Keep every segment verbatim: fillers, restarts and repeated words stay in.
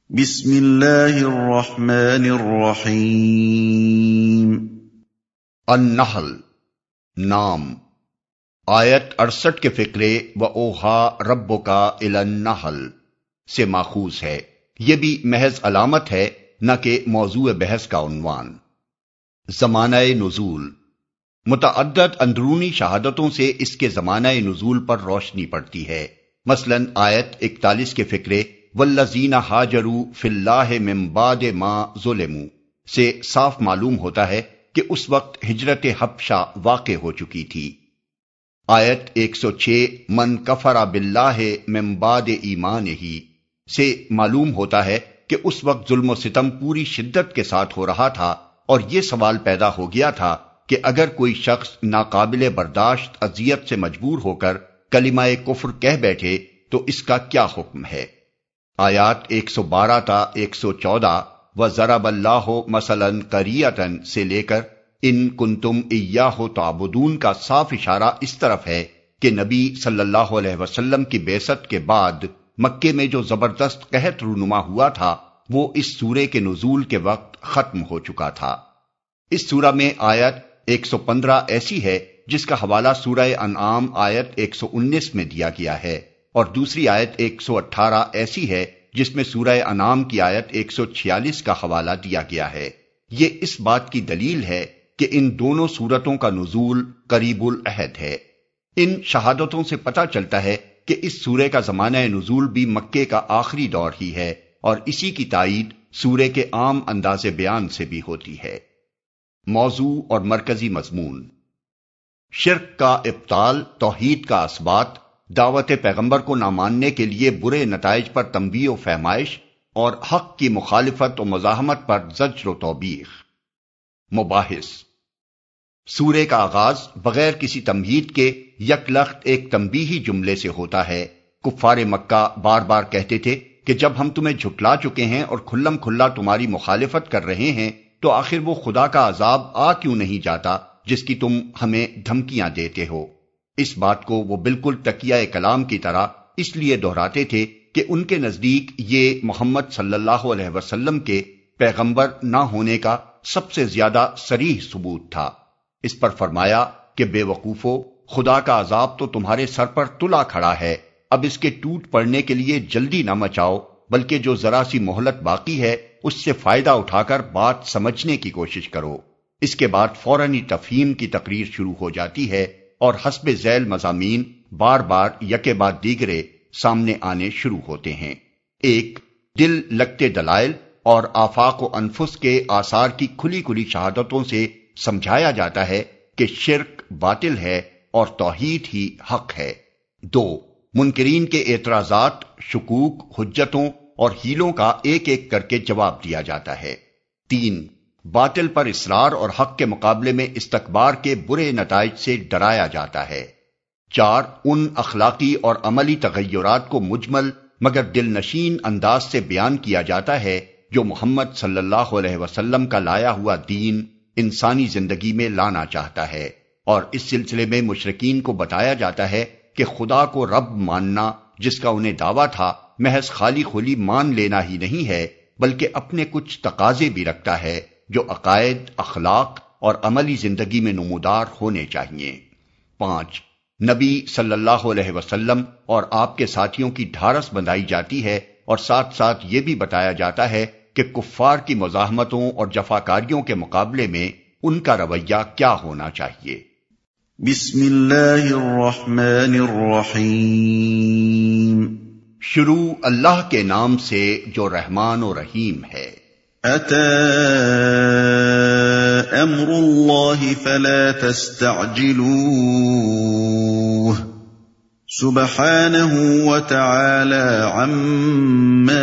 بسم اللہ الرحمن الرحیم۔ النحل نام، آیت اڑسٹھ کے فقرے و اوحا ربک الی النحل سے ماخوذ ہے۔ یہ بھی محض علامت ہے نہ کہ موضوع بحث کا عنوان۔ زمانہ نزول، متعدد اندرونی شہادتوں سے اس کے زمانہ نزول پر روشنی پڑتی ہے۔ مثلا آیت اکتالیس کے فقرے والذین ہاجروا فی اللہ من بعد ما ظلموا سے صاف معلوم ہوتا ہے کہ اس وقت ہجرت حبشہ واقع ہو چکی تھی۔ آیت ایک سو چھ من کفر باللہ من بعد ایمانہ سے معلوم ہوتا ہے کہ اس وقت ظلم و ستم پوری شدت کے ساتھ ہو رہا تھا، اور یہ سوال پیدا ہو گیا تھا کہ اگر کوئی شخص ناقابل برداشت اذیت سے مجبور ہو کر کلمہ کفر کہہ بیٹھے تو اس کا کیا حکم ہے۔ آیات ایک سو بارہ تا ایک سو چودہ وَضَرَبَ اللَّهُ مَثَلًا قَرْيَةً سے لے کر ان کنتم ایاہ تعبدون کا صاف اشارہ اس طرف ہے کہ نبی صلی اللہ علیہ وسلم کی بعثت کے بعد مکے میں جو زبردست قحط رونما ہوا تھا وہ اس سورے کے نزول کے وقت ختم ہو چکا تھا۔ اس سورہ میں آیت ایک سو پندرہ ایسی ہے جس کا حوالہ سورہ انعام آیت ایک سو انیس میں دیا گیا ہے، اور دوسری آیت ایک سو اٹھارہ ایسی ہے جس میں سورہ انعام کی آیت ایک سو چھیالیس کا حوالہ دیا گیا ہے۔ یہ اس بات کی دلیل ہے کہ ان دونوں سورتوں کا نزول قریب العہد ہے۔ ان شہادتوں سے پتہ چلتا ہے کہ اس سورے کا زمانہ نزول بھی مکے کا آخری دور ہی ہے، اور اسی کی تائید سورے کے عام انداز بیان سے بھی ہوتی ہے۔ موضوع اور مرکزی مضمون: شرک کا ابطال، توحید کا اثبات، دعوت پیغمبر کو نہ ماننے کے لیے برے نتائج پر تنبیہ و فہمائش، اور حق کی مخالفت و مزاحمت پر زجر و توبیخ۔ مباحث: سورے کا آغاز بغیر کسی تمہید کے یک لخت ایک تنبیہی جملے سے ہوتا ہے۔ کفار مکہ بار بار کہتے تھے کہ جب ہم تمہیں جھٹلا چکے ہیں اور کھلم کھلا تمہاری مخالفت کر رہے ہیں تو آخر وہ خدا کا عذاب آ کیوں نہیں جاتا جس کی تم ہمیں دھمکیاں دیتے ہو۔ اس بات کو وہ بالکل تکیہ کلام کی طرح اس لیے دہراتے تھے کہ ان کے نزدیک یہ محمد صلی اللہ علیہ وسلم کے پیغمبر نہ ہونے کا سب سے زیادہ صریح ثبوت تھا۔ اس پر فرمایا کہ بے وقوفو، خدا کا عذاب تو تمہارے سر پر تلا کھڑا ہے، اب اس کے ٹوٹ پڑنے کے لیے جلدی نہ مچاؤ، بلکہ جو ذرا سی مہلت باقی ہے اس سے فائدہ اٹھا کر بات سمجھنے کی کوشش کرو۔ اس کے بعد فوراً ہی تفہیم کی تقریر شروع ہو جاتی ہے، اور حسب ذیل مضامین بار بار یکے بعد دیگرے سامنے آنے شروع ہوتے ہیں۔ ایک، دل لگتے دلائل اور آفاق و انفس کے آثار کی کھلی کھلی شہادتوں سے سمجھایا جاتا ہے کہ شرک باطل ہے اور توحید ہی حق ہے۔ دو، منکرین کے اعتراضات، شکوک، حجتوں اور ہیلوں کا ایک ایک کر کے جواب دیا جاتا ہے۔ تین، باطل پر اصرار اور حق کے مقابلے میں استکبار کے برے نتائج سے ڈرایا جاتا ہے۔ چار، ان اخلاقی اور عملی تغیرات کو مجمل مگر دل نشین انداز سے بیان کیا جاتا ہے جو محمد صلی اللہ علیہ وسلم کا لایا ہوا دین انسانی زندگی میں لانا چاہتا ہے، اور اس سلسلے میں مشرکین کو بتایا جاتا ہے کہ خدا کو رب ماننا جس کا انہیں دعویٰ تھا محض خالی خلی مان لینا ہی نہیں ہے، بلکہ اپنے کچھ تقاضے بھی رکھتا ہے جو عقائد، اخلاق اور عملی زندگی میں نمودار ہونے چاہیے۔ پانچ، نبی صلی اللہ علیہ وسلم اور آپ کے ساتھیوں کی ڈھارس بندھائی جاتی ہے، اور ساتھ ساتھ یہ بھی بتایا جاتا ہے کہ کفار کی مزاحمتوں اور جفاکاریوں کے مقابلے میں ان کا رویہ کیا ہونا چاہیے۔ بسم اللہ الرحمن الرحیم۔ شروع اللہ کے نام سے جو رحمان و رحیم ہے۔ اتی امر اللہ فلا تستعجلوہ سبحانہ وتعالی عما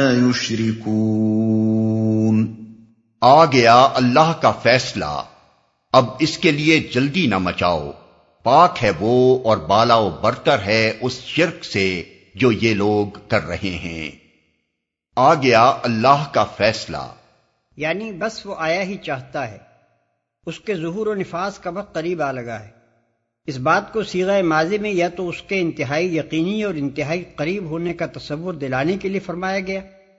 یشرکون۔ آ گیا اللہ کا فیصلہ، اب اس کے لیے جلدی نہ مچاؤ، پاک ہے وہ اور بالا و برتر ہے اس شرک سے جو یہ لوگ کر رہے ہیں۔ آ گیا اللہ کا فیصلہ، یعنی بس وہ آیا ہی چاہتا ہے، اس کے ظہور و نفاذ کا وقت قریب آ لگا ہے۔ اس بات کو صیغہ ماضی میں یا تو اس کے انتہائی یقینی اور انتہائی قریب ہونے کا تصور دلانے کے لیے فرمایا گیا،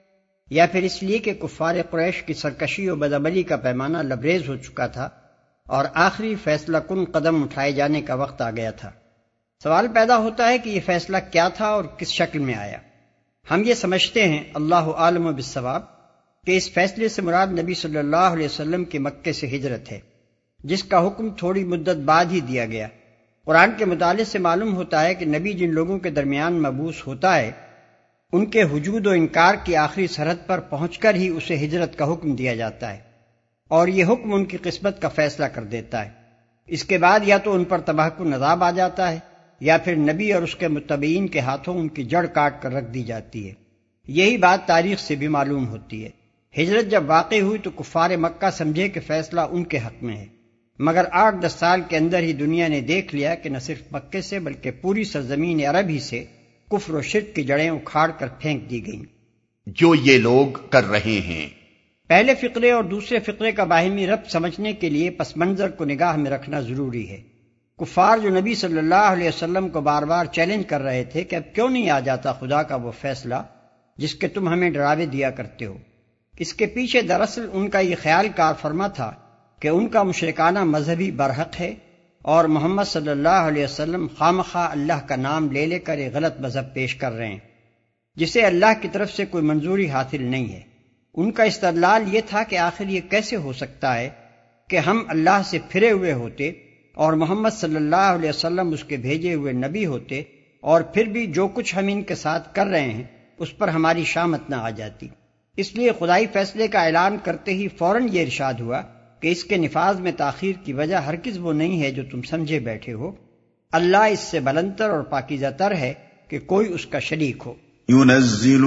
یا پھر اس لیے کہ کفار قریش کی سرکشی و بدعملی کا پیمانہ لبریز ہو چکا تھا اور آخری فیصلہ کن قدم اٹھائے جانے کا وقت آ گیا تھا؟ سوال پیدا ہوتا ہے کہ یہ فیصلہ کیا تھا اور کس شکل میں آیا؟ ہم یہ سمجھتے ہیں، اللہ عالم بالصواب، کہ اس فیصلے سے مراد نبی صلی اللہ علیہ وسلم کی مکے سے ہجرت ہے، جس کا حکم تھوڑی مدت بعد ہی دیا گیا۔ قرآن کے مطالعے سے معلوم ہوتا ہے کہ نبی جن لوگوں کے درمیان مبعوث ہوتا ہے، ان کے حجود و انکار کی آخری سرحد پر پہنچ کر ہی اسے ہجرت کا حکم دیا جاتا ہے، اور یہ حکم ان کی قسمت کا فیصلہ کر دیتا ہے۔ اس کے بعد یا تو ان پر تباہ کن عذاب آ جاتا ہے، یا پھر نبی اور اس کے متبعین کے ہاتھوں ان کی جڑ کاٹ کر رکھ دی جاتی ہے۔ یہی بات تاریخ سے بھی معلوم ہوتی ہے۔ ہجرت جب واقع ہوئی تو کفار مکہ سمجھے کہ فیصلہ ان کے حق میں ہے، مگر آٹھ دس سال کے اندر ہی دنیا نے دیکھ لیا کہ نہ صرف مکے سے بلکہ پوری سرزمین عرب ہی سے کفر و شرک کی جڑیں اکھاڑ کر پھینک دی گئیں، جو یہ لوگ کر رہے ہیں۔ پہلے فقرے اور دوسرے فقرے کا باہمی ربط سمجھنے کے لیے پس منظر کو نگاہ میں رکھنا ضروری ہے۔ کفار جو نبی صلی اللہ علیہ وسلم کو بار بار چیلنج کر رہے تھے کہ اب کیوں نہیں آ جاتا خدا کا وہ فیصلہ جس کے تم ہمیں ڈراوے دیا کرتے ہو، اس کے پیچھے دراصل ان کا یہ خیال کار فرما تھا کہ ان کا مشرکانہ مذہبی برحق ہے، اور محمد صلی اللہ علیہ وسلم خامخواہ اللہ کا نام لے لے کر ایک غلط مذہب پیش کر رہے ہیں جسے اللہ کی طرف سے کوئی منظوری حاصل نہیں ہے۔ ان کا استدلال یہ تھا کہ آخر یہ کیسے ہو سکتا ہے کہ ہم اللہ سے پھرے ہوئے ہوتے اور محمد صلی اللہ علیہ وسلم اس کے بھیجے ہوئے نبی ہوتے، اور پھر بھی جو کچھ ہم ان کے ساتھ کر رہے ہیں اس پر ہماری شامت نہ آ جاتی۔ اس لیے خدائی فیصلے کا اعلان کرتے ہی فوراً یہ ارشاد ہوا کہ اس کے نفاذ میں تاخیر کی وجہ ہرگز وہ نہیں ہے جو تم سمجھے بیٹھے ہو، اللہ اس سے بلندتر اور پاکیزہ تر ہے کہ کوئی اس کا شریک ہو۔ ينزل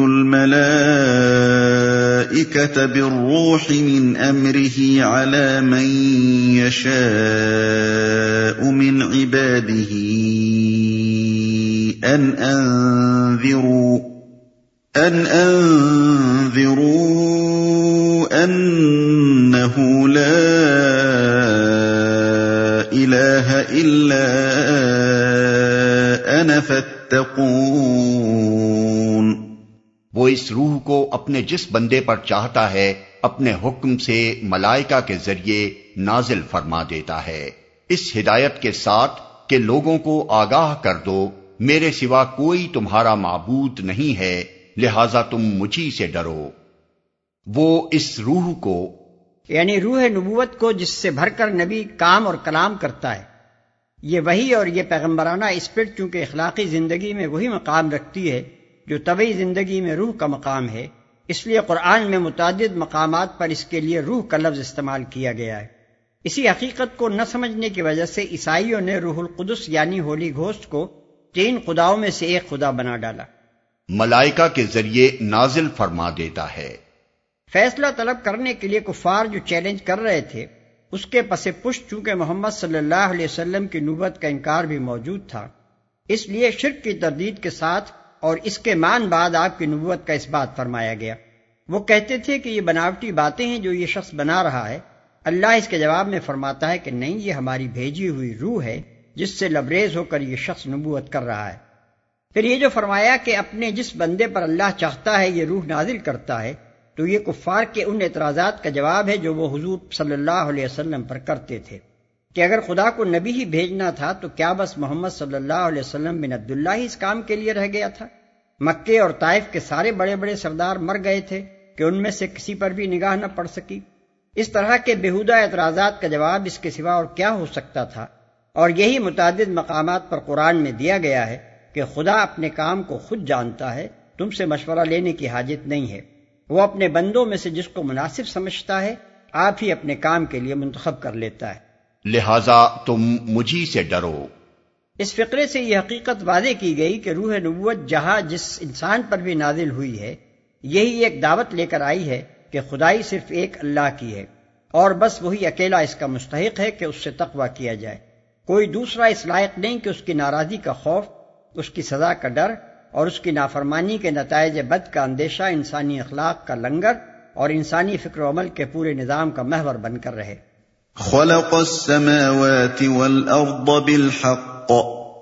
الملائكة بالروح من أمره على من يشاء من عباده أن أنذروا أن أنذروا أنه لا إله إلا أنا فاتقون۔ وہ اس روح کو اپنے جس بندے پر چاہتا ہے اپنے حکم سے ملائکہ کے ذریعے نازل فرما دیتا ہے، اس ہدایت کے ساتھ کہ لوگوں کو آگاہ کر دو میرے سوا کوئی تمہارا معبود نہیں ہے، لہذا تم مجھی سے ڈرو۔ وہ اس روح کو، یعنی روح نبوت کو جس سے بھر کر نبی کام اور کلام کرتا ہے، یہ وحی اور یہ پیغمبرانہ اسپرٹ چونکہ اخلاقی زندگی میں وہی مقام رکھتی ہے جو طبعی زندگی میں روح کا مقام ہے، اس لیے قرآن میں متعدد مقامات پر اس کے لیے روح کا لفظ استعمال کیا گیا ہے۔ اسی حقیقت کو نہ سمجھنے کی وجہ سے عیسائیوں نے روح القدس یعنی ہولی گھوسٹ کو تین خداؤں میں سے ایک خدا بنا ڈالا۔ ملائکہ کے ذریعے نازل فرما دیتا ہے۔ فیصلہ طلب کرنے کے لیے کفار جو چیلنج کر رہے تھے، اس کے پس پشت چونکہ محمد صلی اللہ علیہ وسلم کی نبوت کا انکار بھی موجود تھا، اس لیے شرک کی تردید کے ساتھ اور اس کے مان بعد آپ کی نبوت کا اس بات فرمایا گیا۔ وہ کہتے تھے کہ یہ بناوٹی باتیں ہیں جو یہ شخص بنا رہا ہے۔ اللہ اس کے جواب میں فرماتا ہے کہ نہیں، یہ ہماری بھیجی ہوئی روح ہے جس سے لبریز ہو کر یہ شخص نبوت کر رہا ہے۔ پھر یہ جو فرمایا کہ اپنے جس بندے پر اللہ چاہتا ہے یہ روح نازل کرتا ہے، تو یہ کفار کے ان اعتراضات کا جواب ہے جو وہ حضور صلی اللہ علیہ وسلم پر کرتے تھے کہ اگر خدا کو نبی ہی بھیجنا تھا تو کیا بس محمد صلی اللہ علیہ وسلم بن عبداللہ ہی اس کام کے لیے رہ گیا تھا؟ مکے اور طائف کے سارے بڑے بڑے سردار مر گئے تھے کہ ان میں سے کسی پر بھی نگاہ نہ پڑ سکی۔ اس طرح کے بےہودہ اعتراضات کا جواب اس کے سوا اور کیا ہو سکتا تھا؟ اور یہی متعدد مقامات پر قرآن میں دیا گیا ہے کہ خدا اپنے کام کو خود جانتا ہے، تم سے مشورہ لینے کی حاجت نہیں ہے۔ وہ اپنے بندوں میں سے جس کو مناسب سمجھتا ہے آپ ہی اپنے کام کے لیے منتخب کر لیتا ہے، لہذا تم مجھی سے ڈرو۔ اس فقرے سے یہ حقیقت واضح کی گئی کہ روح نبوت جہاں جس انسان پر بھی نازل ہوئی ہے، یہی ایک دعوت لے کر آئی ہے کہ خدائی صرف ایک اللہ کی ہے، اور بس وہی اکیلا اس کا مستحق ہے کہ اس سے تقویٰ کیا جائے۔ کوئی دوسرا اس لائق نہیں کہ اس کی ناراضی کا خوف، اس کی سزا کا ڈر اور اس کی نافرمانی کے نتائج بد کا اندیشہ انسانی اخلاق کا لنگر اور انسانی فکر و عمل کے پورے نظام کا محور بن کر رہے۔ خلق السماوات والأرض بالحق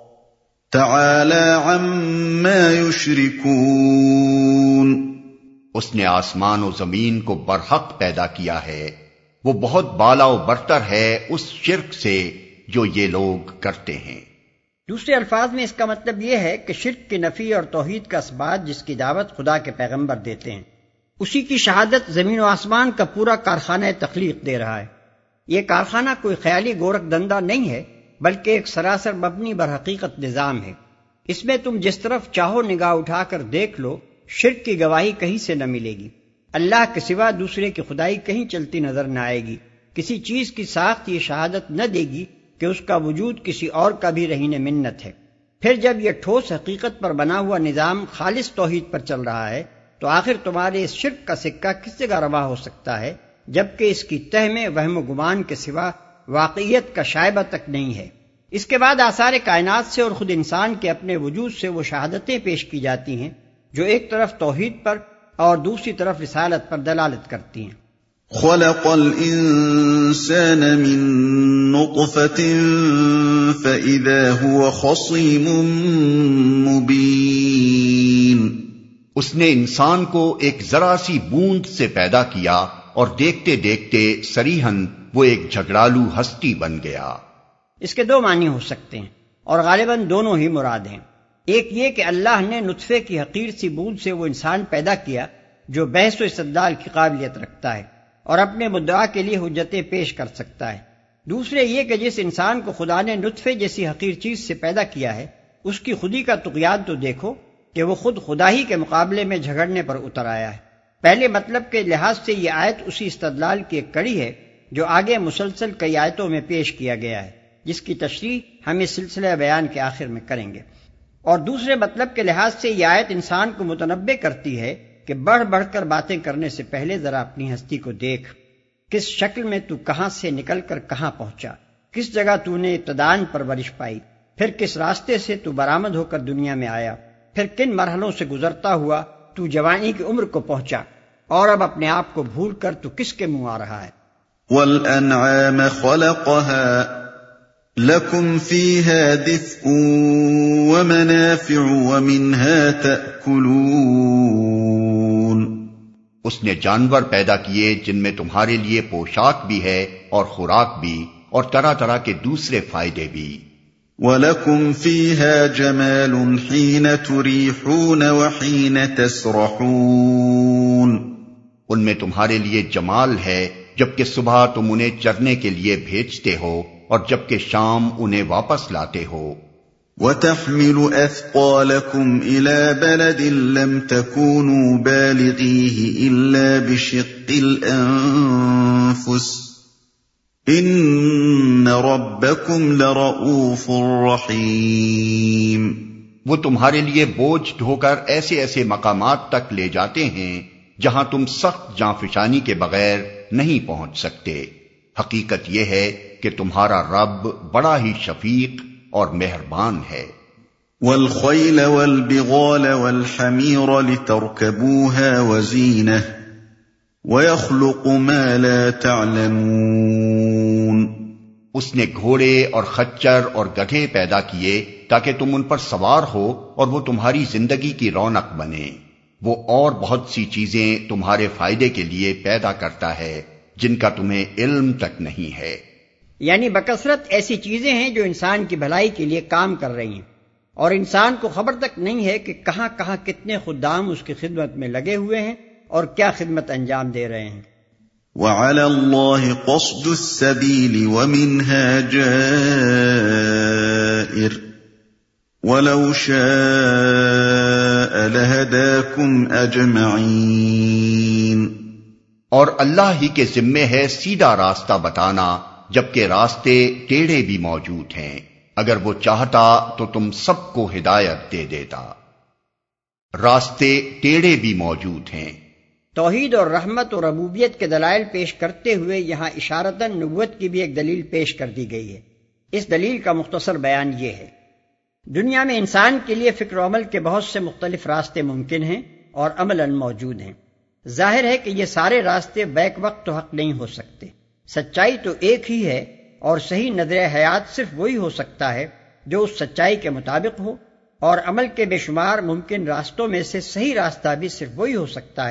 تعالى عما يشركون۔ اس نے آسمان و زمین کو برحق پیدا کیا ہے، وہ بہت بالا و برتر ہے اس شرک سے جو یہ لوگ کرتے ہیں۔ دوسرے الفاظ میں اس کا مطلب یہ ہے کہ شرک کی نفی اور توحید کا اثبات جس کی دعوت خدا کے پیغمبر دیتے ہیں، اسی کی شہادت زمین و آسمان کا پورا کارخانہ تخلیق دے رہا ہے۔ یہ کارخانہ کوئی خیالی گورکھ دندہ نہیں ہے، بلکہ ایک سراسر مبنی بر حقیقت نظام ہے۔ اس میں تم جس طرف چاہو نگاہ اٹھا کر دیکھ لو، شرک کی گواہی کہیں سے نہ ملے گی۔ اللہ کے سوا دوسرے کی خدائی کہیں چلتی نظر نہ آئے گی۔ کسی چیز کی ساخت یہ شہادت نہ دے گی کہ اس کا وجود کسی اور کا بھی رہین منت ہے۔ پھر جب یہ ٹھوس حقیقت پر بنا ہوا نظام خالص توحید پر چل رہا ہے تو آخر تمہارے اس شرک کا سکہ کس جگہ روا ہو سکتا ہے، جبکہ اس کی تہ میں وہم و گمان کے سوا واقعیت کا شائبہ تک نہیں ہے۔ اس کے بعد آثار کائنات سے اور خود انسان کے اپنے وجود سے وہ شہادتیں پیش کی جاتی ہیں جو ایک طرف توحید پر اور دوسری طرف رسالت پر دلالت کرتی ہیں۔ خلق الانسان من نطفة فإذا هو خصيم مبين۔ اس نے انسان کو ایک ذرا سی بوند سے پیدا کیا اور دیکھتے دیکھتے صریحاً وہ ایک جھگڑالو ہستی بن گیا۔ اس کے دو معنی ہو سکتے ہیں اور غالباً دونوں ہی مراد ہیں۔ ایک یہ کہ اللہ نے نطفے کی حقیر سی بوند سے وہ انسان پیدا کیا جو بحث و استدلال کی قابلیت رکھتا ہے اور اپنے مدعا کے لیے حجتیں پیش کر سکتا ہے۔ دوسرے یہ کہ جس انسان کو خدا نے نطفے جیسی حقیر چیز سے پیدا کیا ہے، اس کی خودی کا طغیان تو دیکھو کہ وہ خود خدا ہی کے مقابلے میں جھگڑنے پر اتر آیا ہے۔ پہلے مطلب کے لحاظ سے یہ آیت اسی استدلال کی ایک کڑی ہے جو آگے مسلسل کئی آیتوں میں پیش کیا گیا ہے، جس کی تشریح ہم اس سلسلہ بیان کے آخر میں کریں گے۔ اور دوسرے مطلب کے لحاظ سے یہ آیت انسان کو متنبع کرتی ہے کہ بڑھ بڑھ کر باتیں کرنے سے پہلے ذرا اپنی ہستی کو دیکھ، کس شکل میں تو کہاں سے نکل کر کہاں پہنچا، کس جگہ تو نے ابتداءً پرورش پائی، پھر کس راستے سے تو برآمد ہو کر دنیا میں آیا، پھر کن مرحلوں سے گزرتا ہوا تو جوانی کی عمر کو پہنچا، اور اب اپنے آپ کو بھول کر تو کس کے منہ آ رہا ہے۔ وَالْأَنْعَامَ خَلَقَهَا لَكُمْ فِيهَا دِفْءٌ وَمَنَافِعُ وَمِنْهَا تَأْكُلُونَ۔ اس نے جانور پیدا کیے جن میں تمہارے لیے پوشاک بھی ہے اور خوراک بھی اور طرح طرح کے دوسرے فائدے بھی۔ وَلَكُمْ فِيهَا جَمَالٌ حِينَ تُرِيحُونَ وَحِينَ تَسْرَحُونَ۔ ان میں تمہارے لیے جمال ہے جبکہ صبح تم انہیں چرنے کے لیے بھیجتے ہو اور جبکہ شام انہیں واپس لاتے ہو۔ وَتَحْمِلُ أَثْقَالَكُمْ إِلَى بَلَدٍ لَمْ تَكُونُوا بَالِغِيهِ إِلَّا بِشِقِّ الْأَنفُسِ إِنَّ رَبَّكُمْ لَرَءُوفٌ رَحِيمٌ۔ وہ تمہارے لیے بوجھ ڈھو کر ایسے ایسے مقامات تک لے جاتے ہیں جہاں تم سخت جانفشانی کے بغیر نہیں پہنچ سکتے۔ حقیقت یہ ہے کہ تمہارا رب بڑا ہی شفیق اور مہربان ہے۔ وَالْخَيْلَ وَالْبِغَالَ وَالْحَمِيرَ لِتَرْكَبُوهَا وَزِينَةً وَيَخْلُقُ مَا لَا تَعْلَمُونَ۔ اس نے گھوڑے اور خچر اور گدھے پیدا کیے تاکہ تم ان پر سوار ہو اور وہ تمہاری زندگی کی رونق بنے۔ وہ اور بہت سی چیزیں تمہارے فائدے کے لیے پیدا کرتا ہے جن کا تمہیں علم تک نہیں ہے۔ یعنی بکثرت ایسی چیزیں ہیں جو انسان کی بھلائی کے لیے کام کر رہی ہیں، اور انسان کو خبر تک نہیں ہے کہ کہاں کہاں کتنے خدام اس کی خدمت میں لگے ہوئے ہیں اور کیا خدمت انجام دے رہے ہیں۔ وَعَلَى اللَّهِ قَصْدُ السَّبِيلِ وَمِنْهَا جَائِرٌ وَلَوْ شَاءَ لَهَدَاكُمْ أَجْمَعِينَ۔ اور اللہ ہی کے ذمے ہے سیدھا راستہ بتانا، جبکہ راستے ٹیڑھے بھی موجود ہیں۔ اگر وہ چاہتا تو تم سب کو ہدایت دے دیتا۔ راستے ٹیڑھے بھی موجود ہیں۔ توحید اور رحمت اور ربوبیت کے دلائل پیش کرتے ہوئے یہاں اشارتاً نبوت کی بھی ایک دلیل پیش کر دی گئی ہے۔ اس دلیل کا مختصر بیان یہ ہے، دنیا میں انسان کے لیے فکر و عمل کے بہت سے مختلف راستے ممکن ہیں اور عملاً موجود ہیں۔ ظاہر ہے کہ یہ سارے راستے بیک وقت تو حق نہیں ہو سکتے۔ سچائی تو ایک ہی ہے اور صحیح نظر حیات صرف وہی ہو سکتا ہے جو اس سچائی کے مطابق ہو، اور عمل کے بے شمار ممکن راستوں میں سے صحیح راستہ بھی صرف وہی ہو سکتا ہے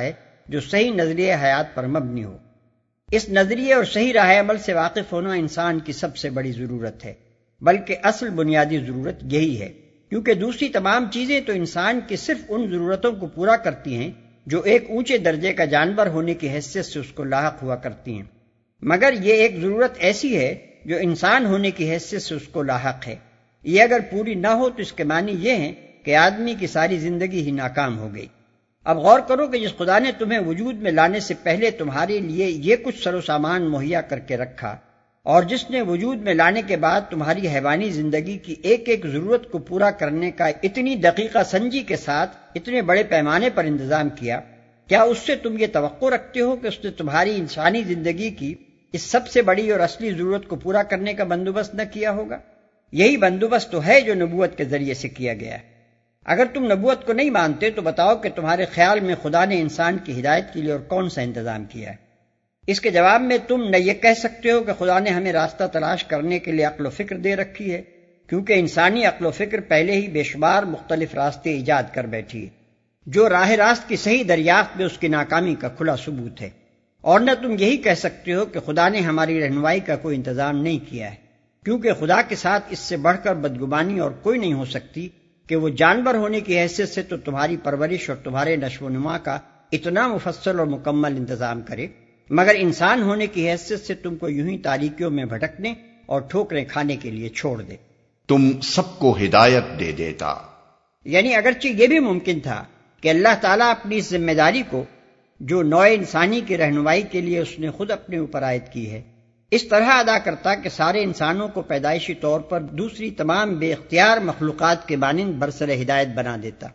جو صحیح نظریہ حیات پر مبنی ہو۔ اس نظریے اور صحیح راہ عمل سے واقف ہونا انسان کی سب سے بڑی ضرورت ہے، بلکہ اصل بنیادی ضرورت یہی ہے، کیونکہ دوسری تمام چیزیں تو انسان کی صرف ان ضرورتوں کو پورا کرتی ہیں جو ایک اونچے درجے کا جانور ہونے کی حیثیت سے اس کو لاحق ہوا کرتی ہیں، مگر یہ ایک ضرورت ایسی ہے جو انسان ہونے کی حیثیت سے اس کو لاحق ہے۔ یہ اگر پوری نہ ہو تو اس کے معنی یہ ہیں کہ آدمی کی ساری زندگی ہی ناکام ہو گئی۔ اب غور کرو کہ جس خدا نے تمہیں وجود میں لانے سے پہلے تمہارے لیے یہ کچھ سر و سامان مہیا کر کے رکھا، اور جس نے وجود میں لانے کے بعد تمہاری حیوانی زندگی کی ایک ایک ضرورت کو پورا کرنے کا اتنی دقیقہ سنجی کے ساتھ اتنے بڑے پیمانے پر انتظام کیا، کیا اس سے تم یہ توقع رکھتے ہو کہ اس نے تمہاری انسانی زندگی کی اس سب سے بڑی اور اصلی ضرورت کو پورا کرنے کا بندوبست نہ کیا ہوگا؟ یہی بندوبست تو ہے جو نبوت کے ذریعے سے کیا گیا ہے۔ اگر تم نبوت کو نہیں مانتے تو بتاؤ کہ تمہارے خیال میں خدا نے انسان کی ہدایت کے لیے اور کون سا انتظام کیا ہے؟ اس کے جواب میں تم نہ یہ کہہ سکتے ہو کہ خدا نے ہمیں راستہ تلاش کرنے کے لیے عقل و فکر دے رکھی ہے، کیونکہ انسانی عقل و فکر پہلے ہی بے شمار مختلف راستے ایجاد کر بیٹھی ہے، جو راہ راست کی صحیح دریافت میں اس کی ناکامی کا کھلا ثبوت ہے۔ اور نہ تم یہی کہہ سکتے ہو کہ خدا نے ہماری رہنمائی کا کوئی انتظام نہیں کیا ہے، کیونکہ خدا کے ساتھ اس سے بڑھ کر بدگمانی اور کوئی نہیں ہو سکتی کہ وہ جانور ہونے کی حیثیت سے تو تمہاری پرورش اور تمہارے نشو و نما کا اتنا مفصل اور مکمل انتظام کرے، مگر انسان ہونے کی حیثیت سے تم کو یوں ہی تاریکیوں میں بھٹکنے اور ٹھوکریں کھانے کے لیے چھوڑ دے۔ تم سب کو ہدایت دے دیتا۔ یعنی اگرچہ یہ بھی ممکن تھا کہ اللہ تعالیٰ اپنی اس ذمہ داری کو جو نوع انسانی کی رہنمائی کے لیے اس نے خود اپنے اوپر عائد کی ہے اس طرح ادا کرتا کہ سارے انسانوں کو پیدائشی طور پر دوسری تمام بے اختیار مخلوقات کے مانند برسر ہدایت بنا دیتا،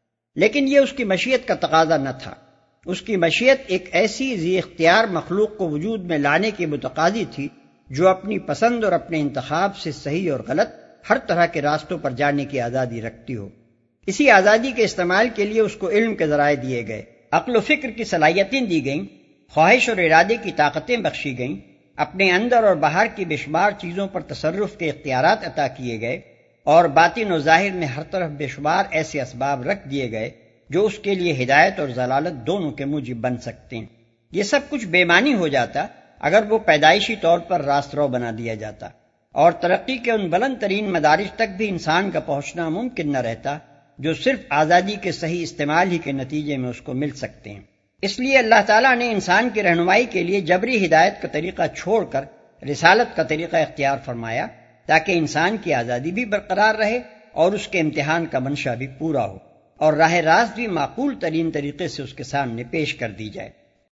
لیکن یہ اس کی مشیت کا تقاضا نہ تھا۔ اس کی مشیت ایک ایسی ذی اختیار مخلوق کو وجود میں لانے کی متقاضی تھی جو اپنی پسند اور اپنے انتخاب سے صحیح اور غلط ہر طرح کے راستوں پر جانے کی آزادی رکھتی ہو۔ اسی آزادی کے استعمال کے لیے اس کو علم کے ذرائع دیے گئے، عقل و فکر کی صلاحیتیں دی گئیں، خواہش اور ارادے کی طاقتیں بخشی گئیں، اپنے اندر اور باہر کی بے شمار چیزوں پر تصرف کے اختیارات عطا کیے گئے، اور باطن و ظاہر میں ہر طرف بے شمار ایسے اسباب رکھ دیے گئے جو اس کے لیے ہدایت اور ضلالت دونوں کے موجب بن سکتے ہیں۔ یہ سب کچھ بے معنی ہو جاتا اگر وہ پیدائشی طور پر راست رو بنا دیا جاتا، اور ترقی کے ان بلند ترین مدارج تک بھی انسان کا پہنچنا ممکن نہ رہتا جو صرف آزادی کے صحیح استعمال ہی کے نتیجے میں اس کو مل سکتے ہیں۔ اس لیے اللہ تعالیٰ نے انسان کی رہنمائی کے لیے جبری ہدایت کا طریقہ چھوڑ کر رسالت کا طریقہ اختیار فرمایا تاکہ انسان کی آزادی بھی برقرار رہے اور اس کے امتحان کا منشا بھی پورا ہو، اور راہ راست بھی معقول ترین طریقے سے اس کے سامنے پیش کر دی جائے۔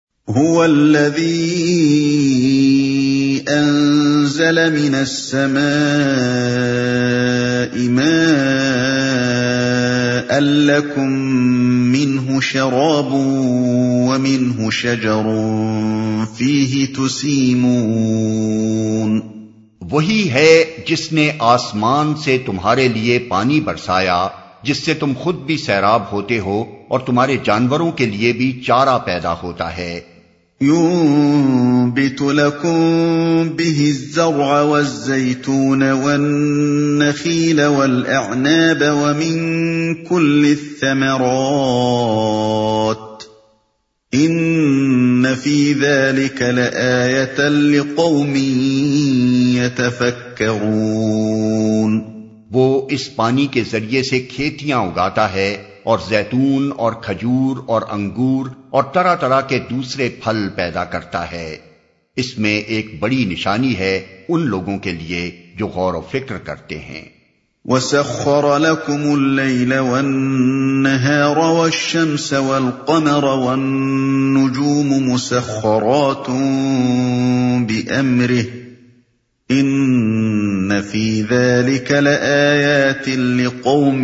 هو الذي انزل من السماء ماء لكم منه شراب ومنه شجر فيه تسيمون۔ وہی ہے جس نے آسمان سے تمہارے لیے پانی برسایا جس سے تم خود بھی سیراب ہوتے ہو اور تمہارے جانوروں کے لیے بھی چارہ پیدا ہوتا ہے۔ ينبت لكم به الزرع والزيتون والنخيل والأعناب ومن كل الثمرات إن في ذلك لآية لقوم يتفكرون۔ وہ اس پانی کے ذریعے سے کھیتیاں اگاتا ہے اور زیتون اور کھجور اور انگور اور طرح طرح کے دوسرے پھل پیدا کرتا ہے، اس میں ایک بڑی نشانی ہے ان لوگوں کے لیے جو غور و فکر کرتے ہیں۔ وَسَخَّرَ لَكُمُ اللَّيْلَ وَالنَّهَارَ وَالشَّمْسَ وَالْقَمَرَ وَالنُّجُومُ مُسَخَّرَاتٌ بِأَمْرِهِ إِنَّ فِي ذَلِكَ لَآيَاتٍ لِقَوْمٍ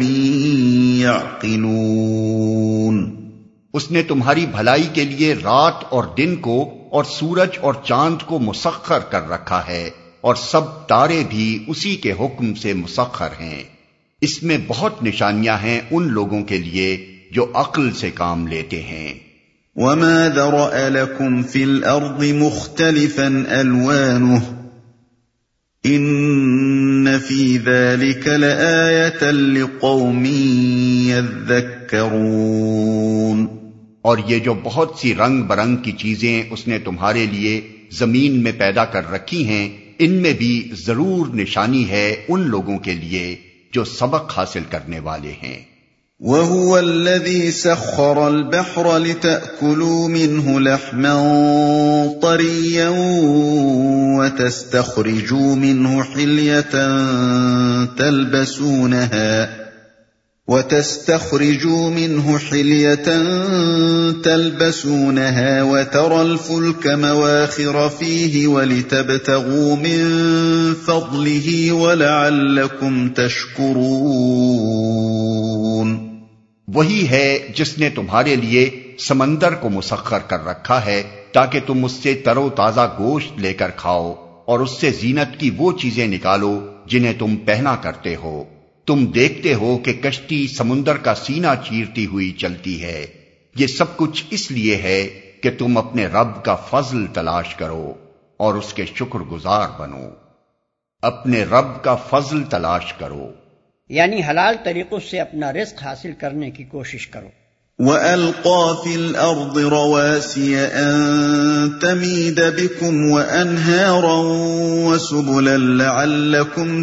يَعْقِلُونَ۔ اس نے تمہاری بھلائی کے لیے رات اور دن کو اور سورج اور چاند کو مسخر کر رکھا ہے، اور سب تارے بھی اسی کے حکم سے مسخر ہیں۔ اس میں بہت نشانیاں ہیں ان لوگوں کے لیے جو عقل سے کام لیتے ہیں۔ وَمَا ذَرَأَ لَكُمْ فِي الْأَرْضِ مُخْتَلِفًا أَلْوَانُهُ إِنَّ فِي ذَلِكَ لَآيَةً لِقَوْمٍ يَذَّكَّرُونَ۔ اور یہ جو بہت سی رنگ برنگ کی چیزیں اس نے تمہارے لیے زمین میں پیدا کر رکھی ہیں، ان میں بھی ضرور نشانی ہے ان لوگوں کے لیے جو سبق حاصل کرنے والے ہیں۔ وَهُوَ الَّذِي سَخَّرَ الْبَحْرَ لِتَأْكُلُوا مِنْهُ لَحْمًا طَرِيًّا وَتَسْتَخْرِجُوا مِنْهُ حِلْيَةً تَلْبَسُونَهَا وَتَسْتَخْرِجُوا مِنْهُ حِلْيَةً تَلْبَسُونَهَا وَتَرَى الْفُلْكَ مَوَاخِرَ فِيهِ وَلِتَبْتَغُوا مِنْ فَضْلِهِ وَلَعَلَّكُمْ تَشْكُرُونَ۔ وہی ہے جس نے تمہارے لیے سمندر کو مسخر کر رکھا ہے تاکہ تم اس سے تر و تازہ گوشت لے کر کھاؤ اور اس سے زینت کی وہ چیزیں نکالو جنہیں تم پہنا کرتے ہو۔ تم دیکھتے ہو کہ کشتی سمندر کا سینہ چیرتی ہوئی چلتی ہے، یہ سب کچھ اس لیے ہے کہ تم اپنے رب کا فضل تلاش کرو اور اس کے شکر گزار بنو۔ اپنے رب کا فضل تلاش کرو یعنی حلال طریقوں سے اپنا رزق حاصل کرنے کی کوشش کرو۔ وَأَلْقَى فِي الْأَرْضِ رَوَاسِيَ أَن تَمِيدَ بِكُمْ وَأَنْهَارًا وَسُبُلًا لَعَلَّكُمْ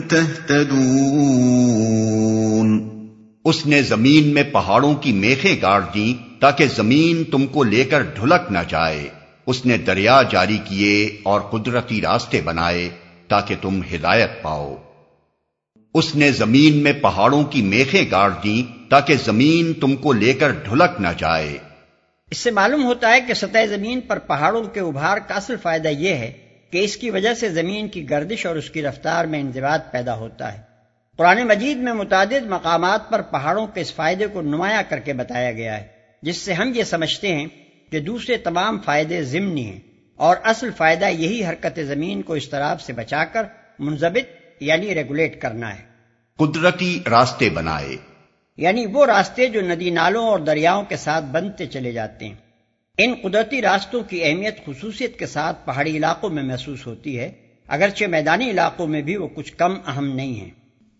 تَهْتَدُونَ۔ اس نے زمین میں پہاڑوں کی میخیں گاڑ دیں تاکہ زمین تم کو لے کر ڈھلک نہ جائے۔ اس نے دریا جاری کیے اور قدرتی راستے بنائے تاکہ تم ہدایت پاؤ۔ اس نے زمین میں پہاڑوں کی میخیں گاڑ دیں تاکہ زمین تم کو لے کر ڈھلک نہ جائے۔ اس سے معلوم ہوتا ہے کہ سطح زمین پر پہاڑوں کے ابھار کا اصل فائدہ یہ ہے کہ اس کی وجہ سے زمین کی گردش اور اس کی رفتار میں انضباط پیدا ہوتا ہے۔ قرآن مجید میں متعدد مقامات پر پہاڑوں کے اس فائدے کو نمایاں کر کے بتایا گیا ہے، جس سے ہم یہ سمجھتے ہیں کہ دوسرے تمام فائدے ضمنی ہیں اور اصل فائدہ یہی حرکت زمین کو اضطراب سے بچا کر منضبط یعنی ریگولیٹ کرنا ہے۔ قدرتی راستے بنائے یعنی وہ راستے جو ندی نالوں اور دریاؤں کے ساتھ بنتے چلے جاتے ہیں۔ ان قدرتی راستوں کی اہمیت خصوصیت کے ساتھ پہاڑی علاقوں میں محسوس ہوتی ہے، اگرچہ میدانی علاقوں میں بھی وہ کچھ کم اہم نہیں ہیں۔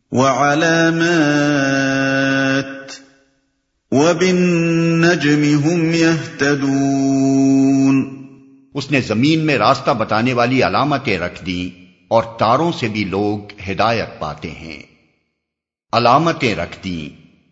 وَعَلَامَاتٍ وَبِالنَّجْمِ هُمْ يَهْتَدُونَ۔ اس نے زمین میں راستہ بتانے والی علامتیں رکھ دیں اور تاروں سے بھی لوگ ہدایت پاتے ہیں۔ علامتیں رکھ دیں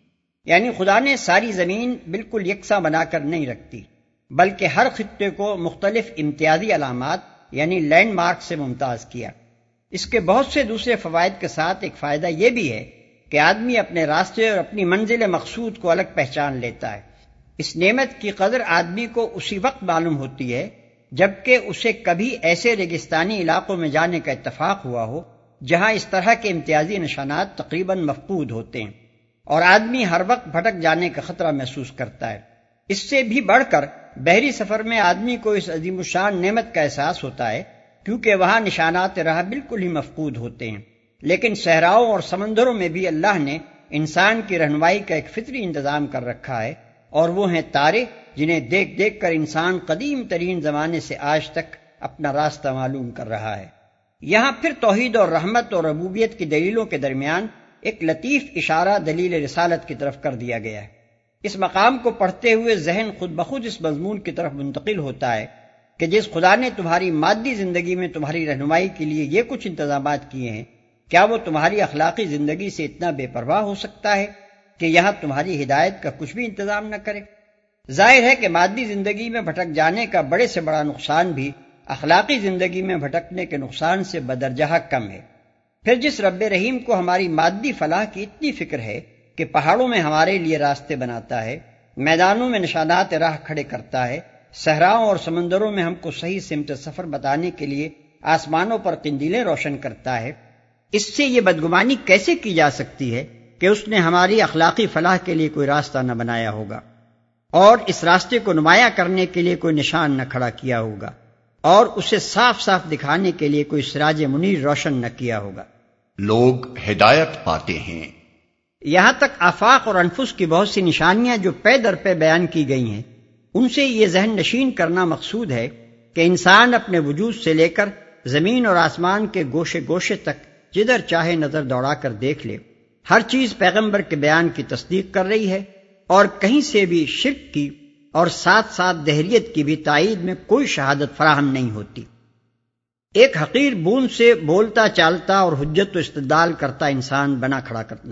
یعنی خدا نے ساری زمین بالکل یکساں بنا کر نہیں رکھتی، بلکہ ہر خطے کو مختلف امتیازی علامات یعنی لینڈ مارک سے ممتاز کیا۔ اس کے بہت سے دوسرے فوائد کے ساتھ ایک فائدہ یہ بھی ہے کہ آدمی اپنے راستے اور اپنی منزل مقصود کو الگ پہچان لیتا ہے۔ اس نعمت کی قدر آدمی کو اسی وقت معلوم ہوتی ہے جبکہ اسے کبھی ایسے ریگستانی علاقوں میں جانے کا اتفاق ہوا ہو جہاں اس طرح کے امتیازی نشانات تقریباً مفقود ہوتے ہیں، اور آدمی ہر وقت بھٹک جانے کا خطرہ محسوس کرتا ہے۔ اس سے بھی بڑھ کر بحری سفر میں آدمی کو اس عظیم الشان نعمت کا احساس ہوتا ہے کیونکہ وہاں نشانات راہ بالکل ہی مفقود ہوتے ہیں، لیکن صحراؤں اور سمندروں میں بھی اللہ نے انسان کی رہنمائی کا ایک فطری انتظام کر رکھا ہے، اور وہ ہیں تارے جنہیں دیکھ دیکھ کر انسان قدیم ترین زمانے سے آج تک اپنا راستہ معلوم کر رہا ہے۔ یہاں پھر توحید اور رحمت اور ربوبیت کی دلیلوں کے درمیان ایک لطیف اشارہ دلیل رسالت کی طرف کر دیا گیا ہے۔ اس مقام کو پڑھتے ہوئے ذہن خود بخود اس مضمون کی طرف منتقل ہوتا ہے کہ جس خدا نے تمہاری مادی زندگی میں تمہاری رہنمائی کے لیے یہ کچھ انتظامات کیے ہیں، کیا وہ تمہاری اخلاقی زندگی سے اتنا بے پرواہ ہو سکتا ہے کہ یہاں تمہاری ہدایت کا کچھ بھی انتظام نہ کرے؟ ظاہر ہے کہ مادی زندگی میں بھٹک جانے کا بڑے سے بڑا نقصان بھی اخلاقی زندگی میں بھٹکنے کے نقصان سے بدرجہ کم ہے۔ پھر جس رب رحیم کو ہماری مادی فلاح کی اتنی فکر ہے کہ پہاڑوں میں ہمارے لیے راستے بناتا ہے، میدانوں میں نشانات راہ کھڑے کرتا ہے، صحراؤں اور سمندروں میں ہم کو صحیح سمت سفر بتانے کے لیے آسمانوں پر قندیلیں روشن کرتا ہے، اس سے یہ بدگمانی کیسے کی جا سکتی ہے کہ اس نے ہماری اخلاقی فلاح کے لیے کوئی راستہ نہ بنایا ہوگا اور اس راستے کو نمایاں کرنے کے لیے کوئی نشان نہ کھڑا کیا ہوگا اور اسے صاف صاف دکھانے کے لیے کوئی سراج منیر روشن نہ کیا ہوگا۔ لوگ ہدایت پاتے ہیں۔ یہاں تک آفاق اور انفس کی بہت سی نشانیاں جو پے در پے بیان کی گئی ہیں، ان سے یہ ذہن نشین کرنا مقصود ہے کہ انسان اپنے وجود سے لے کر زمین اور آسمان کے گوشے گوشے تک جدھر چاہے نظر دوڑا کر دیکھ لے، ہر چیز پیغمبر کے بیان کی تصدیق کر رہی ہے اور کہیں سے بھی شرک کی اور ساتھ ساتھ دہریت کی بھی تائید میں کوئی شہادت فراہم نہیں ہوتی۔ ایک حقیر بوند سے بولتا چالتا اور حجت و استدلال کرتا انسان بنا کھڑا کرنا،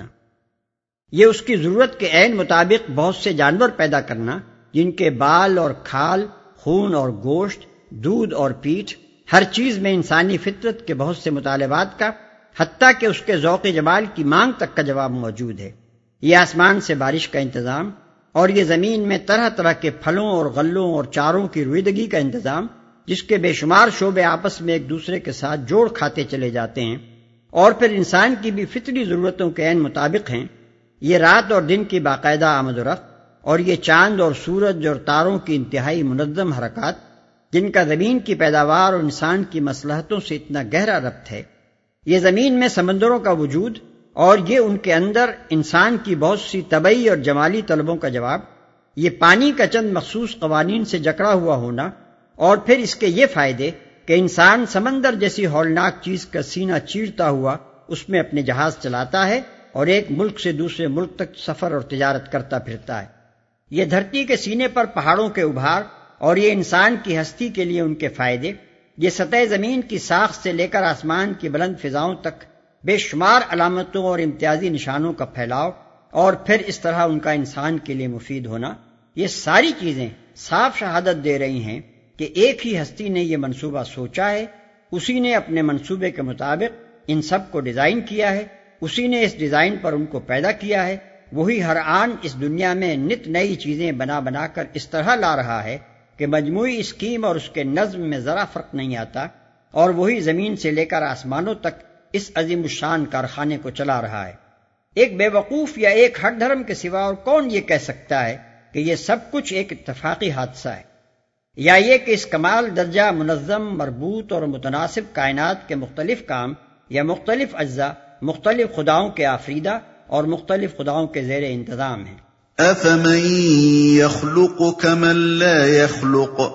یہ اس کی ضرورت کے عین مطابق بہت سے جانور پیدا کرنا جن کے بال اور کھال، خون اور گوشت، دودھ اور پیٹھ، ہر چیز میں انسانی فطرت کے بہت سے مطالبات کا، حتیٰ کہ اس کے ذوق جمال کی مانگ تک کا جواب موجود ہے۔ یہ آسمان سے بارش کا انتظام، اور یہ زمین میں طرح طرح کے پھلوں اور غلوں اور چاروں کی رویدگی کا انتظام، جس کے بے شمار شعبے آپس میں ایک دوسرے کے ساتھ جوڑ کھاتے چلے جاتے ہیں، اور پھر انسان کی بھی فطری ضرورتوں کے عین مطابق ہیں۔ یہ رات اور دن کی باقاعدہ آمد و رفت، اور یہ چاند اور سورج اور تاروں کی انتہائی منظم حرکات، جن کا زمین کی پیداوار اور انسان کی مصلحتوں سے اتنا گہرا ربط ہے، یہ زمین میں سمندروں کا وجود، اور یہ ان کے اندر انسان کی بہت سی طبعی اور جمالی طلبوں کا جواب، یہ پانی کا چند مخصوص قوانین سے جکڑا ہوا ہونا، اور پھر اس کے یہ فائدے کہ انسان سمندر جیسی ہولناک چیز کا سینہ چیرتا ہوا اس میں اپنے جہاز چلاتا ہے اور ایک ملک سے دوسرے ملک تک سفر اور تجارت کرتا پھرتا ہے۔ یہ دھرتی کے سینے پر پہاڑوں کے ابھار، اور یہ انسان کی ہستی کے لیے ان کے فائدے، یہ سطح زمین کی ساخت سے لے کر آسمان کی بلند فضاؤں تک بے شمار علامتوں اور امتیازی نشانوں کا پھیلاؤ، اور پھر اس طرح ان کا انسان کے لیے مفید ہونا، یہ ساری چیزیں صاف شہادت دے رہی ہیں کہ ایک ہی ہستی نے یہ منصوبہ سوچا ہے، اسی نے اپنے منصوبے کے مطابق ان سب کو ڈیزائن کیا ہے، اسی نے اس ڈیزائن پر ان کو پیدا کیا ہے، وہی ہر آن اس دنیا میں نت نئی چیزیں بنا بنا کر اس طرح لا رہا ہے کہ مجموعی اسکیم اور اس کے نظم میں ذرا فرق نہیں آتا، اور وہی زمین سے لے کر آسمانوں تک اس عظیم الشان کارخانے کو چلا رہا ہے۔ ایک بے وقوف یا ایک ہٹ دھرم کے سوا اور کون یہ کہہ سکتا ہے کہ یہ سب کچھ ایک اتفاقی حادثہ ہے، یا یہ کہ اس کمال درجہ منظم، مربوط اور متناسب کائنات کے مختلف کام یا مختلف اجزاء مختلف خداؤں کے آفریدہ اور مختلف خداؤں کے زیر انتظام ہیں۔ أَفَمَن يَخْلُقُ كَمَن لَّا يَخْلُقُ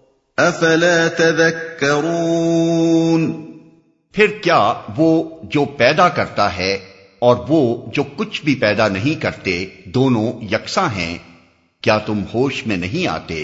أَفَلَا تَذَكَّرُونَ۔ پھر کیا وہ جو پیدا کرتا ہے اور وہ جو کچھ بھی پیدا نہیں کرتے دونوں یکساں ہیں؟ کیا تم ہوش میں نہیں آتے؟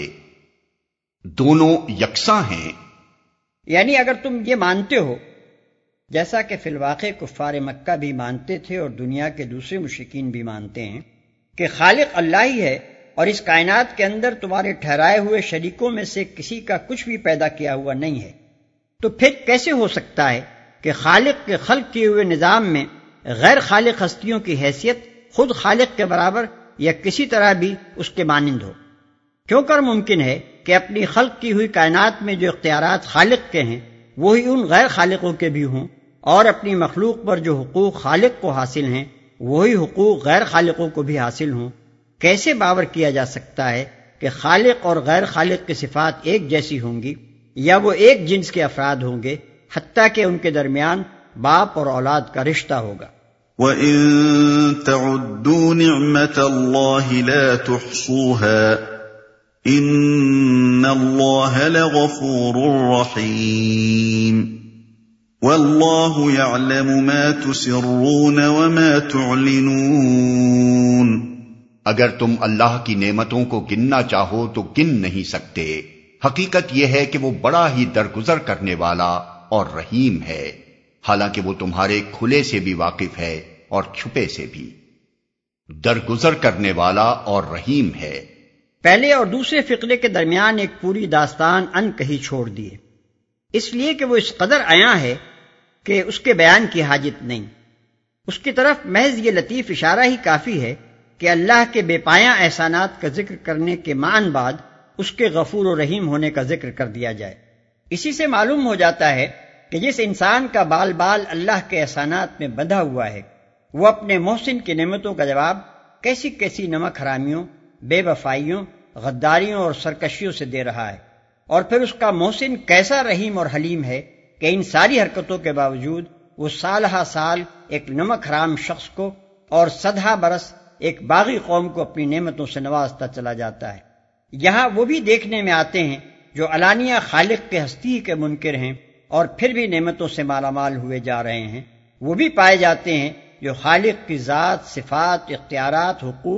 دونوں یکساں ہیں، یعنی اگر تم یہ مانتے ہو، جیسا کہ فی الواقع کفار مکہ بھی مانتے تھے اور دنیا کے دوسرے مشرکین بھی مانتے ہیں کہ خالق اللہ ہی ہے، اور اس کائنات کے اندر تمہارے ٹھہرائے ہوئے شریکوں میں سے کسی کا کچھ بھی پیدا کیا ہوا نہیں ہے، تو پھر کیسے ہو سکتا ہے کہ خالق کے خلق کیے ہوئے نظام میں غیر خالق ہستیوں کی حیثیت خود خالق کے برابر یا کسی طرح بھی اس کے مانند ہو؟ کیوں کر ممکن ہے کہ اپنی خلق کی ہوئی کائنات میں جو اختیارات خالق کے ہیں وہی ان غیر خالقوں کے بھی ہوں، اور اپنی مخلوق پر جو حقوق خالق کو حاصل ہیں وہی حقوق غیر خالقوں کو بھی حاصل ہوں؟ کیسے باور کیا جا سکتا ہے کہ خالق اور غیر خالق کی صفات ایک جیسی ہوں گی، یا وہ ایک جنس کے افراد ہوں گے، حتیٰ کہ ان کے درمیان باپ اور اولاد کا رشتہ ہوگا؟ وَإِن تَعُدُّوا نِعْمَةَ اللَّهِ لَا تُحْصُوهَا إِنَّ اللَّهَ لَغَفُورٌ رَّحِيمٌ وَاللَّهُ يَعْلَمُ مَا تُسِرُّونَ وَمَا تُعْلِنُونَ۔ اگر تم اللہ کی نعمتوں کو گننا چاہو تو گن نہیں سکتے، حقیقت یہ ہے کہ وہ بڑا ہی درگزر کرنے والا اور رحیم ہے، حالانکہ وہ تمہارے کھلے سے بھی واقف ہے اور چھپے سے بھی۔ درگزر کرنے والا اور رحیم ہے۔ پہلے اور دوسرے فقرے کے درمیان ایک پوری داستان ان کہی چھوڑ دیے، اس لیے کہ وہ اس قدر عیاں ہے کہ اس کے بیان کی حاجت نہیں۔ اس کی طرف محض یہ لطیف اشارہ ہی کافی ہے کہ اللہ کے بے پایاں احسانات کا ذکر کرنے کے معاً بعد اس کے غفور و رحیم ہونے کا ذکر کر دیا جائے۔ اسی سے معلوم ہو جاتا ہے کہ جس انسان کا بال بال اللہ کے احسانات میں بندھا ہوا ہے، وہ اپنے محسن کی نعمتوں کا جواب کیسی کیسی نمک حرامیوں، بے وفائیوں، غداریوں اور سرکشیوں سے دے رہا ہے، اور پھر اس کا محسن کیسا رحیم اور حلیم ہے کہ ان ساری حرکتوں کے باوجود وہ سال ہا سال ایک نمک حرام شخص کو اور صدہا برس ایک باغی قوم کو اپنی نعمتوں سے نوازتا چلا جاتا ہے۔ یہاں وہ بھی دیکھنے میں آتے ہیں جو علانیہ خالق کے ہستی کے منکر ہیں اور پھر بھی نعمتوں سے مالا مال ہوئے جا رہے ہیں، وہ بھی پائے جاتے ہیں جو خالق کی ذات، صفات، اختیارات، حقوق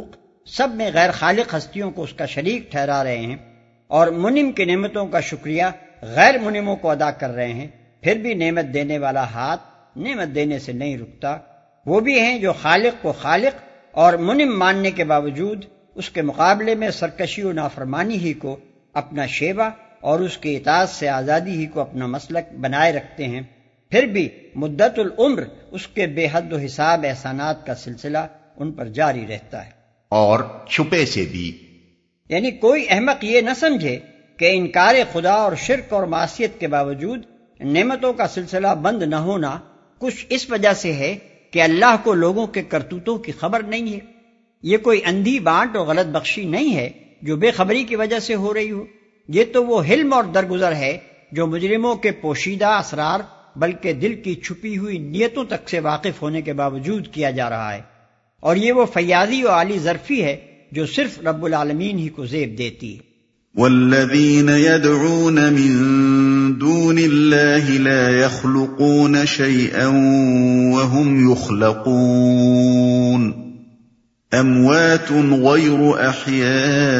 سب میں غیر خالق ہستیوں کو اس کا شریک ٹھہرا رہے ہیں اور منعم کی نعمتوں کا شکریہ غیر منعموں کو ادا کر رہے ہیں، پھر بھی نعمت دینے والا ہاتھ نعمت دینے سے نہیں رکتا۔ وہ بھی ہیں جو خالق کو خالق اور منعم ماننے کے باوجود اس کے مقابلے میں سرکشی و نافرمانی ہی کو اپنا شیوہ اور اس کی اطاعت سے آزادی ہی کو اپنا مسلک بنائے رکھتے ہیں، پھر بھی مدت العمر اس کے بے حد و حساب احسانات کا سلسلہ ان پر جاری رہتا ہے۔ اور چھپے سے بھی، یعنی کوئی احمق یہ نہ سمجھے کہ انکار خدا اور شرک اور معصیت کے باوجود نعمتوں کا سلسلہ بند نہ ہونا کچھ اس وجہ سے ہے کہ اللہ کو لوگوں کے کرتوتوں کی خبر نہیں ہے۔ یہ کوئی اندھی بانٹ اور غلط بخشی نہیں ہے جو بے خبری کی وجہ سے ہو رہی ہو، یہ تو وہ حلم اور درگزر ہے جو مجرموں کے پوشیدہ اسرار بلکہ دل کی چھپی ہوئی نیتوں تک سے واقف ہونے کے باوجود کیا جا رہا ہے، اور یہ وہ فیاضی و عالی ظرفی ہے جو صرف رب العالمین ہی کو زیب دیتی ہے۔ والذین يدعون من دون اللہ لا يخلقون شیئا وهم يخلقون اموات غیر احیاء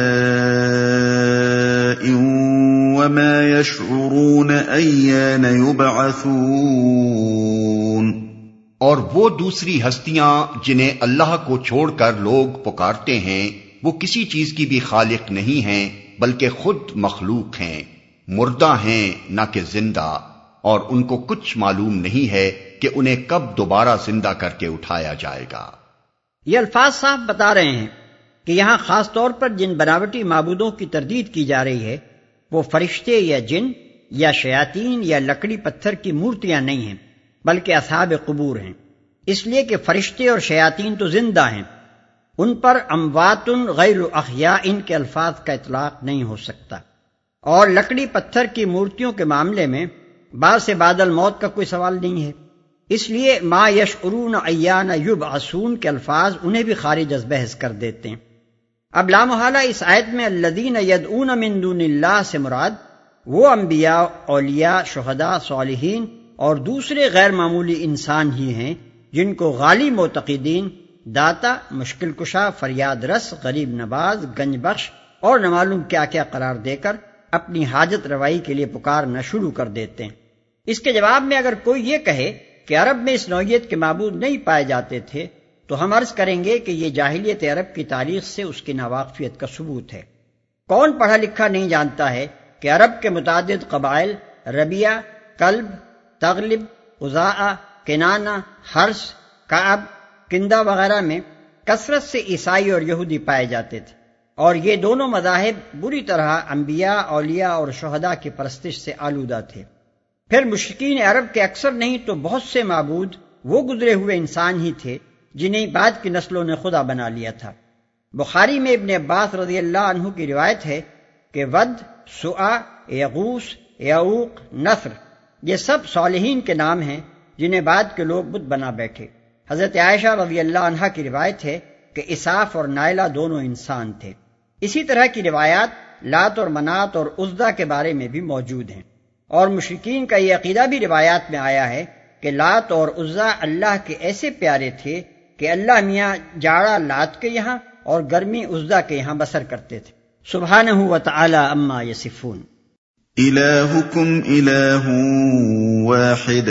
وما يشعرون ایان یبعثون۔ اور وہ دوسری ہستیاں جنہیں اللہ کو چھوڑ کر لوگ پکارتے ہیں وہ کسی چیز کی بھی خالق نہیں ہیں بلکہ خود مخلوق ہیں، مردہ ہیں نہ کہ زندہ، اور ان کو کچھ معلوم نہیں ہے کہ انہیں کب دوبارہ زندہ کر کے اٹھایا جائے گا۔ یہ الفاظ صاف بتا رہے ہیں کہ یہاں خاص طور پر جن بناوٹی معبودوں کی تردید کی جا رہی ہے وہ فرشتے یا جن یا شیاطین یا لکڑی پتھر کی مورتیاں نہیں ہیں بلکہ اصحاب قبور ہیں، اس لیے کہ فرشتے اور شیاطین تو زندہ ہیں، ان پر اموات غیر احیاء ان کے الفاظ کا اطلاق نہیں ہو سکتا، اور لکڑی پتھر کی مورتیوں کے معاملے میں بعد سے بعد الموت کا کوئی سوال نہیں ہے، اس لیے ما یشعرون ایان یبعثون کے الفاظ انہیں بھی خارج از بحث کر دیتے ہیں۔ اب لامحالہ اس آیت میں الذین یدعون من دون اللہ سے مراد وہ انبیاء، اولیاء، شہداء، صالحین اور دوسرے غیر معمولی انسان ہی ہیں جن کو غالی معتقدین داتا، مشکل کشا، فریاد رس، غریب نواز، گنج بخش اور نہ معلوم کیا کیا قرار دے کر اپنی حاجت روائی کے لیے پکارنا شروع کر دیتے ہیں۔ اس کے جواب میں اگر کوئی یہ کہے کہ عرب میں اس نوعیت کے معبود نہیں پائے جاتے تھے تو ہم عرض کریں گے کہ یہ جاہلیت عرب کی تاریخ سے اس کی ناواقفیت کا ثبوت ہے۔ کون پڑھا لکھا نہیں جانتا ہے کہ عرب کے متعدد قبائل ربیہ، کلب، تغلب، قضاء، کنانہ، حرس، کعب، کندہ وغیرہ میں کثرت سے عیسائی اور یہودی پائے جاتے تھے، اور یہ دونوں مذاہب بری طرح انبیاء، اولیاء اور شہداء کی پرستش سے آلودہ تھے۔ پھر مشرکین عرب کے اکثر نہیں تو بہت سے معبود وہ گزرے ہوئے انسان ہی تھے جنہیں بعد کی نسلوں نے خدا بنا لیا تھا۔ بخاری میں ابن عباس رضی اللہ عنہ کی روایت ہے کہ ود، سعا، یغوث، یعوق، نصر یہ سب صالحین کے نام ہیں جنہیں بعد کے لوگ بت بنا بیٹھے۔ حضرت عائشہ رضی اللہ عنہا کی روایت ہے کہ اساف اور نائلہ دونوں انسان تھے۔ اسی طرح کی روایات لات اور منات اور عزا کے بارے میں بھی موجود ہیں، اور مشرکین کا یہ عقیدہ بھی روایات میں آیا ہے کہ لات اور عزا اللہ کے ایسے پیارے تھے کہ اللہ میاں جاڑا لات کے یہاں اور گرمی عزا کے یہاں بسر کرتے تھے۔ سبحانہ وتعالی عما یصفون۔ الہکم الہ واحد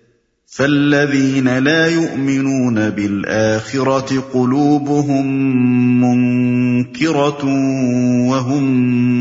فالذین لا یؤمنون بالآخرة قلوبهم منکرة وهم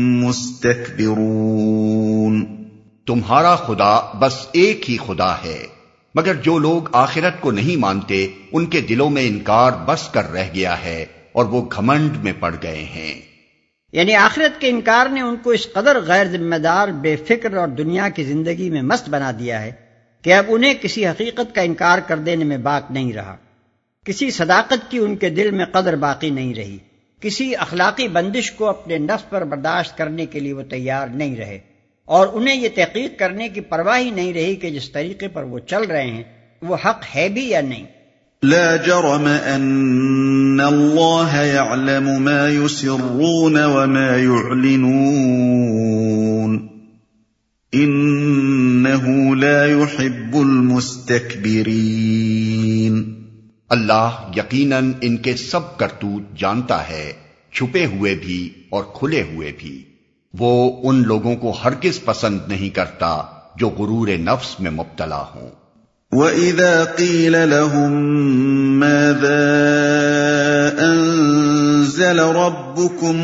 مستکبرون۔ تمہارا خدا بس ایک ہی خدا ہے، مگر جو لوگ آخرت کو نہیں مانتے ان کے دلوں میں انکار بس کر رہ گیا ہے اور وہ گھمنڈ میں پڑ گئے ہیں۔ یعنی آخرت کے انکار نے ان کو اس قدر غیر ذمہ دار، بے فکر اور دنیا کی زندگی میں مست بنا دیا ہے کہ اب انہیں کسی حقیقت کا انکار کر دینے میں باک نہیں رہا، کسی صداقت کی ان کے دل میں قدر باقی نہیں رہی، کسی اخلاقی بندش کو اپنے نفس پر برداشت کرنے کے لیے وہ تیار نہیں رہے، اور انہیں یہ تحقیق کرنے کی پرواہ ہی نہیں رہی کہ جس طریقے پر وہ چل رہے ہیں وہ حق ہے بھی یا نہیں۔ لا جرم ان اللہ يعلم ما يسرون وما يعلنون انه لا يحب المستكبرین۔ اللہ یقیناً ان کے سب کرتوت جانتا ہے چھپے ہوئے بھی اور کھلے ہوئے بھی۔ وہ ان لوگوں کو ہرگز پسند نہیں کرتا جو غرور نفس میں مبتلا ہوں۔ وَإِذَا قِيلَ لَهُم مَّاذَا أَنزَلَ رَبُّكُمْ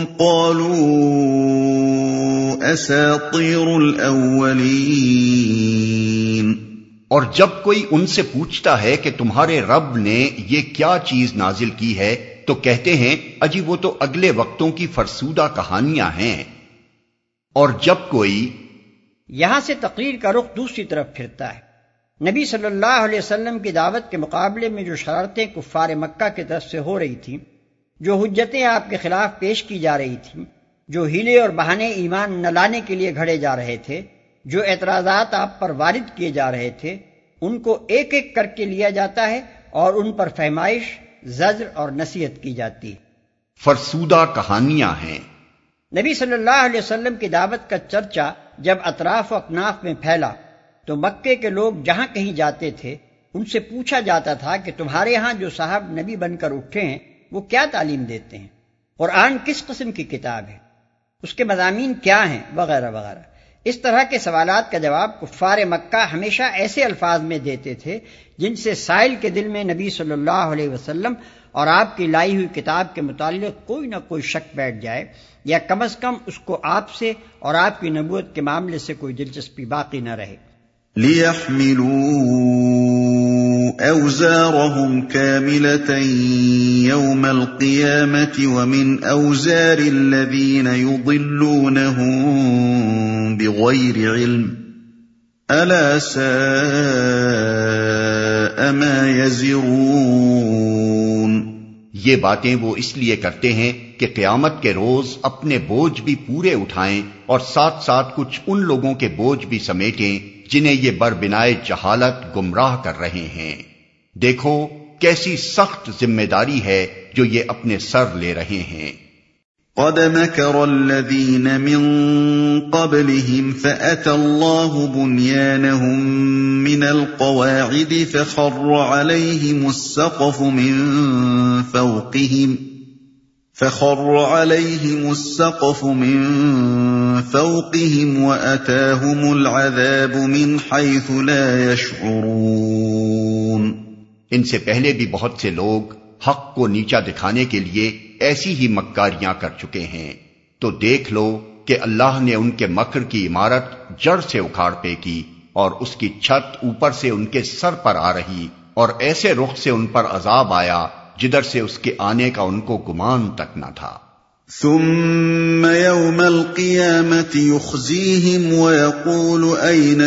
قَالُوا أَسَاطِيرُ الْأَوَّلِينَ۔ اور جب کوئی ان سے پوچھتا ہے کہ تمہارے رب نے یہ کیا چیز نازل کی ہے تو کہتے ہیں اجی وہ تو اگلے وقتوں کی فرسودہ کہانیاں ہیں۔ اور جب کوئی یہاں سے تقریر کا رخ دوسری طرف پھرتا ہے۔ نبی صلی اللہ علیہ وسلم کی دعوت کے مقابلے میں جو شرارتیں کفار مکہ کی طرف سے ہو رہی تھیں، جو حجتیں آپ کے خلاف پیش کی جا رہی تھیں، جو ہیلے اور بہانے ایمان نہ لانے کے لیے گھڑے جا رہے تھے، جو اعتراضات آپ پر وارد کیے جا رہے تھے، ان کو ایک ایک کر کے لیا جاتا ہے اور ان پر فہمائش، زجر اور نصیحت کی جاتی ہے۔ فرسودہ کہانیاں ہیں۔ نبی صلی اللہ علیہ وسلم کی دعوت کا چرچا جب اطراف و اکناف میں پھیلا تو مکے کے لوگ جہاں کہیں جاتے تھے ان سے پوچھا جاتا تھا کہ تمہارے ہاں جو صاحب نبی بن کر اٹھے ہیں وہ کیا تعلیم دیتے ہیں، قرآن کس قسم کی کتاب ہے، اس کے مضامین کیا ہیں، وغیرہ وغیرہ۔ اس طرح کے سوالات کا جواب کفار مکہ ہمیشہ ایسے الفاظ میں دیتے تھے جن سے سائل کے دل میں نبی صلی اللہ علیہ وسلم اور آپ کی لائی ہوئی کتاب کے متعلق کوئی نہ کوئی شک بیٹھ جائے، یا کم از کم اس کو آپ سے اور آپ کی نبوت کے معاملے سے کوئی دلچسپی باقی نہ رہے۔ لِيَحْمِلُوا أَوْزَارَهُمْ كَامِلَةً يَوْمَ الْقِيَامَةِ وَمِنْ أَوْزَارِ الَّذِينَ يُضِلُّونَهُم بِغَيْرِ عِلْمٍ أَلَا سَاءَ مَا يَزِرُونَ۔ یہ باتیں وہ اس لیے کرتے ہیں کہ قیامت کے روز اپنے بوجھ بھی پورے اٹھائیں اور ساتھ ساتھ کچھ ان لوگوں کے بوجھ بھی سمیٹیں جنہیں یہ بربنائے جہالت گمراہ کر رہے ہیں۔ دیکھو کیسی سخت ذمہ داری ہے جو یہ اپنے سر لے رہے ہیں۔ قَدْ مَكَرَ الَّذِينَ مِن قَبْلِهِمْ فَأَتَى اللَّهُ بُنْيَانَهُم مِّنَ الْقَوَاعِدِ فَخَرَّ عَلَيْهِمُ السَّقْفُ مِن فَوْقِهِمْ فَخَرَّ عَلَيْهِمُ السَّقْفُ مِن فَوْقِهِمْ وَأَتَاهُمُ الْعَذَابُ مِنْ حَيْثُ لَا يَشْعُرُونَ۔ ان سے پہلے بھی بہت سے لوگ حق کو نیچا دکھانے کے لیے ایسی ہی مکاریاں کر چکے ہیں، تو دیکھ لو کہ اللہ نے ان کے مکر کی عمارت جڑ سے اکھاڑ پھینکی اور اس کی چھت اوپر سے ان کے سر پر آ رہی، اور ایسے رخ سے ان پر عذاب آیا جدھر سے اس کے آنے کا ان کو گمان تک نہ تھا۔ ثم يوم القيامة يخزيهم ويقول أين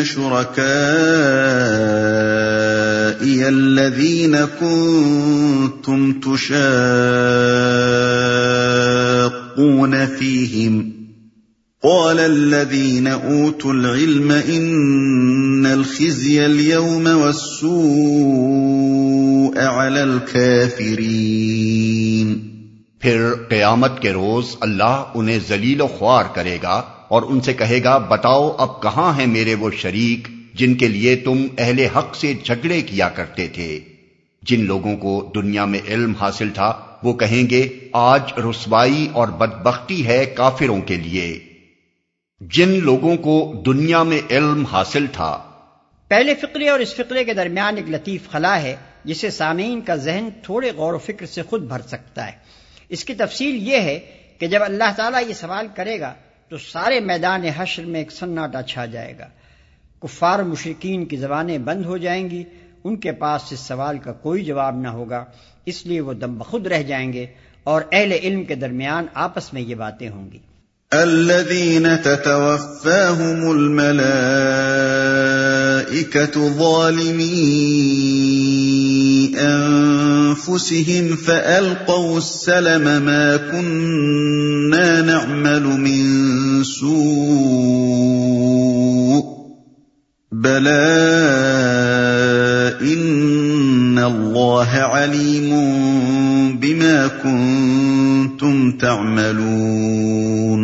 شركائي الذين كنتم تشاقون فيهم قال الذين أوتوا العلم إن الخزي اليوم والسوء على الكافرين۔ پھر قیامت کے روز اللہ انہیں ذلیل و خوار کرے گا اور ان سے کہے گا بتاؤ اب کہاں ہیں میرے وہ شریک جن کے لیے تم اہل حق سے جھگڑے کیا کرتے تھے۔ جن لوگوں کو دنیا میں علم حاصل تھا وہ کہیں گے آج رسوائی اور بدبختی ہے کافروں کے لیے۔ جن لوگوں کو دنیا میں علم حاصل تھا۔ پہلے فقرے اور اس فقرے کے درمیان ایک لطیف خلا ہے جسے سامعین کا ذہن تھوڑے غور و فکر سے خود بھر سکتا ہے۔ اس کی تفصیل یہ ہے کہ جب اللہ تعالیٰ یہ سوال کرے گا تو سارے میدان حشر میں ایک سناٹا چھا جائے گا، کفار مشرکین کی زبانیں بند ہو جائیں گی، ان کے پاس اس سوال کا کوئی جواب نہ ہوگا، اس لیے وہ دم بخود رہ جائیں گے اور اہل علم کے درمیان آپس میں یہ باتیں ہوں گی۔ الذين تتوفاهم الملائكة ظالمي أنفسهم فألقوا السلم ما كنا نعمل من سوء بلى إن الله عليم بما كنتم تعملون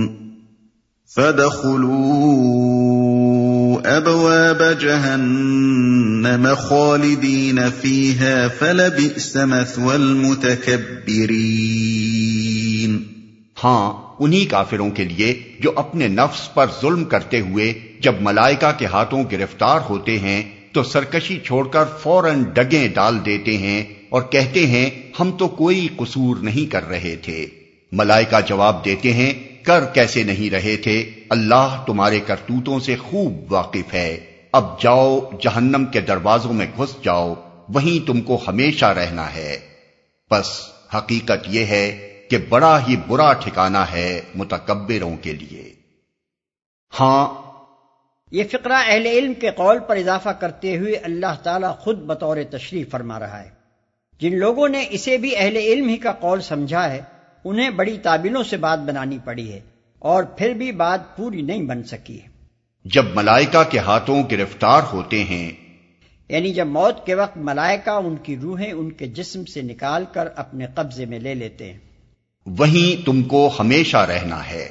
فادخلوا أبواب جهنم خالدين فيها فلبئس مثوى المتكبرين۔ ہاں انہی کافروں کے لیے جو اپنے نفس پر ظلم کرتے ہوئے جب ملائکہ کے ہاتھوں گرفتار ہوتے ہیں تو سرکشی چھوڑ کر فوراً ڈگیں ڈال دیتے ہیں اور کہتے ہیں ہم تو کوئی قصور نہیں کر رہے تھے۔ ملائکہ جواب دیتے ہیں کر کیسے نہیں رہے تھے، اللہ تمہارے کرتوتوں سے خوب واقف ہے، اب جاؤ جہنم کے دروازوں میں گھس جاؤ، وہیں تم کو ہمیشہ رہنا ہے۔ بس حقیقت یہ ہے کہ بڑا ہی برا ٹھکانہ ہے متکبروں کے لیے۔ ہاں یہ فقرہ اہل علم کے قول پر اضافہ کرتے ہوئے اللہ تعالیٰ خود بطور تشریح فرما رہا ہے۔ جن لوگوں نے اسے بھی اہل علم ہی کا قول سمجھا ہے انہیں بڑی تعبیلوں سے بات بنانی پڑی ہے اور پھر بھی بات پوری نہیں بن سکی ہے۔ جب ملائکہ کے ہاتھوں گرفتار ہوتے ہیں، یعنی جب موت کے وقت ملائکہ ان کی روحیں ان کے جسم سے نکال کر اپنے قبضے میں لے لیتے ہیں، وہیں تم کو ہمیشہ رہنا ہے۔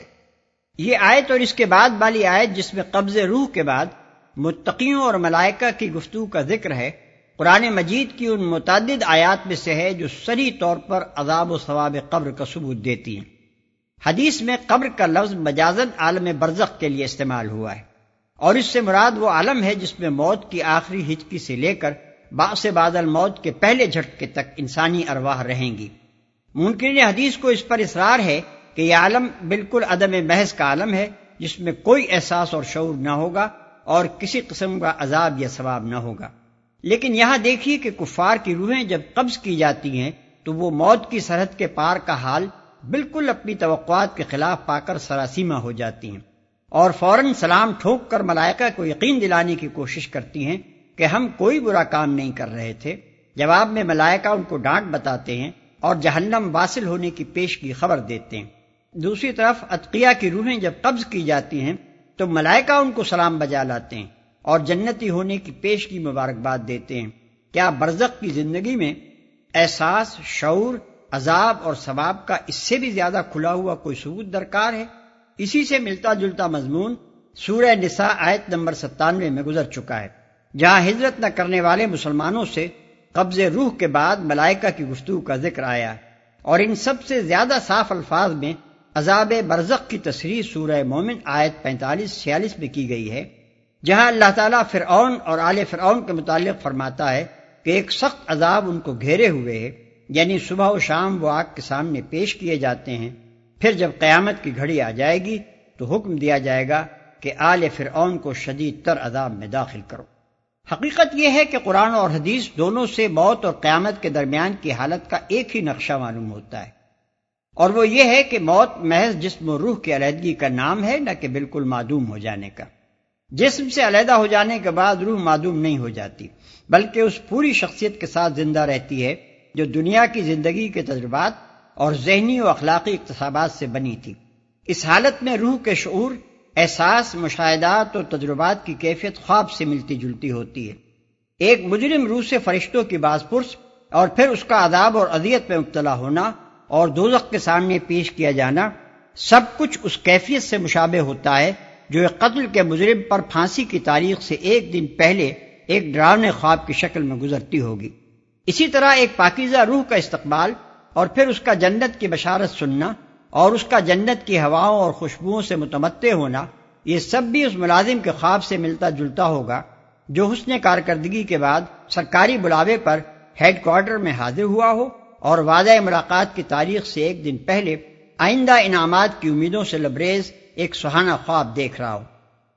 یہ آیت اور اس کے بعد والی آیت جس میں قبض روح کے بعد متقیوں اور ملائکہ کی گفتگو کا ذکر ہے، قرآن مجید کی ان متعدد آیات میں سے ہے جو صریح طور پر عذاب و ثواب قبر کا ثبوت دیتی ہیں۔ حدیث میں قبر کا لفظ مجازاً عالم برزخ کے لیے استعمال ہوا ہے، اور اس سے مراد وہ عالم ہے جس میں موت کی آخری ہچکی سے لے کر بعث بعد الموت کے پہلے جھٹکے تک انسانی ارواح رہیں گی۔ منکرین حدیث کو اس پر اصرار ہے کہ یہ عالم بالکل عدم محض کا عالم ہے جس میں کوئی احساس اور شعور نہ ہوگا اور کسی قسم کا عذاب یا ثواب نہ ہوگا۔ لیکن یہاں دیکھیے کہ کفار کی روحیں جب قبض کی جاتی ہیں تو وہ موت کی سرحد کے پار کا حال بالکل اپنی توقعات کے خلاف پا کر سراسیمہ ہو جاتی ہیں اور فوراً سلام ٹھوک کر ملائکہ کو یقین دلانے کی کوشش کرتی ہیں کہ ہم کوئی برا کام نہیں کر رہے تھے۔ جواب میں ملائکہ ان کو ڈانٹ بتاتے ہیں اور جہنم واصل ہونے کی پیش کی خبر دیتے ہیں۔ دوسری طرف اتقیاء کی روحیں جب قبض کی جاتی ہیں تو ملائکہ ان کو سلام بجا لاتے ہیں اور جنتی ہونے کی پیش کی مبارکباد دیتے ہیں۔ کیا برزخ کی زندگی میں احساس، شعور، عذاب اور ثواب کا اس سے بھی زیادہ کھلا ہوا کوئی ثبوت درکار ہے؟ اسی سے ملتا جلتا مضمون سورہ نساء آیت نمبر ستانوے میں گزر چکا ہے، جہاں ہجرت نہ کرنے والے مسلمانوں سے قبض روح کے بعد ملائکہ کی گفتگو کا ذکر آیا، اور ان سب سے زیادہ صاف الفاظ میں عذاب برزخ کی تصریح سورہ مومن آیت پینتالیس چھیالیس میں کی گئی ہے، جہاں اللہ تعالیٰ فرعون اور آل فرعون کے متعلق فرماتا ہے کہ ایک سخت عذاب ان کو گھیرے ہوئے ہے، یعنی صبح و شام وہ آگ کے سامنے پیش کیے جاتے ہیں، پھر جب قیامت کی گھڑی آ جائے گی تو حکم دیا جائے گا کہ آل فرعون کو شدید تر عذاب میں داخل کرو۔ حقیقت یہ ہے کہ قرآن اور حدیث دونوں سے موت اور قیامت کے درمیان کی حالت کا ایک ہی نقشہ معلوم ہوتا ہے، اور وہ یہ ہے کہ موت محض جسم و روح کی علیحدگی کا نام ہے، نہ کہ بالکل معدوم ہو جانے کا۔ جسم سے علیحدہ ہو جانے کے بعد روح معدوم نہیں ہو جاتی، بلکہ اس پوری شخصیت کے ساتھ زندہ رہتی ہے جو دنیا کی زندگی کے تجربات اور ذہنی و اخلاقی اکتسابات سے بنی تھی۔ اس حالت میں روح کے شعور، احساس، مشاہدات اور تجربات کی کیفیت خواب سے ملتی جلتی ہوتی ہے۔ ایک مجرم روح سے فرشتوں کی باز پرس اور پھر اس کا عذاب اور اذیت میں مبتلا ہونا اور دوزخ کے سامنے پیش کیا جانا، سب کچھ اس کیفیت سے مشابہ ہوتا ہے جو ایک قتل کے مجرم پر پھانسی کی تاریخ سے ایک دن پہلے ایک ڈراؤنے خواب کی شکل میں گزرتی ہوگی۔ اسی طرح ایک پاکیزہ روح کا استقبال اور پھر اس کا جنت کی بشارت سننا اور اس کا جنت کی ہواؤں اور خوشبوؤں سے متمتع ہونا، یہ سب بھی اس ملازم کے خواب سے ملتا جلتا ہوگا جو حسن کارکردگی کے بعد سرکاری بلاوے پر ہیڈ کوارٹر میں حاضر ہوا ہو اور وعدہ ملاقات کی تاریخ سے ایک دن پہلے آئندہ انعامات کی امیدوں سے لبریز ایک سہانا خواب دیکھ رہا ہو۔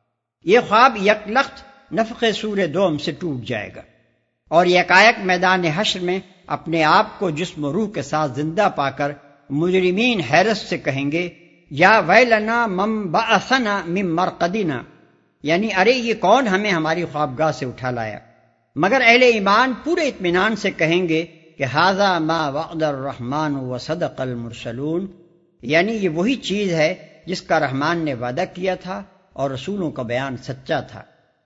یہ خواب یک لخت نفخ سور دوم سے ٹوٹ جائے گا اور یکایک میدان حشر میں اپنے آپ کو جسم و روح کے ساتھ زندہ پا کر مجرمین حیرت سے کہیں گے یا ویلنا مم بعثنا من مرقدنا، یعنی ارے یہ کون ہمیں ہماری خوابگاہ سے اٹھا لایا؟ مگر اہل ایمان پورے اطمینان سے کہیں گے کہ ھذا ما وعد الرحمن وصدق المرسلون، یعنی یہ وہی چیز ہے جس کا رحمان نے وعدہ کیا تھا اور رسولوں کا بیان سچا تھا۔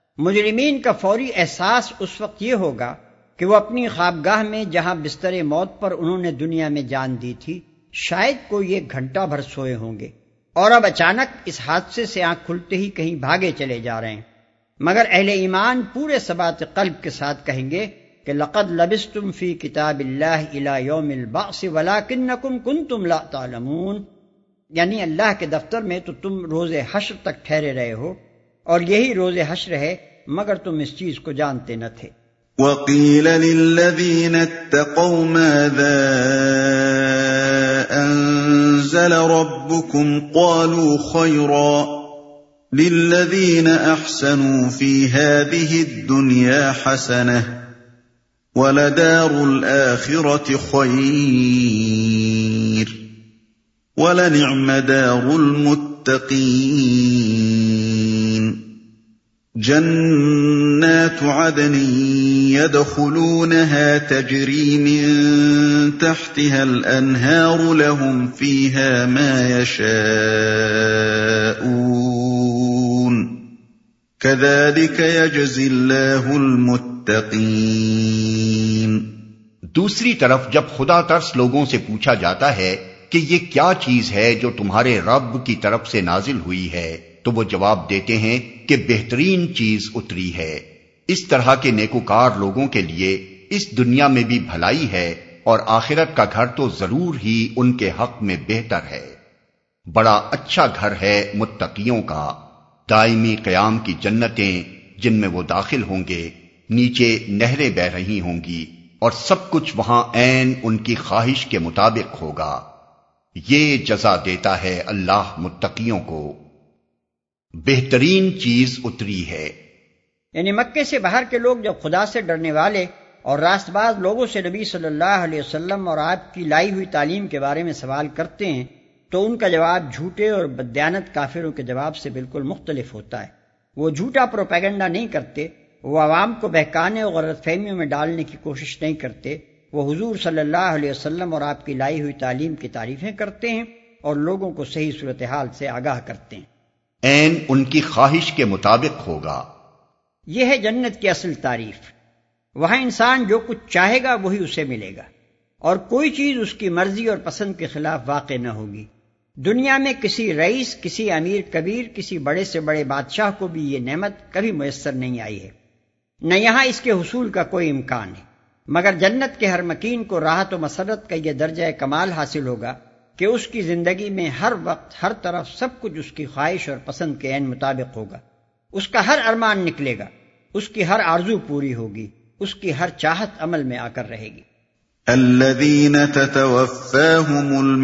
مجرمین کا فوری احساس اس وقت یہ ہوگا کہ وہ اپنی خوابگاہ میں جہاں بستر موت پر انہوں نے دنیا میں جان دی تھی شاید کوئی ایک گھنٹہ بھر سوئے ہوں گے، اور اب اچانک اس حادثے سے آنکھ کھلتے ہی کہیں بھاگے چلے جا رہے ہیں۔ مگر اہل ایمان پورے ثبات قلب کے ساتھ کہیں گے کہ لقد لبستم فی کتاب اللہ الی یوم البعث ولکنکم کنتم لا تعلمون، یعنی اللہ کے دفتر میں تو تم روز حشر تک ٹھہرے رہے ہو، اور یہی روز حشر ہے، مگر تم اس چیز کو جانتے نہ تھے۔ وَقِيلَ لِلَّذِينَ اتَّقَوْا مَاذَا أَنزَلَ رَبُّكُمْ قَالُوا خَيْرًا لِلَّذِينَ أَحْسَنُوا فِي هَذِهِ الدُّنْيَا حَسَنَةٌ وَلَدَارُ الْآخِرَةِ خَيْرٌ وَلَنِعْمَ دَارُ الْمُتَّقِينَ جنات عدن يدخلونها تجري من تحتها الأنهار لهم فيها ما يشاءون كذلك يجزي الله المتقين۔ دوسری طرف جب خدا ترس لوگوں سے پوچھا جاتا ہے کہ یہ کیا چیز ہے جو تمہارے رب کی طرف سے نازل ہوئی ہے، تو وہ جواب دیتے ہیں کہ بہترین چیز اتری ہے۔ اس طرح کے نیکوکار لوگوں کے لیے اس دنیا میں بھی بھلائی ہے، اور آخرت کا گھر تو ضرور ہی ان کے حق میں بہتر ہے۔ بڑا اچھا گھر ہے متقیوں کا، دائمی قیام کی جنتیں جن میں وہ داخل ہوں گے، نیچے نہریں بہہ رہی ہوں گی، اور سب کچھ وہاں عین ان کی خواہش کے مطابق ہوگا۔ یہ جزا دیتا ہے اللہ متقیوں کو۔ بہترین چیز اتری ہے، یعنی مکے سے باہر کے لوگ جب خدا سے ڈرنے والے اور راست باز لوگوں سے نبی صلی اللہ علیہ وسلم اور آپ کی لائی ہوئی تعلیم کے بارے میں سوال کرتے ہیں تو ان کا جواب جھوٹے اور بددیانت کافروں کے جواب سے بالکل مختلف ہوتا ہے۔ وہ جھوٹا پروپیگنڈا نہیں کرتے، وہ عوام کو بہکانے اور غلط فہمیوں میں ڈالنے کی کوشش نہیں کرتے، وہ حضور صلی اللہ علیہ وسلم اور آپ کی لائی ہوئی تعلیم کی تعریفیں کرتے ہیں اور لوگوں کو صحیح صورتحال سے آگاہ کرتے ہیں۔ عین ان کی خواہش کے مطابق ہوگا۔ یہ ہے جنت کی اصل تعریف۔ وہاں انسان جو کچھ چاہے گا وہی اسے ملے گا، اور کوئی چیز اس کی مرضی اور پسند کے خلاف واقع نہ ہوگی۔ دنیا میں کسی رئیس، کسی امیر کبیر، کسی بڑے سے بڑے بادشاہ کو بھی یہ نعمت کبھی میسر نہیں آئی ہے، نہ یہاں اس کے حصول کا کوئی امکان ہے، مگر جنت کے ہر مکین کو راحت و مسرت کا یہ درجہ کمال حاصل ہوگا کہ اس کی زندگی میں ہر وقت ہر طرف سب کچھ اس کی خواہش اور پسند کے عین مطابق ہوگا، اس کا ہر ارمان نکلے گا، اس کی ہر آرزو پوری ہوگی، اس کی ہر چاہت عمل میں آ کر رہے گی۔ الذين تتوفاهم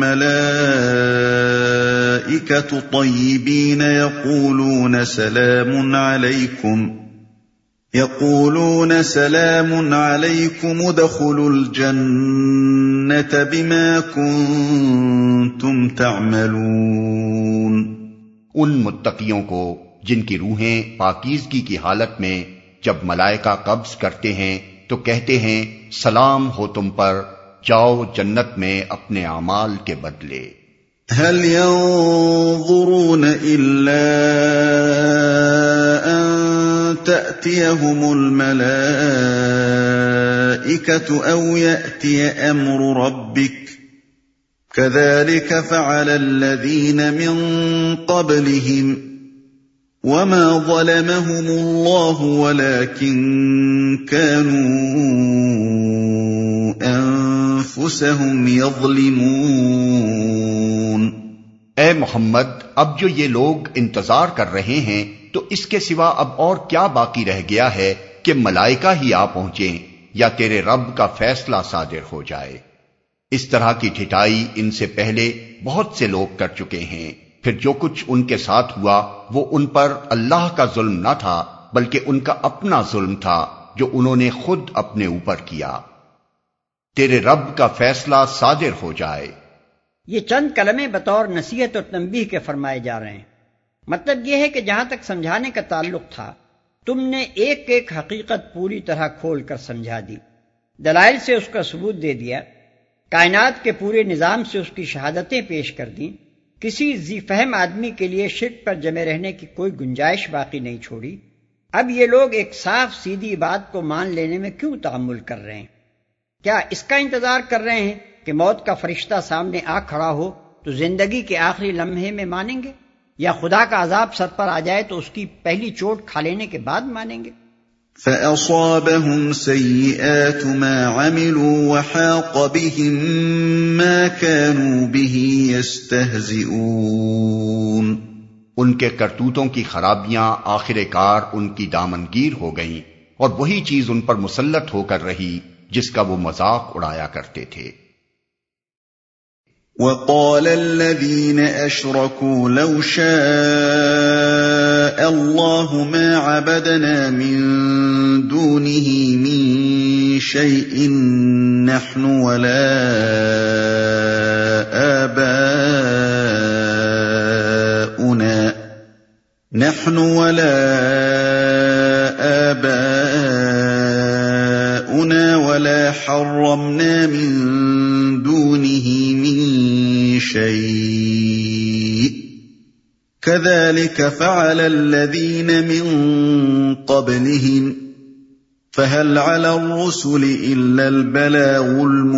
الملائكة طيبين يقولون سلام عليكم يقولون سلام عليكم ادخلوا الجنة بما كنتم تعملون۔ ان متقیوں کو جن کی روحیں پاکیزگی کی حالت میں جب ملائکہ قبض کرتے ہیں تو کہتے ہیں سلام ہو تم پر، جاؤ جنت میں اپنے اعمال کے بدلے۔ هل ينظرون إلا أن تأتيهم الملائكة أو يأتي أمر ربك كذلك فعل الذين من قبلهم وما ظلمهم الله ولكن كانوا أنفسهم يظلمون۔ اے محمد، اب جو یہ لوگ انتظار کر رہے ہیں تو اس کے سوا اب اور کیا باقی رہ گیا ہے کہ ملائکہ ہی آ پہنچیں یا تیرے رب کا فیصلہ صادر ہو جائے۔ اس طرح کی ٹھٹائی ان سے پہلے بہت سے لوگ کر چکے ہیں، پھر جو کچھ ان کے ساتھ ہوا وہ ان پر اللہ کا ظلم نہ تھا بلکہ ان کا اپنا ظلم تھا جو انہوں نے خود اپنے اوپر کیا۔ تیرے رب کا فیصلہ صادر ہو جائے۔ یہ چند کلمے بطور نصیحت اور تنبیہ کے فرمائے جا رہے ہیں۔ مطلب یہ ہے کہ جہاں تک سمجھانے کا تعلق تھا تم نے ایک ایک حقیقت پوری طرح کھول کر سمجھا دی، دلائل سے اس کا ثبوت دے دیا، کائنات کے پورے نظام سے اس کی شہادتیں پیش کر دیں، کسی ذی فہم آدمی کے لیے شرک پر جمے رہنے کی کوئی گنجائش باقی نہیں چھوڑی۔ اب یہ لوگ ایک صاف سیدھی بات کو مان لینے میں کیوں تحمل کر رہے ہیں؟ کیا اس کا انتظار کر رہے ہیں کہ موت کا فرشتہ سامنے آ کھڑا ہو تو زندگی کے آخری لمحے میں مانیں گے، یا خدا کا عذاب سر پر آ جائے تو اس کی پہلی چوٹ کھا لینے کے بعد مانیں گے؟ فَأَصَابَهُمْ سَيِّئَاتُ مَا عَمِلُوا وَحَاقَ بِهِم مَّا كَانُوا بِهِ يَسْتَهْزِئُونَ۔ ان کے کرتوتوں کی خرابیاں آخر کار ان کی دامنگیر ہو گئیں، اور وہی چیز ان پر مسلط ہو کر رہی جس کا وہ مذاق اڑایا کرتے تھے۔ وَقَالَ الَّذِينَ أَشْرَكُوا لَوْ شَاءَ اللَّهُ مَا عَبَدْنَا مِن دُونِهِ مِن شَيْءٍ نَّحْنُ وَلَا آبَاؤُنَا نَحْنُ وَلَا آبَاؤُنَا وَلَا حَرَّمْنَا مِن دُونِهِ مِن شَيْءٍ كَذَلِكَ فَعَلَ الَّذِينَ مِن قَبْلِهِمْ فَهَلْ عَلَى الرُّسُلِ إِلَّا الْبَلَاغُ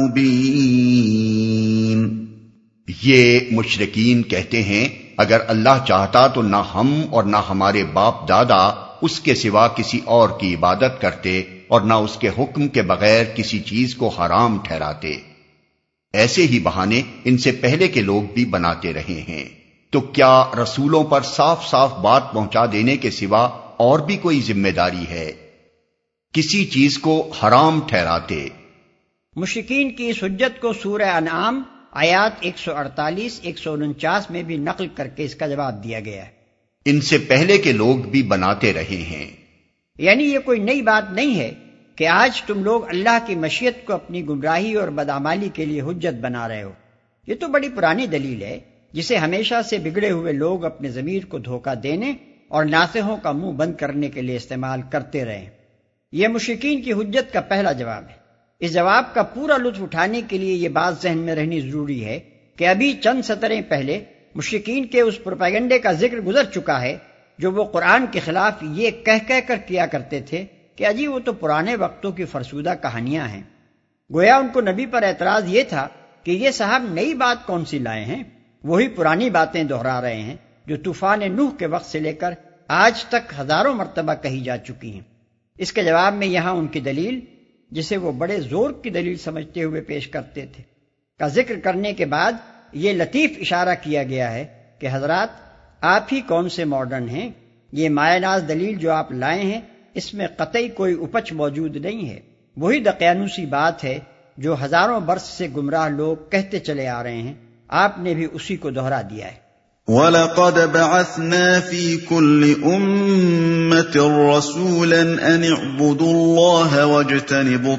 الْمُبِينُ۔ یہ مشرکین کہتے ہیں اگر اللہ چاہتا تو نہ ہم اور نہ ہمارے باپ دادا اس کے سوا کسی اور کی عبادت کرتے اور نہ اس کے حکم کے بغیر کسی چیز کو حرام ٹھہراتے۔ ایسے ہی بہانے ان سے پہلے کے لوگ بھی بناتے رہے ہیں، تو کیا رسولوں پر صاف صاف بات پہنچا دینے کے سوا اور بھی کوئی ذمہ داری ہے؟ کسی چیز کو حرام ٹھہراتے۔ مشرکین کی اس حجت کو سورہ انعام آیات ایک سو اڑتالیس ایک سو انچاس میں بھی نقل کر کے اس کا جواب دیا گیا ہے۔ ان سے پہلے کے لوگ بھی بناتے رہے ہیں، یعنی یہ کوئی نئی بات نہیں ہے کہ آج تم لوگ اللہ کی مشیت کو اپنی گمراہی اور بدعمالی کے لیے حجت بنا رہے ہو۔ یہ تو بڑی پرانی دلیل ہے جسے ہمیشہ سے بگڑے ہوئے لوگ اپنے ضمیر کو دھوکہ دینے اور ناصحوں کا منہ بند کرنے کے لیے استعمال کرتے رہے ہیں۔ یہ مشرکین کی حجت کا پہلا جواب ہے۔ اس جواب کا پورا لطف اٹھانے کے لیے یہ بات ذہن میں رہنی ضروری ہے کہ ابھی چند سطریں پہلے مشرکین کے اس پروپیگنڈے کا ذکر گزر چکا ہے جو وہ قرآن کے خلاف یہ کہہ کہہ کر کیا کرتے تھے کہ اجی وہ تو پرانے وقتوں کی فرسودہ کہانیاں ہیں۔ گویا ان کو نبی پر اعتراض یہ تھا کہ یہ صاحب نئی بات کون سی لائے ہیں، وہی پرانی باتیں دہرا رہے ہیں جو طوفان نوح کے وقت سے لے کر آج تک ہزاروں مرتبہ کہی جا چکی ہیں۔ اس کے جواب میں یہاں ان کی دلیل، جسے وہ بڑے زور کی دلیل سمجھتے ہوئے پیش کرتے تھے، کا ذکر کرنے کے بعد یہ لطیف اشارہ کیا گیا ہے کہ حضرات آپ ہی کون سے ماڈرن ہیں، یہ مایہ ناز دلیل جو آپ لائے ہیں اس میں قطعی کوئی اپچ موجود نہیں ہے، وہی دقیانوسی بات ہے جو ہزاروں برس سے گمراہ لوگ کہتے چلے آ رہے ہیں، آپ نے بھی اسی کو دہرا دیا ہے۔ وَلَقَدْ بَعَثْنَا فِي كُلِّ أُمَّةٍ رَّسُولًا أَنِ اعْبُدُوا اللَّهَ وَاجْتَنِبُوا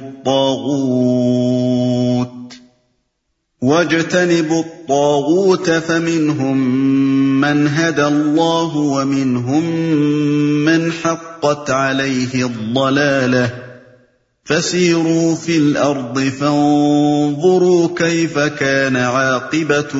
الطَّاغُوتَ وَاجْتَنِبُوا الطَّاغُوتَ فَمِنْهُم مَّنْ هَدَى اللَّهُ وَمِنْهُم مَّنْ حَقَّتْ عَلَيْهِ الضَّلَالَةُ فَسِيرُوا فِي الْأَرْضِ فَانظُرُوا كَيْفَ كَانَ عَاقِبَةُ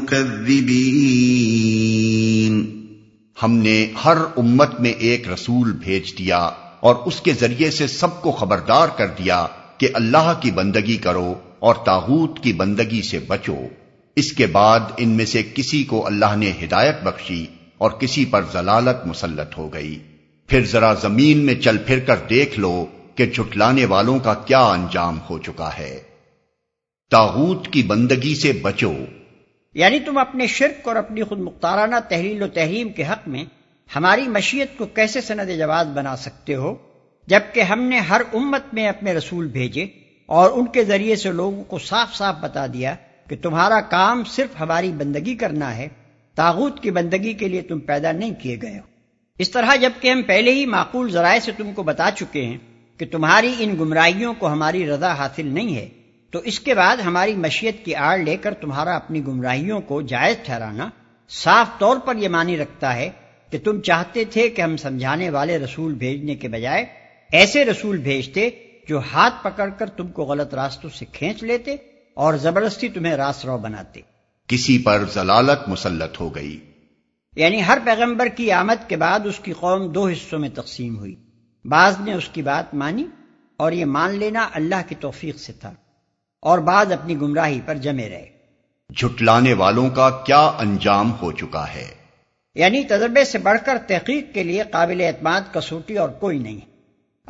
الْمُكَذِّبِينَ۔ ہم نے ہر امت میں ایک رسول بھیج دیا اور اس کے ذریعے سے سب کو خبردار کر دیا کہ اللہ کی بندگی کرو اور طاغوت کی بندگی سے بچو۔ اس کے بعد ان میں سے کسی کو اللہ نے ہدایت بخشی اور کسی پر ضلالت مسلط ہو گئی۔ پھر ذرا زمین میں چل پھر کر دیکھ لو کہ جھٹلانے والوں کا کیا انجام ہو چکا ہے۔ طاغوت کی بندگی سے بچو، یعنی تم اپنے شرک اور اپنی خود مختارانہ تحلیل و تحریم کے حق میں ہماری مشیت کو کیسے سند جواز بنا سکتے ہو، جبکہ ہم نے ہر امت میں اپنے رسول بھیجے اور ان کے ذریعے سے لوگوں کو صاف صاف بتا دیا کہ تمہارا کام صرف ہماری بندگی کرنا ہے، طاغوت کی بندگی کے لیے تم پیدا نہیں کیے گئے ہو۔ اس طرح جبکہ ہم پہلے ہی معقول ذرائع سے تم کو بتا چکے ہیں کہ تمہاری ان گمراہیوں کو ہماری رضا حاصل نہیں ہے، تو اس کے بعد ہماری مشیت کی آڑ لے کر تمہارا اپنی گمراہیوں کو جائز ٹھہرانا صاف طور پر یہ معنی رکھتا ہے کہ تم چاہتے تھے کہ ہم سمجھانے والے رسول بھیجنے کے بجائے ایسے رسول بھیجتے جو ہاتھ پکڑ کر تم کو غلط راستوں سے کھینچ لیتے اور زبردستی تمہیں راست رو بناتے۔ کسی پر ضلالت مسلط ہو گئی، یعنی ہر پیغمبر کی آمد کے بعد اس کی قوم دو حصوں میں تقسیم ہوئی، بعض نے اس کی بات مانی اور یہ مان لینا اللہ کی توفیق سے تھا، اور بعض اپنی گمراہی پر جمے رہے۔ جھٹلانے والوں کا کیا انجام ہو چکا ہے، یعنی تجربے سے بڑھ کر تحقیق کے لیے قابل اعتماد کسوٹی اور کوئی نہیں۔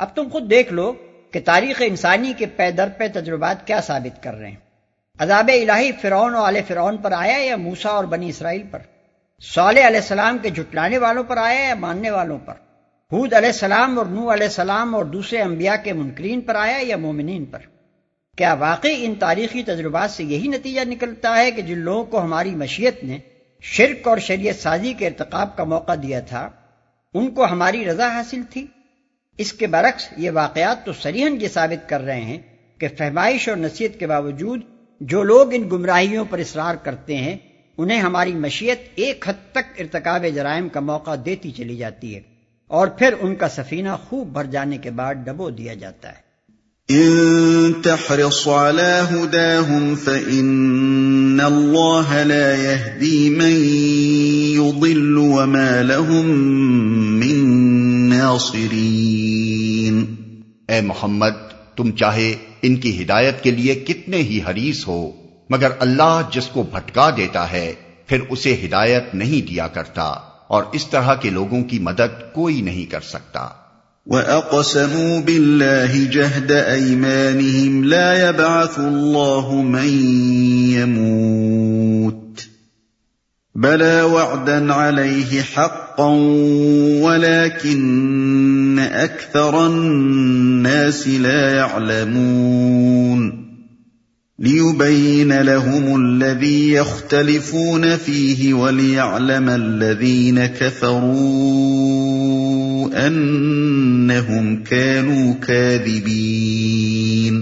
اب تم خود دیکھ لو کہ تاریخ انسانی کے پے در پے تجربات کیا ثابت کر رہے ہیں۔ عذاب الہی فرعون و آل فرعون پر آیا یا موسیٰ اور بنی اسرائیل پر؟ صالح علیہ السلام کے جھٹلانے والوں پر آیا یا ماننے والوں پر؟ ہود علیہ السلام اور نوح علیہ السلام اور دوسرے انبیاء کے منکرین پر آیا یا مومنین پر؟ کیا واقعی ان تاریخی تجربات سے یہی نتیجہ نکلتا ہے کہ جن لوگوں کو ہماری مشیت نے شرک اور شریعت سازی کے ارتکاب کا موقع دیا تھا ان کو ہماری رضا حاصل تھی؟ اس کے برعکس یہ واقعات تو صریحاً یہ ثابت کر رہے ہیں کہ فہمائش اور نصیحت کے باوجود جو لوگ ان گمراہیوں پر اصرار کرتے ہیں انہیں ہماری مشیت ایک حد تک ارتکاب جرائم کا موقع دیتی چلی جاتی ہے اور پھر ان کا سفینہ خوب بھر جانے کے بعد ڈبو دیا جاتا ہے۔ ان تحرص على هداهم فإن الله لا يهدي من يضل وما لهم من ناصرين۔ اے محمد، تم چاہے ان کی ہدایت کے لیے کتنے ہی حریص ہو، مگر اللہ جس کو بھٹکا دیتا ہے پھر اسے ہدایت نہیں دیا کرتا، اور اس طرح کے لوگوں کی مدد کوئی نہیں کر سکتا۔ وَأَقْسَمُوا بِاللَّهِ جَهْدَ أَيْمَانِهِمْ لَا يَبْعَثُ اللَّهُ مَن يَمُوتُ بَلَى وَعْدًا عَلَيْهِ حَقًّا وَلَكِنَّ أَكْثَرَ النَّاسِ لَا يَعْلَمُونَ لِيُبَيِّنَ لَهُمُ الَّذِي يَخْتَلِفُونَ فِيهِ وَلِيَعْلَمَ الَّذِينَ كَفَرُوا أَنَّهُمْ كَانُوا كَاذِبِينَ۔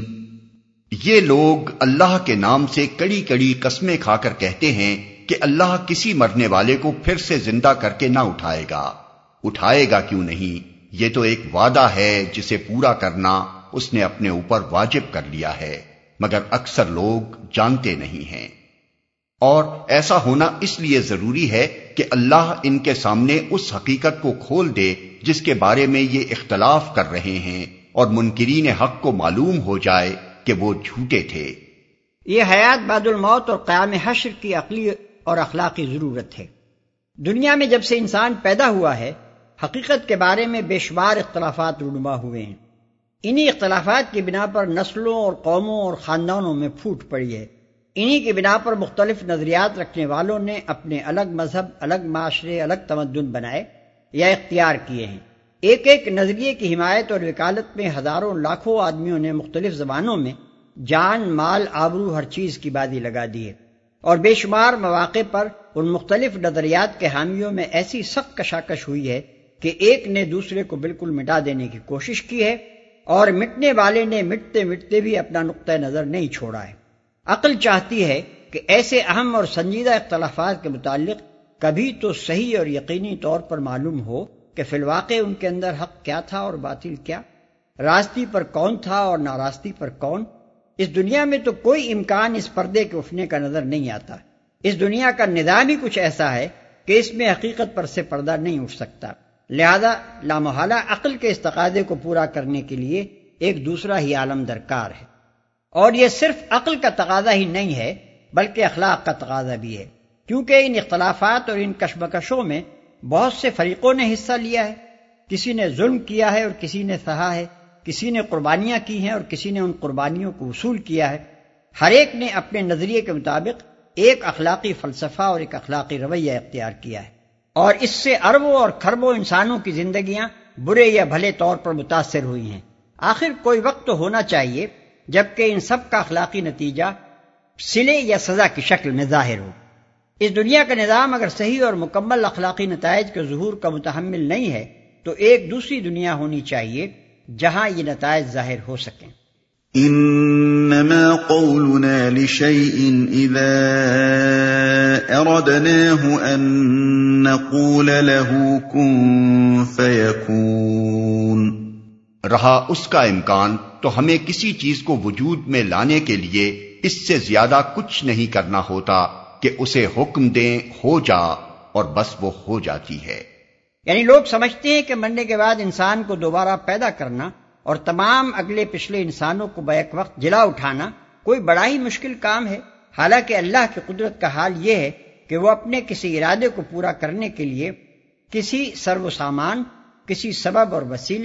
یہ لوگ اللہ کے نام سے کڑی کڑی قسمیں کھا کر کہتے ہیں کہ اللہ کسی مرنے والے کو پھر سے زندہ کر کے نہ اٹھائے گا۔ اٹھائے گا کیوں نہیں؟ یہ تو ایک وعدہ ہے جسے پورا کرنا اس نے اپنے اوپر واجب کر لیا ہے، مگر اکثر لوگ جانتے نہیں ہیں۔ اور ایسا ہونا اس لیے ضروری ہے کہ اللہ ان کے سامنے اس حقیقت کو کھول دے جس کے بارے میں یہ اختلاف کر رہے ہیں، اور منکرین حق کو معلوم ہو جائے کہ وہ جھوٹے تھے۔ یہ حیات بعد الموت اور قیام حشر کی عقلی اور اخلاقی ضرورت ہے۔ دنیا میں جب سے انسان پیدا ہوا ہے حقیقت کے بارے میں بے شمار اختلافات رونما ہوئے ہیں۔ انہی اختلافات کی بنا پر نسلوں اور قوموں اور خاندانوں میں پھوٹ پڑی ہے۔ انہی کی بنا پر مختلف نظریات رکھنے والوں نے اپنے الگ مذہب، الگ معاشرے، الگ تمدن بنائے یا اختیار کیے ہیں۔ ایک ایک نظریے کی حمایت اور وکالت میں ہزاروں لاکھوں آدمیوں نے مختلف زبانوں میں جان، مال، آبرو، ہر چیز کی بازی لگا دی ہے، اور بے شمار مواقع پر ان مختلف نظریات کے حامیوں میں ایسی سخت کشاکش ہوئی ہے کہ ایک نے دوسرے کو بالکل مٹا دینے کی کوشش کی ہے، اور مٹنے والے نے مٹتے مٹتے بھی اپنا نقطہ نظر نہیں چھوڑا ہے۔ عقل چاہتی ہے کہ ایسے اہم اور سنجیدہ اختلافات کے متعلق کبھی تو صحیح اور یقینی طور پر معلوم ہو کہ فی الواقع ان کے اندر حق کیا تھا اور باطل کیا، راستی پر کون تھا اور ناراستی پر کون۔ اس دنیا میں تو کوئی امکان اس پردے کے اٹھنے کا نظر نہیں آتا۔ اس دنیا کا نظام ہی کچھ ایسا ہے کہ اس میں حقیقت پر سے پردہ نہیں اٹھ سکتا، لہذا لامحالہ عقل کے اس تقاضے کو پورا کرنے کے لیے ایک دوسرا ہی عالم درکار ہے، اور یہ صرف عقل کا تقاضا ہی نہیں ہے بلکہ اخلاق کا تقاضا بھی ہے، کیونکہ ان اختلافات اور ان کشمکشوں میں بہت سے فریقوں نے حصہ لیا ہے۔ کسی نے ظلم کیا ہے اور کسی نے سہا ہے، کسی نے قربانیاں کی ہیں اور کسی نے ان قربانیوں کو وصول کیا ہے۔ ہر ایک نے اپنے نظریے کے مطابق ایک اخلاقی فلسفہ اور ایک اخلاقی رویہ اختیار کیا ہے، اور اس سے اربوں اور کھربوں انسانوں کی زندگیاں برے یا بھلے طور پر متاثر ہوئی ہیں۔ آخر کوئی وقت تو ہونا چاہیے جبکہ ان سب کا اخلاقی نتیجہ صلے یا سزا کی شکل میں ظاہر ہو۔ اس دنیا کا نظام اگر صحیح اور مکمل اخلاقی نتائج کے ظہور کا متحمل نہیں ہے تو ایک دوسری دنیا ہونی چاہیے جہاں یہ نتائج ظاہر ہو سکیں۔ انما قولنا لشيء اذا اردناه ان نقول له كن فيكون۔ رہا اس کا امکان تو ہمیں کسی چیز کو وجود میں لانے کے لیے اس سے زیادہ کچھ نہیں کرنا ہوتا کہ اسے حکم دیں ہو جا، اور بس وہ ہو جاتی ہے۔ یعنی لوگ سمجھتے ہیں کہ مرنے کے بعد انسان کو دوبارہ پیدا کرنا اور تمام اگلے پچھلے انسانوں کو بیک وقت جلا اٹھانا کوئی بڑا ہی مشکل کام ہے، حالانکہ اللہ کی قدرت کا حال یہ ہے کہ وہ اپنے کسی ارادے کو پورا کرنے کے لیے کسی سر و سامان، کسی سبب اور وسیلے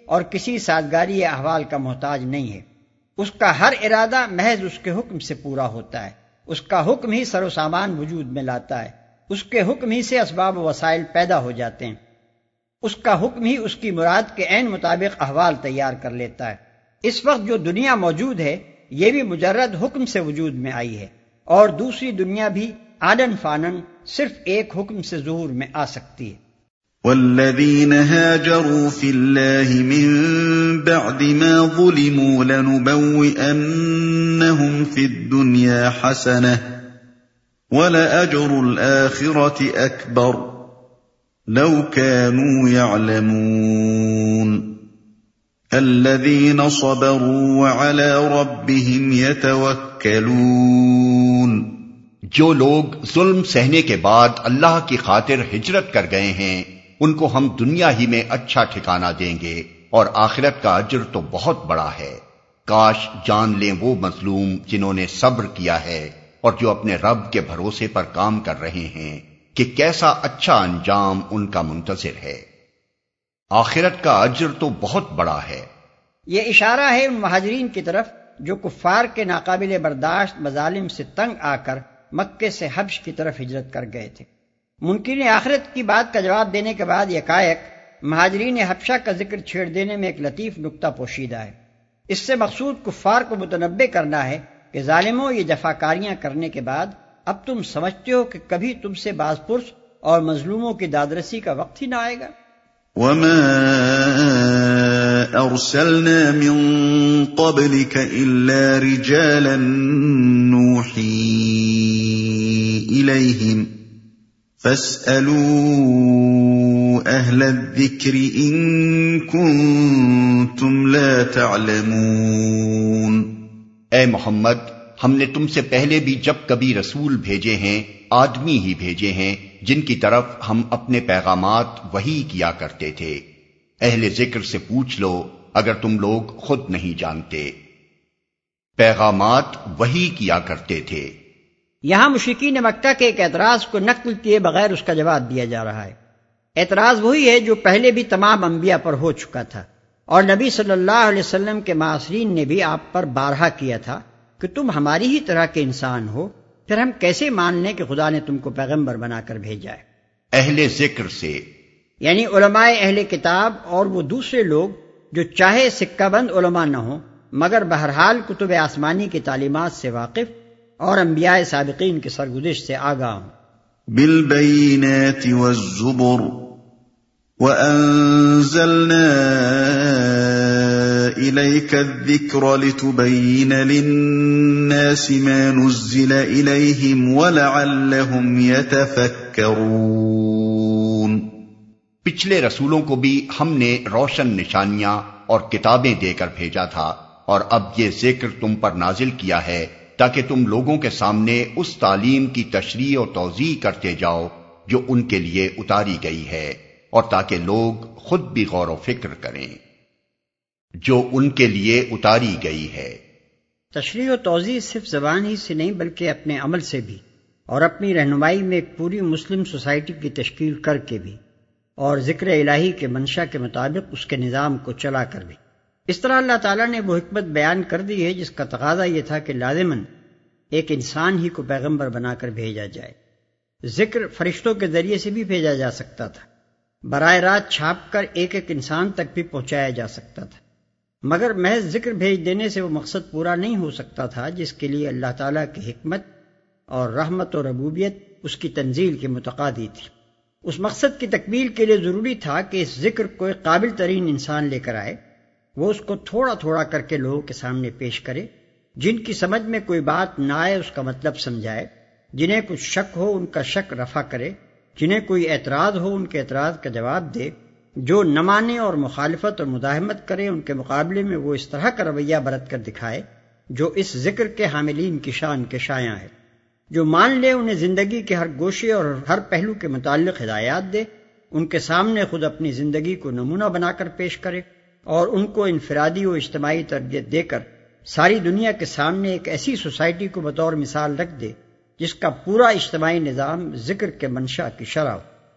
اور کسی سازگاری احوال کا محتاج نہیں ہے۔ اس کا ہر ارادہ محض اس کے حکم سے پورا ہوتا ہے، اس کا حکم ہی سر و سامان وجود میں لاتا ہے، اس کے حکم ہی سے اسباب و وسائل پیدا ہو جاتے ہیں، اس کا حکم ہی اس کی مراد کے عین مطابق احوال تیار کر لیتا ہے۔ اس وقت جو دنیا موجود ہے یہ بھی مجرد حکم سے وجود میں آئی ہے، اور دوسری دنیا بھی آنن فانن صرف ایک حکم سے ظہور میں آ سکتی ہے۔ والذین هاجروا فی اللہ من بعد ما ظلموا لنبوئنہم فی الدنیا حسنہ وَلَأَجْرُ الْآخِرَةِ أَكْبَرُ لَوْ كَانُوا يَعْلَمُونَ الَّذِينَ صَبَرُوا وَعَلَى رَبِّهِمْ يَتَوَكَّلُونَ جو لوگ ظلم سہنے کے بعد اللہ کی خاطر ہجرت کر گئے ہیں ان کو ہم دنیا ہی میں اچھا ٹھکانہ دیں گے، اور آخرت کا اجر تو بہت بڑا ہے۔ کاش جان لیں وہ مظلوم جنہوں نے صبر کیا ہے اور جو اپنے رب کے بھروسے پر کام کر رہے ہیں کہ کیسا اچھا انجام ان کا منتظر ہے۔ آخرت کا اجر تو بہت بڑا ہے۔ یہ اشارہ ہے ان مہاجرین کی طرف جو کفار کے ناقابل برداشت مظالم سے تنگ آ کر مکے سے حبش کی طرف ہجرت کر گئے تھے۔ منکرین آخرت کی بات کا جواب دینے کے بعد یکایک مہاجرین حبشہ کا ذکر چھیڑ دینے میں ایک لطیف نکتہ پوشیدہ ہے۔ اس سے مقصود کفار کو متنبہ کرنا ہے کہ ظالموں یہ جفاکاریاں کرنے کے بعد اب تم سمجھتے ہو کہ کبھی تم سے باز پرس اور مظلوموں کی دادرسی کا وقت ہی نہ آئے گا۔ وَمَا أَرْسَلْنَا مِن قَبْلِكَ إِلَّا رِجَالًا نُوحِي إِلَيْهِمْ فَاسْأَلُوا أَهْلَ الذِّكْرِ إِن كُنتُمْ لَا تَعْلَمُونَ۔ اے محمد، ہم نے تم سے پہلے بھی جب کبھی رسول بھیجے ہیں آدمی ہی بھیجے ہیں جن کی طرف ہم اپنے پیغامات وحی کیا کرتے تھے۔ اہل ذکر سے پوچھ لو اگر تم لوگ خود نہیں جانتے۔ پیغامات وحی کیا کرتے تھے۔ یہاں مشرکین مکہ کے ایک اعتراض کو نقل کیے بغیر اس کا جواب دیا جا رہا ہے۔ اعتراض وہی ہے جو پہلے بھی تمام انبیاء پر ہو چکا تھا، اور نبی صلی اللہ علیہ وسلم کے معاصرین نے بھی آپ پر بارہا کیا تھا کہ تم ہماری ہی طرح کے انسان ہو، پھر ہم کیسے مان لیں کہ خدا نے تم کو پیغمبر بنا کر بھیجا ہے۔ اہل ذکر سے یعنی علماء اہل کتاب اور وہ دوسرے لوگ جو چاہے سکہ بند علماء نہ ہوں مگر بہرحال کتب آسمانی کی تعلیمات سے واقف اور انبیاء سابقین کی سرگزشت سے آگاہ ہوں۔ بالبینات والزبر وَأَنزَلْنَا إِلَيْكَ الذِّكْرَ لِتُبَيِّنَ لِلنَّاسِ مَا نُزِّلَ إِلَيْهِمْ وَلَعَلَّهُمْ يَتَفَكَّرُونَ۔ پچھلے رسولوں کو بھی ہم نے روشن نشانیاں اور کتابیں دے کر بھیجا تھا، اور اب یہ ذکر تم پر نازل کیا ہے تاکہ تم لوگوں کے سامنے اس تعلیم کی تشریح و توضیح کرتے جاؤ جو ان کے لیے اتاری گئی ہے، اور تاکہ لوگ خود بھی غور و فکر کریں جو ان کے لیے اتاری گئی ہے۔ تشریح و توضیح صرف زبان ہی سے نہیں بلکہ اپنے عمل سے بھی، اور اپنی رہنمائی میں ایک پوری مسلم سوسائٹی کی تشکیل کر کے بھی، اور ذکر الہی کے منشا کے مطابق اس کے نظام کو چلا کر بھی۔ اس طرح اللہ تعالیٰ نے وہ حکمت بیان کر دی ہے جس کا تقاضا یہ تھا کہ لازماً ایک انسان ہی کو پیغمبر بنا کر بھیجا جائے۔ ذکر فرشتوں کے ذریعے سے بھی بھیجا جا سکتا تھا، براہ راست چھاپ کر ایک ایک انسان تک بھی پہنچایا جا سکتا تھا، مگر محض ذکر بھیج دینے سے وہ مقصد پورا نہیں ہو سکتا تھا جس کے لیے اللہ تعالیٰ کی حکمت اور رحمت و ربوبیت اس کی تنزیل کے متقاضی تھی۔ اس مقصد کی تکمیل کے لیے ضروری تھا کہ اس ذکر کو ایک قابل ترین انسان لے کر آئے، وہ اس کو تھوڑا تھوڑا کر کے لوگوں کے سامنے پیش کرے، جن کی سمجھ میں کوئی بات نہ آئے اس کا مطلب سمجھائے، جنہیں کچھ شک ہو ان کا شک رفع کرے، جنہیں کوئی اعتراض ہو ان کے اعتراض کا جواب دے، جو نہ مانے اور مخالفت اور مداہمت کرے ان کے مقابلے میں وہ اس طرح کا رویہ برت کر دکھائے جو اس ذکر کے حاملین کی شان کے شایع ہے، جو مان لے انہیں زندگی کے ہر گوشے اور ہر پہلو کے متعلق ہدایات دے، ان کے سامنے خود اپنی زندگی کو نمونہ بنا کر پیش کرے، اور ان کو انفرادی و اجتماعی تربیت دے کر ساری دنیا کے سامنے ایک ایسی سوسائٹی کو بطور مثال رکھ دے جس کا پورا اجتماعی نظام ذکر کے منشا کی شرح ہو۔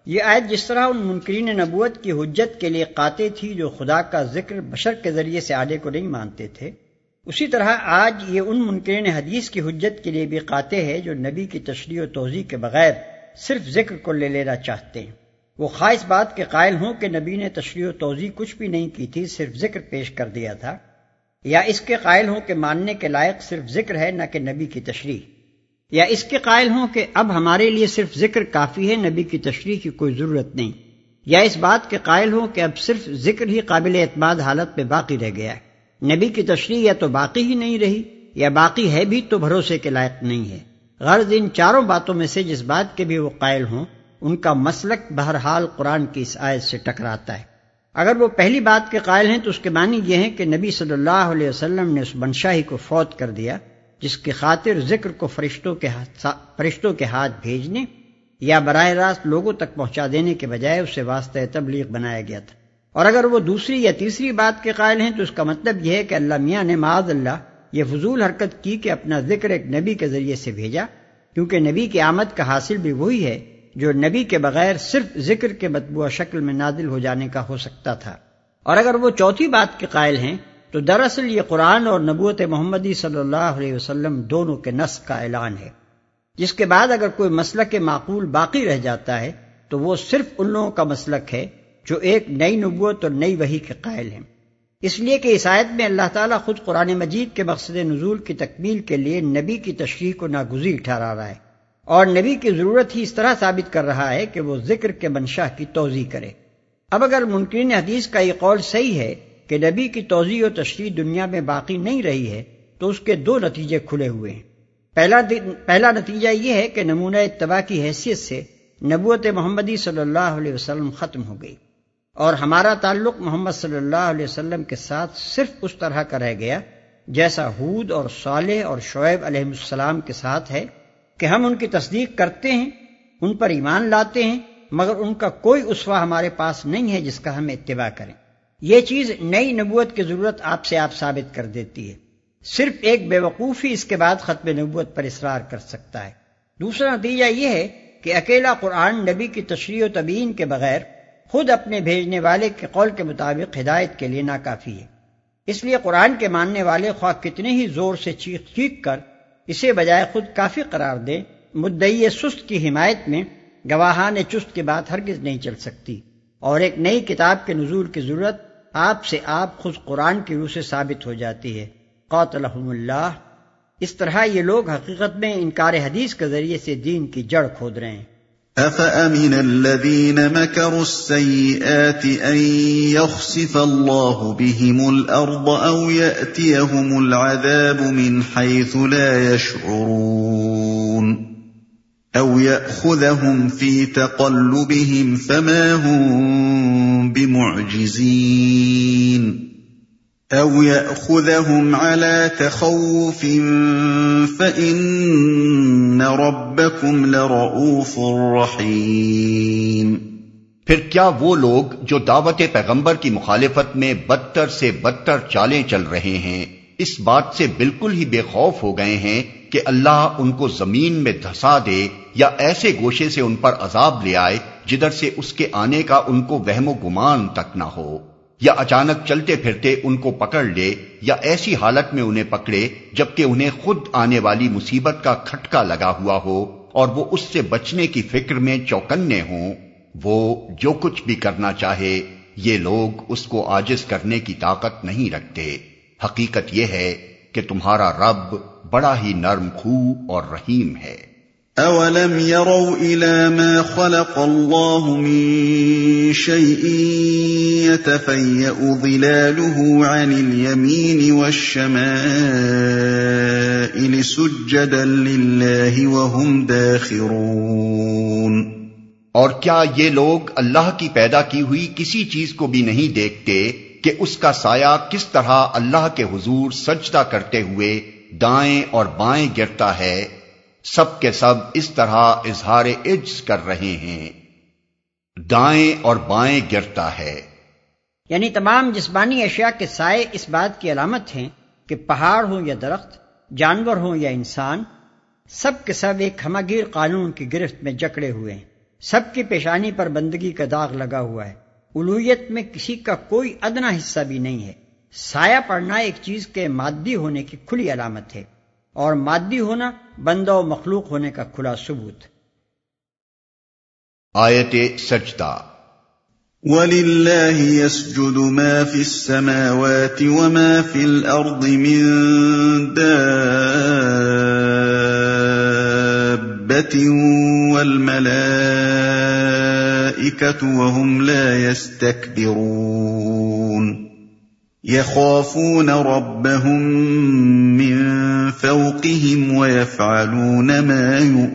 یہ آیت جس طرح ان منکرین نبوت کی حجت کے لیے قاطع تھی جو خدا کا ذکر بشر کے ذریعے سے آلے کو نہیں مانتے تھے، اسی طرح آج یہ ان منکرین حدیث کی حجت کے لیے بھی قاطع ہے جو نبی کی تشریح و توضیح کے بغیر صرف ذکر کو لے لینا چاہتے ہیں۔ وہ خواہ اس بات کے قائل ہوں کہ نبی نے تشریح و توضیح کچھ بھی نہیں کی تھی، صرف ذکر پیش کر دیا تھا، یا اس کے قائل ہوں کہ ماننے کے لائق صرف ذکر ہے نہ کہ نبی کی تشریح، یا اس کے قائل ہوں کہ اب ہمارے لیے صرف ذکر کافی ہے، نبی کی تشریح کی کوئی ضرورت نہیں، یا اس بات کے قائل ہوں کہ اب صرف ذکر ہی قابل اعتماد حالت میں باقی رہ گیا ہے، نبی کی تشریح یا تو باقی ہی نہیں رہی یا باقی ہے بھی تو بھروسے کے لائق نہیں ہے۔ غرض ان چاروں باتوں میں سے جس بات کے بھی وہ قائل ہوں، ان کا مسلک بہرحال قرآن کی اس آیت سے ٹکراتا ہے۔ اگر وہ پہلی بات کے قائل ہیں تو اس کے معنی یہ ہے کہ نبی صلی اللہ علیہ وسلم نے اس منشاہی کو فوت کر دیا جس کی خاطر ذکر کو فرشتوں کے ہاتھ فرشتوں کے ہاتھ بھیجنے یا براہ راست لوگوں تک پہنچا دینے کے بجائے اسے واسطہ تبلیغ بنایا گیا تھا۔ اور اگر وہ دوسری یا تیسری بات کے قائل ہیں تو اس کا مطلب یہ ہے کہ اللہ میاں نے معاذ اللہ یہ فضول حرکت کی کہ اپنا ذکر ایک نبی کے ذریعے سے بھیجا، کیونکہ نبی کی آمد کا حاصل بھی وہی ہے جو نبی کے بغیر صرف ذکر کے مطبوعہ شکل میں نازل ہو جانے کا ہو سکتا تھا۔ اور اگر وہ چوتھی بات کے قائل ہیں تو دراصل یہ قرآن اور نبوت محمدی صلی اللہ علیہ وسلم دونوں کے نسخ کا اعلان ہے، جس کے بعد اگر کوئی مسلک معقول باقی رہ جاتا ہے تو وہ صرف ان لوگوں کا مسلک ہے جو ایک نئی نبوت اور نئی وحی کے قائل ہیں۔ اس لیے کہ اس آیت میں اللہ تعالیٰ خود قرآن مجید کے مقصد نزول کی تکمیل کے لیے نبی کی تشریح کو ناگزیر ٹھہرا رہا ہے، اور نبی کی ضرورت ہی اس طرح ثابت کر رہا ہے کہ وہ ذکر کے منشا کی توضیح کرے۔ اب اگر منکرین حدیث کا یہ قول صحیح ہے کہ نبی کی توضیح و تشریح دنیا میں باقی نہیں رہی ہے تو اس کے دو نتیجے کھلے ہوئے ہیں۔ پہلا پہلا نتیجہ یہ ہے کہ نمونہ اتباع کی حیثیت سے نبوت محمدی صلی اللہ علیہ وسلم ختم ہو گئی، اور ہمارا تعلق محمد صلی اللہ علیہ وسلم کے ساتھ صرف اس طرح کا رہ گیا جیسا ہود اور صالح اور شعیب علیہ السلام کے ساتھ ہے کہ ہم ان کی تصدیق کرتے ہیں، ان پر ایمان لاتے ہیں، مگر ان کا کوئی اسوہ ہمارے پاس نہیں ہے جس کا ہم اتباع کریں۔ یہ چیز نئی نبوت کی ضرورت آپ سے آپ ثابت کر دیتی ہے۔ صرف ایک بے وقوف ہی اس کے بعد ختم نبوت پر اصرار کر سکتا ہے۔ دوسرا نتیجہ یہ ہے کہ اکیلا قرآن نبی کی تشریح و تبیین کے بغیر خود اپنے بھیجنے والے کے قول کے مطابق ہدایت کے لیے ناکافی ہے۔ اس لیے قرآن کے ماننے والے خواہ کتنے ہی زور سے چیخ چیخ کر اسے بجائے خود کافی قرار دیں، مدعی سست کی حمایت میں گواہان چست کی بات ہرگز نہیں چل سکتی، اور ایک نئی کتاب کے نزول کی ضرورت آپ سے آپ خود قرآن کی روح سے ثابت ہو جاتی ہے۔ قاتلہم اللہ۔ اس طرح یہ لوگ حقیقت میں انکار حدیث کے ذریعے سے دین کی جڑ کھود رہے ہیں۔ أَفَأَمِنَ الَّذِينَ مَكَرُوا السَّيِّئَاتِ أَن يَخْسِفَ اللَّهُ بِهِمُ الْأَرْضَ أَوْ يَأْتِيَهُمُ الْعَذَابُ مِنْ حَيْثُ لَا يَشْعُرُونَ أَوْ يَأْخُذَهُمْ فِي تَقَلُّبِهِمْ فَمَا هُمْ بِمُعْجِزِينَ أَوْ يَأْخُذَهُمْ عَلَى تَخَوُّفٍ فَإِنَّ رَبَّكُمْ لَرَءُوفٌ رَحِيمٌ۔ پھر کیا وہ لوگ جو دعوت پیغمبر کی مخالفت میں بدتر سے بدتر چالیں چل رہے ہیں اس بات سے بالکل ہی بے خوف ہو گئے ہیں کہ اللہ ان کو زمین میں دھسا دے یا ایسے گوشے سے ان پر عذاب لے آئے جدھر سے اس کے آنے کا ان کو وہم و گمان تک نہ ہو، یا اچانک چلتے پھرتے ان کو پکڑ لے، یا ایسی حالت میں انہیں پکڑے جبکہ انہیں خود آنے والی مصیبت کا کھٹکا لگا ہوا ہو اور وہ اس سے بچنے کی فکر میں چوکنے ہوں۔ وہ جو کچھ بھی کرنا چاہے یہ لوگ اس کو عاجز کرنے کی طاقت نہیں رکھتے۔ حقیقت یہ ہے کہ تمہارا رب بڑا ہی نرم خو اور رحیم ہے۔ أَوَلَمْ يَرَوْا إِلَى مَا خَلَقَ اللَّهُ مِن شَيْءٍ يَتَفَيَّأُ ظِلَالُهُ عَنِ الْيَمِينِ وَالشَّمَائِلِ سُجَّدًا لِلَّهِ وَهُمْ دَاخِرُونَ۔ اور کیا یہ لوگ اللہ کی پیدا کی ہوئی کسی چیز کو بھی نہیں دیکھتے کہ اس کا سایہ کس طرح اللہ کے حضور سجدہ کرتے ہوئے دائیں اور بائیں گرتا ہے؟ سب کے سب اس طرح اظہار عجز کر رہے ہیں۔ دائیں اور بائیں گرتا ہے، یعنی تمام جسمانی اشیاء کے سائے اس بات کی علامت ہیں کہ پہاڑ ہوں یا درخت، جانور ہوں یا انسان، سب کے سب ایک ہمہ گیر قانون کی گرفت میں جکڑے ہوئے ہیں۔ سب کی پیشانی پر بندگی کا داغ لگا ہوا ہے، الوہیت میں کسی کا کوئی ادنا حصہ بھی نہیں ہے۔ سایہ پڑنا ایک چیز کے مادی ہونے کی کھلی علامت ہے، اور مادی ہونا بندہ و مخلوق ہونے کا کھلا ثبوت۔ آیت سجدہ۔ وَلِلَّهِ يَسْجُدُ مَا فِي السَّمَاوَاتِ وَمَا فِي الْأَرْضِ مِن دَابَّةٍ وَالْمَلَائِكَةُ وَهُمْ لَا يَسْتَكْبِرُونَ يَخَافُونَ رَبَّهُم مِّن فَوْقِهِمْ وَيَفْعَلُونَ مَا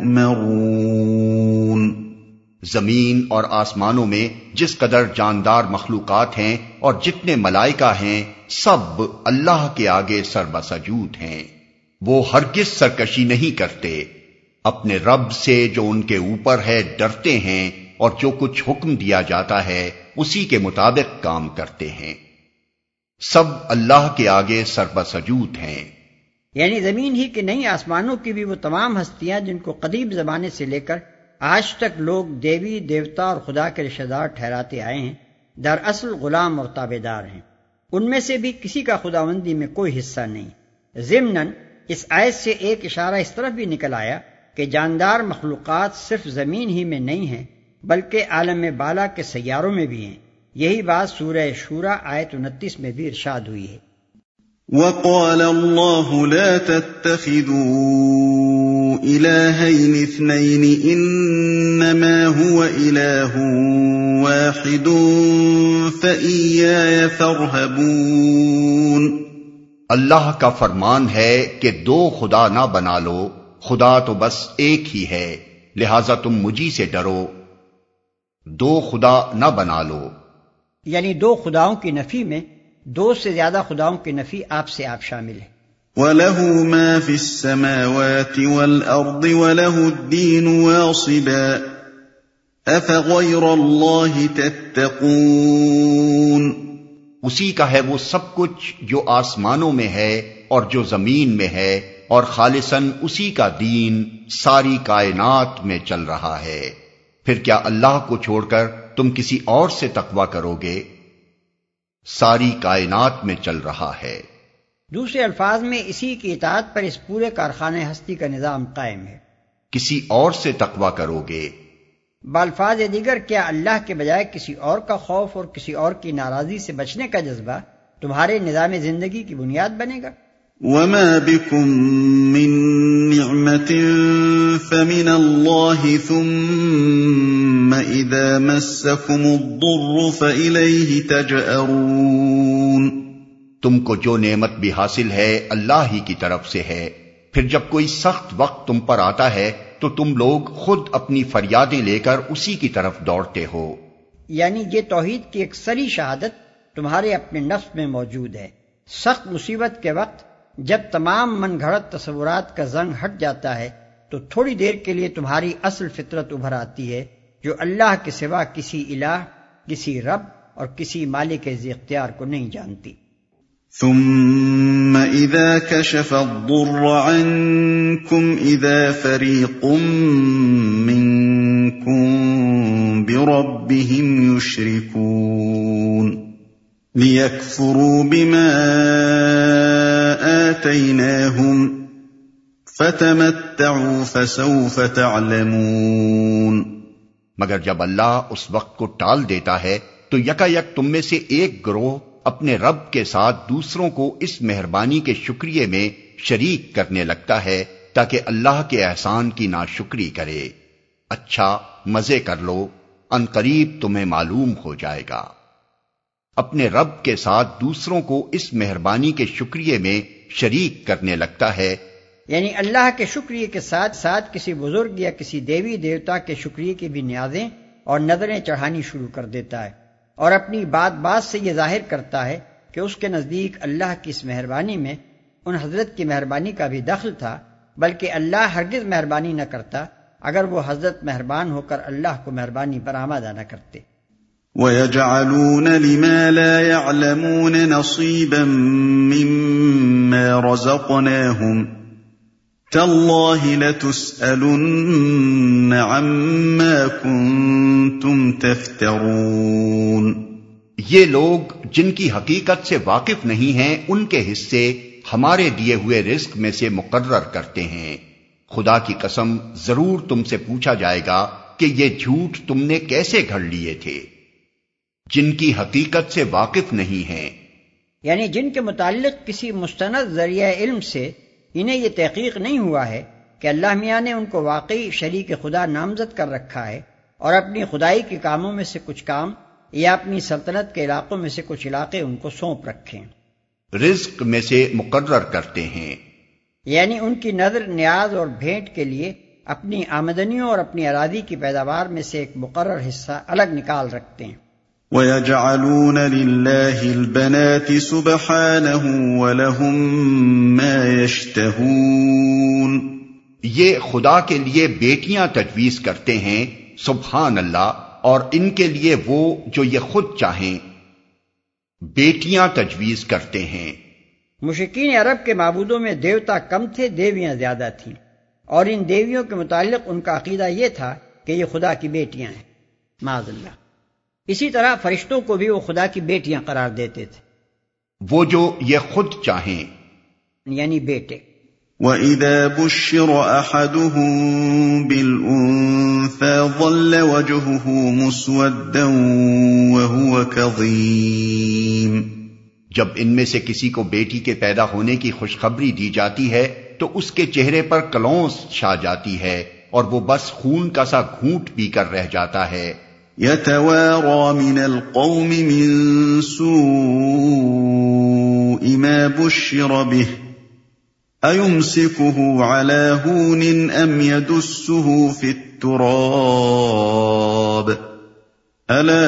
يُؤْمَرُونَ۔ زمین اور آسمانوں میں جس قدر جاندار مخلوقات ہیں اور جتنے ملائکہ ہیں، سب اللہ کے آگے سربسجود ہیں۔ وہ ہرگز سرکشی نہیں کرتے، اپنے رب سے جو ان کے اوپر ہے ڈرتے ہیں، اور جو کچھ حکم دیا جاتا ہے اسی کے مطابق کام کرتے ہیں۔ سب اللہ کے آگے سربسجود ہیں۔ یعنی زمین ہی کہ نہیں، آسمانوں کی بھی وہ تمام ہستیاں جن کو قدیم زمانے سے لے کر آج تک لوگ دیوی دیوتا اور خدا کے رشتہ دار ٹھہراتے آئے ہیں، دراصل غلام اور تابع دار ہیں۔ ان میں سے بھی کسی کا خداوندی میں کوئی حصہ نہیں۔ ضمناً اس آیت سے ایک اشارہ اس طرف بھی نکل آیا کہ جاندار مخلوقات صرف زمین ہی میں نہیں ہیں بلکہ عالم بالا کے سیاروں میں بھی ہیں۔ یہی بات سورہ شورى آیت انتیس میں بھی ارشاد ہوئی ہے۔ وَقَالَ اللَّهُ لَا تَتَّخِذُوا إِلَٰهَيْنِ اثْنَيْنِ إِنَّمَا هُوَ إِلَٰهٌ وَاحِدٌ فَإِيَّايَ فَارْهَبُونِ۔ اللہ کا فرمان ہے کہ دو خدا نہ بنا لو، خدا تو بس ایک ہی ہے، لہذا تم مجھی سے ڈرو۔ دو خدا نہ بنا لو، یعنی دو خداؤں کی نفی میں دو سے زیادہ خداؤں کی نفی آپ سے آپ شامل ہے۔ وَلَهُ مَا فِي السَّمَاوَاتِ وَالْأَرْضِ وَلَهُ الدِّينُ وَاصِبًا أَفَغَيْرَ اللَّهِ تَتَّقُونَ۔ اسی کا ہے وہ سب کچھ جو آسمانوں میں ہے اور جو زمین میں ہے، اور خالصاً اسی کا دین ساری کائنات میں چل رہا ہے۔ پھر کیا اللہ کو چھوڑ کر تم کسی اور سے تقویٰ کرو گے؟ ساری کائنات میں چل رہا ہے۔ دوسرے الفاظ میں اسی کی اطاعت پر اس پورے کارخانے ہستی کا نظام قائم ہے۔ کسی اور سے تقویٰ کرو گے۔ بالفاظ دیگر کیا اللہ کے بجائے کسی اور کا خوف اور کسی اور کی ناراضی سے بچنے کا جذبہ تمہارے نظام زندگی کی بنیاد بنے گا؟ وَمَا بِكُم مِّن نِّعْمَةٍ فَمِنَ اللَّهِ ثُمَّ إِذَا مَسَّكُمُ الضُّرُّ فَإِلَيْهِ تَجْأَرُونَ۔ تم کو جو نعمت بھی حاصل ہے اللہ ہی کی طرف سے ہے، پھر جب کوئی سخت وقت تم پر آتا ہے تو تم لوگ خود اپنی فریادیں لے کر اسی کی طرف دوڑتے ہو۔ یعنی یہ توحید کی ایک سری شہادت تمہارے اپنے نفس میں موجود ہے۔ سخت مصیبت کے وقت جب تمام من گھڑت تصورات کا زنگ ہٹ جاتا ہے تو تھوڑی دیر کے لیے تمہاری اصل فطرت ابھر آتی ہے جو اللہ کے سوا کسی الہ، کسی رب اور کسی مالک ذی اختیار کو نہیں جانتی۔ ثم اذا كشف الضر عنكم اذا فريق منكم بربهم يشركون ليكفروا بما آتيناهم فتمتعوا فسوف تعلمون۔ مگر جب اللہ اس وقت کو ٹال دیتا ہے تو یکا یک تم میں سے ایک گروہ اپنے رب کے ساتھ دوسروں کو اس مہربانی کے شکریے میں شریک کرنے لگتا ہے تاکہ اللہ کے احسان کی ناشکری کرے۔ اچھا مزے کر لو، ان قریب تمہیں معلوم ہو جائے گا۔ اپنے رب کے ساتھ دوسروں کو اس مہربانی کے شکریے میں شریک کرنے لگتا ہے، یعنی اللہ کے شکریے کے ساتھ ساتھ کسی بزرگ یا کسی دیوی دیوتا کے شکریے کی بھی نیازیں اور نظریں چڑھانی شروع کر دیتا ہے، اور اپنی بات بات سے یہ ظاہر کرتا ہے کہ اس کے نزدیک اللہ کی اس مہربانی میں ان حضرت کی مہربانی کا بھی دخل تھا، بلکہ اللہ ہرگز مہربانی نہ کرتا اگر وہ حضرت مہربان ہو کر اللہ کو مہربانی پر آمادہ نہ کرتے۔ وَيَجْعَلُونَ لِمَا لَا يَعْلَمُونَ نَصِيبًا مِّمَّا رَزَقْنَاهُمْ تاللہ لتسألن عما کنتم تفترون۔ یہ لوگ جن کی حقیقت سے واقف نہیں ہیں ان کے حصے ہمارے دیے ہوئے رزق میں سے مقرر کرتے ہیں۔ خدا کی قسم ضرور تم سے پوچھا جائے گا کہ یہ جھوٹ تم نے کیسے گھڑ لیے تھے۔ جن کی حقیقت سے واقف نہیں ہیں یعنی جن کے متعلق کسی مستند ذریعہ علم سے انہیں یہ تحقیق نہیں ہوا ہے کہ اللہ میاں نے ان کو واقعی شریک خدا نامزد کر رکھا ہے اور اپنی خدائی کے کاموں میں سے کچھ کام یا اپنی سلطنت کے علاقوں میں سے کچھ علاقے ان کو سونپ رکھیں۔ رزق میں سے مقرر کرتے ہیں یعنی ان کی نظر نیاز اور بھیٹ کے لیے اپنی آمدنیوں اور اپنی اراضی کی پیداوار میں سے ایک مقرر حصہ الگ نکال رکھتے ہیں۔ وَيَجْعَلُونَ لِلَّهِ الْبَنَاتِ سُبْحَانَهُ وَلَهُم مَّا يَشْتَهُونَ، یہ خدا کے لیے بیٹیاں تجویز کرتے ہیں، سبحان اللہ، اور ان کے لیے وہ جو یہ خود چاہیں بیٹیاں تجویز کرتے ہیں۔ مشرکین عرب کے معبودوں میں دیوتا کم تھے، دیویاں زیادہ تھیں، اور ان دیویوں کے متعلق ان کا عقیدہ یہ تھا کہ یہ خدا کی بیٹیاں ہیں، معاذ اللہ۔ اسی طرح فرشتوں کو بھی وہ خدا کی بیٹیاں قرار دیتے تھے، وہ جو یہ خود چاہیں یعنی بیٹے۔ وَإِذَا بُشِّرَ أَحَدُهُم بِالْأُنثَىٰ ظَلَّ وَجْهُهُ مُسْوَدًّا وَهُوَ كَظِيمٌ، جب ان میں سے کسی کو بیٹی کے پیدا ہونے کی خوشخبری دی جاتی ہے تو اس کے چہرے پر کلونس چھا جاتی ہے اور وہ بس خون کا سا گھونٹ پی کر رہ جاتا ہے۔ يَتَوَارَى مِنَ الْقَوْمِ مِن سُوءِ مَا بُشِّرَ بِهِ أَيُمْسِكُهُ عَلَى هُونٍ أَمْ يَدُسُّهُ فِي التُّرَابِ أَلَا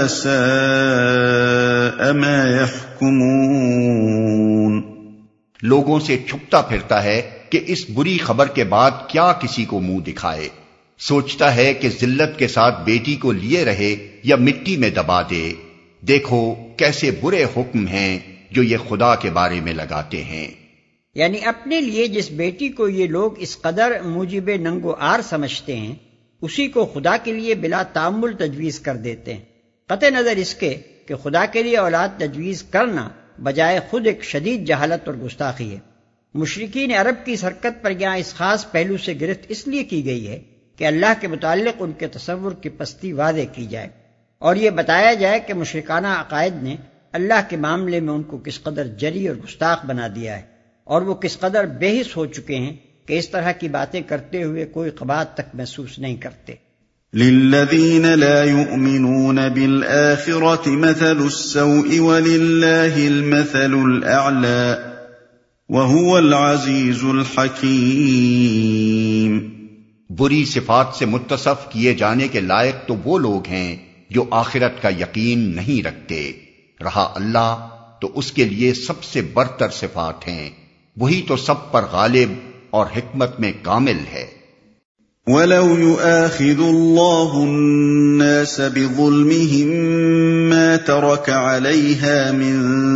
سَاءَ مَا يَحْكُمُونَ۔ لوگوں سے چھپتا پھرتا ہے کہ اس بری خبر کے بعد کیا کسی کو منہ دکھائے، سوچتا ہے کہ ذلت کے ساتھ بیٹی کو لیے رہے یا مٹی میں دبا دے۔ دیکھو کیسے برے حکم ہیں جو یہ خدا کے بارے میں لگاتے ہیں۔ یعنی اپنے لیے جس بیٹی کو یہ لوگ اس قدر موجب ننگ و آر سمجھتے ہیں اسی کو خدا کے لیے بلا تامل تجویز کر دیتے ہیں، قطع نظر اس کے کہ خدا کے لیے اولاد تجویز کرنا بجائے خود ایک شدید جہالت اور گستاخی ہے۔ مشرکین عرب کی اس حرکت پر یہاں اس خاص پہلو سے گرفت اس لیے کی گئی ہے کہ اللہ کے متعلق ان کے تصور کی پستی واضح کی جائے اور یہ بتایا جائے کہ مشرکانہ عقائد نے اللہ کے معاملے میں ان کو کس قدر جری اور گستاخ بنا دیا ہے اور وہ کس قدر بے حس ہو چکے ہیں کہ اس طرح کی باتیں کرتے ہوئے کوئی قباحت تک محسوس نہیں کرتے۔ لِلَّذِينَ لَا يُؤْمِنُونَ بِالْآخِرَةِ مَثَلُ السَّوْءِ وَلِلَّهِ الْمَثَلُ الْأَعْلَى وَهُوَ الْعَزِيزُ الْحَكِيمُ۔ بری صفات سے متصف کیے جانے کے لائق تو وہ لوگ ہیں جو آخرت کا یقین نہیں رکھتے، رہا اللہ تو اس کے لیے سب سے برتر صفات ہیں، وہی تو سب پر غالب اور حکمت میں کامل ہے۔ وَلَوْ يُؤَاخِذُ اللَّهُ النَّاسَ بِظُلْمِهِمْ مَا تَرَكَ عَلَيْهَا مِن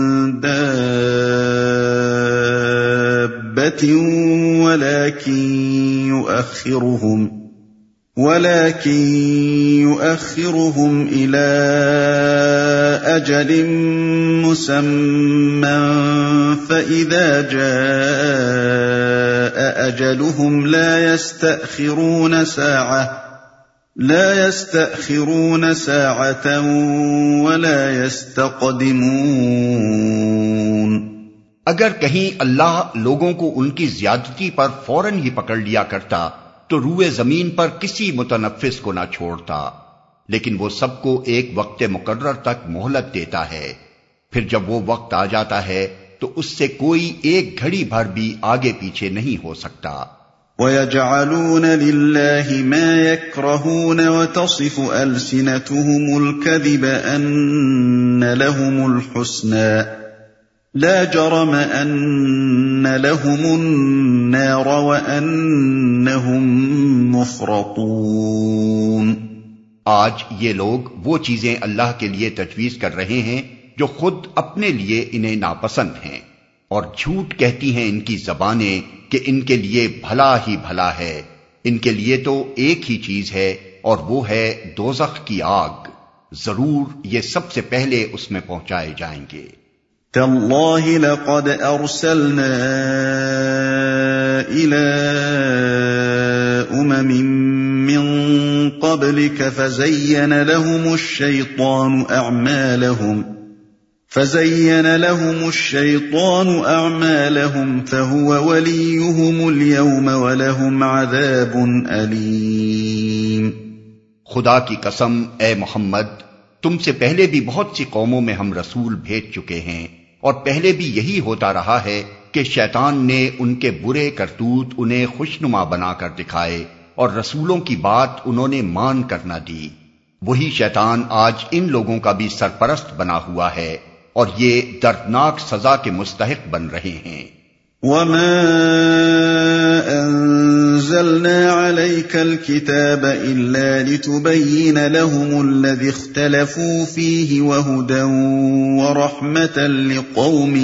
دَابَّةٍ وَلَكِن يُؤَخِّرُهُمْ وَلَكِن يُؤَخِّرُهُمْ إِلَى أَجَلٍ مُّسَمًّى فَإِذَا جَاءَ أَجَلُهُمْ لَا يَسْتَأْخِرُونَ سَاعَةً لَا يَسْتَأْخِرُونَ سَاعَةً وَلَا يَسْتَقْدِمُونَ۔ اگر کہیں اللہ لوگوں کو ان کی زیادتی پر فوراً ہی پکڑ لیا کرتا تو روئے زمین پر کسی متنفس کو نہ چھوڑتا، لیکن وہ سب کو ایک وقت مقرر تک مہلت دیتا ہے، پھر جب وہ وقت آ جاتا ہے تو اس سے کوئی ایک گھڑی بھر بھی آگے پیچھے نہیں ہو سکتا۔ وَيَجْعَلُونَ لِلَّهِ مَا يَكْرَهُونَ وَتَصِفُ أَلْسِنَتُهُمُ الْكَذِبَ أَنَّ لَهُمُ الْحُسْنَى لَا جَرَمَ أَنَّ لَهُمُ النَّارَ وَأَنَّهُمْ مُفْرَطُونَ۔ آج یہ لوگ وہ چیزیں اللہ کے لیے تجویز کر رہے ہیں جو خود اپنے لیے انہیں ناپسند ہیں، اور جھوٹ کہتی ہیں ان کی زبانیں کہ ان کے لیے بھلا ہی بھلا ہے، ان کے لیے تو ایک ہی چیز ہے اور وہ ہے دوزخ کی آگ، ضرور یہ سب سے پہلے اس میں پہنچائے جائیں گے۔ تاللہ لقد ارسلنا الى امم من قبلك فزين لهم الشيطان اعمالهم فزين لهم الشيطان اعمالهم فهو وليهم اليوم ولهم عذاب اليم۔ خدا کی قسم اے محمد، تم سے پہلے بھی بہت سی قوموں میں ہم رسول بھیج چکے ہیں، اور پہلے بھی یہی ہوتا رہا ہے کہ شیطان نے ان کے برے کرتوت انہیں خوشنما بنا کر دکھائے اور رسولوں کی بات انہوں نے مان کر نہ دی۔ وہی شیطان آج ان لوگوں کا بھی سرپرست بنا ہوا ہے اور یہ دردناک سزا کے مستحق بن رہے ہیں۔ وما انزلنا عليك الكتاب الا لتبين لهم الذي اختلفوا فيه وهدى ورحمة لقوم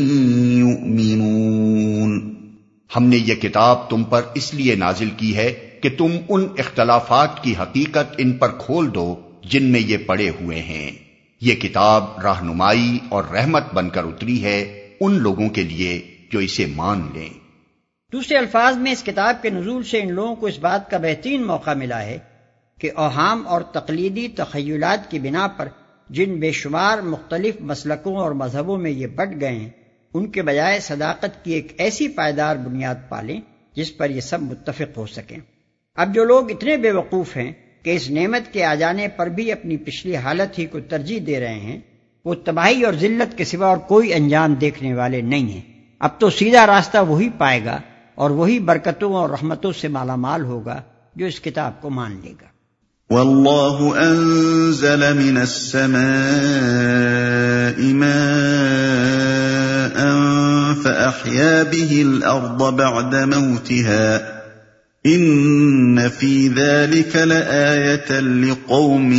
يؤمنون۔ ہم نے یہ کتاب تم پر اس لیے نازل کی ہے کہ تم ان اختلافات کی حقیقت ان پر کھول دو جن میں یہ پڑے ہوئے ہیں۔ یہ کتاب رہنمائی اور رحمت بن کر اتری ہے ان لوگوں کے لیے جو اسے مان لیں۔ دوسرے الفاظ میں اس کتاب کے نزول سے ان لوگوں کو اس بات کا بہترین موقع ملا ہے کہ اوہام اور تقلیدی تخیلات کی بنا پر جن بے شمار مختلف مسلکوں اور مذہبوں میں یہ بٹ گئے ہیں، ان کے بجائے صداقت کی ایک ایسی پائیدار بنیاد پالیں جس پر یہ سب متفق ہو سکیں۔ اب جو لوگ اتنے بے وقوف ہیں کہ اس نعمت کے آ جانے پر بھی اپنی پچھلی حالت ہی کو ترجیح دے رہے ہیں، وہ تباہی اور ذلت کے سوا اور کوئی انجام دیکھنے والے نہیں ہیں۔ اب تو سیدھا راستہ وہی پائے گا اور وہی برکتوں اور رحمتوں سے مالا مال ہوگا جو اس کتاب کو مان لے گا۔ واللہ انزل من السماء ماء فأحیا به الارض بعد موتها ان فی ذلک لآیۃ لقوم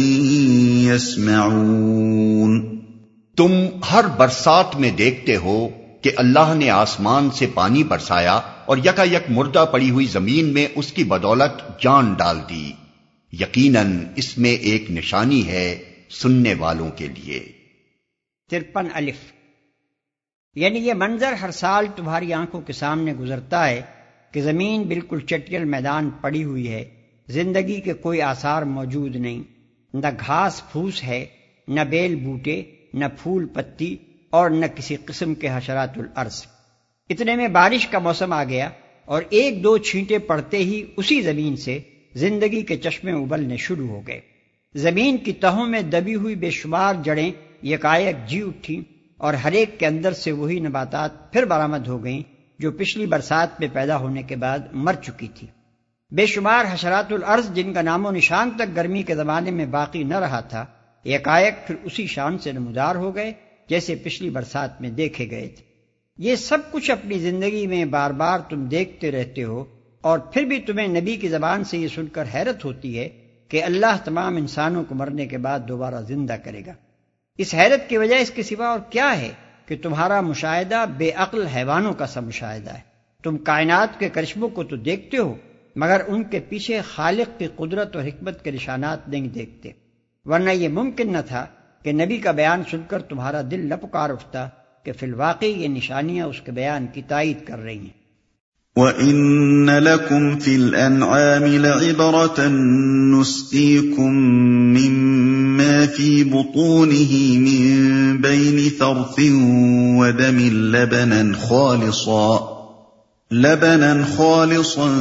یسمعون۔ تم ہر برسات میں دیکھتے ہو کہ اللہ نے آسمان سے پانی برسایا اور یکا یک مردہ پڑی ہوئی زمین میں اس کی بدولت جان ڈال دی، یقیناً اس میں ایک نشانی ہے سننے والوں کے لیے۔ ترپن الف، یعنی یہ منظر ہر سال تمہاری آنکھوں کے سامنے گزرتا ہے کہ زمین بالکل چٹیل میدان پڑی ہوئی ہے، زندگی کے کوئی آثار موجود نہیں، نہ گھاس پھوس ہے، نہ بیل بوٹے، نہ پھول پتی اور نہ کسی قسم کے حشرات الارض۔ اتنے میں بارش کا موسم آ گیا اور ایک دو چھینٹے پڑتے ہی اسی زمین سے زندگی کے چشمے ابلنے شروع ہو گئے۔ زمین کی تہوں میں دبی ہوئی بے شمار جڑیں یکایک جی اٹھیں اور ہر ایک کے اندر سے وہی نباتات پھر برآمد ہو گئیں جو پچھلی برسات میں پیدا ہونے کے بعد مر چکی تھی۔ بے شمار حشرات الارض جن کا نام و نشان تک گرمی کے زمانے میں باقی نہ رہا تھا، یکایک پھر اسی شان سے نمودار ہو گئے جیسے پچھلی برسات میں دیکھے گئے تھے۔ یہ سب کچھ اپنی زندگی میں بار بار تم دیکھتے رہتے ہو، اور پھر بھی تمہیں نبی کی زبان سے یہ سن کر حیرت ہوتی ہے کہ اللہ تمام انسانوں کو مرنے کے بعد دوبارہ زندہ کرے گا۔ اس حیرت کی وجہ اس کے سوا اور کیا ہے کہ تمہارا مشاہدہ بے عقل حیوانوں کا سا مشاہدہ ہے۔ تم کائنات کے کرشموں کو تو دیکھتے ہو مگر ان کے پیچھے خالق کی قدرت اور حکمت کے نشانات نہیں دیکھتے، ورنہ یہ ممکن نہ تھا کہ نبی کا بیان سن کر تمہارا دل نہ پکار اٹھتا کہ فی الواقع یہ نشانیاں اس کے بیان کی تائید کر رہی ہیں۔ وَإِنَّ لَكُمْ فِي الْأَنْعَامِ لَعِبْرَةً نُسْقِيكُم مِّمَّا فِي بُطُونِهِ مِن بَيْنِ ثَرْثٍ وَدَمٍ لَبَنًا خَالِصًا لَبَنًا خَالِصًا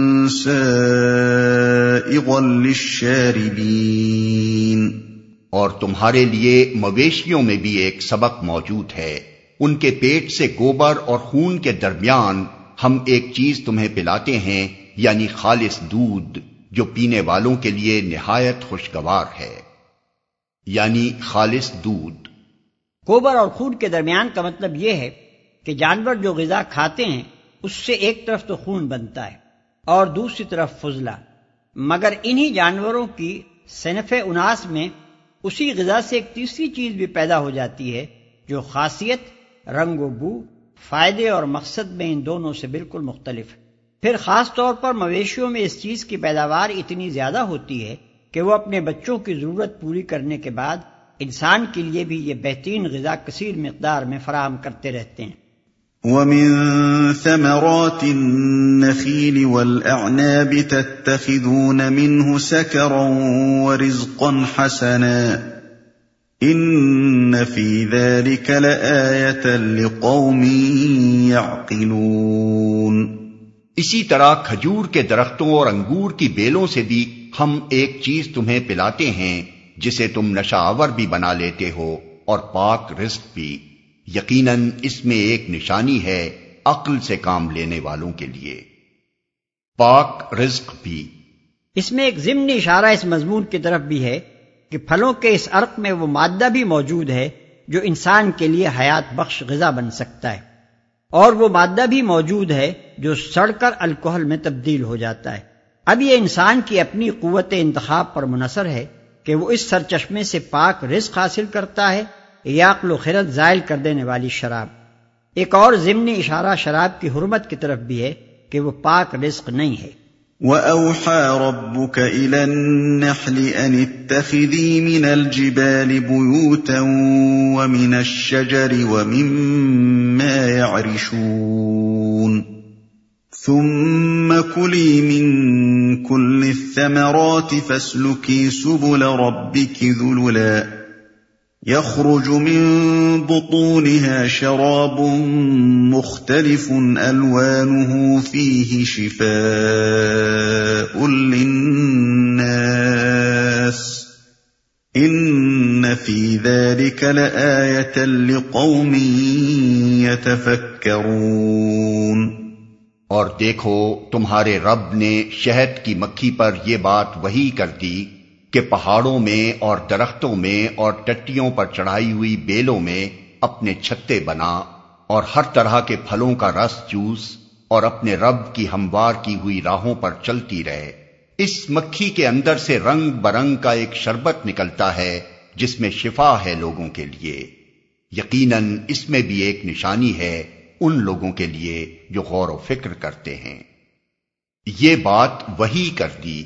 سَائِغًا لِلشَّارِبِينَ۔ اور تمہارے لیے مویشیوں میں بھی ایک سبق موجود ہے، ان کے پیٹ سے گوبر اور خون کے درمیان ہم ایک چیز تمہیں پلاتے ہیں، یعنی خالص دودھ جو پینے والوں کے لیے نہایت خوشگوار ہے، یعنی خالص دودھ۔ گوبر اور خون کے درمیان کا مطلب یہ ہے کہ جانور جو غذا کھاتے ہیں اس سے ایک طرف تو خون بنتا ہے اور دوسری طرف فضلہ، مگر انہی جانوروں کی صنف اناس میں اسی غذا سے ایک تیسری چیز بھی پیدا ہو جاتی ہے جو خاصیت، رنگ و بو، فائدے اور مقصد میں ان دونوں سے بالکل مختلف ہے۔ پھر خاص طور پر مویشیوں میں اس چیز کی پیداوار اتنی زیادہ ہوتی ہے کہ وہ اپنے بچوں کی ضرورت پوری کرنے کے بعد انسان کے لیے بھی یہ بہترین غذا کثیر مقدار میں فراہم کرتے رہتے ہیں۔ وَمِن ثَمَرَاتِ النَّخِيلِ وَالْأَعْنَابِ تَتَّخِذُونَ مِنْهُ سَكَرًا وَرِزْقًا حَسَنًا إِنَّ فِي ذَلِكَ لَآيَةً لِقَوْمٍ يَعْقِلُونَ۔ اسی طرح کھجور کے درختوں اور انگور کی بیلوں سے بھی ہم ایک چیز تمہیں پلاتے ہیں جسے تم نشہ آور بھی بنا لیتے ہو، اور پاک رزق بھی۔ یقیناً اس میں ایک نشانی ہے عقل سے کام لینے والوں کے لیے۔ پاک رزق بھی، اس میں ایک ضمنی اشارہ اس مضمون کی طرف بھی ہے کہ پھلوں کے اس عرق میں وہ مادہ بھی موجود ہے جو انسان کے لیے حیات بخش غذا بن سکتا ہے، اور وہ مادہ بھی موجود ہے جو سڑ کر الکحل میں تبدیل ہو جاتا ہے۔ اب یہ انسان کی اپنی قوت انتخاب پر منحصر ہے کہ وہ اس سرچشمے سے پاک رزق حاصل کرتا ہے یا عقل و خرد زائل کر دینے والی شراب۔ ایک اور ضمنی اشارہ شراب کی حرمت کی طرف بھی ہے کہ وہ پاک رزق نہیں ہے۔ وَأَوْحَى رَبُّكَ إِلَى النَّحْلِ أَنِ اتَّخِذِي مِنَ الْجِبَالِ بُيُوتًا وَمِنَ الشَّجَرِ وَمِمَّا يَعْرِشُونَ ثُمَّ كُلِي مِن كُلِّ الثَّمَرَاتِ فَاسْلُكِي سُبُلَ رَبِّكِ ذُلُلًا يَخْرُجُ مِن بُطُونِهَا شَرَابٌ مُخْتَلِفٌ أَلْوَانُهُ فِيهِ شِفَاءٌ لِلنَّاسِ إِنَّ فِي ذَلِكَ لَآيَةً لِقَوْمٍ يَتَفَكَّرُونَ۔ اور دیکھو تمہارے رب نے شہد کی مکھی پر یہ بات وحی کر دی کہ پہاڑوں میں اور درختوں میں اور ٹٹیوں پر چڑھائی ہوئی بیلوں میں اپنے چھتے بنا اور ہر طرح کے پھلوں کا رس چوس اور اپنے رب کی ہموار کی ہوئی راہوں پر چلتی رہے۔ اس مکھی کے اندر سے رنگ برنگ کا ایک شربت نکلتا ہے جس میں شفا ہے لوگوں کے لیے۔ یقیناً اس میں بھی ایک نشانی ہے ان لوگوں کے لیے جو غور و فکر کرتے ہیں۔ یہ بات وحی کر دی۔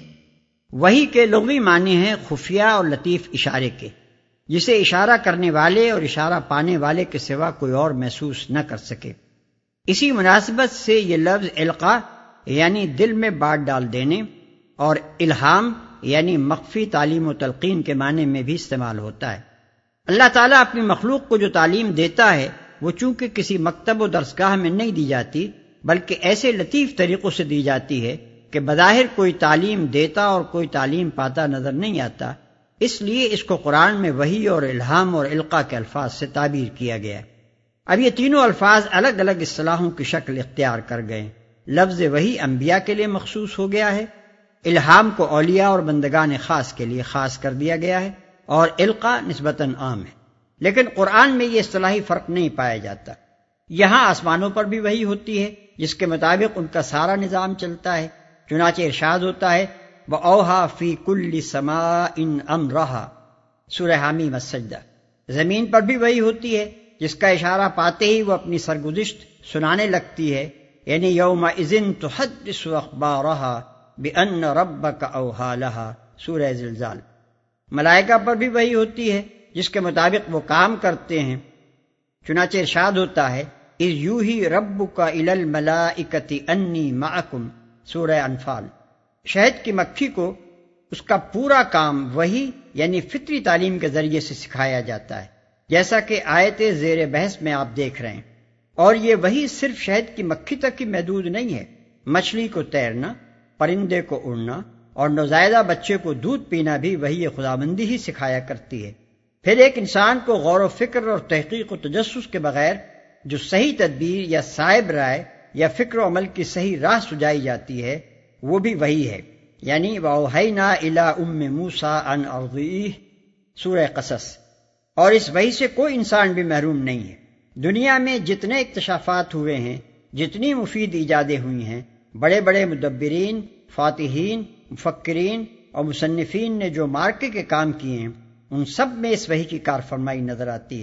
وحی کے لغوی معنی ہیں خفیہ اور لطیف اشارے کے، جسے اشارہ کرنے والے اور اشارہ پانے والے کے سوا کوئی اور محسوس نہ کر سکے۔ اسی مناسبت سے یہ لفظ القاء یعنی دل میں بات ڈال دینے اور الہام یعنی مخفی تعلیم و تلقین کے معنی میں بھی استعمال ہوتا ہے۔ اللہ تعالیٰ اپنی مخلوق کو جو تعلیم دیتا ہے وہ چونکہ کسی مکتب و درسگاہ میں نہیں دی جاتی بلکہ ایسے لطیف طریقوں سے دی جاتی ہے کہ بظاہر کوئی تعلیم دیتا اور کوئی تعلیم پاتا نظر نہیں آتا، اس لیے اس کو قرآن میں وحی اور الہام اور القاء کے الفاظ سے تعبیر کیا گیا ہے۔ اب یہ تینوں الفاظ الگ الگ اصطلاحوں کی شکل اختیار کر گئے۔ لفظ وحی انبیاء کے لیے مخصوص ہو گیا ہے، الہام کو اولیاء اور بندگان خاص کے لیے خاص کر دیا گیا ہے، اور القاء نسبتاً عام ہے۔ لیکن قرآن میں یہ اصطلاحی فرق نہیں پایا جاتا۔ یہاں آسمانوں پر بھی وحی ہوتی ہے جس کے مطابق ان کا سارا نظام چلتا ہے، چنانچہ ارشاد ہوتا ہے وَأَوْحَى فِي كُلِّ سَمَاءٍ أَمْرَهَا سورہ حامیم السجدہ۔ زمین پر بھی وحی ہوتی ہے جس کا اشارہ پاتے ہی وہ اپنی سرگزشت سنانے لگتی ہے، یعنی یومئذ تحدث اخبارها بأن ربک اوحی لها سورہ زلزال۔ ملائکہ پر بھی وحی ہوتی ہے جس کے مطابق وہ کام کرتے ہیں، چنانچہ ارشاد ہوتا ہے اذ یوحی ربک الی الملائکۃ انی معکم سورہ انفال۔ شہد کی مکھی کو اس کا پورا کام وحی یعنی فطری تعلیم کے ذریعے سے سکھایا جاتا ہے، جیسا کہ آیت زیر بحث میں آپ دیکھ رہے ہیں۔ اور یہ وحی صرف شہد کی مکھی تک ہی محدود نہیں ہے، مچھلی کو تیرنا، پرندے کو اڑنا اور نوزائیدہ بچے کو دودھ پینا بھی وحی خداوندی ہی سکھایا کرتی ہے۔ پھر ایک انسان کو غور و فکر اور تحقیق و تجسس کے بغیر جو صحیح تدبیر یا صائب رائے یا فکر و عمل کی صحیح راہ سجائی جاتی ہے وہ بھی وحی ہے، یعنی وَأَوْحَيْنَا إِلَىٰ أُمِّ مُوسَىٰ أَنْ أَرْضِعِيهِ سورہ قصص۔ اور اس وحی سے کوئی انسان بھی محروم نہیں ہے۔ دنیا میں جتنے اکتشافات ہوئے ہیں، جتنی مفید ایجادیں ہوئی ہیں، بڑے بڑے مدبرین، فاتحین، مفکرین اور مصنفین نے جو مارکے کے کام کیے ہیں ان سب میں اس وحی کی کارفرمائی نظر آتی ہے۔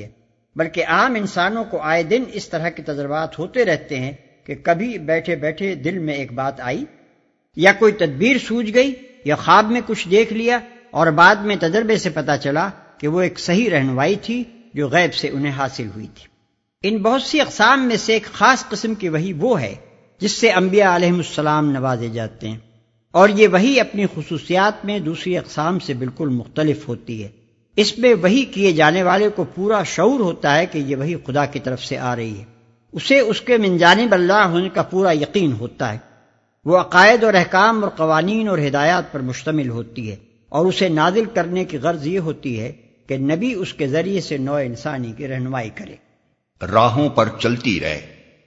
بلکہ عام انسانوں کو آئے دن اس طرح کے تجربات ہوتے رہتے ہیں کہ کبھی بیٹھے بیٹھے دل میں ایک بات آئی، یا کوئی تدبیر سوجھ گئی، یا خواب میں کچھ دیکھ لیا، اور بعد میں تجربے سے پتہ چلا کہ وہ ایک صحیح رہنمائی تھی جو غیب سے انہیں حاصل ہوئی تھی۔ ان بہت سی اقسام میں سے ایک خاص قسم کی وحی وہ ہے جس سے انبیاء علیہ السلام نوازے جاتے ہیں، اور یہ وحی اپنی خصوصیات میں دوسری اقسام سے بالکل مختلف ہوتی ہے۔ اس میں وحی کیے جانے والے کو پورا شعور ہوتا ہے کہ یہ وحی خدا کی طرف سے آ رہی ہے، اسے اس کے من جانب اللہ ہونے کا پورا یقین ہوتا ہے، وہ عقائد اور احکام اور قوانین اور ہدایات پر مشتمل ہوتی ہے، اور اسے نازل کرنے کی غرض یہ ہوتی ہے کہ نبی اس کے ذریعے سے نوع انسانی کی رہنمائی کرے، راہوں پر چلتی رہے۔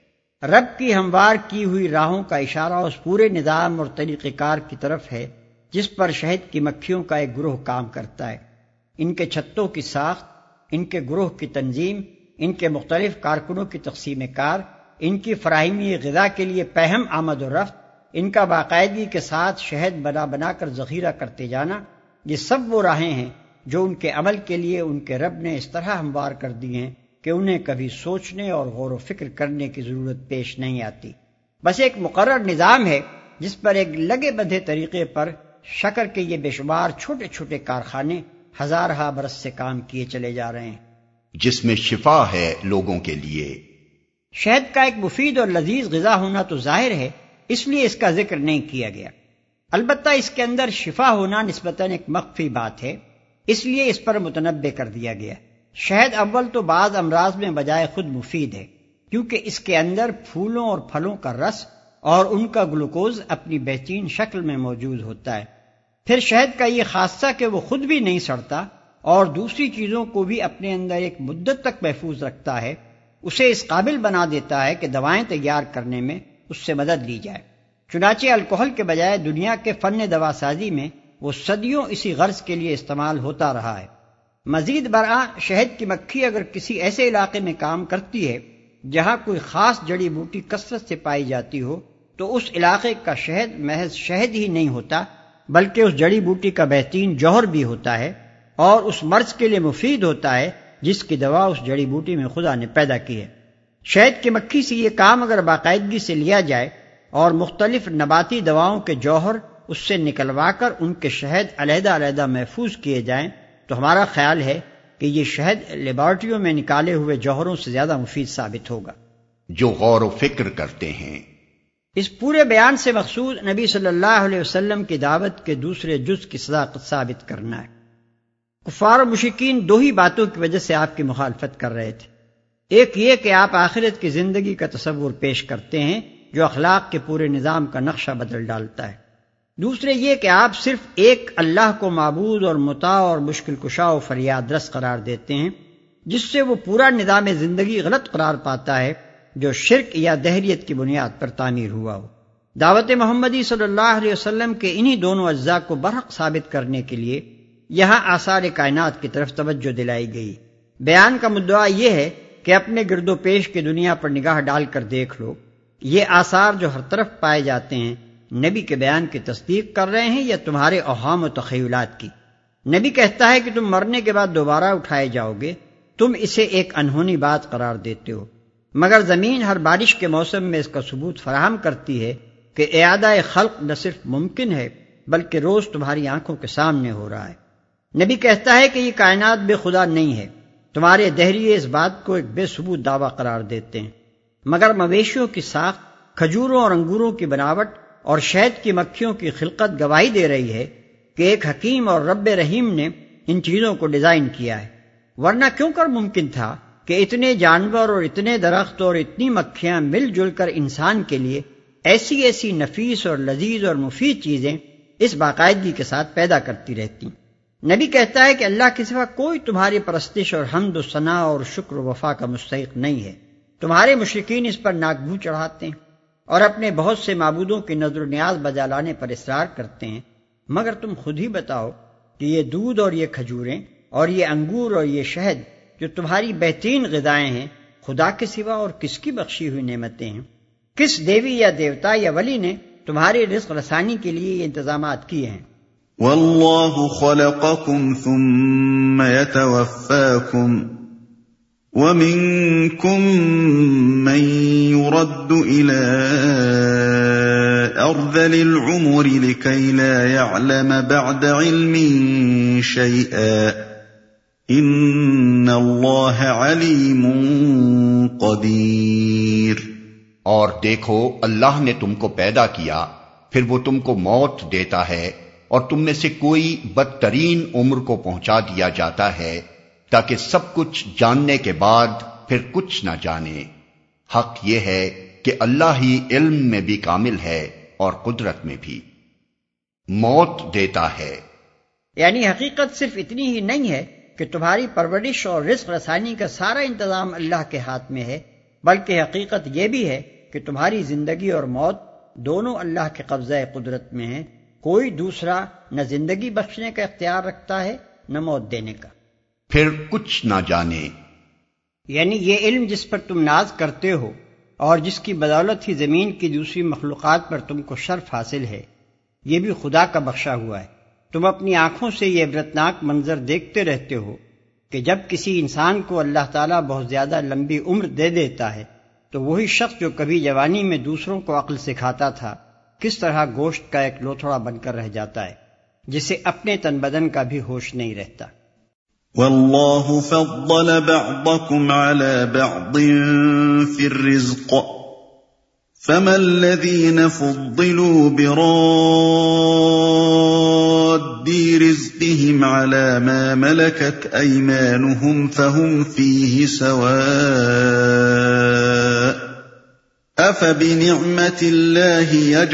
رب کی ہموار کی ہوئی راہوں کا اشارہ اس پورے نظام اور طریقہ کار کی طرف ہے جس پر شہد کی مکھیوں کا ایک گروہ کام کرتا ہے۔ ان کے چھتوں کی ساخت، ان کے گروہ کی تنظیم، ان کے مختلف کارکنوں کی تقسیم کار، ان کی فراہمی غذا کے لیے پہم آمد و رفت، ان کا باقاعدگی کے ساتھ شہد بنا بنا کر ذخیرہ کرتے جانا، یہ سب وہ راہیں ہیں جو ان کے عمل کے لیے ان کے رب نے اس طرح ہموار کر دی ہیں کہ انہیں کبھی سوچنے اور غور و فکر کرنے کی ضرورت پیش نہیں آتی۔ بس ایک مقرر نظام ہے جس پر ایک لگے بندھے طریقے پر شکر کے یہ بے شمار چھوٹے چھوٹے کارخانے ہزارہ برس سے کام کیے چلے جا رہے ہیں، جس میں شفا ہے لوگوں کے لیے۔ شہد کا ایک مفید اور لذیذ غذا ہونا تو ظاہر ہے، اس لیے اس کا ذکر نہیں کیا گیا، البتہ اس کے اندر شفا ہونا نسبتاً ایک مخفی بات ہے، اس لیے اس پر متنبہ کر دیا گیا۔ شہد اول تو بعض امراض میں بجائے خود مفید ہے، کیونکہ اس کے اندر پھولوں اور پھلوں کا رس اور ان کا گلوکوز اپنی بہترین شکل میں موجود ہوتا ہے۔ پھر شہد کا یہ خاصہ کہ وہ خود بھی نہیں سڑتا اور دوسری چیزوں کو بھی اپنے اندر ایک مدت تک محفوظ رکھتا ہے، اسے اس قابل بنا دیتا ہے کہ دوائیں تیار کرنے میں اس سے مدد لی جائے۔ چنانچہ الکحل کے بجائے دنیا کے فن دوا سازی میں وہ صدیوں اسی غرض کے لیے استعمال ہوتا رہا ہے۔ مزید برآں شہد کی مکھی اگر کسی ایسے علاقے میں کام کرتی ہے جہاں کوئی خاص جڑی بوٹی کثرت سے پائی جاتی ہو تو اس علاقے کا شہد محض شہد ہی نہیں ہوتا بلکہ اس جڑی بوٹی کا بہترین جوہر بھی ہوتا ہے اور اس مرض کے لیے مفید ہوتا ہے جس کی دوا اس جڑی بوٹی میں خدا نے پیدا کی ہے۔ شہد کی مکھی سے یہ کام اگر باقاعدگی سے لیا جائے اور مختلف نباتی دواؤں کے جوہر اس سے نکلوا کر ان کے شہد علیحدہ علیحدہ محفوظ کیے جائیں تو ہمارا خیال ہے کہ یہ شہد لیبارٹریوں میں نکالے ہوئے جوہروں سے زیادہ مفید ثابت ہوگا۔ جو غور و فکر کرتے ہیں۔ اس پورے بیان سے مقصود نبی صلی اللہ علیہ وسلم کی دعوت کے دوسرے جز کی صداقت ثابت کرنا ہے۔ کفار و مشرکین دو ہی باتوں کی وجہ سے آپ کی مخالفت کر رہے تھے، ایک یہ کہ آپ آخرت کی زندگی کا تصور پیش کرتے ہیں جو اخلاق کے پورے نظام کا نقشہ بدل ڈالتا ہے، دوسرے یہ کہ آپ صرف ایک اللہ کو معبود اور مطاع اور مشکل کشا و فریاد رس قرار دیتے ہیں، جس سے وہ پورا نظام زندگی غلط قرار پاتا ہے جو شرک یا دہریت کی بنیاد پر تعمیر ہوا ہو۔ دعوت محمدی صلی اللہ علیہ وسلم کے انہی دونوں اجزاء کو برحق ثابت کرنے کے لیے یہاں آثار کائنات کی طرف توجہ دلائی گئی۔ بیان کا مدعا یہ ہے کہ اپنے گرد و پیش کی دنیا پر نگاہ ڈال کر دیکھ لو، یہ آثار جو ہر طرف پائے جاتے ہیں نبی کے بیان کی تصدیق کر رہے ہیں یا تمہارے اوہام و تخیلات کی؟ نبی کہتا ہے کہ تم مرنے کے بعد دوبارہ اٹھائے جاؤ گے، تم اسے ایک انہونی بات قرار دیتے ہو، مگر زمین ہر بارش کے موسم میں اس کا ثبوت فراہم کرتی ہے کہ اعادہ خلق نہ صرف ممکن ہے بلکہ روز تمہاری آنکھوں کے سامنے ہو رہا ہے۔ نبی کہتا ہے کہ یہ کائنات بے خدا نہیں ہے، تمہارے دہریے اس بات کو ایک بے ثبوت دعویٰ قرار دیتے ہیں، مگر مویشیوں کی ساخت، کھجوروں اور انگوروں کی بناوٹ اور شہد کی مکھیوں کی خلقت گواہی دے رہی ہے کہ ایک حکیم اور رب رحیم نے ان چیزوں کو ڈیزائن کیا ہے، ورنہ کیوں کر ممکن تھا کہ اتنے جانور اور اتنے درخت اور اتنی مکھیاں مل جل کر انسان کے لیے ایسی ایسی نفیس اور لذیذ اور مفید چیزیں اس باقاعدگی کے ساتھ پیدا کرتی رہتی۔ نبی کہتا ہے کہ اللہ کے سوا کوئی تمہاری پرستش اور حمد و ثنا اور شکر و وفا کا مستحق نہیں ہے، تمہارے مشرکین اس پر ناک بو چڑھاتے ہیں اور اپنے بہت سے معبودوں کی نظر و نیاز بجا لانے پر اصرار کرتے ہیں، مگر تم خود ہی بتاؤ کہ یہ دودھ اور یہ کھجوریں اور یہ انگور اور یہ شہد جو تمہاری بہترین غذائیں ہیں خدا کے سوا اور کس کی بخشی ہوئی نعمتیں ہیں؟ کس دیوی یا دیوتا یا ولی نے تمہاری رزق رسانی کے لیے یہ انتظامات کیے ہیں؟ واللہ خلقکم ثم یتوفاکم وَمِنكُم مَّن يُرَدُّ إِلَىٰ أَرْذَلِ الْعُمُرِ لِكَيْ لَا يَعْلَمَ بَعْدَ عِلْمٍ شَيْئًا إِنَّ اللَّهَ عَلِيمٌ قَدِيرٌ۔ اور دیکھو اللہ نے تم کو پیدا کیا، پھر وہ تم کو موت دیتا ہے، اور تم میں سے کوئی بدترین عمر کو پہنچا دیا جاتا ہے تاکہ سب کچھ جاننے کے بعد پھر کچھ نہ جانے۔ حق یہ ہے کہ اللہ ہی علم میں بھی کامل ہے اور قدرت میں بھی۔ موت دیتا ہے یعنی حقیقت صرف اتنی ہی نہیں ہے کہ تمہاری پرورش اور رزق رسانی کا سارا انتظام اللہ کے ہاتھ میں ہے، بلکہ حقیقت یہ بھی ہے کہ تمہاری زندگی اور موت دونوں اللہ کے قبضہ قدرت میں ہیں۔ کوئی دوسرا نہ زندگی بخشنے کا اختیار رکھتا ہے نہ موت دینے کا۔ پھر کچھ نہ جانے یعنی یہ علم جس پر تم ناز کرتے ہو اور جس کی بدولت ہی زمین کی دوسری مخلوقات پر تم کو شرف حاصل ہے، یہ بھی خدا کا بخشا ہوا ہے۔ تم اپنی آنکھوں سے یہ عبرتناک منظر دیکھتے رہتے ہو کہ جب کسی انسان کو اللہ تعالیٰ بہت زیادہ لمبی عمر دے دیتا ہے تو وہی شخص جو کبھی جوانی میں دوسروں کو عقل سکھاتا تھا کس طرح گوشت کا ایک لوتھڑا بن کر رہ جاتا ہے جسے اپنے تن بدن کا بھی ہوش نہیں رہتا۔ وَاللَّهُ فَضَّلَ بَعْضَكُمْ عَلَى بَعْضٍ فِي الرِّزْقِ فَمَا الَّذِينَ فُضِّلُوا بِرَادِّ رِزْقِهِمْ عَلَى مَا مَلَكَتْ أَيْمَانُهُمْ فَهُمْ فِيهِ سَوَاءٌ أَفَبِنِعْمَةِ اللَّهِ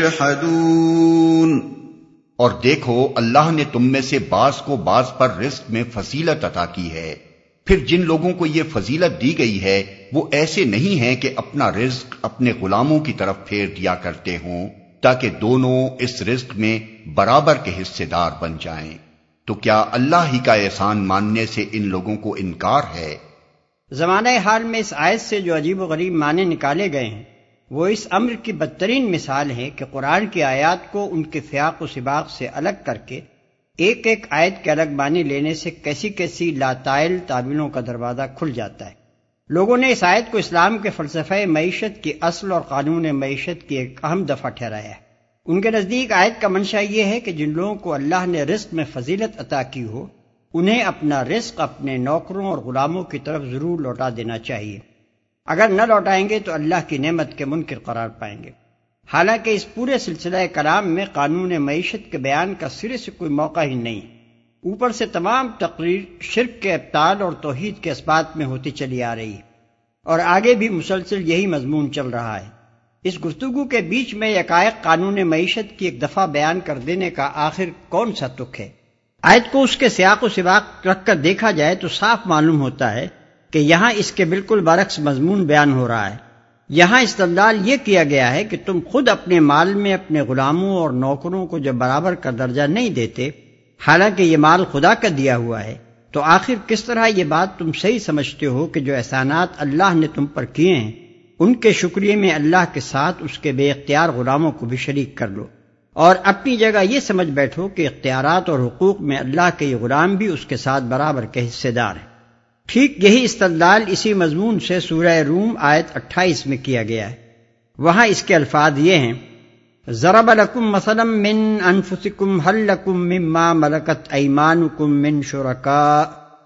يَجْحَدُونَ۔ اور دیکھو اللہ نے تم میں سے بعض کو بعض پر رزق میں فضیلت عطا کی ہے، پھر جن لوگوں کو یہ فضیلت دی گئی ہے وہ ایسے نہیں ہیں کہ اپنا رزق اپنے غلاموں کی طرف پھیر دیا کرتے ہوں تاکہ دونوں اس رزق میں برابر کے حصے دار بن جائیں۔ تو کیا اللہ ہی کا احسان ماننے سے ان لوگوں کو انکار ہے؟ زمانہ حال میں اس آیت سے جو عجیب و غریب معنی نکالے گئے ہیں وہ اس امر کی بدترین مثال ہے کہ قرآن کی آیات کو ان کے سیاق و سباق سے الگ کر کے ایک ایک آیت کے الگ معنی لینے سے کیسی کیسی لاتائل تعبیروں کا دروازہ کھل جاتا ہے۔ لوگوں نے اس آیت کو اسلام کے فلسفہ معیشت کی اصل اور قانون معیشت کی ایک اہم دفعہ ٹھہرایا ہے۔ ان کے نزدیک آیت کا منشا یہ ہے کہ جن لوگوں کو اللہ نے رزق میں فضیلت عطا کی ہو انہیں اپنا رزق اپنے نوکروں اور غلاموں کی طرف ضرور لوٹا دینا چاہیے، اگر نہ لوٹائیں گے تو اللہ کی نعمت کے منکر قرار پائیں گے۔ حالانکہ اس پورے سلسلہ کلام میں قانون معیشت کے بیان کا سرے سے کوئی موقع ہی نہیں، اوپر سے تمام تقریر شرک کے ابطال اور توحید کے اثبات میں ہوتی چلی آ رہی ہے، اور آگے بھی مسلسل یہی مضمون چل رہا ہے۔ اس گفتگو کے بیچ میں یکایک قانون معیشت کی ایک دفعہ بیان کر دینے کا آخر کون سا تک ہے؟ آیت کو اس کے سیاق و سباق رکھ کر دیکھا جائے تو صاف معلوم ہوتا ہے کہ یہاں اس کے بالکل برعکس مضمون بیان ہو رہا ہے۔ یہاں استدلال یہ کیا گیا ہے کہ تم خود اپنے مال میں اپنے غلاموں اور نوکروں کو جب برابر کا درجہ نہیں دیتے، حالانکہ یہ مال خدا کا دیا ہوا ہے، تو آخر کس طرح یہ بات تم صحیح سمجھتے ہو کہ جو احسانات اللہ نے تم پر کیے ہیں ان کے شکریہ میں اللہ کے ساتھ اس کے بے اختیار غلاموں کو بھی شریک کر لو، اور اپنی جگہ یہ سمجھ بیٹھو کہ اختیارات اور حقوق میں اللہ کے یہ غلام بھی اس کے ساتھ برابر کے حصے دار ہیں۔ ٹھیک یہی استدلال اسی مضمون سے سورہ روم آیت اٹھائیس میں کیا گیا ہے۔ وہاں اس کے الفاظ یہ ہیں: ضرب لکم مثلا من انفسکم هل لکم مما ملکت ایمانکم من شرکاء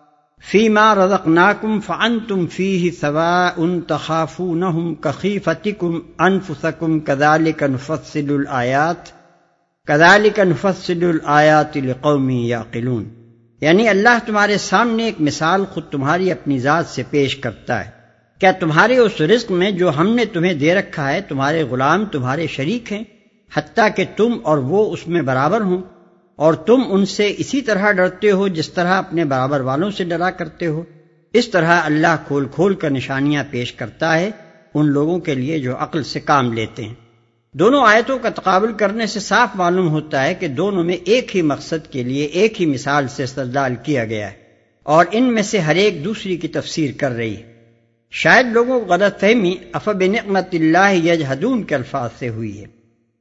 فیما رزقناکم فانتم فیہ سواء تخافونہم کخیفتکم انفسکم کذالک نفصل الآیات کذالک نفصل الآیات لقوم یعقلون۔ یعنی اللہ تمہارے سامنے ایک مثال خود تمہاری اپنی ذات سے پیش کرتا ہے۔ کیا تمہارے اس رزق میں جو ہم نے تمہیں دے رکھا ہے تمہارے غلام تمہارے شریک ہیں، حتیٰ کہ تم اور وہ اس میں برابر ہوں، اور تم ان سے اسی طرح ڈرتے ہو جس طرح اپنے برابر والوں سے ڈرا کرتے ہو؟ اس طرح اللہ کھول کھول کر نشانیاں پیش کرتا ہے ان لوگوں کے لیے جو عقل سے کام لیتے ہیں۔ دونوں آیتوں کا تقابل کرنے سے صاف معلوم ہوتا ہے کہ دونوں میں ایک ہی مقصد کے لیے ایک ہی مثال سے استدلال کیا گیا ہے، اور ان میں سے ہر ایک دوسری کی تفسیر کر رہی ہے۔ شاید لوگوں کو غلط فہمی افبنعمت اللہ یجحدون کے الفاظ سے ہوئی ہے۔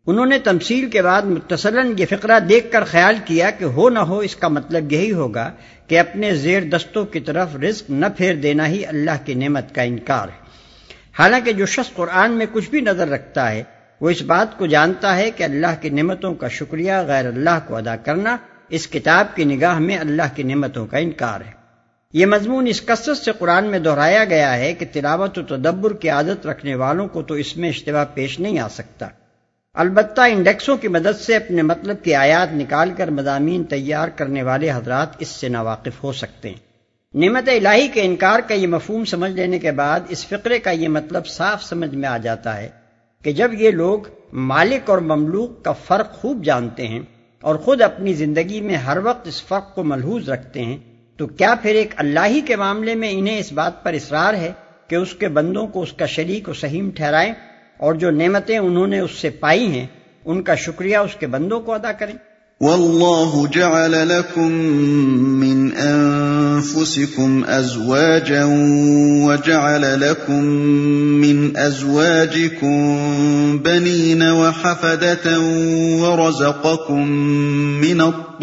انہوں نے تمثیل کے بعد متصلاً یہ فقرہ دیکھ کر خیال کیا کہ ہو نہ ہو اس کا مطلب یہی ہوگا کہ اپنے زیر دستوں کی طرف رزق نہ پھیر دینا ہی اللہ کی نعمت کا انکار ہے۔ حالانکہ جو شخص قرآن میں کچھ بھی نظر رکھتا ہے وہ اس بات کو جانتا ہے کہ اللہ کی نعمتوں کا شکریہ غیر اللہ کو ادا کرنا اس کتاب کی نگاہ میں اللہ کی نعمتوں کا انکار ہے۔ یہ مضمون اس کثرت سے قرآن میں دہرایا گیا ہے کہ تلاوت و تدبر کی عادت رکھنے والوں کو تو اس میں اشتباہ پیش نہیں آ سکتا۔ البتہ انڈیکسوں کی مدد سے اپنے مطلب کی آیات نکال کر مضامین تیار کرنے والے حضرات اس سے ناواقف ہو سکتے ہیں۔ نعمت الہی کے انکار کا یہ مفہوم سمجھ لینے کے بعد اس فقرے کا یہ مطلب صاف سمجھ میں آ جاتا ہے کہ جب یہ لوگ مالک اور مملوک کا فرق خوب جانتے ہیں اور خود اپنی زندگی میں ہر وقت اس فرق کو ملحوظ رکھتے ہیں، تو کیا پھر ایک اللہ ہی کے معاملے میں انہیں اس بات پر اصرار ہے کہ اس کے بندوں کو اس کا شریک و سہیم ٹھہرائیں اور جو نعمتیں انہوں نے اس سے پائی ہیں ان کا شکریہ اس کے بندوں کو ادا کریں؟ والله جعل لكم من أنفسكم أزواجا وجعل لكم من أزواجكم بنين وحفدة ورزقكم من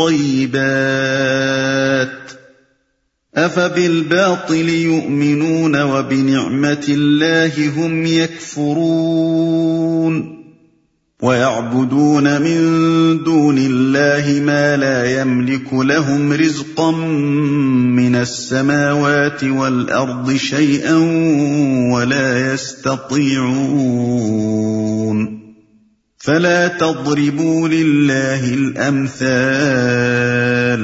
الطيبات أفبالباطل يؤمنون وبنعمة الله هم يكفرون وَيَعْبُدُونَ مِن دُونِ اللَّهِ مَا لَا يَمْلِكُ لَهُمْ رِزْقًا مِّنَ السَّمَاوَاتِ وَالْأَرْضِ شَيْئًا وَلَا يَسْتَطِيعُونَ فَلَا تَضْرِبُوا لِلَّهِ الْأَمْثَالَ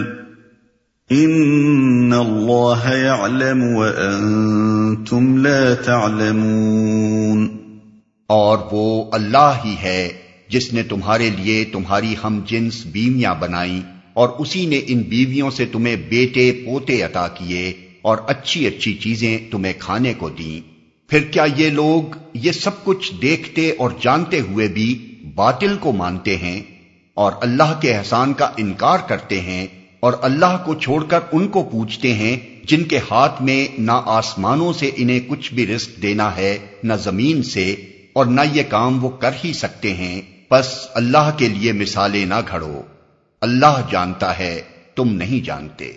إِنَّ اللَّهَ يَعْلَمُ وَأَنْتُمْ لَا تَعْلَمُونَ۔ اور وہ اللہ ہی ہے جس نے تمہارے لیے تمہاری ہم جنس بیویاں بنائیں اور اسی نے ان بیویوں سے تمہیں بیٹے پوتے عطا کیے اور اچھی اچھی چیزیں تمہیں کھانے کو دیں۔ پھر کیا یہ لوگ یہ سب کچھ دیکھتے اور جانتے ہوئے بھی باطل کو مانتے ہیں اور اللہ کے احسان کا انکار کرتے ہیں اور اللہ کو چھوڑ کر ان کو پوچھتے ہیں جن کے ہاتھ میں نہ آسمانوں سے انہیں کچھ بھی رزق دینا ہے نہ زمین سے، اور نہ یہ کام وہ کر ہی سکتے ہیں؟ پس اللہ کے لیے مثالیں نہ گھڑو، اللہ جانتا ہے تم نہیں جانتے۔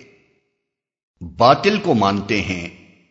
باطل کو مانتے ہیں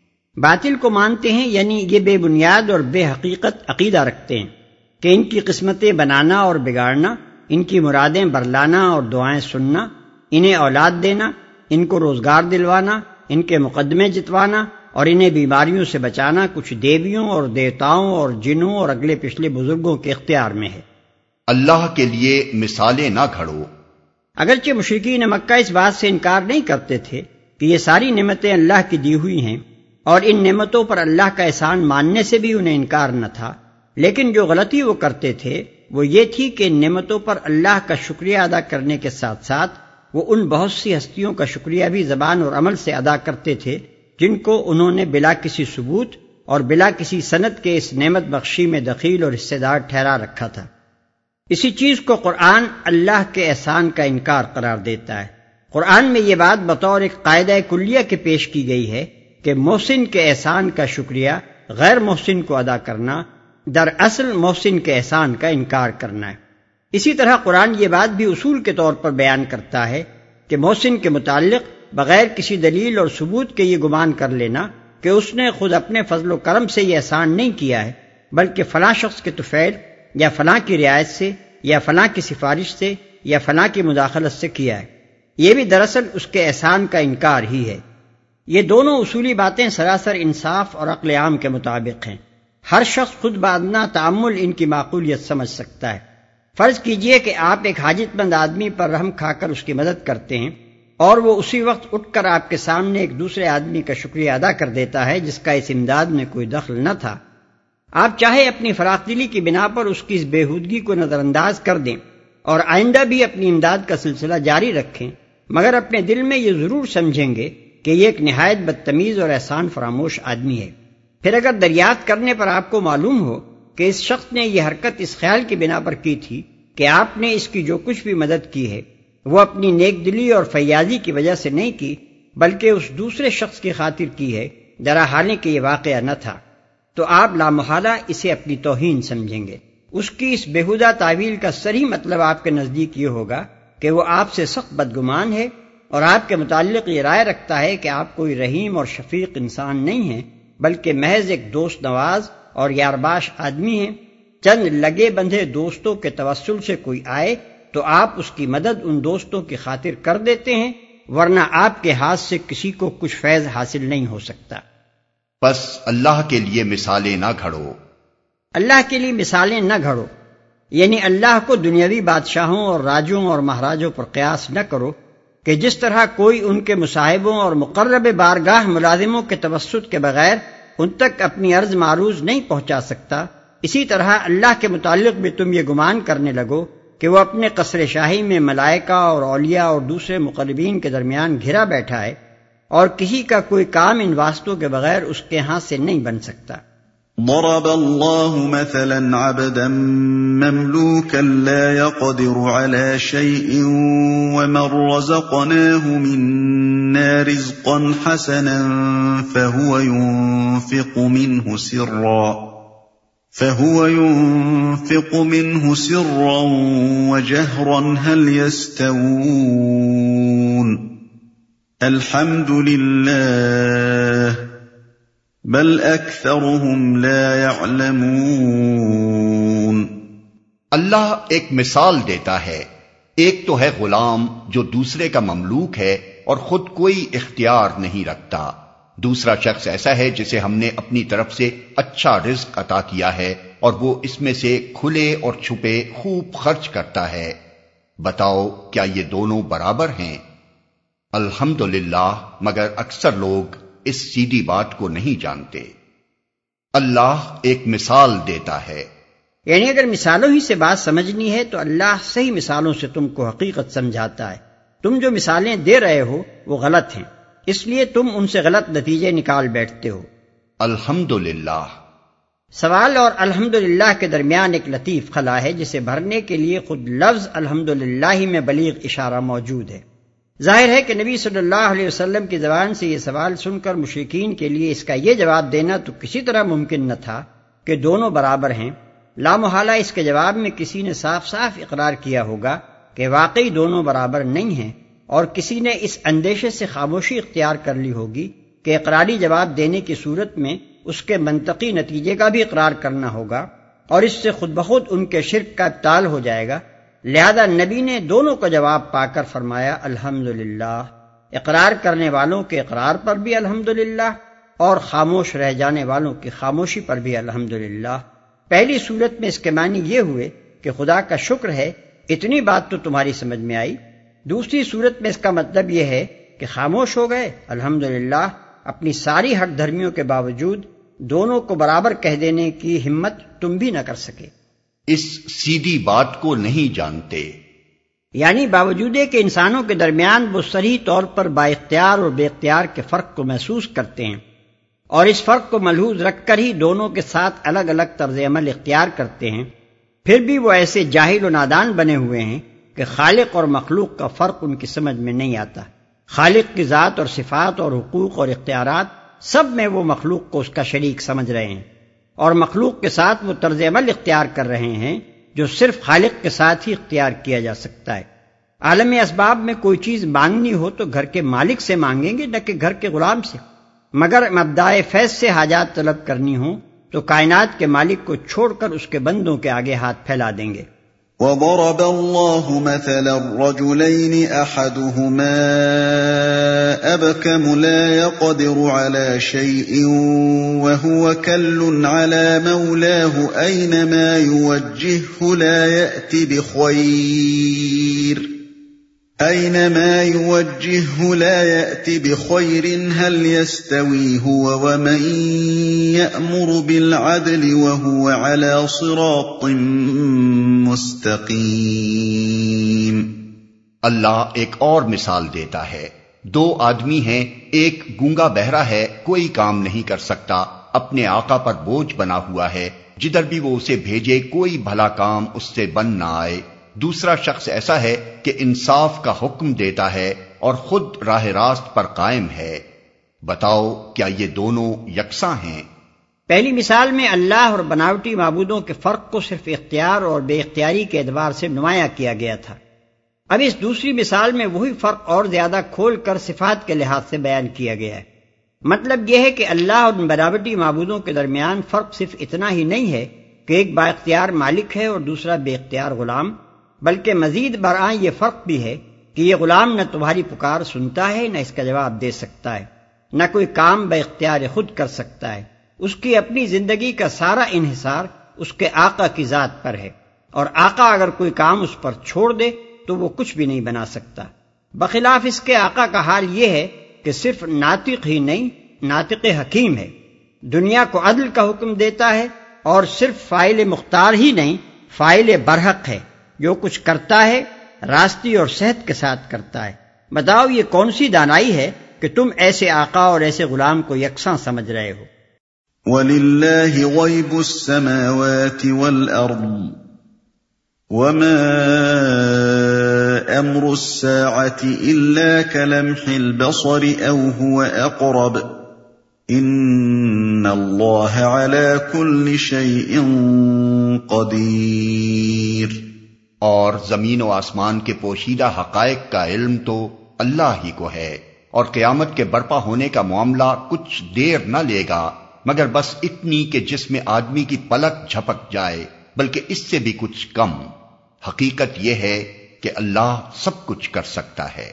باطل کو مانتے ہیں یعنی یہ بے بنیاد اور بے حقیقت عقیدہ رکھتے ہیں کہ ان کی قسمتیں بنانا اور بگاڑنا، ان کی مرادیں برلانا اور دعائیں سننا، انہیں اولاد دینا، ان کو روزگار دلوانا، ان کے مقدمے جتوانا اور انہیں بیماریوں سے بچانا کچھ دیویوں اور دیوتاؤں اور جنوں اور اگلے پچھلے بزرگوں کے اختیار میں ہے۔ اللہ کے لیے مثالیں نہ گھڑو۔ اگرچہ مشرکین مکہ اس بات سے انکار نہیں کرتے تھے کہ یہ ساری نعمتیں اللہ کی دی ہوئی ہیں اور ان نعمتوں پر اللہ کا احسان ماننے سے بھی انہیں انکار نہ تھا، لیکن جو غلطی وہ کرتے تھے وہ یہ تھی کہ ان نعمتوں پر اللہ کا شکریہ ادا کرنے کے ساتھ ساتھ وہ ان بہت سی ہستیوں کا شکریہ بھی زبان اور عمل سے ادا کرتے تھے جن کو انہوں نے بلا کسی ثبوت اور بلا کسی سند کے اس نعمت بخشی میں دخیل اور حصے دار ٹھہرا رکھا تھا۔ اسی چیز کو قرآن اللہ کے احسان کا انکار قرار دیتا ہے۔ قرآن میں یہ بات بطور ایک قاعدہ کلیہ کے پیش کی گئی ہے کہ محسن کے احسان کا شکریہ غیر محسن کو ادا کرنا دراصل محسن کے احسان کا انکار کرنا ہے۔ اسی طرح قرآن یہ بات بھی اصول کے طور پر بیان کرتا ہے کہ محسن کے متعلق بغیر کسی دلیل اور ثبوت کے یہ گمان کر لینا کہ اس نے خود اپنے فضل و کرم سے یہ احسان نہیں کیا ہے بلکہ فلاں شخص کے طفیل یا فلاں کی رعایت سے یا فلاں کی سفارش سے یا فلاں کی مداخلت سے کیا ہے، یہ بھی دراصل اس کے احسان کا انکار ہی ہے۔ یہ دونوں اصولی باتیں سراسر انصاف اور عقل عام کے مطابق ہیں۔ ہر شخص خود بادنا تعمل ان کی معقولیت سمجھ سکتا ہے۔ فرض کیجئے کہ آپ ایک حاجت مند آدمی پر رحم کھا کر اس کی مدد کرتے ہیں اور وہ اسی وقت اٹھ کر آپ کے سامنے ایک دوسرے آدمی کا شکریہ ادا کر دیتا ہے جس کا اس امداد میں کوئی دخل نہ تھا۔ آپ چاہے اپنی فراخ دلی کی بنا پر اس کی اس بے ہودگی کو نظر انداز کر دیں اور آئندہ بھی اپنی امداد کا سلسلہ جاری رکھیں، مگر اپنے دل میں یہ ضرور سمجھیں گے کہ یہ ایک نہایت بدتمیز اور احسان فراموش آدمی ہے۔ پھر اگر دریافت کرنے پر آپ کو معلوم ہو کہ اس شخص نے یہ حرکت اس خیال کی بنا پر کی تھی کہ آپ نے اس کی جو کچھ بھی مدد کی ہے وہ اپنی نیک دلی اور فیاضی کی وجہ سے نہیں کی بلکہ اس دوسرے شخص کی خاطر کی ہے، درحالے کہ یہ واقعہ نہ تھا، تو آپ لامحالہ اسے اپنی توہین سمجھیں گے۔ اس کی اس بےہودہ تعویل کا صریح مطلب آپ کے نزدیک یہ ہوگا کہ وہ آپ سے سخت بدگمان ہے اور آپ کے متعلق یہ رائے رکھتا ہے کہ آپ کوئی رحیم اور شفیق انسان نہیں ہیں، بلکہ محض ایک دوست نواز اور یارباش آدمی ہیں۔ چند لگے بندھے دوستوں کے توسل سے کوئی آئے تو آپ اس کی مدد ان دوستوں کی خاطر کر دیتے ہیں، ورنہ آپ کے ہاتھ سے کسی کو کچھ فیض حاصل نہیں ہو سکتا۔ بس اللہ کے لیے مثالیں نہ گھڑو۔ اللہ کے لیے مثالیں نہ گھڑو یعنی اللہ کو دنیاوی بادشاہوں اور راجوں اور مہاراجوں پر قیاس نہ کرو کہ جس طرح کوئی ان کے مصاحبوں اور مقرب بارگاہ ملازموں کے توسط کے بغیر ان تک اپنی عرض معروض نہیں پہنچا سکتا، اسی طرح اللہ کے متعلق بھی تم یہ گمان کرنے لگو کہ وہ اپنے قصر شاہی میں ملائکہ اور اولیاء اور دوسرے مقربین کے درمیان گھرا بیٹھا ہے اور کسی کا کوئی کام ان واسطوں کے بغیر اس کے ہاں سے نہیں بن سکتا۔ ضرب الله مثلا عبدا مملوكا لا يقدر على شيء ومن رزقناه منا رزقا حسنا فهو ينفق منه سرا فهو ينفق منه سرا وجهرا هل يستوون الحمد لله بل اکثرهم لا يعلمون۔ اللہ ایک مثال دیتا ہے، ایک تو ہے غلام جو دوسرے کا مملوک ہے اور خود کوئی اختیار نہیں رکھتا، دوسرا شخص ایسا ہے جسے ہم نے اپنی طرف سے اچھا رزق عطا کیا ہے اور وہ اس میں سے کھلے اور چھپے خوب خرچ کرتا ہے، بتاؤ کیا یہ دونوں برابر ہیں؟ الحمدللہ مگر اکثر لوگ اس سیدھی بات کو نہیں جانتے۔ اللہ ایک مثال دیتا ہے، یعنی اگر مثالوں ہی سے بات سمجھنی ہے تو اللہ صحیح مثالوں سے تم کو حقیقت سمجھاتا ہے۔ تم جو مثالیں دے رہے ہو وہ غلط ہیں، اس لیے تم ان سے غلط نتیجے نکال بیٹھتے ہو۔ الحمدللہ سوال اور الحمدللہ کے درمیان ایک لطیف خلا ہے جسے بھرنے کے لیے خود لفظ الحمدللہ ہی میں بلیغ اشارہ موجود ہے۔ ظاہر ہے کہ نبی صلی اللہ علیہ وسلم کی زبان سے یہ سوال سن کر مشرکین کے لیے اس کا یہ جواب دینا تو کسی طرح ممکن نہ تھا کہ دونوں برابر ہیں۔ لامحالہ اس کے جواب میں کسی نے صاف صاف اقرار کیا ہوگا کہ واقعی دونوں برابر نہیں ہیں، اور کسی نے اس اندیشے سے خاموشی اختیار کر لی ہوگی کہ اقراری جواب دینے کی صورت میں اس کے منطقی نتیجے کا بھی اقرار کرنا ہوگا اور اس سے خود بخود ان کے شرک کا ابطال ہو جائے گا۔ لہذا نبی نے دونوں کا جواب پا کر فرمایا الحمدللہ، اقرار کرنے والوں کے اقرار پر بھی الحمدللہ اور خاموش رہ جانے والوں کی خاموشی پر بھی الحمدللہ۔ پہلی صورت میں اس کے معنی یہ ہوئے کہ خدا کا شکر ہے، اتنی بات تو تمہاری سمجھ میں آئی۔ دوسری صورت میں اس کا مطلب یہ ہے کہ خاموش ہو گئے، الحمدللہ اپنی ساری حق دھرمیوں کے باوجود دونوں کو برابر کہہ دینے کی ہمت تم بھی نہ کر سکے۔ اس سیدھی بات کو نہیں جانتے، یعنی باوجود کہ انسانوں کے درمیان وہ صریح طور پر با اختیار اور بے اختیار کے فرق کو محسوس کرتے ہیں اور اس فرق کو ملحوظ رکھ کر ہی دونوں کے ساتھ الگ الگ طرز عمل اختیار کرتے ہیں، پھر بھی وہ ایسے جاہل و نادان بنے ہوئے ہیں کہ خالق اور مخلوق کا فرق ان کی سمجھ میں نہیں آتا۔ خالق کی ذات اور صفات اور حقوق اور اختیارات سب میں وہ مخلوق کو اس کا شریک سمجھ رہے ہیں، اور مخلوق کے ساتھ وہ طرز عمل اختیار کر رہے ہیں جو صرف خالق کے ساتھ ہی اختیار کیا جا سکتا ہے۔ عالم اسباب میں کوئی چیز مانگنی ہو تو گھر کے مالک سے مانگیں گے نہ کہ گھر کے غلام سے، مگر مبدأ فیض سے حاجات طلب کرنی ہو تو کائنات کے مالک کو چھوڑ کر اس کے بندوں کے آگے ہاتھ پھیلا دیں گے۔ وضرب الله مثلا الرجلين احدهما ابكم لا يقدر على شيء وهو كل على مولاه اينما يوجهه لا يأتي بخير اينما يوجهه لا يأتي بخير هل يستوي هو ومن يأمر بالعدل وهو على صراط مستقیم۔ اللہ ایک اور مثال دیتا ہے، دو آدمی ہیں، ایک گونگا بہرا ہے، کوئی کام نہیں کر سکتا، اپنے آقا پر بوجھ بنا ہوا ہے، جدھر بھی وہ اسے بھیجے کوئی بھلا کام اس سے بن نہ آئے۔ دوسرا شخص ایسا ہے کہ انصاف کا حکم دیتا ہے اور خود راہ راست پر قائم ہے، بتاؤ کیا یہ دونوں یکساں ہیں؟ پہلی مثال میں اللہ اور بناوٹی معبودوں کے فرق کو صرف اختیار اور بے اختیاری کے اعتبار سے نمایاں کیا گیا تھا۔ اب اس دوسری مثال میں وہی فرق اور زیادہ کھول کر صفات کے لحاظ سے بیان کیا گیا ہے۔ مطلب یہ ہے کہ اللہ اور بناوٹی معبودوں کے درمیان فرق صرف اتنا ہی نہیں ہے کہ ایک با اختیار مالک ہے اور دوسرا بے اختیار غلام، بلکہ مزید برآں یہ فرق بھی ہے کہ یہ غلام نہ تمہاری پکار سنتا ہے نہ اس کا جواب دے سکتا ہے، نہ کوئی کام با اختیار خود کر سکتا ہے۔ اس کی اپنی زندگی کا سارا انحصار اس کے آقا کی ذات پر ہے، اور آقا اگر کوئی کام اس پر چھوڑ دے تو وہ کچھ بھی نہیں بنا سکتا۔ بخلاف اس کے آقا کا حال یہ ہے کہ صرف ناطق ہی نہیں، ناطق حکیم ہے، دنیا کو عدل کا حکم دیتا ہے، اور صرف فاعل مختار ہی نہیں، فاعل برحق ہے، جو کچھ کرتا ہے راستی اور صحت کے ساتھ کرتا ہے۔ بتاؤ یہ کون سی دانائی ہے کہ تم ایسے آقا اور ایسے غلام کو یکساں سمجھ رہے ہو۔ وَلِلَّهِ غَيْبُ السَّمَاوَاتِ وَالْأَرْضِ وَمَا أَمْرُ السَّاعَةِ إِلَّا كَلَمْحِ الْبَصَرِ أَوْ هُوَ أَقْرَبُ إِنَّ اللَّهَ عَلَى كُلِّ شَيْءٍ قَدِيرٌ۔ اور زمین و آسمان کے پوشیدہ حقائق کا علم تو اللہ ہی کو ہے، اور قیامت کے برپا ہونے کا معاملہ کچھ دیر نہ لے گا مگر بس اتنی کہ جس میں آدمی کی پلک جھپک جائے، بلکہ اس سے بھی کچھ کم۔ حقیقت یہ ہے کہ اللہ سب کچھ کر سکتا ہے،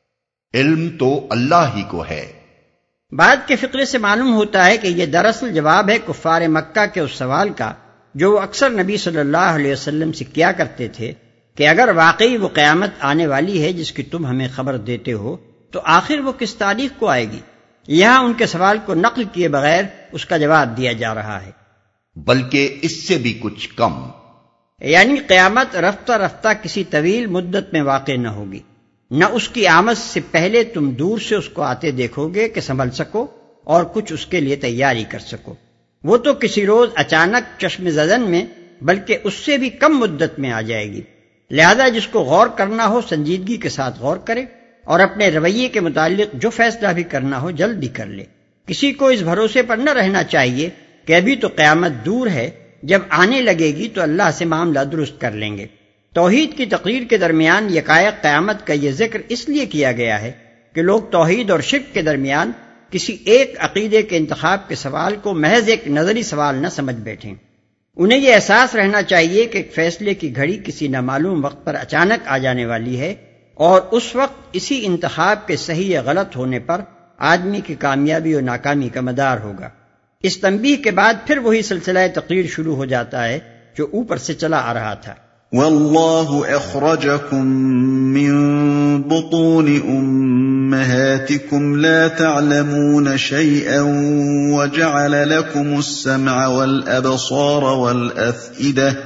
علم تو اللہ ہی کو ہے۔ بعد کے فقرے سے معلوم ہوتا ہے کہ یہ دراصل جواب ہے کفار مکہ کے اس سوال کا جو وہ اکثر نبی صلی اللہ علیہ وسلم سے کیا کرتے تھے کہ اگر واقعی وہ قیامت آنے والی ہے جس کی تم ہمیں خبر دیتے ہو تو آخر وہ کس تاریخ کو آئے گی؟ یہاں ان کے سوال کو نقل کیے بغیر اس کا جواب دیا جا رہا ہے، بلکہ اس سے بھی کچھ کم، یعنی قیامت رفتہ رفتہ کسی طویل مدت میں واقع نہ ہوگی، نہ اس کی آمد سے پہلے تم دور سے اس کو آتے دیکھو گے کہ سنبھل سکو اور کچھ اس کے لیے تیاری کر سکو۔ وہ تو کسی روز اچانک چشم زدن میں بلکہ اس سے بھی کم مدت میں آ جائے گی، لہذا جس کو غور کرنا ہو سنجیدگی کے ساتھ غور کرے اور اپنے رویے کے متعلق جو فیصلہ بھی کرنا ہو جلدی کر لے۔ کسی کو اس بھروسے پر نہ رہنا چاہیے کہ ابھی تو قیامت دور ہے، جب آنے لگے گی تو اللہ سے معاملہ درست کر لیں گے۔ توحید کی تقریر کے درمیان یکایک قیامت کا یہ ذکر اس لیے کیا گیا ہے کہ لوگ توحید اور شرک کے درمیان کسی ایک عقیدے کے انتخاب کے سوال کو محض ایک نظری سوال نہ سمجھ بیٹھیں۔ انہیں یہ احساس رہنا چاہیے کہ ایک فیصلے کی گھڑی کسی نامعلوم وقت پر اچانک آ جانے والی ہے، اور اس وقت اسی انتخاب کے صحیح یا غلط ہونے پر آدمی کی کامیابی اور ناکامی کا مدار ہوگا۔ اس تنبیہ کے بعد پھر وہی سلسلہ تقریر شروع ہو جاتا ہے جو اوپر سے چلا آ رہا تھا۔ وَاللَّهُ أَخْرَجَكُم مِّن بُطُونِ أُمَّهَاتِكُمْ لَا تَعْلَمُونَ شَيْئًا وَجَعَلَ لَكُمُ السَّمْعَ وَالْأَبْصَارَ وَالْأَفْئِدَةَ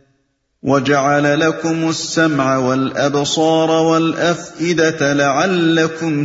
وَجَعَلَ لَكُمُ السَّمْعَ وَالْأَبْصَارَ وَالْأَفْئِدَةَ لَعَلَّكُمْ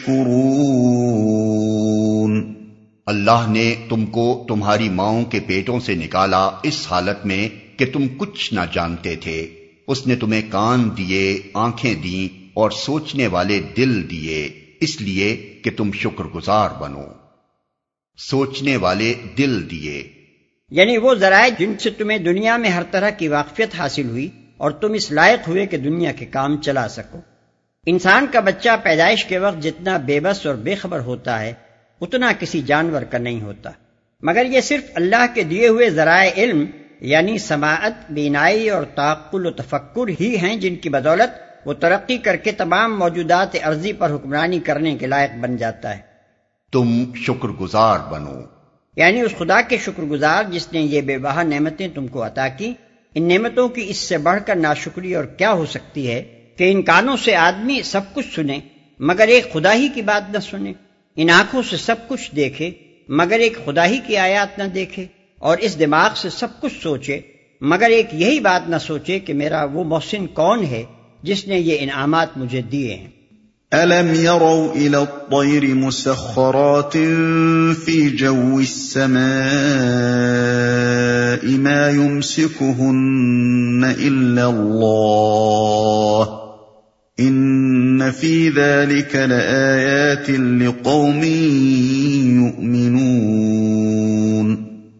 تَشْكُرُونَ۔ اللہ نے تم کو تمہاری ماؤں کے پیٹوں سے نکالا اس حالت میں کہ تم کچھ نہ جانتے تھے۔ اس نے تمہیں کان دیے، آنکھیں دیں اور سوچنے والے دل دیے، اس لیے کہ تم شکر گزار بنو۔ سوچنے والے دل دیے یعنی وہ ذرائع جن سے تمہیں دنیا میں ہر طرح کی واقفیت حاصل ہوئی اور تم اس لائق ہوئے کہ دنیا کے کام چلا سکو۔ انسان کا بچہ پیدائش کے وقت جتنا بے بس اور بے خبر ہوتا ہے اتنا کسی جانور کا نہیں ہوتا، مگر یہ صرف اللہ کے دیے ہوئے ذرائع علم یعنی سماعت، بینائی اور تعقل و تفکر ہی ہیں جن کی بدولت وہ ترقی کر کے تمام موجودات ارضی پر حکمرانی کرنے کے لائق بن جاتا ہے۔ تم شکر گزار بنو، یعنی اس خدا کے شکر گزار جس نے یہ بے بہا نعمتیں تم کو عطا کی۔ ان نعمتوں کی اس سے بڑھ کر ناشکری اور کیا ہو سکتی ہے کہ ان کانوں سے آدمی سب کچھ سنے مگر ایک خدا ہی کی بات نہ سنے، ان آنکھوں سے سب کچھ دیکھے مگر ایک خدا ہی کی آیات نہ دیکھے، اور اس دماغ سے سب کچھ سوچے مگر ایک یہی بات نہ سوچے کہ میرا وہ محسن کون ہے جس نے یہ انعامات مجھے دیے ہیں۔ أَلَمْ يَرَوْا إِلَى الطَّيْرِ مُسَخَّرَاتٍ فِي جَوِّ السَّمَاءِ مَا يُمْسِكُهُنَّ إِلَّا اللَّهُ إِنَّ فِي ذَلِكَ لَآيَاتٍ لِقَوْمٍ يُؤْمِنُونَ۔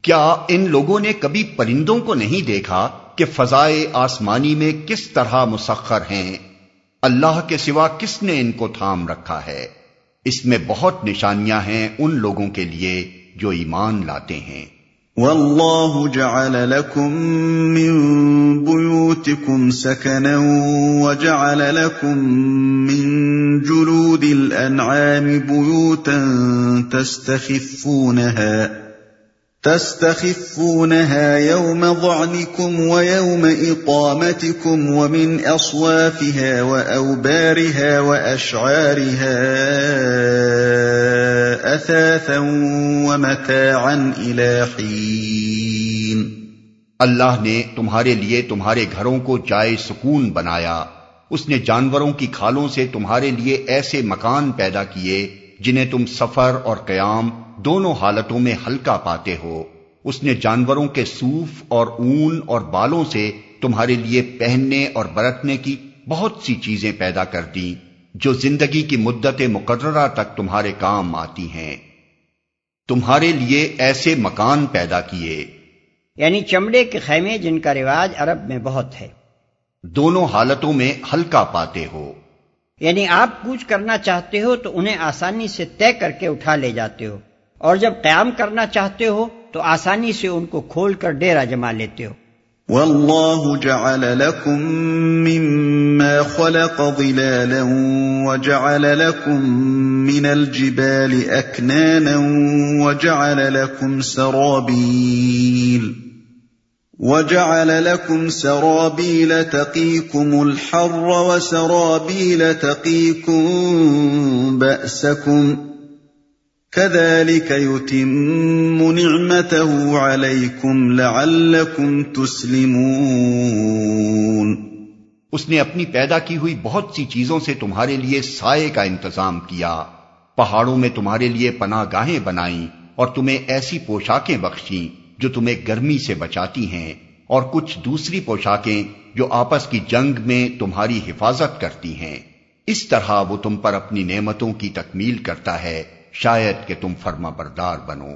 کیا ان لوگوں نے کبھی پرندوں کو نہیں دیکھا کہ فضائے آسمانی میں کس طرح مسخر ہیں؟ اللہ کے سوا کس نے ان کو تھام رکھا ہے؟ اس میں بہت نشانیاں ہیں ان لوگوں کے لیے جو ایمان لاتے ہیں۔ واللہ جعل لکم من بیوتکم سکنا وجعل لکم من جلود الانعام بیوتا تستخفونها تستخفونها يوم ظعنكم ويوم إقامتكم ومن أصوافها وأوبارها وأشعارها أثاثا ومتاعا إلى حين۔ اللہ نے تمہارے لیے تمہارے گھروں کو جائے سکون بنایا، اس نے جانوروں کی کھالوں سے تمہارے لیے ایسے مکان پیدا کیے جنہیں تم سفر اور قیام دونوں حالتوں میں ہلکا پاتے ہو۔ اس نے جانوروں کے صوف اور اون اور بالوں سے تمہارے لیے پہننے اور برتنے کی بہت سی چیزیں پیدا کر دیں جو زندگی کی مدت مقررہ تک تمہارے کام آتی ہیں۔ تمہارے لیے ایسے مکان پیدا کیے، یعنی چمڑے کے خیمے جن کا رواج عرب میں بہت ہے۔ دونوں حالتوں میں ہلکا پاتے ہو، یعنی آپ کوچ کرنا چاہتے ہو تو انہیں آسانی سے طے کر کے اٹھا لے جاتے ہو، اور جب قیام کرنا چاہتے ہو تو آسانی سے ان کو کھول کر ڈیرا جما لیتے ہو۔ واللہ جعل لکم مما خلق ظلالا وجعل لکم من الجبال اکنانا وجعل لکم سرابیل وَجَعَلَ لَكُمْ سَرَابِيلَ تَقِيكُمُ الْحَرَّ وَسَرَابِيلَ تَقِيكُمْ بَأْسَكُمْ كَذَلِكَ يُتِمُّ نِعْمَتَهُ عَلَيْكُمْ لَعَلَّكُمْ تُسْلِمُونَ۔ اس نے اپنی پیدا کی ہوئی بہت سی چیزوں سے تمہارے لیے سائے کا انتظام کیا، پہاڑوں میں تمہارے لیے پناہ گاہیں بنائیں اور تمہیں ایسی پوشاکیں بخشیں جو تمہیں گرمی سے بچاتی ہیں، اور کچھ دوسری پوشاکیں جو آپس کی جنگ میں تمہاری حفاظت کرتی ہیں۔ اس طرح وہ تم پر اپنی نعمتوں کی تکمیل کرتا ہے، شاید کہ تم فرما بردار بنو۔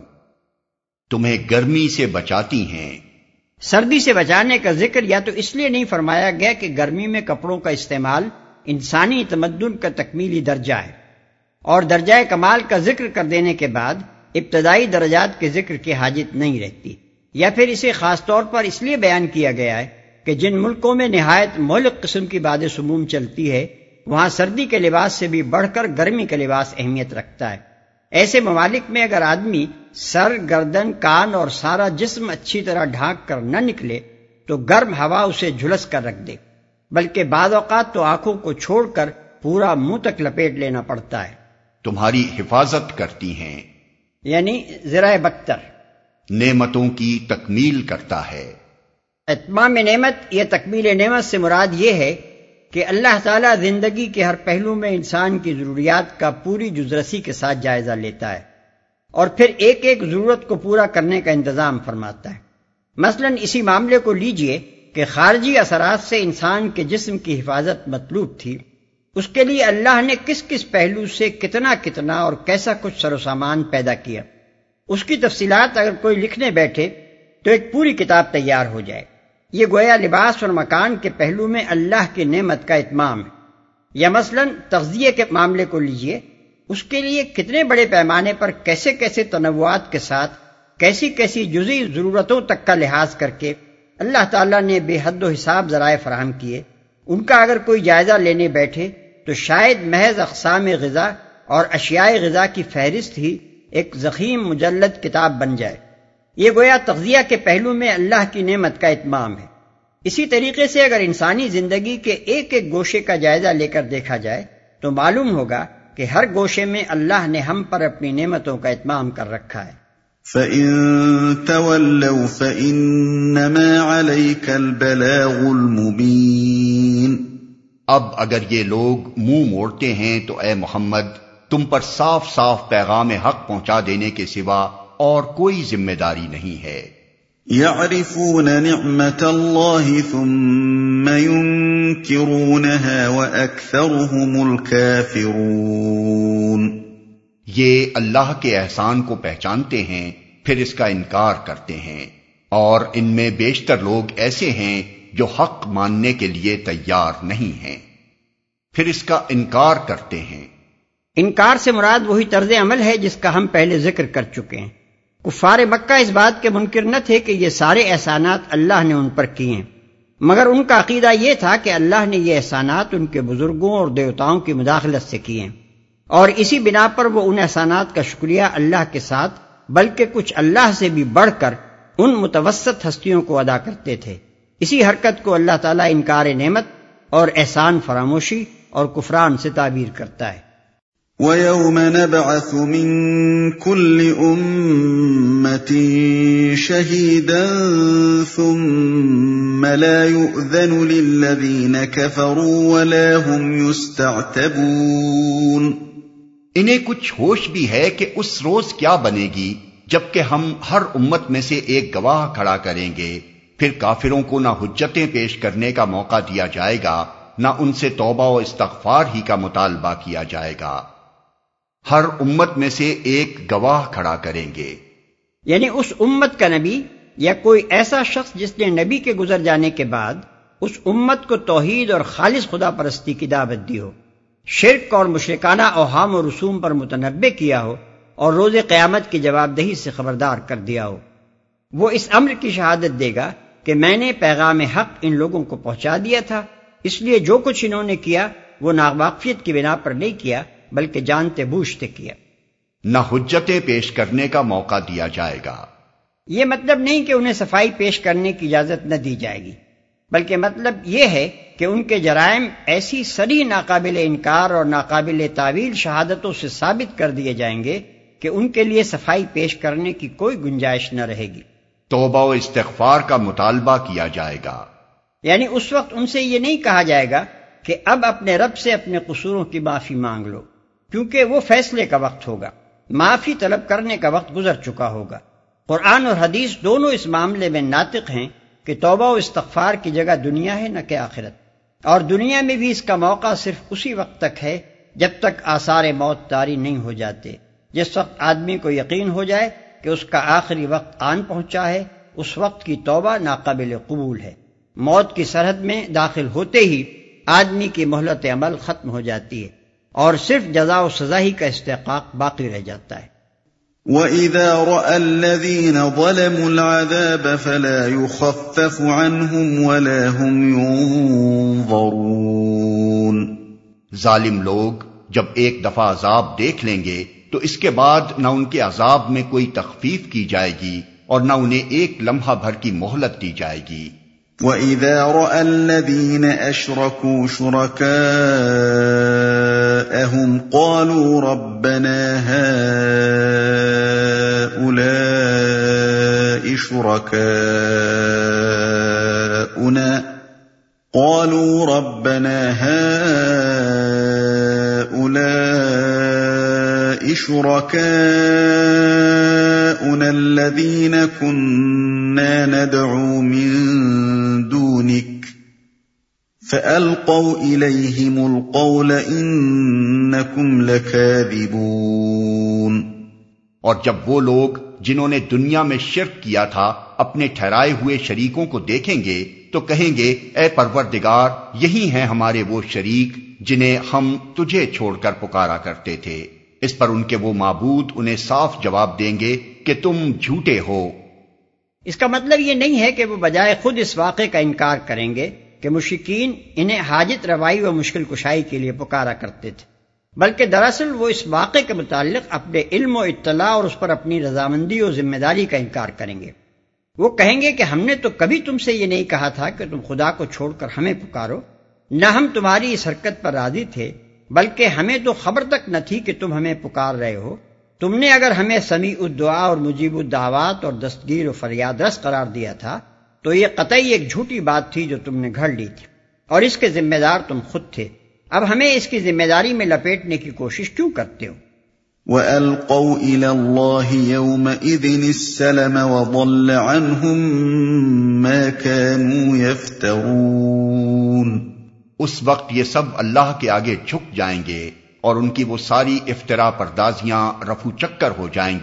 تمہیں گرمی سے بچاتی ہیں۔ سردی سے بچانے کا ذکر یا تو اس لیے نہیں فرمایا گیا کہ گرمی میں کپڑوں کا استعمال انسانی تمدن کا تکمیلی درجہ ہے، اور درجہ کمال کا ذکر کر دینے کے بعد ابتدائی درجات کے ذکر کی حاجت نہیں رہتی، یا پھر اسے خاص طور پر اس لیے بیان کیا گیا ہے کہ جن ملکوں میں نہایت مہلک قسم کی باد سموم چلتی ہے وہاں سردی کے لباس سے بھی بڑھ کر گرمی کا لباس اہمیت رکھتا ہے۔ ایسے ممالک میں اگر آدمی سر، گردن، کان اور سارا جسم اچھی طرح ڈھانک کر نہ نکلے تو گرم ہوا اسے جھلس کر رکھ دے، بلکہ بعض اوقات تو آنکھوں کو چھوڑ کر پورا منہ تک لپیٹ لینا پڑتا ہے۔ تمہاری حفاظت کرتی ہیں، یعنی ذرائع بکتر نعمتوں کی تکمیل کرتا ہے۔ اتمام نعمت یا تکمیل نعمت سے مراد یہ ہے کہ اللہ تعالیٰ زندگی کے ہر پہلو میں انسان کی ضروریات کا پوری جزرسی کے ساتھ جائزہ لیتا ہے اور پھر ایک ایک ضرورت کو پورا کرنے کا انتظام فرماتا ہے۔ مثلا اسی معاملے کو لیجئے کہ خارجی اثرات سے انسان کے جسم کی حفاظت مطلوب تھی، اس کے لیے اللہ نے کس کس پہلو سے کتنا کتنا اور کیسا کچھ سر و سامان پیدا کیا، اس کی تفصیلات اگر کوئی لکھنے بیٹھے تو ایک پوری کتاب تیار ہو جائے۔ یہ گویا لباس اور مکان کے پہلو میں اللہ کی نعمت کا اتمام ہے۔ یا مثلا تغذیے کے معاملے کو لیجئے، اس کے لیے کتنے بڑے پیمانے پر کیسے کیسے تنوعات کے ساتھ کیسی کیسی جزئی ضرورتوں تک کا لحاظ کر کے اللہ تعالیٰ نے بے حد و حساب ذرائع فراہم کیے، ان کا اگر کوئی جائزہ لینے بیٹھے تو شاید محض اقسام غذا اور اشیاء غذا کی فہرست ہی ایک ضخیم مجلد کتاب بن جائے۔ یہ گویا تغذیہ کے پہلو میں اللہ کی نعمت کا اتمام ہے۔ اسی طریقے سے اگر انسانی زندگی کے ایک ایک گوشے کا جائزہ لے کر دیکھا جائے تو معلوم ہوگا کہ ہر گوشے میں اللہ نے ہم پر اپنی نعمتوں کا اتمام کر رکھا ہے۔ فَإِن تَوَلَّوْا فَإِنَّمَا عَلَيْكَ الْبَلَاغُ الْمُبِينُ۔ اب اگر یہ لوگ منہ موڑتے ہیں تو اے محمد تم پر صاف صاف پیغام حق پہنچا دینے کے سوا اور کوئی ذمہ داری نہیں ہے۔ يَعْرِفُونَ نِعْمَةَ اللَّهِ ثُمَّ يُنْكِرُونَهَا وَأَكْثَرُهُمُ الْكَافِرُونَ۔ یہ اللہ کے احسان کو پہچانتے ہیں پھر اس کا انکار کرتے ہیں، اور ان میں بیشتر لوگ ایسے ہیں جو حق ماننے کے لیے تیار نہیں ہیں، پھر اس کا انکار کرتے ہیں۔ انکار سے مراد وہی طرز عمل ہے جس کا ہم پہلے ذکر کر چکے ہیں۔ کفار مکہ اس بات کے منکر نہ تھے کہ یہ سارے احسانات اللہ نے ان پر کیے ہیں، مگر ان کا عقیدہ یہ تھا کہ اللہ نے یہ احسانات ان کے بزرگوں اور دیوتاؤں کی مداخلت سے کیے ہیں، اور اسی بنا پر وہ ان احسانات کا شکریہ اللہ کے ساتھ بلکہ کچھ اللہ سے بھی بڑھ کر ان متوسط ہستیوں کو ادا کرتے تھے۔ اسی حرکت کو اللہ تعالیٰ انکار نعمت اور احسان فراموشی اور کفران سے تعبیر کرتا ہے۔ وَيَوْمَ نَبْعَثُ مِن كُلِّ أُمَّةٍ شَهِيدًا ثُمَّ لَا يُؤْذَنُ لِلَّذِينَ كَفَرُوا وَلَا هُمْ يُسْتَعْتَبُونَ۔ انہیں کچھ ہوش بھی ہے کہ اس روز کیا بنے گی جبکہ ہم ہر امت میں سے ایک گواہ کھڑا کریں گے، پھر کافروں کو نہ حجتیں پیش کرنے کا موقع دیا جائے گا، نہ ان سے توبہ و استغفار ہی کا مطالبہ کیا جائے گا۔ ہر امت میں سے ایک گواہ کھڑا کریں گے، یعنی اس امت کا نبی یا کوئی ایسا شخص جس نے نبی کے گزر جانے کے بعد اس امت کو توحید اور خالص خدا پرستی کی دعوت دی ہو، شرک اور مشرکانہ اوہام و رسوم پر متنبہ کیا ہو، اور روز قیامت کی جواب دہی سے خبردار کر دیا ہو۔ وہ اس امر کی شہادت دے گا کہ میں نے پیغام حق ان لوگوں کو پہنچا دیا تھا، اس لیے جو کچھ انہوں نے کیا وہ ناواقفیت کی بنا پر نہیں کیا بلکہ جانتے بوجھتے کیا۔ نہ حجتیں پیش کرنے کا موقع دیا جائے گا۔ یہ مطلب نہیں کہ انہیں صفائی پیش کرنے کی اجازت نہ دی جائے گی، بلکہ مطلب یہ ہے کہ ان کے جرائم ایسی صریح ناقابل انکار اور ناقابل تعویل شہادتوں سے ثابت کر دیے جائیں گے کہ ان کے لیے صفائی پیش کرنے کی کوئی گنجائش نہ رہے گی۔ توبہ و استغفار کا مطالبہ کیا جائے گا، یعنی اس وقت ان سے یہ نہیں کہا جائے گا کہ اب اپنے رب سے اپنے قصوروں کی معافی مانگ لو، کیونکہ وہ فیصلے کا وقت ہوگا، معافی طلب کرنے کا وقت گزر چکا ہوگا۔ قرآن اور حدیث دونوں اس معاملے میں ناطق ہیں کہ توبہ و استغفار کی جگہ دنیا ہے نہ کہ آخرت، اور دنیا میں بھی اس کا موقع صرف اسی وقت تک ہے جب تک آثار موت طاری نہیں ہو جاتے۔ جس وقت آدمی کو یقین ہو جائے کہ اس کا آخری وقت آن پہنچا ہے، اس وقت کی توبہ ناقابل قبول ہے۔ موت کی سرحد میں داخل ہوتے ہی آدمی کی مہلت عمل ختم ہو جاتی ہے اور صرف جزا و سزا ہی کا استحقاق باقی رہ جاتا ہے۔ وَإِذَا رَأَى الَّذِينَ ظَلَمُوا الْعَذَابَ فَلَا يُخَفَّفُ عَنْهُمْ وَلَا هُمْ يُنظَرُونَ۔ ظالم لوگ جب ایک دفعہ عذاب دیکھ لیں گے تو اس کے بعد نہ ان کے عذاب میں کوئی تخفیف کی جائے گی اور نہ انہیں ایک لمحہ بھر کی مہلت دی جائے گی۔ وَإِذَا رَأَى الَّذِينَ أَشْرَكُوا شُرَكَاءَهُمْ قَالُوا رَبَّنَا هَٰؤُلَاءِ شُرَكَاؤُنَا قَالُوا رَبَّنَا هَٰؤُلَاءِ شُرَكَاؤُنَا الَّذِينَ كُنَّا نَدْعُو مِن دُونِكَ فَأَلْقَوْا إِلَيْهِمُ الْقَوْلَ إِنَّكُمْ لَكَاذِبُونَ۔ اور جب وہ لوگ جنہوں نے دنیا میں شرک کیا تھا اپنے ٹھہرائے ہوئے شریکوں کو دیکھیں گے تو کہیں گے اے پروردگار، یہی ہیں ہمارے وہ شریک جنہیں ہم تجھے چھوڑ کر پکارا کرتے تھے۔ اس پر ان کے وہ معبود انہیں صاف جواب دیں گے کہ تم جھوٹے ہو۔ اس کا مطلب یہ نہیں ہے کہ وہ بجائے خود اس واقعے کا انکار کریں گے کہ مشرکین انہیں حاجت روائی و مشکل کشائی کے لیے پکارا کرتے تھے، بلکہ دراصل وہ اس واقعے کے متعلق اپنے علم و اطلاع اور اس پر اپنی رضامندی و ذمہ داری کا انکار کریں گے۔ وہ کہیں گے کہ ہم نے تو کبھی تم سے یہ نہیں کہا تھا کہ تم خدا کو چھوڑ کر ہمیں پکارو، نہ ہم تمہاری اس حرکت پر راضی تھے، بلکہ ہمیں تو خبر تک نہ تھی کہ تم ہمیں پکار رہے ہو۔ تم نے اگر ہمیں سمیع الدعا اور مجیب الدعوات اور دستگیر و فریاد رس قرار دیا تھا تو یہ قطعی ایک جھوٹی بات تھی جو تم نے گھڑ لی تھی، اور اس کے ذمہ دار تم خود تھے۔ اب ہمیں اس کی ذمہ داری میں لپیٹنے کی کوشش کیوں کرتے ہو؟ وَأَلْقَوْا إِلَى اللَّهِ يَوْمَئِذٍ السَّلَمَ وَضَلَّ عَنْهُمْ مَا كَانُوا يَفْتَرُونَ۔ اس وقت یہ سب اللہ کے آگے جھک جائیں گے اور ان کی وہ ساری افترا پردازیاں رفو چکر ہو جائیں گی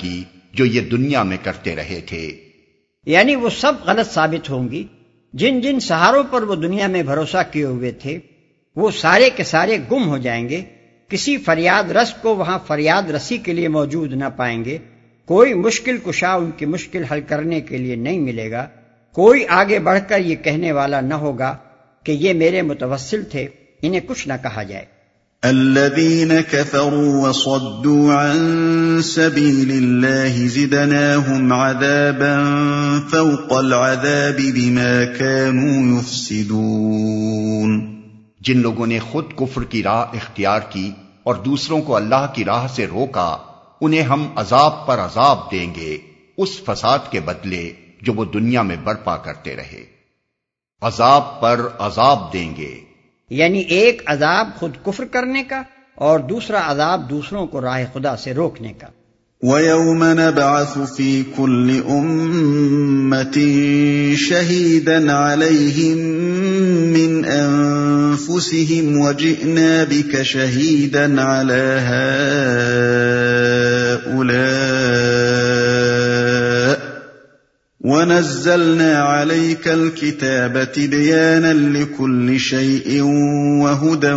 جو یہ دنیا میں کرتے رہے تھے۔ یعنی وہ سب غلط ثابت ہوں گی۔ جن جن سہاروں پر وہ دنیا میں بھروسہ کیے ہوئے تھے وہ سارے کے سارے گم ہو جائیں گے۔ کسی فریاد رس کو وہاں فریاد رسی کے لیے موجود نہ پائیں گے۔ کوئی مشکل کشا ان کی مشکل حل کرنے کے لیے نہیں ملے گا۔ کوئی آگے بڑھ کر یہ کہنے والا نہ ہوگا کہ یہ میرے متوسل تھے، انہیں کچھ نہ کہا جائے۔ الذين كفروا وصدوا عن سبيل الله زدناهم عذابا فوق العذاب بما كانوا يفسدون۔ جن لوگوں نے خود کفر کی راہ اختیار کی اور دوسروں کو اللہ کی راہ سے روکا، انہیں ہم عذاب پر عذاب دیں گے اس فساد کے بدلے جو وہ دنیا میں برپا کرتے رہے۔ عذاب پر عذاب دیں گے، یعنی ایک عذاب خود کفر کرنے کا اور دوسرا عذاب دوسروں کو راہ خدا سے روکنے کا۔ وَيَوْمَ نَبْعَثُ فِي كُلِّ أُمَّةٍ شَهِيدًا عَلَيْهِمْ مِنْ أَنفُسِهِمْ وَجِئْنَا بِكَ شَهِيدًا عَلَى هَؤُلَاءِ وَنَزَّلْنَا عَلَيْكَ الْكِتَابَ تِبْيَانًا لِكُلِّ شَيْءٍ وَهُدًى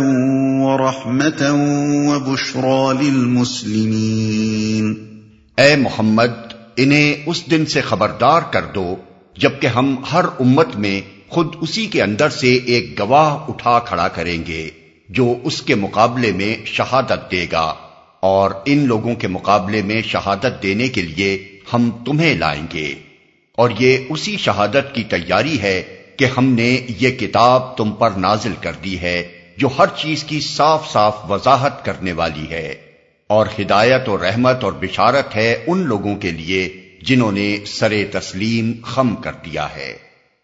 وَرَحْمَةً وَبُشْرَى لِلْمُسْلِمِينَ۔ اے محمد، انہیں اس دن سے خبردار کر دو جبکہ ہم ہر امت میں خود اسی کے اندر سے ایک گواہ اٹھا کھڑا کریں گے جو اس کے مقابلے میں شہادت دے گا، اور ان لوگوں کے مقابلے میں شہادت دینے کے لیے ہم تمہیں لائیں گے، اور یہ اسی شہادت کی تیاری ہے کہ ہم نے یہ کتاب تم پر نازل کر دی ہے جو ہر چیز کی صاف صاف وضاحت کرنے والی ہے، اور ہدایت اور رحمت اور بشارت ہے ان لوگوں کے لیے جنہوں نے سر تسلیم خم کر دیا ہے۔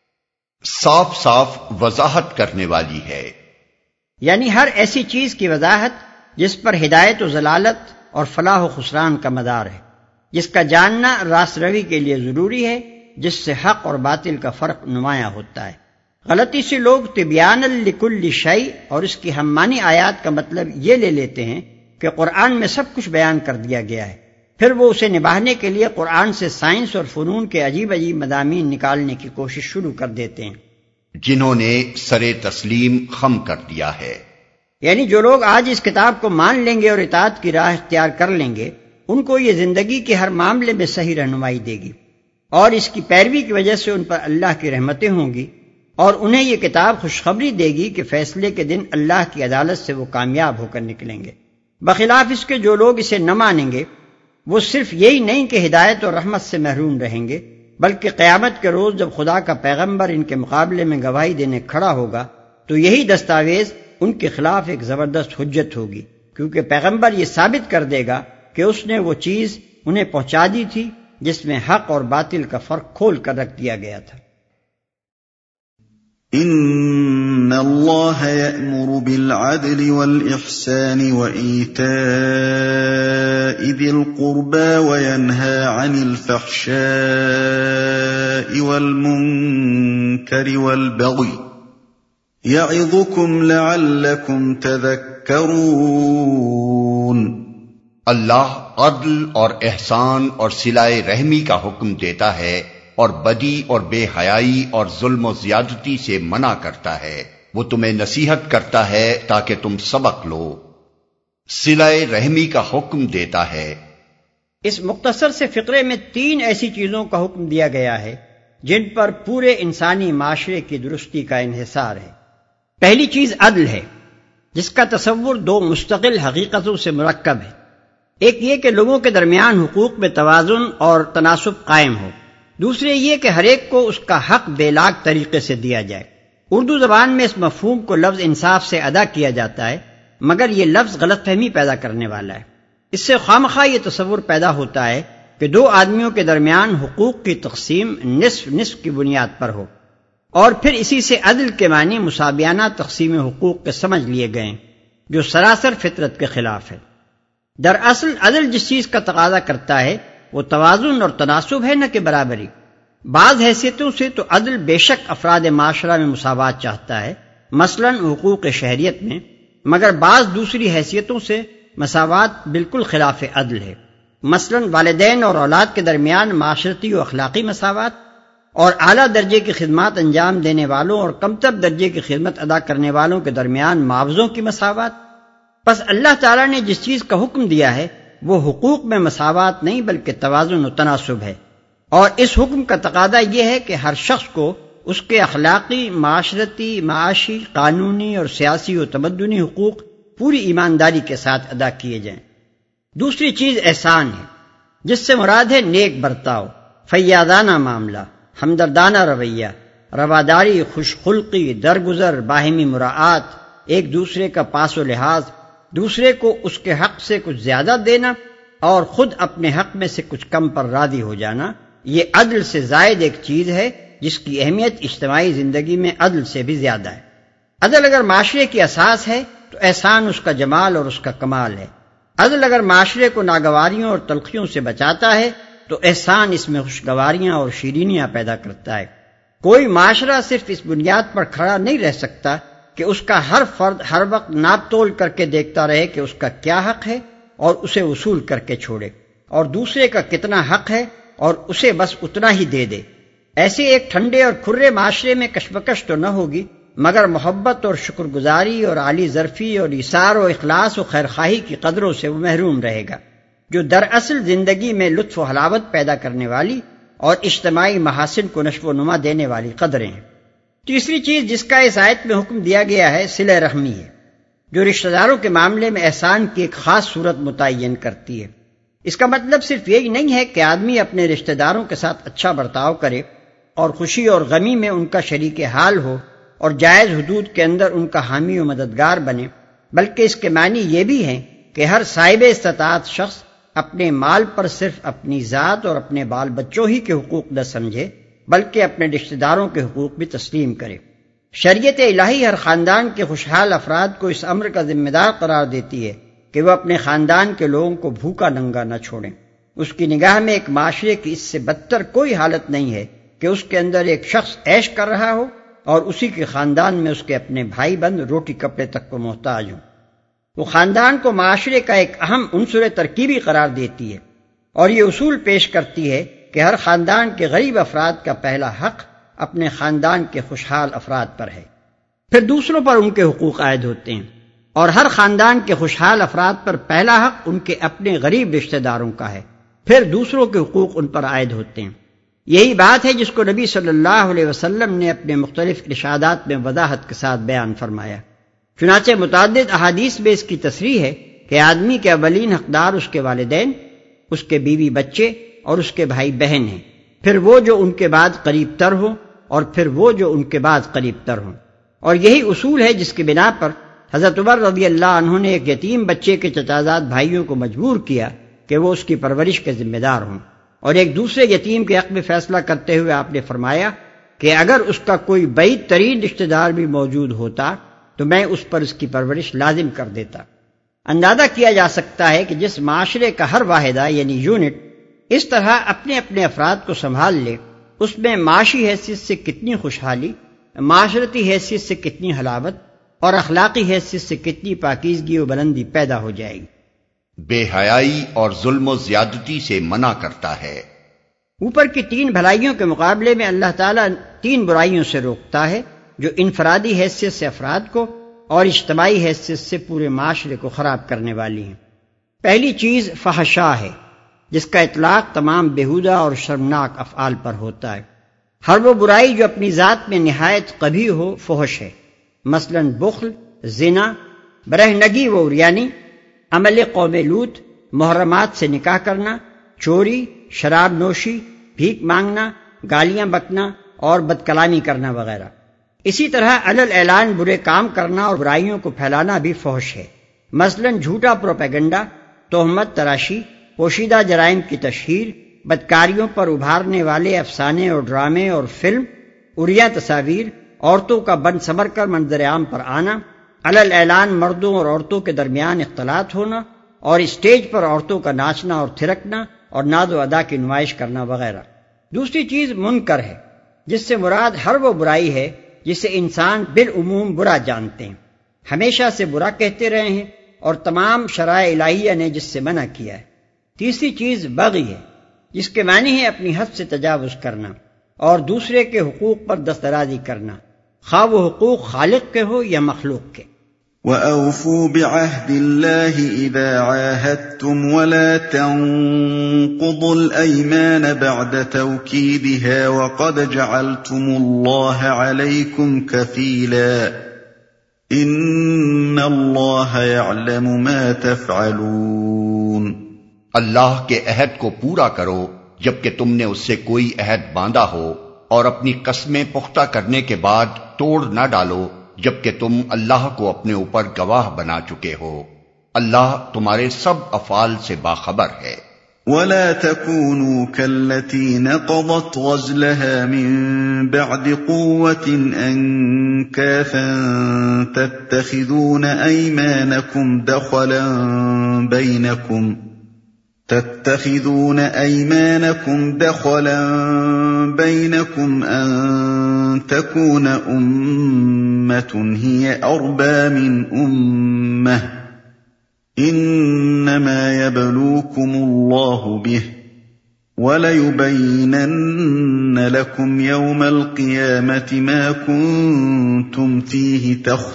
صاف صاف وضاحت کرنے والی ہے، یعنی ہر ایسی چیز کی وضاحت جس پر ہدایت و ضلالت اور فلاح و خسران کا مدار ہے، جس کا جاننا راست روی کے لیے ضروری ہے، جس سے حق اور باطل کا فرق نمایاں ہوتا ہے۔ غلطی سے لوگ طبیان لکل شیء اور اس کی ہم معنی آیات کا مطلب یہ لے لیتے ہیں کہ قرآن میں سب کچھ بیان کر دیا گیا ہے، پھر وہ اسے نبھانے کے لیے قرآن سے سائنس اور فنون کے عجیب عجیب مضامین نکالنے کی کوشش شروع کر دیتے ہیں۔ جنہوں نے سر تسلیم خم کر دیا ہے، یعنی جو لوگ آج اس کتاب کو مان لیں گے اور اطاعت کی راہ اختیار کر لیں گے، ان کو یہ زندگی کے ہر معاملے میں صحیح رہنمائی دے گی، اور اس کی پیروی کی وجہ سے ان پر اللہ کی رحمتیں ہوں گی، اور انہیں یہ کتاب خوشخبری دے گی کہ فیصلے کے دن اللہ کی عدالت سے وہ کامیاب ہو کر نکلیں گے۔ بخلاف اس کے جو لوگ اسے نہ مانیں گے، وہ صرف یہی نہیں کہ ہدایت اور رحمت سے محروم رہیں گے، بلکہ قیامت کے روز جب خدا کا پیغمبر ان کے مقابلے میں گواہی دینے کھڑا ہوگا تو یہی دستاویز ان کے خلاف ایک زبردست حجت ہوگی، کیونکہ پیغمبر یہ ثابت کر دے گا کہ اس نے وہ چیز انہیں پہنچا دی تھی جس میں حق اور باطل کا فرق کھول کر رکھ دیا گیا تھا۔ ان اللہ یأمر بالعدل والإحسان وإیتاء ذی القربى وینہی عن الفحشاء والمنکر والبغی یعظکم لعلکم تذکرون۔ اللہ عدل اور احسان اور صلہ رحمی کا حکم دیتا ہے اور بدی اور بے حیائی اور ظلم و زیادتی سے منع کرتا ہے، وہ تمہیں نصیحت کرتا ہے تاکہ تم سبق لو، صلہ رحمی کا حکم دیتا ہے۔ اس مختصر سے فقرے میں تین ایسی چیزوں کا حکم دیا گیا ہے جن پر پورے انسانی معاشرے کی درستی کا انحصار ہے۔ پہلی چیز عدل ہے، جس کا تصور دو مستقل حقیقتوں سے مرکب ہے۔ ایک یہ کہ لوگوں کے درمیان حقوق میں توازن اور تناسب قائم ہو، دوسرے یہ کہ ہر ایک کو اس کا حق بے لاگ طریقے سے دیا جائے۔ اردو زبان میں اس مفہوم کو لفظ انصاف سے ادا کیا جاتا ہے، مگر یہ لفظ غلط فہمی پیدا کرنے والا ہے۔ اس سے خوامخواہ یہ تصور پیدا ہوتا ہے کہ دو آدمیوں کے درمیان حقوق کی تقسیم نصف نصف کی بنیاد پر ہو، اور پھر اسی سے عدل کے معنی مساویانہ تقسیم حقوق کے سمجھ لیے گئے، جو سراسر فطرت کے خلاف ہے۔ دراصل عدل جس چیز کا تقاضا کرتا ہے وہ توازن اور تناسب ہے، نہ کہ برابری۔ بعض حیثیتوں سے تو عدل بے شک افراد معاشرہ میں مساوات چاہتا ہے، مثلا حقوق شہریت میں، مگر بعض دوسری حیثیتوں سے مساوات بالکل خلاف عدل ہے۔ مثلا والدین اور اولاد کے درمیان معاشرتی و اخلاقی مساوات، اور اعلیٰ درجے کی خدمات انجام دینے والوں اور کمتر درجے کی خدمت ادا کرنے والوں کے درمیان معاوضوں کی مساوات۔ پس اللہ تعالیٰ نے جس چیز کا حکم دیا ہے وہ حقوق میں مساوات نہیں بلکہ توازن و تناسب ہے، اور اس حکم کا تقاضا یہ ہے کہ ہر شخص کو اس کے اخلاقی، معاشرتی، معاشی، قانونی اور سیاسی و تمدنی حقوق پوری ایمانداری کے ساتھ ادا کیے جائیں۔ دوسری چیز احسان ہے، جس سے مراد ہے نیک برتاؤ، فیاضانہ معاملہ، ہمدردانہ رویہ، رواداری، خوش خلقی، درگزر، باہمی مراعات، ایک دوسرے کا پاس و لحاظ، دوسرے کو اس کے حق سے کچھ زیادہ دینا اور خود اپنے حق میں سے کچھ کم پر راضی ہو جانا۔ یہ عدل سے زائد ایک چیز ہے جس کی اہمیت اجتماعی زندگی میں عدل سے بھی زیادہ ہے۔ عدل اگر معاشرے کی اساس ہے تو احسان اس کا جمال اور اس کا کمال ہے۔ عدل اگر معاشرے کو ناگواریوں اور تلخیوں سے بچاتا ہے تو احسان اس میں خوشگواریاں اور شیرینیاں پیدا کرتا ہے۔ کوئی معاشرہ صرف اس بنیاد پر کھڑا نہیں رہ سکتا کہ اس کا ہر فرد ہر وقت ناپ تول کر کے دیکھتا رہے کہ اس کا کیا حق ہے اور اسے وصول کر کے چھوڑے، اور دوسرے کا کتنا حق ہے اور اسے بس اتنا ہی دے دے۔ ایسے ایک ٹھنڈے اور کھرے معاشرے میں کشمکش تو نہ ہوگی، مگر محبت اور شکر گزاری اور عالی ظرفی اور ایثار و اخلاص و خیرخواہی کی قدروں سے وہ محروم رہے گا، جو دراصل زندگی میں لطف و حلاوت پیدا کرنے والی اور اجتماعی محاسن کو نشو و نما دینے والی قدریں ہیں۔ تیسری چیز جس کا اس آیت میں حکم دیا گیا ہے صلہ رحمی ہے، جو رشتہ داروں کے معاملے میں احسان کی ایک خاص صورت متعین کرتی ہے۔ اس کا مطلب صرف یہی نہیں ہے کہ آدمی اپنے رشتہ داروں کے ساتھ اچھا برتاؤ کرے اور خوشی اور غمی میں ان کا شریک حال ہو اور جائز حدود کے اندر ان کا حامی و مددگار بنے، بلکہ اس کے معنی یہ بھی ہیں کہ ہر صاحب استطاعت شخص اپنے مال پر صرف اپنی ذات اور اپنے بال بچوں ہی کے حقوق نہ سمجھے بلکہ اپنے رشتہ داروں کے حقوق بھی تسلیم کرے۔ شریعت الہی ہر خاندان کے خوشحال افراد کو اس امر کا ذمہ دار قرار دیتی ہے کہ وہ اپنے خاندان کے لوگوں کو بھوکا ننگا نہ چھوڑیں۔ اس کی نگاہ میں ایک معاشرے کی اس سے بدتر کوئی حالت نہیں ہے کہ اس کے اندر ایک شخص عیش کر رہا ہو اور اسی کے خاندان میں اس کے اپنے بھائی بند روٹی کپڑے تک کو محتاج ہوں۔ وہ خاندان کو معاشرے کا ایک اہم عنصر ترکیبی قرار دیتی ہے اور یہ اصول پیش کرتی ہے کہ ہر خاندان کے غریب افراد کا پہلا حق اپنے خاندان کے خوشحال افراد پر ہے، پھر دوسروں پر ان کے حقوق عائد ہوتے ہیں، اور ہر خاندان کے خوشحال افراد پر پہلا حق ان کے اپنے غریب رشتہ داروں کا ہے، پھر دوسروں کے حقوق ان پر عائد ہوتے ہیں۔ یہی بات ہے جس کو نبی صلی اللہ علیہ وسلم نے اپنے مختلف ارشادات میں وضاحت کے ساتھ بیان فرمایا۔ چنانچہ متعدد احادیث میں اس کی تصریح ہے کہ آدمی کے اولین حقدار اس کے والدین، اس کے بیوی بچے اور اس کے بھائی بہن ہیں، پھر وہ جو ان کے بعد قریب تر ہوں اور پھر وہ جو ان کے بعد قریب تر ہوں۔ اور یہی اصول ہے جس کی بنا پر حضرت عمر رضی اللہ عنہ نے ایک یتیم بچے کے چچازاد بھائیوں کو مجبور کیا کہ وہ اس کی پرورش کے ذمہ دار ہوں، اور ایک دوسرے یتیم کے حق میں فیصلہ کرتے ہوئے آپ نے فرمایا کہ اگر اس کا کوئی بعید ترین رشتہ دار بھی موجود ہوتا تو میں اس پر اس کی پرورش لازم کر دیتا۔ اندازہ کیا جا سکتا ہے کہ جس معاشرے کا ہر واحدہ یعنی یونٹ اس طرح اپنے اپنے افراد کو سنبھال لے، اس میں معاشی حیثیت سے کتنی خوشحالی، معاشرتی حیثیت سے کتنی حلاوت اور اخلاقی حیثیت سے کتنی پاکیزگی و بلندی پیدا ہو جائے گی۔ بے حیائی اور ظلم و زیادتی سے منع کرتا ہے۔ اوپر کی تین بھلائیوں کے مقابلے میں اللہ تعالیٰ تین برائیوں سے روکتا ہے جو انفرادی حیثیت سے افراد کو اور اجتماعی حیثیت سے پورے معاشرے کو خراب کرنے والی ہیں۔ پہلی چیز فحشاء ہے، جس کا اطلاق تمام بیہودہ اور شرمناک افعال پر ہوتا ہے۔ ہر وہ برائی جو اپنی ذات میں نہایت قبیح ہو فحش ہے، مثلا بخل، زنا، برہنگی و عریانی، عمل قوم لوط، محرمات سے نکاح کرنا، چوری، شراب نوشی، بھیک مانگنا، گالیاں بکنا اور بدکلامی کرنا وغیرہ۔ اسی طرح علل اعلان برے کام کرنا اور برائیوں کو پھیلانا بھی فحش ہے، مثلا جھوٹا پروپیگنڈا، تہمت تراشی، پوشیدہ جرائم کی تشہیر، بدکاریوں پر ابھارنے والے افسانے اور ڈرامے اور فلم، عریاں تصاویر، عورتوں کا بن سمر کر منظر عام پر آنا، علل اعلان مردوں اور عورتوں کے درمیان اختلاط ہونا اور اسٹیج پر عورتوں کا ناچنا اور تھرکنا اور ناز و ادا کی نمائش کرنا وغیرہ۔ دوسری چیز منکر ہے، جس سے مراد ہر وہ برائی ہے جسے انسان بالعموم برا جانتے ہیں، ہمیشہ سے برا کہتے رہے ہیں اور تمام شرائع الہیہ نے جس سے منع کیا ہے۔ تیسری چیز بغی ہے، جس کے معنی ہے اپنی حد سے تجاوز کرنا اور دوسرے کے حقوق پر دسترازی کرنا، خواہ وہ حقوق خالق کے ہو یا مخلوق کے۔ وَأَوْفُوا بِعَهْدِ اللَّهِ إِذَا عَاهَدتُّمْ وَلَا تَنقُضُوا الْأَيْمَانَ بَعْدَ تَوْكِيدِهَا وَقَدْ جَعَلْتُمُ اللَّهَ عَلَيْكُمْ كَفِيلًا إِنَّ اللَّهَ يَعْلَمُ مَا تَفْعَلُونَ۔ اللہ کے عہد کو پورا کرو جبکہ تم نے اس سے کوئی عہد باندھا ہو، اور اپنی قسمیں پختہ کرنے کے بعد توڑ نہ ڈالو جبکہ تم اللہ کو اپنے اوپر گواہ بنا چکے ہو۔ اللہ تمہارے سب افعال سے باخبر ہے۔ وَلَا تَكُونُوا كَالَّتِي نَقَضَتْ غَزْلَهَا مِن بَعْدِ قُوَّةٍ أَنكَاثًا تَتَّخِذُونَ أَيْمَانَكُمْ دَخَلًا بَيْنَكُمْ تتخذون أيمانكم دخلا بينكم أن تكون أمة هي أربى من أمة إنما يبلوكم الله به وَلَيُبَيِّنَنَّ لَكُمْ يَوْمَ الْقِيَامَةِ مَا كُنتُمْ فِيهِ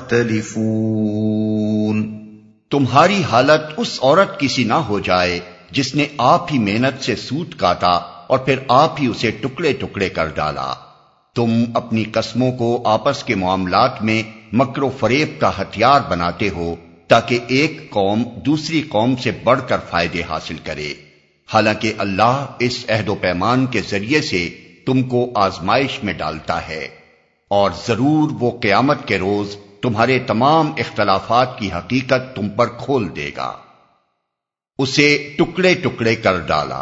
تَخْتَلِفُونَ۔ تمہاری حالت اس عورت کی سی نہ ہو جائے جس نے آپ ہی محنت سے سوت کاٹا اور پھر آپ ہی اسے ٹکڑے ٹکڑے کر ڈالا۔ تم اپنی قسموں کو آپس کے معاملات میں مکر و فریب کا ہتھیار بناتے ہو تاکہ ایک قوم دوسری قوم سے بڑھ کر فائدے حاصل کرے، حالانکہ اللہ اس عہد و پیمان کے ذریعے سے تم کو آزمائش میں ڈالتا ہے، اور ضرور وہ قیامت کے روز تمہارے تمام اختلافات کی حقیقت تم پر کھول دے گا۔ اسے ٹکڑے ٹکڑے کر ڈالا۔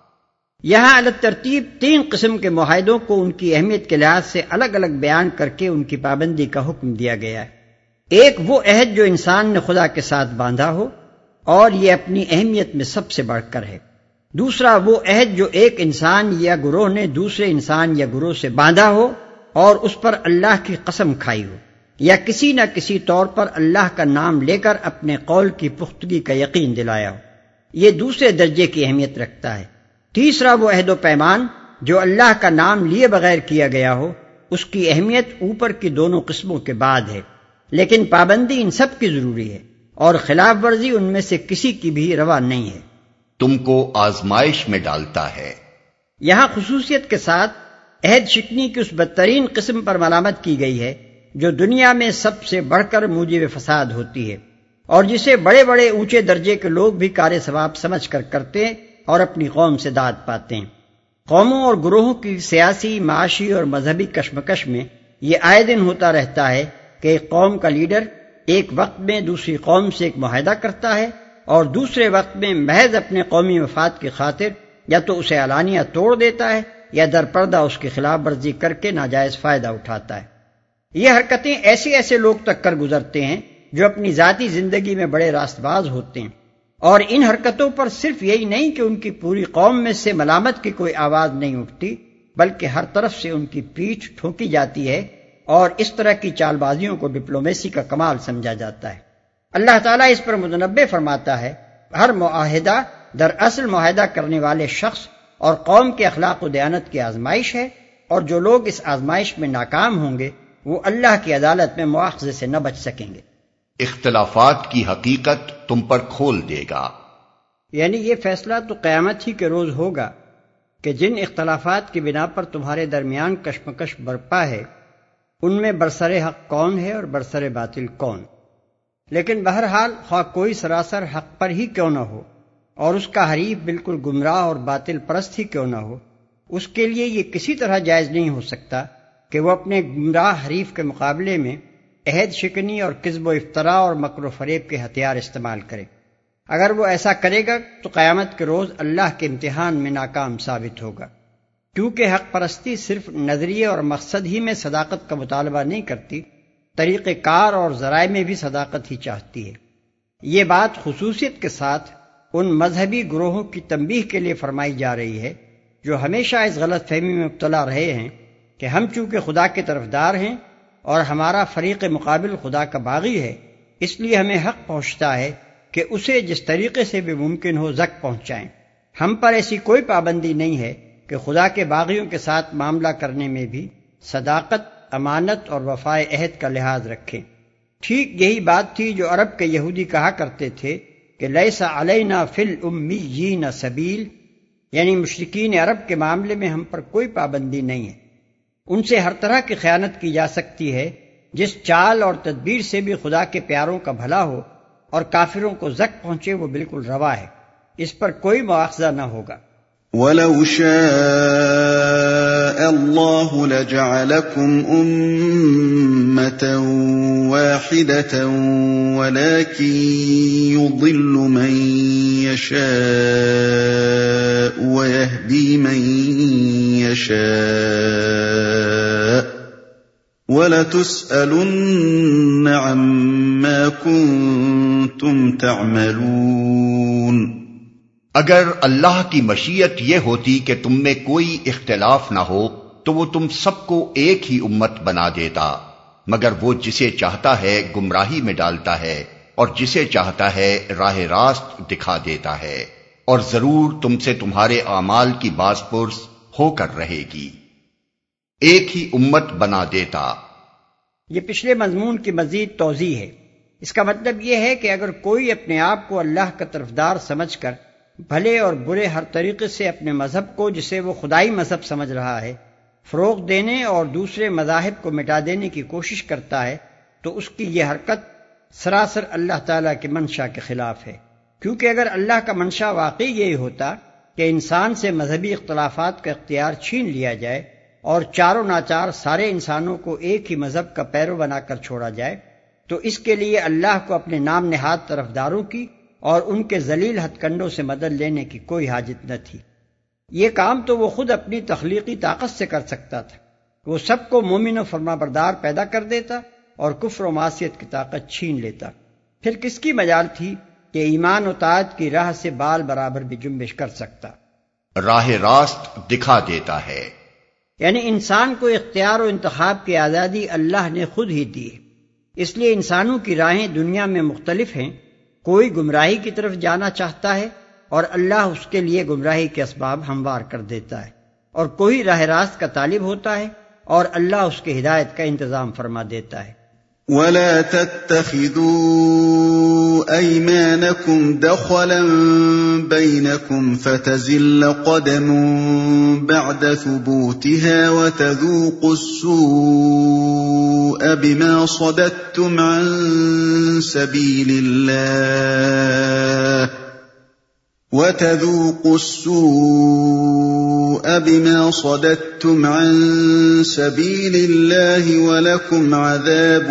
یہاں الگ ترتیب تین قسم کے معاہدوں کو ان کی اہمیت کے لحاظ سے الگ الگ بیان کر کے ان کی پابندی کا حکم دیا گیا ہے۔ ایک وہ عہد جو انسان نے خدا کے ساتھ باندھا ہو اور یہ اپنی اہمیت میں سب سے بڑھ کر ہے۔ دوسرا وہ عہد جو ایک انسان یا گروہ نے دوسرے انسان یا گروہ سے باندھا ہو اور اس پر اللہ کی قسم کھائی ہو یا کسی نہ کسی طور پر اللہ کا نام لے کر اپنے قول کی پختگی کا یقین دلایا ہو، یہ دوسرے درجے کی اہمیت رکھتا ہے۔ تیسرا وہ عہد و پیمان جو اللہ کا نام لیے بغیر کیا گیا ہو، اس کی اہمیت اوپر کی دونوں قسموں کے بعد ہے، لیکن پابندی ان سب کی ضروری ہے اور خلاف ورزی ان میں سے کسی کی بھی روا نہیں ہے۔ تم کو آزمائش میں ڈالتا ہے۔ یہاں خصوصیت کے ساتھ عہد شکنی کی اس بدترین قسم پر ملامت کی گئی ہے جو دنیا میں سب سے بڑھ کر موجب فساد ہوتی ہے اور جسے بڑے بڑے اونچے درجے کے لوگ بھی کار ثواب سمجھ کر کرتے ہیں اور اپنی قوم سے داد پاتے ہیں۔ قوموں اور گروہوں کی سیاسی، معاشی اور مذہبی کشمکش میں یہ آئے دن ہوتا رہتا ہے کہ ایک قوم کا لیڈر ایک وقت میں دوسری قوم سے ایک معاہدہ کرتا ہے اور دوسرے وقت میں محض اپنے قومی مفاد کی خاطر یا تو اسے علانیہ توڑ دیتا ہے یا در پردہ اس کی خلاف ورزی کر کے ناجائز فائدہ اٹھاتا ہے۔ یہ حرکتیں ایسے ایسے لوگ تک کر گزرتے ہیں جو اپنی ذاتی زندگی میں بڑے راست باز ہوتے ہیں، اور ان حرکتوں پر صرف یہی نہیں کہ ان کی پوری قوم میں سے ملامت کی کوئی آواز نہیں اٹھتی، بلکہ ہر طرف سے ان کی پیٹھ ٹھوکی جاتی ہے اور اس طرح کی چال بازیوں کو ڈپلومیسی کا کمال سمجھا جاتا ہے۔ اللہ تعالیٰ اس پر متنبہ فرماتا ہے، ہر معاہدہ دراصل معاہدہ کرنے والے شخص اور قوم کے اخلاق و دیانت کی آزمائش ہے، اور جو لوگ اس آزمائش میں ناکام ہوں گے وہ اللہ کی عدالت میں مواخذے سے نہ بچ سکیں گے۔ اختلافات کی حقیقت تم پر کھول دے گا، یعنی یہ فیصلہ تو قیامت ہی کے روز ہوگا کہ جن اختلافات کی بنا پر تمہارے درمیان کشمکش برپا ہے ان میں برسر حق کون ہے اور برسر باطل کون۔ لیکن بہرحال خواہ کوئی سراسر حق پر ہی کیوں نہ ہو اور اس کا حریف بالکل گمراہ اور باطل پرست ہی کیوں نہ ہو، اس کے لیے یہ کسی طرح جائز نہیں ہو سکتا کہ وہ اپنے گمراہ حریف کے مقابلے میں عہد شکنی اور کذب و افطراء اور مکر و فریب کے ہتھیار استعمال کرے۔ اگر وہ ایسا کرے گا تو قیامت کے روز اللہ کے امتحان میں ناکام ثابت ہوگا، کیونکہ حق پرستی صرف نظریے اور مقصد ہی میں صداقت کا مطالبہ نہیں کرتی، طریقہ کار اور ذرائع میں بھی صداقت ہی چاہتی ہے۔ یہ بات خصوصیت کے ساتھ ان مذہبی گروہوں کی تنبیہ کے لیے فرمائی جا رہی ہے جو ہمیشہ اس غلط فہمی میں مبتلا رہے ہیں کہ ہم چونکہ خدا کے طرفدار ہیں اور ہمارا فریق مقابل خدا کا باغی ہے، اس لیے ہمیں حق پہنچتا ہے کہ اسے جس طریقے سے بھی ممکن ہو زک پہنچائیں۔ ہم پر ایسی کوئی پابندی نہیں ہے کہ خدا کے باغیوں کے ساتھ معاملہ کرنے میں بھی صداقت، امانت اور وفائے عہد کا لحاظ رکھیں۔ ٹھیک یہی بات تھی جو عرب کے یہودی کہا کرتے تھے کہ لیس علینا فی الامیین سبیل، یعنی مشرکین عرب کے معاملے میں ہم پر کوئی پابندی نہیں ہے۔ ان سے ہر طرح کی خیانت کی جا سکتی ہے، جس چال اور تدبیر سے بھی خدا کے پیاروں کا بھلا ہو اور کافروں کو زک پہنچے وہ بالکل روا ہے، اس پر کوئی مواخذہ نہ ہوگا۔ وَلَوْ شَاءَ اللَّهُ لَجَعَلَكُمْ أُمَّةً وَاحِدَةً وَلَكِنْ يُضِلُّ مَنْ يَشَاءُ وَيَهْدِي مَنْ يَشَاءُ وَلَتُسْأَلُنَّ عَمَّا كُنْتُمْ تَعْمَلُونَ۔ اگر اللہ کی مشیت یہ ہوتی کہ تم میں کوئی اختلاف نہ ہو تو وہ تم سب کو ایک ہی امت بنا دیتا، مگر وہ جسے چاہتا ہے گمراہی میں ڈالتا ہے اور جسے چاہتا ہے راہ راست دکھا دیتا ہے، اور ضرور تم سے تمہارے اعمال کی باز پرس ہو کر رہے گی۔ ایک ہی امت بنا دیتا۔ یہ پچھلے مضمون کی مزید توضیح ہے۔ اس کا مطلب یہ ہے کہ اگر کوئی اپنے آپ کو اللہ کا طرفدار سمجھ کر بھلے اور برے ہر طریقے سے اپنے مذہب کو، جسے وہ خدائی مذہب سمجھ رہا ہے، فروغ دینے اور دوسرے مذاہب کو مٹا دینے کی کوشش کرتا ہے تو اس کی یہ حرکت سراسر اللہ تعالیٰ کے منشا کے خلاف ہے، کیونکہ اگر اللہ کا منشا واقعی یہی ہوتا کہ انسان سے مذہبی اختلافات کا اختیار چھین لیا جائے اور چاروں ناچار سارے انسانوں کو ایک ہی مذہب کا پیرو بنا کر چھوڑا جائے، تو اس کے لیے اللہ کو اپنے نام نہاد طرفداروں کی اور ان کے ذلیل ہتھ کنڈوں سے مدد لینے کی کوئی حاجت نہ تھی۔ یہ کام تو وہ خود اپنی تخلیقی طاقت سے کر سکتا تھا، وہ سب کو مومن و فرما بردار پیدا کر دیتا اور کفر و معصیت کی طاقت چھین لیتا، پھر کس کی مجال تھی کہ ایمان و طاعت کی راہ سے بال برابر بھی جنبش کر سکتا۔ راہ راست دکھا دیتا ہے، یعنی انسان کو اختیار و انتخاب کی آزادی اللہ نے خود ہی دی ہے، اس لیے انسانوں کی راہیں دنیا میں مختلف ہیں۔ کوئی گمراہی کی طرف جانا چاہتا ہے اور اللہ اس کے لیے گمراہی کے اسباب ہموار کر دیتا ہے، اور کوئی راہ راست کا طالب ہوتا ہے اور اللہ اس کے ہدایت کا انتظام فرما دیتا ہے۔ وَلَا تَتَّخِذُوا أَيْمَانَكُمْ دَخَلًا بَيْنَكُمْ فَتَزِلَّ قَدَمٌ بَعْدَ ثُبُوتِهَا وَتَذُوقُوا السُّوءَ بِمَا صَدَدتُّمْ عَن سَبِيلِ اللَّهِ وَتَذُوقُوا السُّوءَ بِمَا صَدَدتُّمْ عَن سَبِيلِ اللَّهِ وَلَكُمْ عَذَابٌ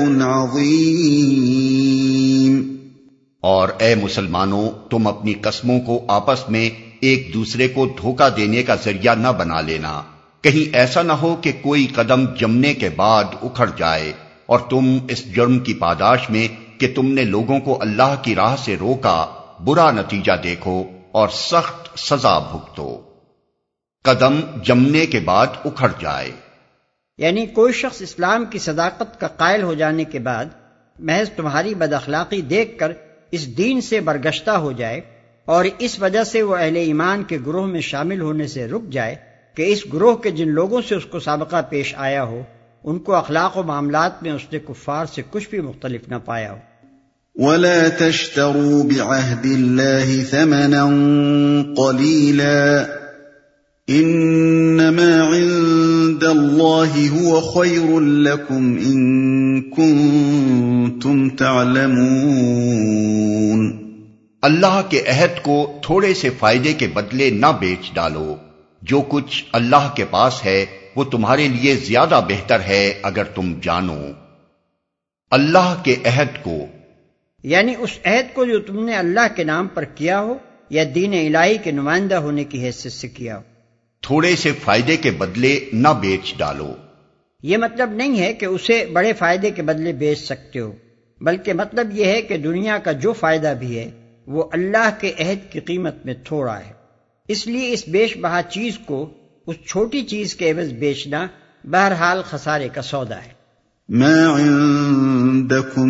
عَظِيمٌ۔ اور اے مسلمانوں، تم اپنی قسموں کو آپس میں ایک دوسرے کو دھوکہ دینے کا ذریعہ نہ بنا لینا، کہیں ایسا نہ ہو کہ کوئی قدم جمنے کے بعد اکھڑ جائے اور تم اس جرم کی پاداش میں کہ تم نے لوگوں کو اللہ کی راہ سے روکا برا نتیجہ دیکھو اور سخت سزا بھگتو۔ قدم جمنے کے بعد اکھڑ جائے، یعنی کوئی شخص اسلام کی صداقت کا قائل ہو جانے کے بعد محض تمہاری بد اخلاقی دیکھ کر اس دین سے برگشتہ ہو جائے اور اس وجہ سے وہ اہل ایمان کے گروہ میں شامل ہونے سے رک جائے کہ اس گروہ کے جن لوگوں سے اس کو سابقہ پیش آیا ہو ان کو اخلاق و معاملات میں اس نے کفار سے کچھ بھی مختلف نہ پایا ہو۔ وَلَا تَشْتَرُوا بِعَهْدِ اللَّهِ ثَمَنًا قَلِيلًا إِنَّمَا عِندَ اللَّهِ هُوَ خَيْرٌ لَكُمْ إِن كُنتُمْ تَعْلَمُونَ۔ اللہ کے عہد کو تھوڑے سے فائدے کے بدلے نہ بیچ ڈالو، جو کچھ اللہ کے پاس ہے وہ تمہارے لیے زیادہ بہتر ہے اگر تم جانو۔ اللہ کے عہد کو یعنی اس عہد کو جو تم نے اللہ کے نام پر کیا ہو یا دین الہی کے نمائندہ ہونے کی حیثیت سے کیا ہو، تھوڑے سے فائدے کے بدلے نہ بیچ ڈالو۔ یہ مطلب نہیں ہے کہ اسے بڑے فائدے کے بدلے بیچ سکتے ہو، بلکہ مطلب یہ ہے کہ دنیا کا جو فائدہ بھی ہے وہ اللہ کے عہد کی قیمت میں تھوڑا ہے، اس لیے اس بیش بہا چیز کو اس چھوٹی چیز کے عوض بیچنا بہرحال خسارے کا سودا ہے۔ ما عندكم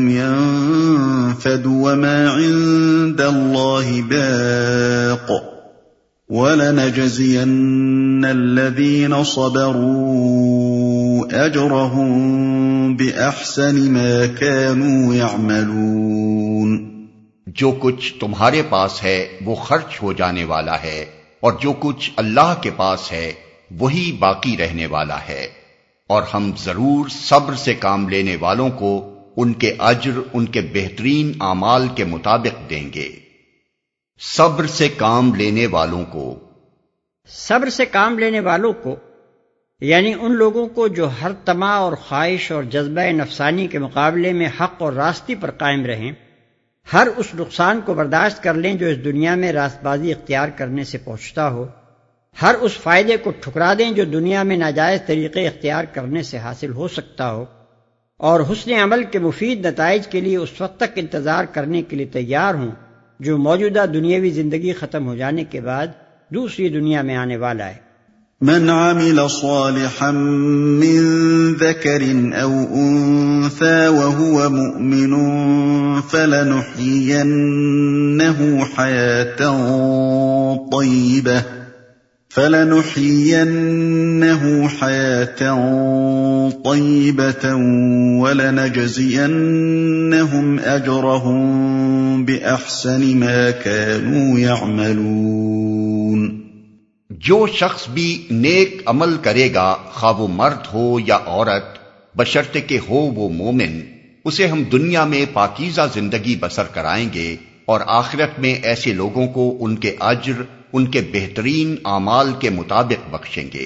ينفد وما عند الله باق وَلَنَجْزِيَنَّ الَّذِينَ صَبَرُوا أَجْرَهُم بِأَحْسَنِ مَا كَانُوا يَعْمَلُونَ۔ جو کچھ تمہارے پاس ہے وہ خرچ ہو جانے والا ہے، اور جو کچھ اللہ کے پاس ہے وہی باقی رہنے والا ہے، اور ہم ضرور صبر سے کام لینے والوں کو ان کے اجر ان کے بہترین اعمال کے مطابق دیں گے۔ صبر سے کام لینے والوں کو، صبر سے کام لینے والوں کو یعنی ان لوگوں کو جو ہر طمع اور خواہش اور جذبہ نفسانی کے مقابلے میں حق اور راستی پر قائم رہیں، ہر اس نقصان کو برداشت کر لیں جو اس دنیا میں راست بازی اختیار کرنے سے پہنچتا ہو، ہر اس فائدے کو ٹھکرا دیں جو دنیا میں ناجائز طریقے اختیار کرنے سے حاصل ہو سکتا ہو، اور حسن عمل کے مفید نتائج کے لیے اس وقت تک انتظار کرنے کے لیے تیار ہوں جو موجودہ دنیاوی زندگی ختم ہو جانے کے بعد دوسری دنیا میں آنے والا ہے۔ من عمل صالحا من ذكر أو أنثى وهو مؤمن فلنحيينه حياة طيبة فلنحيينه حياة طيبة ولنجزينهم أجرهم بأحسن ما كانوا يعملون۔ جو شخص بھی نیک عمل کرے گا، خواہ وہ مرد ہو یا عورت، بشرطے کہ ہو وہ مومن، اسے ہم دنیا میں پاکیزہ زندگی بسر کرائیں گے، اور آخرت میں ایسے لوگوں کو ان کے اجر ان کے بہترین اعمال کے مطابق بخشیں گے۔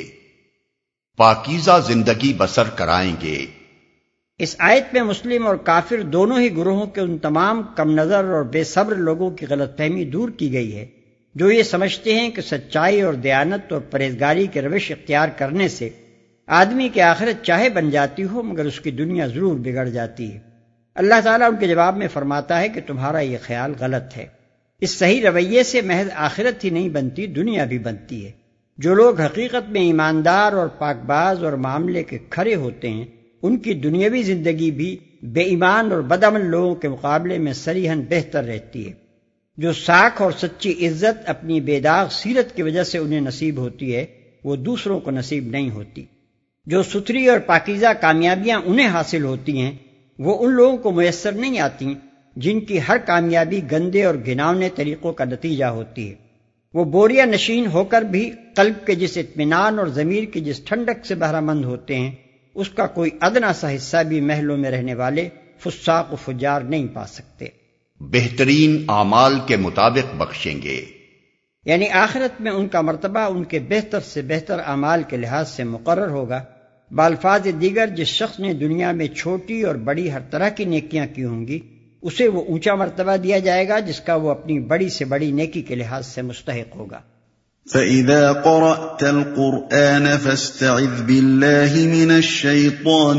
پاکیزہ زندگی بسر کرائیں گے۔ اس آیت میں مسلم اور کافر دونوں ہی گروہوں کے ان تمام کم نظر اور بے صبر لوگوں کی غلط فہمی دور کی گئی ہے جو یہ سمجھتے ہیں کہ سچائی اور دیانت اور پرہیزگاری کے روش اختیار کرنے سے آدمی کی آخرت چاہے بن جاتی ہو مگر اس کی دنیا ضرور بگڑ جاتی ہے۔ اللہ تعالیٰ ان کے جواب میں فرماتا ہے کہ تمہارا یہ خیال غلط ہے۔ اس صحیح رویے سے محض آخرت ہی نہیں بنتی، دنیا بھی بنتی ہے۔ جو لوگ حقیقت میں ایماندار اور پاک باز اور معاملے کے کھرے ہوتے ہیں، ان کی دنیاوی زندگی بھی بے ایمان اور بدعمل لوگوں کے مقابلے میں صریحاً بہتر رہتی ہے۔ جو ساکھ اور سچی عزت اپنی بے داغ سیرت کی وجہ سے انہیں نصیب ہوتی ہے وہ دوسروں کو نصیب نہیں ہوتی۔ جو ستھری اور پاکیزہ کامیابیاں انہیں حاصل ہوتی ہیں وہ ان لوگوں کو میسر نہیں آتی جن کی ہر کامیابی گندے اور گھناؤنے طریقوں کا نتیجہ ہوتی ہے۔ وہ بوریا نشین ہو کر بھی قلب کے جس اطمینان اور ضمیر کی جس ٹھنڈک سے بہرہ مند ہوتے ہیں اس کا کوئی ادنا سا حصہ بھی محلوں میں رہنے والے فساق و فجار نہیں پا سکتے۔ بہترین اعمال کے مطابق بخشیں گے، یعنی آخرت میں ان کا مرتبہ ان کے بہتر سے بہتر اعمال کے لحاظ سے مقرر ہوگا۔ بالفاظ دیگر جس شخص نے دنیا میں چھوٹی اور بڑی ہر طرح کی نیکیاں کی ہوں گی اسے وہ اونچا مرتبہ دیا جائے گا جس کا وہ اپنی بڑی سے بڑی نیکی کے لحاظ سے مستحق ہوگا۔ فَإِذَا قَرَأْتَ الْقُرْآنَ فَاسْتَعِذْ بِاللَّهِ مِنَ الشَّيْطَانِ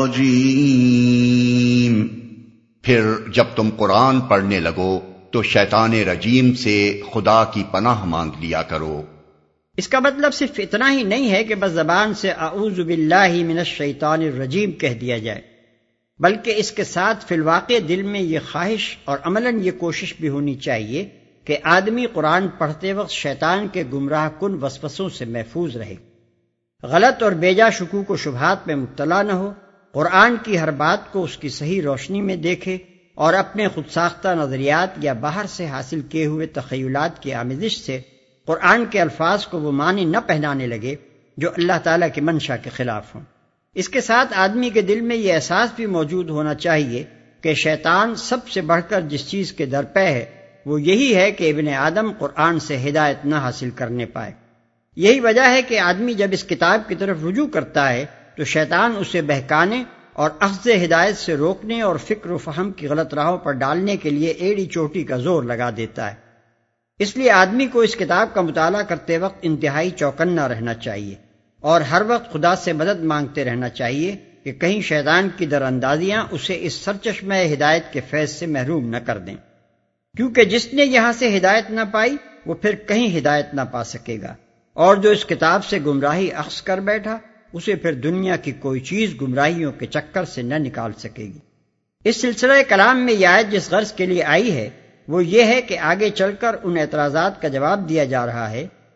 الرَّجِيمِ۔ پھر جب تم قرآن پڑھنے لگو تو شیطان رجیم سے خدا کی پناہ مانگ لیا کرو۔ اس کا مطلب صرف اتنا ہی نہیں ہے کہ بس زبان سے اعوذ باللہ من الشیطان الرجیم کہہ دیا جائے، بلکہ اس کے ساتھ فی الواقع دل میں یہ خواہش اور عملاً یہ کوشش بھی ہونی چاہیے کہ آدمی قرآن پڑھتے وقت شیطان کے گمراہ کن وسوسوں سے محفوظ رہے، غلط اور بیجا شکوک و شبہات میں مبتلا نہ ہو، قرآن کی ہر بات کو اس کی صحیح روشنی میں دیکھے اور اپنے خود ساختہ نظریات یا باہر سے حاصل کیے ہوئے تخیلات کی آمیزش سے قرآن کے الفاظ کو وہ معنی نہ پہنانے لگے جو اللہ تعالیٰ کی منشا کے خلاف ہوں۔ اس کے ساتھ آدمی کے دل میں یہ احساس بھی موجود ہونا چاہیے کہ شیطان سب سے بڑھ کر جس چیز کے درپے ہے وہ یہی ہے کہ ابن آدم قرآن سے ہدایت نہ حاصل کرنے پائے۔ یہی وجہ ہے کہ آدمی جب اس کتاب کی طرف رجوع کرتا ہے تو شیطان اسے بہکانے اور اخذ ہدایت سے روکنے اور فکر و فہم کی غلط راہوں پر ڈالنے کے لیے ایڑی چوٹی کا زور لگا دیتا ہے۔ اس لیے آدمی کو اس کتاب کا مطالعہ کرتے وقت انتہائی چوکنا رہنا چاہیے اور ہر وقت خدا سے مدد مانگتے رہنا چاہیے کہ کہیں شیطان کی در اندازیاں اسے اس سرچشمہ ہدایت کے فیض سے محروم نہ کر دیں، کیونکہ جس نے یہاں سے ہدایت نہ پائی وہ پھر کہیں ہدایت نہ پا سکے گا، اور جو اس کتاب سے گمراہی اخذ کر بیٹھا اسے پھر دنیا کی کوئی چیز گمراہیوں کے چکر سے نہ نکال سکے گی۔ اس سلسلہ کلام میں یہ آیت جس غرض کے لیے آئی ہے وہ یہ ہے کہ آگے چل کر ان اعتراضات کا جواب دیا جا رہا ہے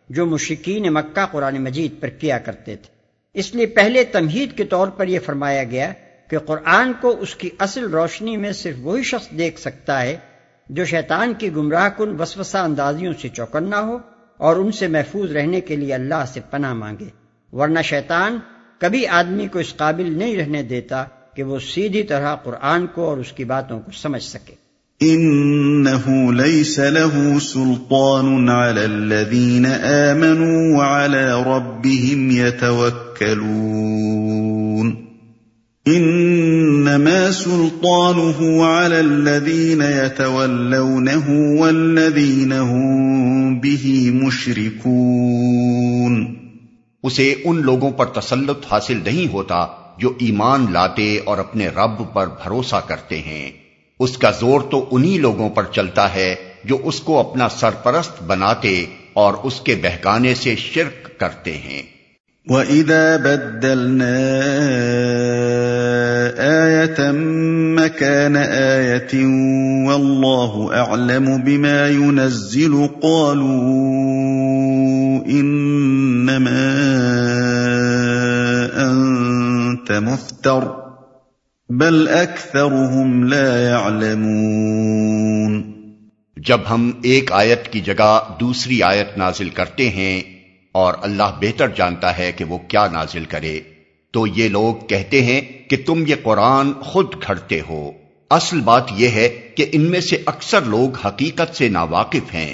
جو مشرکین مکہ قرآن مجید پر کیا کرتے تھے۔ اس لیے پہلے تمہید کے طور پر یہ فرمایا گیا کہ قرآن کو اس کی اصل روشنی میں صرف وہی شخص دیکھ سکتا ہے جو شیطان کی گمراہ کن وسوسہ اندازیوں سے چوکنا ہو اور ان سے محفوظ رہنے کے لیے اللہ سے پناہ مانگے، ورنہ شیطان کبھی آدمی کو اس قابل نہیں رہنے دیتا کہ وہ سیدھی طرح قرآن کو اور اس کی باتوں کو سمجھ سکے۔ إِنَّهُ لَيْسَ لَهُ سُلْطَانٌ عَلَى الَّذِينَ آمَنُوا وَعَلَى رَبِّهِمْ يَتَوَكَّلُونَ إِنَّمَا سُلْطَانُهُ عَلَى الَّذِينَ يَتَوَلَّوْنَهُ وَالَّذِينَ هُمْ بِهِ مُشْرِكُونَ۔ اسے ان لوگوں پر تسلط حاصل نہیں ہوتا جو ایمان لاتے اور اپنے رب پر بھروسہ کرتے ہیں، اس کا زور تو انہی لوگوں پر چلتا ہے جو اس کو اپنا سرپرست بناتے اور اس کے بہکانے سے شرک کرتے ہیں۔ وَإِذَا بَدَّلْنَا آيَةً مَّكَانَ آيَةٍ وَاللَّهُ أَعْلَمُ بِمَا يُنَزِّلُ قَالُوا إِنَّمَا أَنتَ مُفْتَرٍ بل اکثرهم لا يعلمون۔ جب ہم ایک آیت کی جگہ دوسری آیت نازل کرتے ہیں اور اللہ بہتر جانتا ہے کہ وہ کیا نازل کرے، تو یہ لوگ کہتے ہیں کہ تم یہ قرآن خود گھڑتے ہو۔ اصل بات یہ ہے کہ ان میں سے اکثر لوگ حقیقت سے ناواقف ہیں۔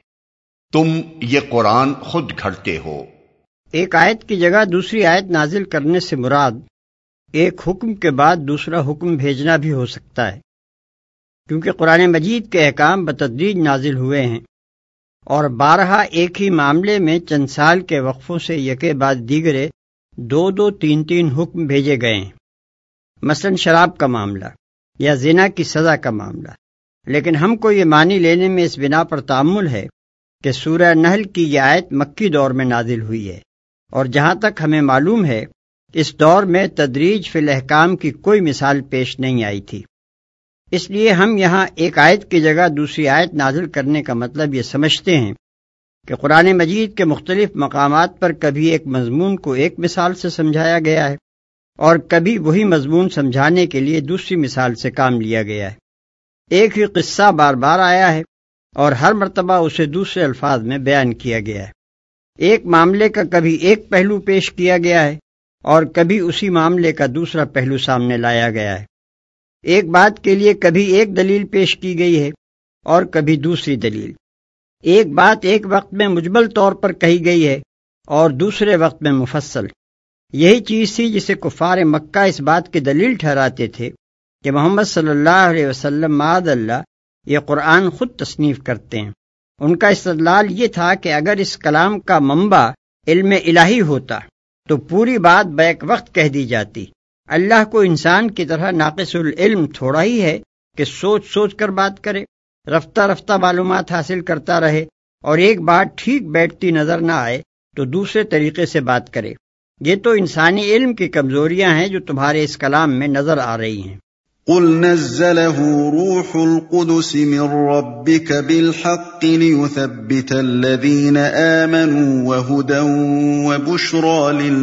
تم یہ قرآن خود گھڑتے ہو۔ ایک آیت کی جگہ دوسری آیت نازل کرنے سے مراد ایک حکم کے بعد دوسرا حکم بھیجنا بھی ہو سکتا ہے، کیونکہ قرآن مجید کے احکام بتدریج نازل ہوئے ہیں اور بارہا ایک ہی معاملے میں چند سال کے وقفوں سے یکے بعد دیگرے دو دو تین تین حکم بھیجے گئے ہیں، مثلا شراب کا معاملہ یا زنا کی سزا کا معاملہ۔ لیکن ہم کو یہ مانی لینے میں اس بنا پر تأمل ہے کہ سورہ نحل کی یہ آیت مکی دور میں نازل ہوئی ہے، اور جہاں تک ہمیں معلوم ہے اس دور میں تدریج فی الاحکام کی کوئی مثال پیش نہیں آئی تھی۔ اس لیے ہم یہاں ایک آیت کی جگہ دوسری آیت نازل کرنے کا مطلب یہ سمجھتے ہیں کہ قرآن مجید کے مختلف مقامات پر کبھی ایک مضمون کو ایک مثال سے سمجھایا گیا ہے اور کبھی وہی مضمون سمجھانے کے لیے دوسری مثال سے کام لیا گیا ہے۔ ایک ہی قصہ بار بار آیا ہے اور ہر مرتبہ اسے دوسرے الفاظ میں بیان کیا گیا ہے۔ ایک معاملے کا کبھی ایک پہلو پیش کیا گیا ہے اور کبھی اسی معاملے کا دوسرا پہلو سامنے لایا گیا ہے۔ ایک بات کے لیے کبھی ایک دلیل پیش کی گئی ہے اور کبھی دوسری دلیل۔ ایک بات ایک وقت میں مجمل طور پر کہی گئی ہے اور دوسرے وقت میں مفصل۔ یہی چیز تھی جسے کفار مکہ اس بات کی دلیل ٹھہراتے تھے کہ محمد صلی اللہ علیہ وسلم معاذ اللہ یہ قرآن خود تصنیف کرتے ہیں۔ ان کا استدلال یہ تھا کہ اگر اس کلام کا منبع علم الہی ہوتا تو پوری بات بیک وقت کہہ دی جاتی۔ اللہ کو انسان کی طرح ناقص العلم تھوڑا ہی ہے کہ سوچ سوچ کر بات کرے، رفتہ رفتہ معلومات حاصل کرتا رہے اور ایک بات ٹھیک بیٹھتی نظر نہ آئے تو دوسرے طریقے سے بات کرے۔ یہ تو انسانی علم کی کمزوریاں ہیں جو تمہارے اس کلام میں نظر آ رہی ہیں۔ قل نزله روح القدس من ربك بالحق ليثبت الذين آمنوا وهدى وبشرى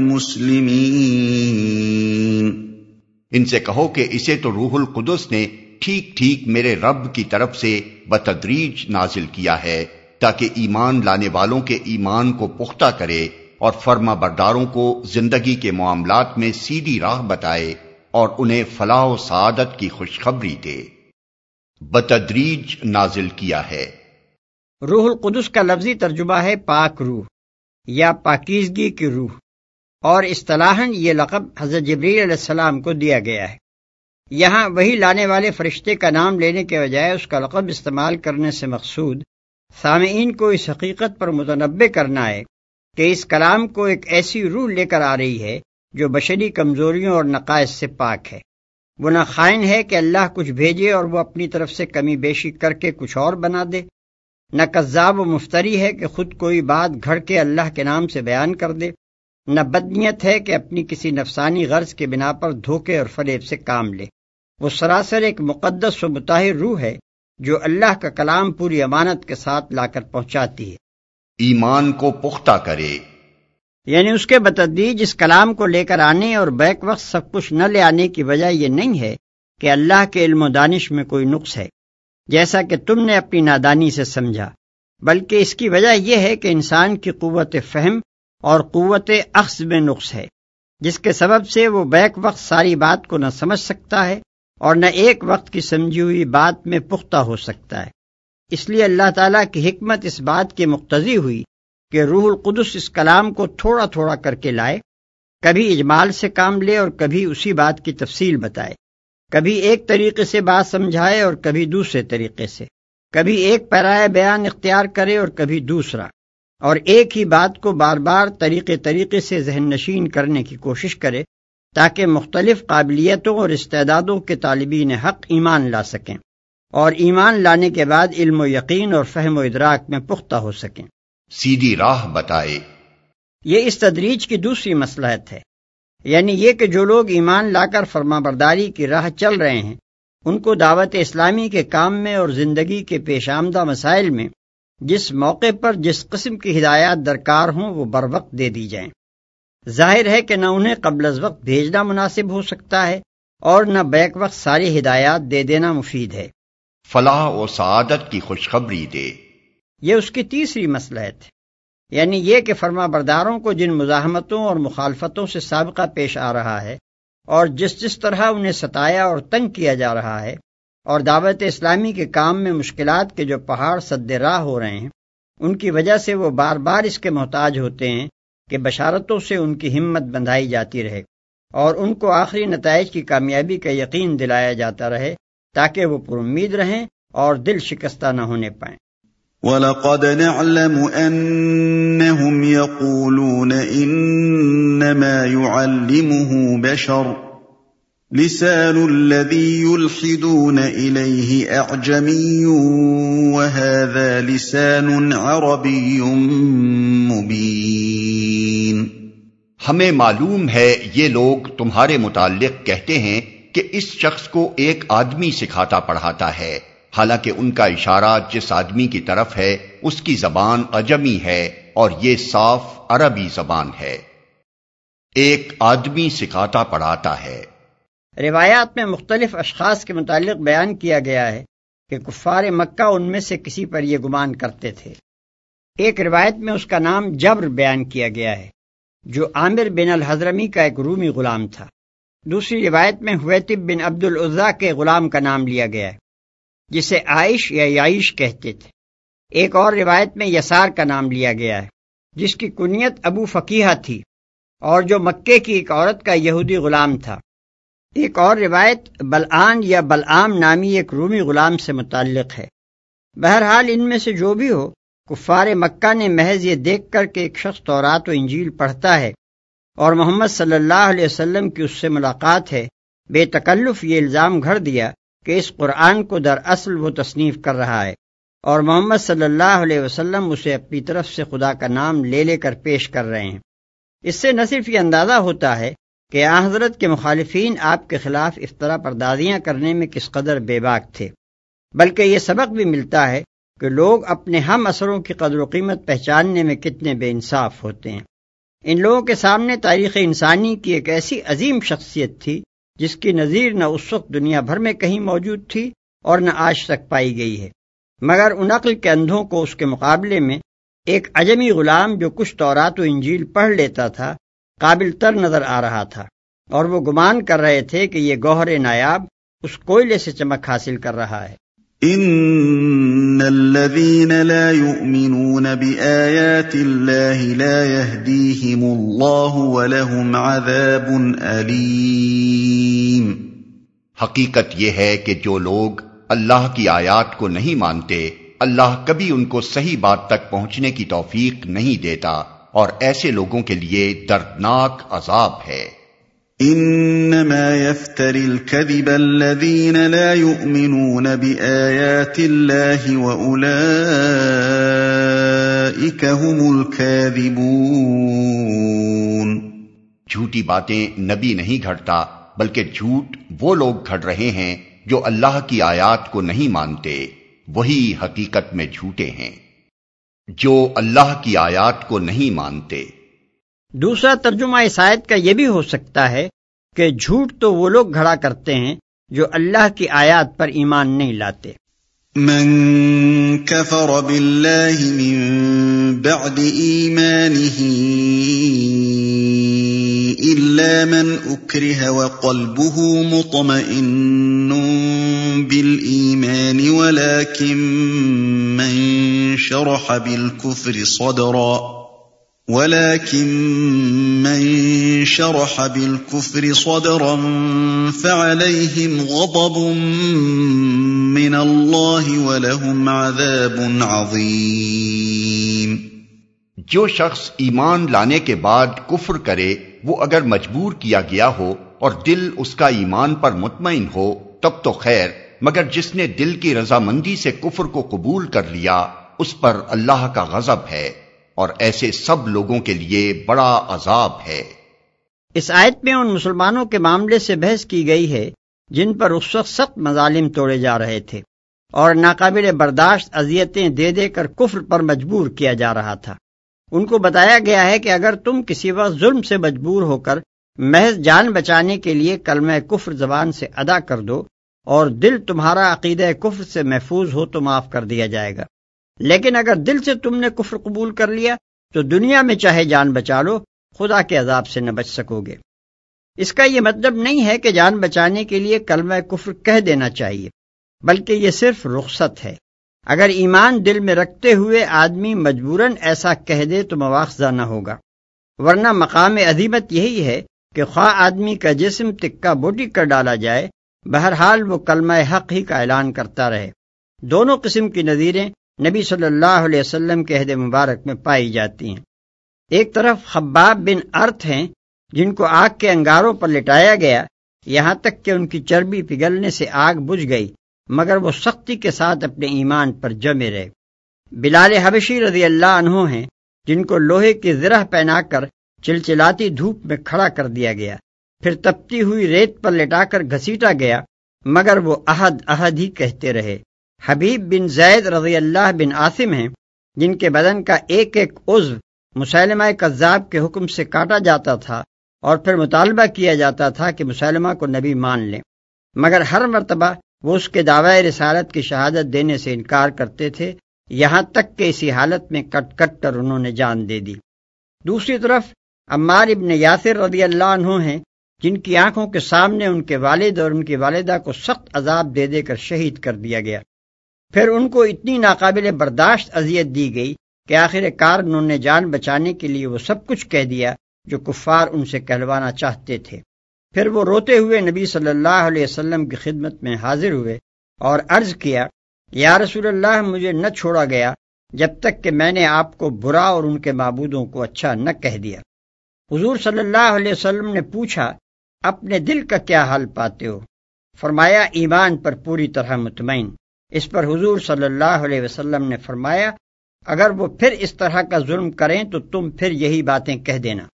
للمسلمين۔ ان سے کہو کہ اسے تو روح القدس نے ٹھیک ٹھیک میرے رب کی طرف سے بتدریج نازل کیا ہے تاکہ ایمان لانے والوں کے ایمان کو پختہ کرے اور فرما برداروں کو زندگی کے معاملات میں سیدھی راہ بتائے اور انہیں فلاح و سعادت کی خوشخبری دے۔ بتدریج نازل کیا ہے۔ روح القدس کا لفظی ترجمہ ہے پاک روح یا پاکیزگی کی روح، اور اصطلاحاً یہ لقب حضرت جبریل علیہ السلام کو دیا گیا ہے۔ یہاں وہی لانے والے فرشتے کا نام لینے کے بجائے اس کا لقب استعمال کرنے سے مقصود سامعین کو اس حقیقت پر متنبہ کرنا ہے کہ اس کلام کو ایک ایسی روح لے کر آ رہی ہے جو بشری کمزوریوں اور نقائص سے پاک ہے۔ وہ نہ خائن ہے کہ اللہ کچھ بھیجے اور وہ اپنی طرف سے کمی بیشی کر کے کچھ اور بنا دے، نہ کذاب و مفتری ہے کہ خود کوئی بات گھڑ کے اللہ کے نام سے بیان کر دے، نہ بدنیت ہے کہ اپنی کسی نفسانی غرض کے بنا پر دھوکے اور فریب سے کام لے۔ وہ سراسر ایک مقدس و مطہر روح ہے جو اللہ کا کلام پوری امانت کے ساتھ لا کر پہنچاتی ہے۔ ایمان کو پختہ کرے، یعنی اس کے بتدریج اس کلام کو لے کر آنے اور بیک وقت سب کچھ نہ لے آنے کی وجہ یہ نہیں ہے کہ اللہ کے علم و دانش میں کوئی نقص ہے جیسا کہ تم نے اپنی نادانی سے سمجھا، بلکہ اس کی وجہ یہ ہے کہ انسان کی قوت فہم اور قوت اخذ میں نقص ہے، جس کے سبب سے وہ بیک وقت ساری بات کو نہ سمجھ سکتا ہے اور نہ ایک وقت کی سمجھی ہوئی بات میں پختہ ہو سکتا ہے۔ اس لیے اللہ تعالیٰ کی حکمت اس بات کی مقتضی ہوئی کہ روح القدس اس کلام کو تھوڑا تھوڑا کر کے لائے، کبھی اجمال سے کام لے اور کبھی اسی بات کی تفصیل بتائے، کبھی ایک طریقے سے بات سمجھائے اور کبھی دوسرے طریقے سے، کبھی ایک پیرائے بیان اختیار کرے اور کبھی دوسرا، اور ایک ہی بات کو بار بار طریقے طریقے سے ذہن نشین کرنے کی کوشش کرے تاکہ مختلف قابلیتوں اور استعدادوں کے طالبین حق ایمان لا سکیں اور ایمان لانے کے بعد علم و یقین اور فہم و ادراک میں پختہ ہو سکیں، سیدھی راہ بتائے۔ یہ اس تدریج کی دوسری مصلحت ہے، یعنی یہ کہ جو لوگ ایمان لا کر فرمانبرداری کی راہ چل رہے ہیں ان کو دعوت اسلامی کے کام میں اور زندگی کے پیش آمدہ مسائل میں جس موقع پر جس قسم کی ہدایات درکار ہوں وہ بر وقت دے دی جائیں۔ ظاہر ہے کہ نہ انہیں قبل از وقت بھیجنا مناسب ہو سکتا ہے اور نہ بیک وقت ساری ہدایات دے دینا مفید ہے۔ فلاح و سعادت کی خوشخبری دے، یہ اس کی تیسری مصلحت ہے، یعنی یہ کہ فرما برداروں کو جن مزاحمتوں اور مخالفتوں سے سابقہ پیش آ رہا ہے اور جس جس طرح انہیں ستایا اور تنگ کیا جا رہا ہے اور دعوت اسلامی کے کام میں مشکلات کے جو پہاڑ سد راہ ہو رہے ہیں، ان کی وجہ سے وہ بار بار اس کے محتاج ہوتے ہیں کہ بشارتوں سے ان کی ہمت بندھائی جاتی رہے اور ان کو آخری نتائج کی کامیابی کا یقین دلایا جاتا رہے تاکہ وہ پر امید رہیں اور دل شکستہ نہ ہونے پائیں۔ وَلَقَدْ نَعْلَمُ أَنَّهُمْ يَقُولُونَ إِنَّمَا يُعَلِّمُهُ بَشَرٌ لِسَانُ الَّذِي يُلْحِدُونَ إِلَيْهِ أَعْجَمِيٌّ وَهَذَا لِسَانٌ عَرَبِيٌّ مُبِينٌ۔ ہمیں معلوم ہے یہ لوگ تمہارے متعلق کہتے ہیں کہ اس شخص کو ایک آدمی سکھاتا پڑھاتا ہے، حالانکہ ان کا اشارہ جس آدمی کی طرف ہے اس کی زبان عجمی ہے اور یہ صاف عربی زبان ہے۔ ایک آدمی سکھاتا پڑھاتا ہے۔ روایات میں مختلف اشخاص کے متعلق بیان کیا گیا ہے کہ کفار مکہ ان میں سے کسی پر یہ گمان کرتے تھے۔ ایک روایت میں اس کا نام جبر بیان کیا گیا ہے جو عامر بن الحضرمی کا ایک رومی غلام تھا۔ دوسری روایت میں حویتب بن عبد العزا کے غلام کا نام لیا گیا ہے جسے عائش یا یعیش کہتے تھے۔ ایک اور روایت میں یسار کا نام لیا گیا ہے جس کی کنیت ابو فقیہ تھی اور جو مکے کی ایک عورت کا یہودی غلام تھا۔ ایک اور روایت بلعان یا بلعام نامی ایک رومی غلام سے متعلق ہے۔ بہرحال ان میں سے جو بھی ہو، کفار مکہ نے محض یہ دیکھ کر کہ ایک شخص تورات و انجیل پڑھتا ہے اور محمد صلی اللہ علیہ وسلم کی اس سے ملاقات ہے، بے تکلف یہ الزام گھڑ دیا کہ اس قرآن کو دراصل وہ تصنیف کر رہا ہے اور محمد صلی اللہ علیہ وسلم اسے اپنی طرف سے خدا کا نام لے لے کر پیش کر رہے ہیں۔ اس سے نہ صرف یہ اندازہ ہوتا ہے کہ آن حضرت کے مخالفین آپ کے خلاف افطرا پردازیاں کرنے میں کس قدر بے باک تھے، بلکہ یہ سبق بھی ملتا ہے کہ لوگ اپنے ہم اثروں کی قدر و قیمت پہچاننے میں کتنے بے انصاف ہوتے ہیں۔ ان لوگوں کے سامنے تاریخ انسانی کی ایک ایسی عظیم شخصیت تھی جس کی نظیر نہ اس وقت دنیا بھر میں کہیں موجود تھی اور نہ آج تک پائی گئی ہے، مگر ان عقل کے اندھوں کو اس کے مقابلے میں ایک عجمی غلام جو کچھ تورات و انجیل پڑھ لیتا تھا قابل تر نظر آ رہا تھا، اور وہ گمان کر رہے تھے کہ یہ گوہر نایاب اس کوئلے سے چمک حاصل کر رہا ہے۔ ان الذين لا يؤمنون بآيات الله لا يهديهم الله ولهم عذاب أليم۔ حقیقت یہ ہے کہ جو لوگ اللہ کی آیات کو نہیں مانتے، اللہ کبھی ان کو صحیح بات تک پہنچنے کی توفیق نہیں دیتا، اور ایسے لوگوں کے لیے دردناک عذاب ہے۔ انما يفتري الكذب الذين لا يؤمنون بآيات الله واولئك هم الكاذبون۔ جھوٹی باتیں نبی نہیں گھڑتا، بلکہ جھوٹ وہ لوگ گھڑ رہے ہیں جو اللہ کی آیات کو نہیں مانتے، وہی حقیقت میں جھوٹے ہیں۔ جو اللہ کی آیات کو نہیں مانتے۔ دوسرا ترجمہ اس آیت کا یہ بھی ہو سکتا ہے کہ جھوٹ تو وہ لوگ گھڑا کرتے ہیں جو اللہ کی آیات پر ایمان نہیں لاتے۔ من كفر بالله من بعد إيمانه إلا من أكره وقلبه مطمئن بالإيمان ولكن من شرح بالكفر صدرا ولكن من شرح بالكفر صدرا فعليهم غضب من الله ولهم عذاب عظيم۔ جو شخص ایمان لانے کے بعد کفر کرے وہ اگر مجبور کیا گیا ہو اور دل اس کا ایمان پر مطمئن ہو تب تو خیر، مگر جس نے دل کی رضامندی سے کفر کو قبول کر لیا اس پر اللہ کا غضب ہے، اور ایسے سب لوگوں کے لیے بڑا عذاب ہے۔ اس آیت میں ان مسلمانوں کے معاملے سے بحث کی گئی ہے جن پر اس وقت سخت مظالم توڑے جا رہے تھے اور ناقابل برداشت اذیتیں دے دے کر کفر پر مجبور کیا جا رہا تھا۔ ان کو بتایا گیا ہے کہ اگر تم کسی وقت ظلم سے مجبور ہو کر محض جان بچانے کے لیے کلمہ کفر زبان سے ادا کر دو اور دل تمہارا عقیدہ کفر سے محفوظ ہو تو معاف کر دیا جائے گا، لیکن اگر دل سے تم نے کفر قبول کر لیا تو دنیا میں چاہے جان بچا لو، خدا کے عذاب سے نہ بچ سکو گے۔ اس کا یہ مطلب نہیں ہے کہ جان بچانے کے لیے کلمہ کفر کہہ دینا چاہیے، بلکہ یہ صرف رخصت ہے۔ اگر ایمان دل میں رکھتے ہوئے آدمی مجبوراً ایسا کہہ دے تو مواخذہ نہ ہوگا، ورنہ مقام عظیمت یہی ہے کہ خواہ آدمی کا جسم تکہ بوٹی کر ڈالا جائے، بہرحال وہ کلمہ حق ہی کا اعلان کرتا رہے۔ دونوں قسم کی نظیریں نبی صلی اللہ علیہ وسلم کے عہد مبارک میں پائی جاتی ہیں۔ ایک طرف خباب بن ارت ہیں جن کو آگ کے انگاروں پر لٹایا گیا یہاں تک کہ ان کی چربی پگھلنے سے آگ بجھ گئی، مگر وہ سختی کے ساتھ اپنے ایمان پر جمے رہے۔ بلال حبشی رضی اللہ عنہ ہیں جن کو لوہے کی زرہ پہنا کر چلچلاتی دھوپ میں کھڑا کر دیا گیا، پھر تپتی ہوئی ریت پر لٹا کر گھسیٹا گیا، مگر وہ احد احد ہی کہتے رہے۔ حبیب بن زید رضی اللہ بن عاصم ہیں جن کے بدن کا ایک ایک عضو مسیلمہ کذاب کے حکم سے کاٹا جاتا تھا اور پھر مطالبہ کیا جاتا تھا کہ مسیلمہ کو نبی مان لیں، مگر ہر مرتبہ وہ اس کے دعوی رسالت کی شہادت دینے سے انکار کرتے تھے، یہاں تک کہ اسی حالت میں کٹ کٹ کر انہوں نے جان دے دی۔ دوسری طرف عمار ابن یاسر رضی اللہ عنہ ہیں جن کی آنکھوں کے سامنے ان کے والد اور ان کی والدہ کو سخت عذاب دے دے کر شہید کر دیا گیا۔ پھر ان کو اتنی ناقابل برداشت اذیت دی گئی کہ آخر کار انہوں نے جان بچانے کے لیے وہ سب کچھ کہہ دیا جو کفار ان سے کہلوانا چاہتے تھے۔ پھر وہ روتے ہوئے نبی صلی اللہ علیہ وسلم کی خدمت میں حاضر ہوئے اور عرض کیا، یا رسول اللہ، مجھے نہ چھوڑا گیا جب تک کہ میں نے آپ کو برا اور ان کے معبودوں کو اچھا نہ کہہ دیا۔ حضور صلی اللہ علیہ وسلم نے پوچھا، اپنے دل کا کیا حال پاتے ہو؟ فرمایا، ایمان پر پوری طرح مطمئن۔ اس پر حضور صلی اللہ علیہ وسلم نے فرمایا، اگر وہ پھر اس طرح کا ظلم کریں تو تم پھر یہی باتیں کہہ دینا۔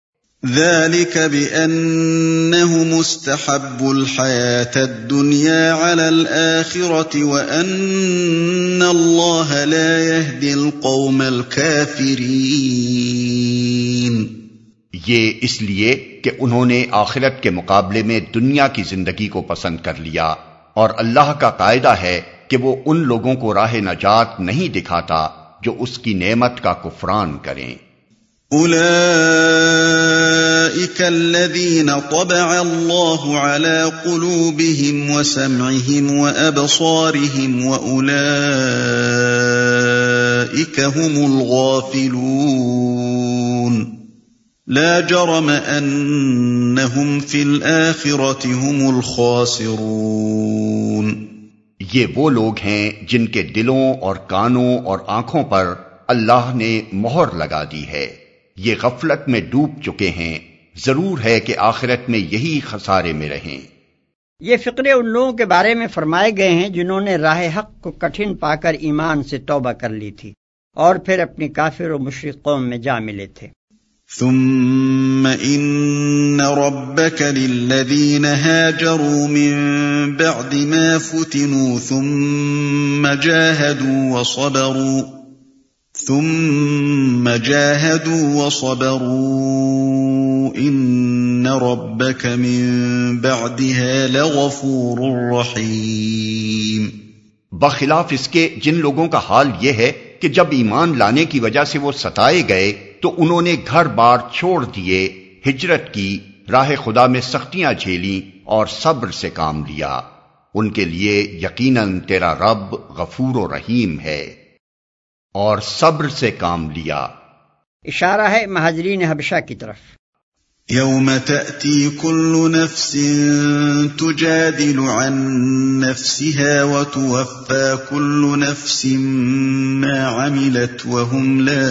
ذلك بأنهم استحبوا الحياة الدنيا على الآخرة وأن الله لا يهدي القوم الكافرين۔ یہ اس لیے کہ انہوں نے آخرت کے مقابلے میں دنیا کی زندگی کو پسند کر لیا، اور اللہ کا قاعدہ ہے کہ وہ ان لوگوں کو راہ نجات نہیں دکھاتا جو اس کی نعمت کا کفران کریں۔ أولئك الذين طبع الله على قلوبهم وسمعهم وأبصارهم وأولئك هم الغافلون لا جرم أنهم في الآخرة هم الخاسرون۔ یہ وہ لوگ ہیں جن کے دلوں اور کانوں اور آنکھوں پر اللہ نے مہر لگا دی ہے، یہ غفلت میں ڈوب چکے ہیں، ضرور ہے کہ آخرت میں یہی خسارے میں رہیں۔ یہ فقرے ان لوگوں کے بارے میں فرمائے گئے ہیں جنہوں نے راہ حق کو کٹھن پا کر ایمان سے توبہ کر لی تھی اور پھر اپنی کافر و مشرک قوم میں جا ملے تھے۔ ثم ان ربك للذين هاجروا من بعد ما فتنوا ثم جاهدوا وصبروا ثم جاهدوا وصبروا ان ربك من بعدها لغفور رحيم۔ بخلاف اس کے جن لوگوں کا حال یہ ہے کہ جب ایمان لانے کی وجہ سے وہ ستائے گئے تو انہوں نے گھر بار چھوڑ دیے، ہجرت کی، راہ خدا میں سختیاں جھیلیں اور صبر سے کام لیا، ان کے لیے یقیناً تیرا رب غفور و رحیم ہے۔ اور صبر سے کام لیا، اشارہ ہے مہاجرین حبشہ کی طرف۔ یوم تأتی کل نفس تجادل عن نفسها وتوفى كل نفس ما عملت وهم لا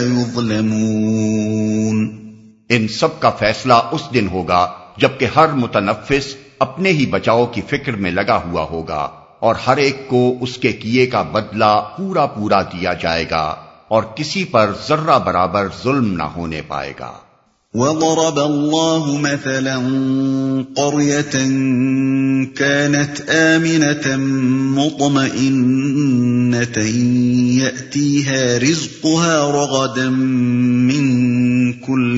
يظلمون۔ ان سب کا فیصلہ اس دن ہوگا جبکہ ہر متنفس اپنے ہی بچاؤ کی فکر میں لگا ہوا ہوگا، اور ہر ایک کو اس کے کیے کا بدلہ پورا پورا دیا جائے گا، اور کسی پر ذرہ برابر ظلم نہ ہونے پائے گا۔ وَضَرَبَ اللَّهُ مَثَلًا قَرْيَةً كَانَتْ آمِنَةً مُطْمَئِنَّةً يَأْتِيهَا رِزْقُهَا رَغَدًا مِّن كُلِّ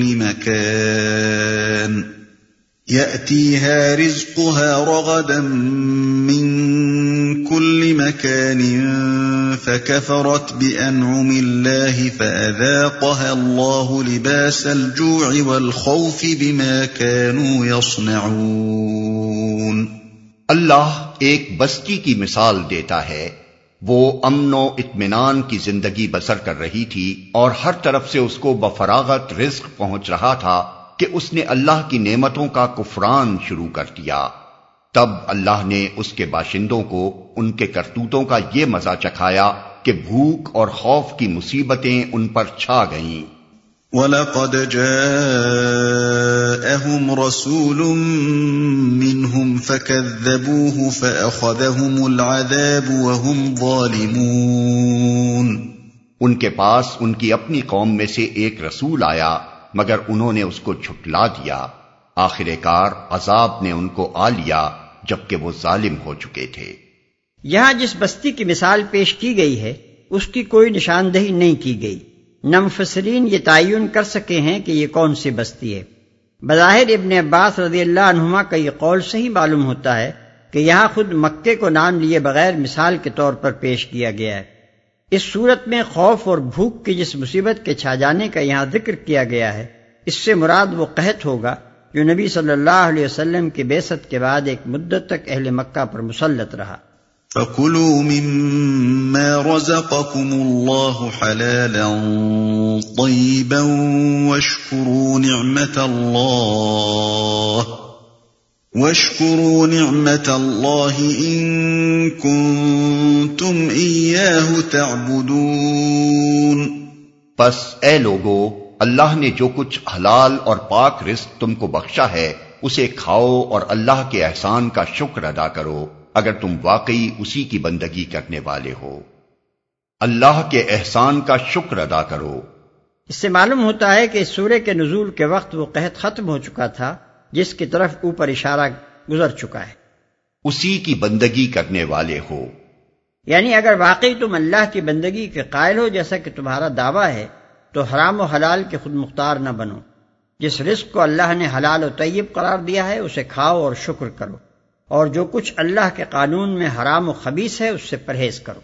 مَكَانٍ يَأْتِيهَا رِزْقُهَا رَغَدًا مِّن كُلِّ مَكَانٍ فَكَفَرَتْ بِأَنْعُمِ اللَّهِ فَأَذَاقَهَا اللَّهُ لِبَاسَ الْجُوعِ وَالْخَوْفِ بِمَا كَانُوا يَصْنَعُونَ۔ اللہ ایک بستی کی مثال دیتا ہے، وہ امن و اطمینان کی زندگی بسر کر رہی تھی اور ہر طرف سے اس کو بفراغت رزق پہنچ رہا تھا کہ اس نے اللہ کی نعمتوں کا کفران شروع کر دیا۔ تب اللہ نے اس کے باشندوں کو ان کے کرتوتوں کا یہ مزہ چکھایا کہ بھوک اور خوف کی مصیبتیں ان پر چھا گئیں۔ وَلَقَدْ جَاءَهُمْ رَسُولٌ مِّنْهُمْ فَكَذَّبُوهُ فَأَخَذَهُمُ الْعَذَابُ وَهُمْ ظَالِمُونَ۔ ان کے پاس ان کی اپنی قوم میں سے ایک رسول آیا مگر انہوں نے اس کو جھٹلا دیا، آخر کار عذاب نے ان کو آ لیا جبکہ وہ ظالم ہو چکے تھے۔ یہاں جس بستی کی مثال پیش کی گئی ہے اس کی کوئی نشاندہی نہیں کی گئی، نہ مفسرین یہ تعین کر سکے ہیں کہ یہ کون سی بستی ہے۔ بظاہر ابن عباس رضی اللہ عنہما کا یہ قول صحیح معلوم ہوتا ہے کہ یہاں خود مکے کو نام لیے بغیر مثال کے طور پر پیش کیا گیا ہے۔ اس صورت میں خوف اور بھوک کی جس مصیبت کے چھا جانے کا یہاں ذکر کیا گیا ہے، اس سے مراد وہ قحط ہوگا جو نبی صلی اللہ علیہ وسلم کی بعثت کے بعد ایک مدت تک اہل مکہ پر مسلط رہا۔ فَكُلُوا مِمَّا رَزَقَكُمُ اللَّهُ حَلَالًا طَيِّبًا وَاشْكُرُوا نِعْمَةَ اللَّهِ وَاشْكُرُوا نِعْمَةَ اللَّهِ إِن كُنتُمْ إِيَّاهُ تَعْبُدُونَ۔ پس اے لوگو، اللہ نے جو کچھ حلال اور پاک رزق تم کو بخشا ہے اسے کھاؤ اور اللہ کے احسان کا شکر ادا کرو اگر تم واقعی اسی کی بندگی کرنے والے ہو۔ اللہ کے احسان کا شکر ادا کرو۔ اس سے معلوم ہوتا ہے کہ اس سورہ کے نزول کے وقت وہ قحط ختم ہو چکا تھا جس کی طرف اوپر اشارہ گزر چکا ہے۔ اسی کی بندگی کرنے والے ہو، یعنی اگر واقعی تم اللہ کی بندگی کے قائل ہو جیسا کہ تمہارا دعویٰ ہے تو حرام و حلال کے خود مختار نہ بنو، جس رزق کو اللہ نے حلال و طیب قرار دیا ہے اسے کھاؤ اور شکر کرو، اور جو کچھ اللہ کے قانون میں حرام و خبیث ہے اس سے پرہیز کرو۔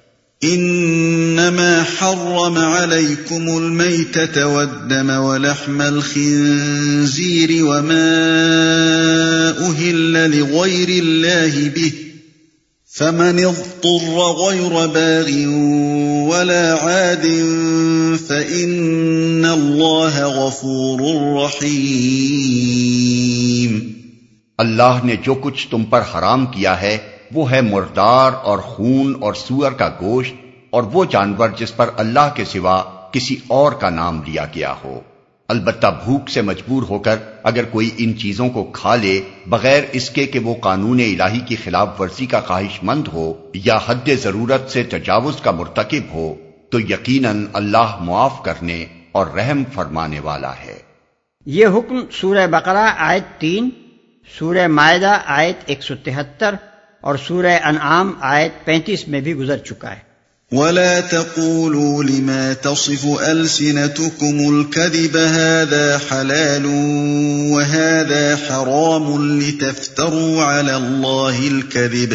انما حرم عليكم الميتة والدم ولحم الخنزير وما أهل لغير الله به فمن اضطر غير باغ ولا عاد فإن الله غفور رحيم۔ اللہ نے جو کچھ تم پر حرام کیا ہے وہ ہے مردار اور خون اور سور کا گوشت اور وہ جانور جس پر اللہ کے سوا کسی اور کا نام لیا گیا ہو، البتہ بھوک سے مجبور ہو کر اگر کوئی ان چیزوں کو کھا لے بغیر اس کے کہ وہ قانون الہی کی خلاف ورزی کا خواہش مند ہو یا حد ضرورت سے تجاوز کا مرتکب ہو تو یقیناً اللہ معاف کرنے اور رحم فرمانے والا ہے۔ یہ حکم سورہ بقرہ آیت تین، سورہ مائدہ آیت ایک سو تہتر اور سورہ انعام آیت پینتیس میں بھی گزر چکا ہے۔ ولا تقولوا لما تصف ألسنتكم الكذب هذا حلال وهذا حرام لتفتروا على الله الكذب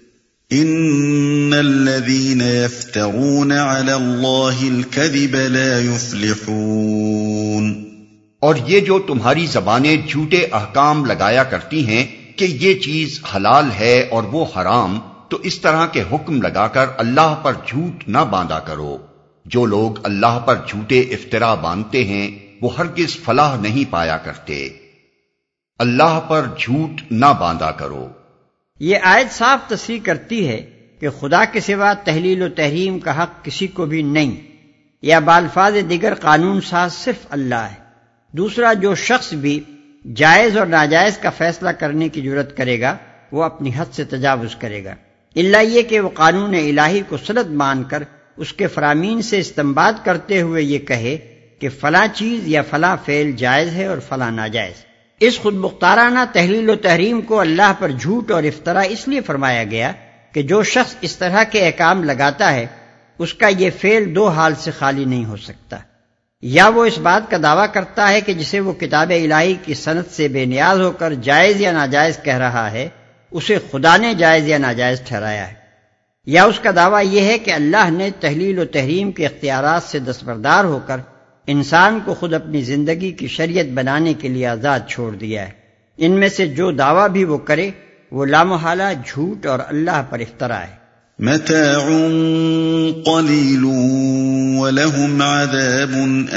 إن الذين يفترون على الله الكذب لا يفلحون۔ اور یہ جو تمہاری زبانیں جھوٹے احکام لگایا کرتی ہیں کہ یہ چیز حلال ہے اور وہ حرام، تو اس طرح کے حکم لگا کر اللہ پر جھوٹ نہ باندھا کرو۔ جو لوگ اللہ پر جھوٹے افترا باندھتے ہیں وہ ہرگز فلاح نہیں پایا کرتے۔ اللہ پر جھوٹ نہ باندھا کرو۔ یہ آیت صاف تصریح کرتی ہے کہ خدا کے سوا تحلیل و تحریم کا حق کسی کو بھی نہیں، یا بالفاظ دیگر قانون ساز صرف اللہ ہے۔ دوسرا، جو شخص بھی جائز اور ناجائز کا فیصلہ کرنے کی جرت کرے گا وہ اپنی حد سے تجاوز کرے گا، الا یہ کہ وہ قانون الہی کو سند مان کر اس کے فرامین سے استنباط کرتے ہوئے یہ کہے کہ فلاں چیز یا فلاں فعل جائز ہے اور فلاں ناجائز۔ اس خود مختارانہ تحلیل و تحریم کو اللہ پر جھوٹ اور افطرا اس لیے فرمایا گیا کہ جو شخص اس طرح کے احکام لگاتا ہے اس کا یہ فعل دو حال سے خالی نہیں ہو سکتا، یا وہ اس بات کا دعویٰ کرتا ہے کہ جسے وہ کتاب الہی کی سند سے بے نیاز ہو کر جائز یا ناجائز کہہ رہا ہے اسے خدا نے جائز یا ناجائز ٹھہرایا ہے، یا اس کا دعویٰ یہ ہے کہ اللہ نے تحلیل و تحریم کے اختیارات سے دستبردار ہو کر انسان کو خود اپنی زندگی کی شریعت بنانے کے لیے آزاد چھوڑ دیا ہے۔ ان میں سے جو دعویٰ بھی وہ کرے وہ لامحالہ جھوٹ اور اللہ پر افطرا ہے۔ متاع قلیل ولہم عذاب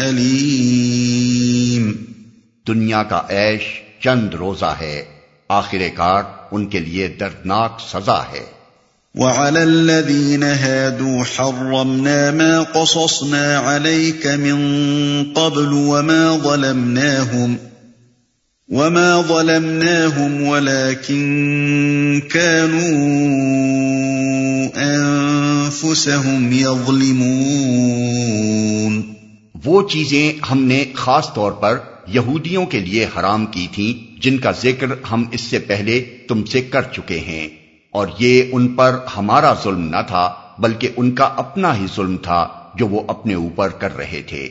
علیم۔ دنیا کا عیش چند روزہ ہے، آخر کار ان کے لیے دردناک سزا ہے۔ وعلى الذين هادوا حرمنا ما قصصنا عليك من قبل وما ظلمناهم وما ظلمناهم ولكن كانوا أنفسهم يظلمون۔ وہ چیزیں ہم نے خاص طور پر یہودیوں کے لیے حرام کی تھیں جن کا ذکر ہم اس سے پہلے تم سے کر چکے ہیں، اور یہ ان پر ہمارا ظلم نہ تھا بلکہ ان کا اپنا ہی ظلم تھا جو وہ اپنے اوپر کر رہے تھے۔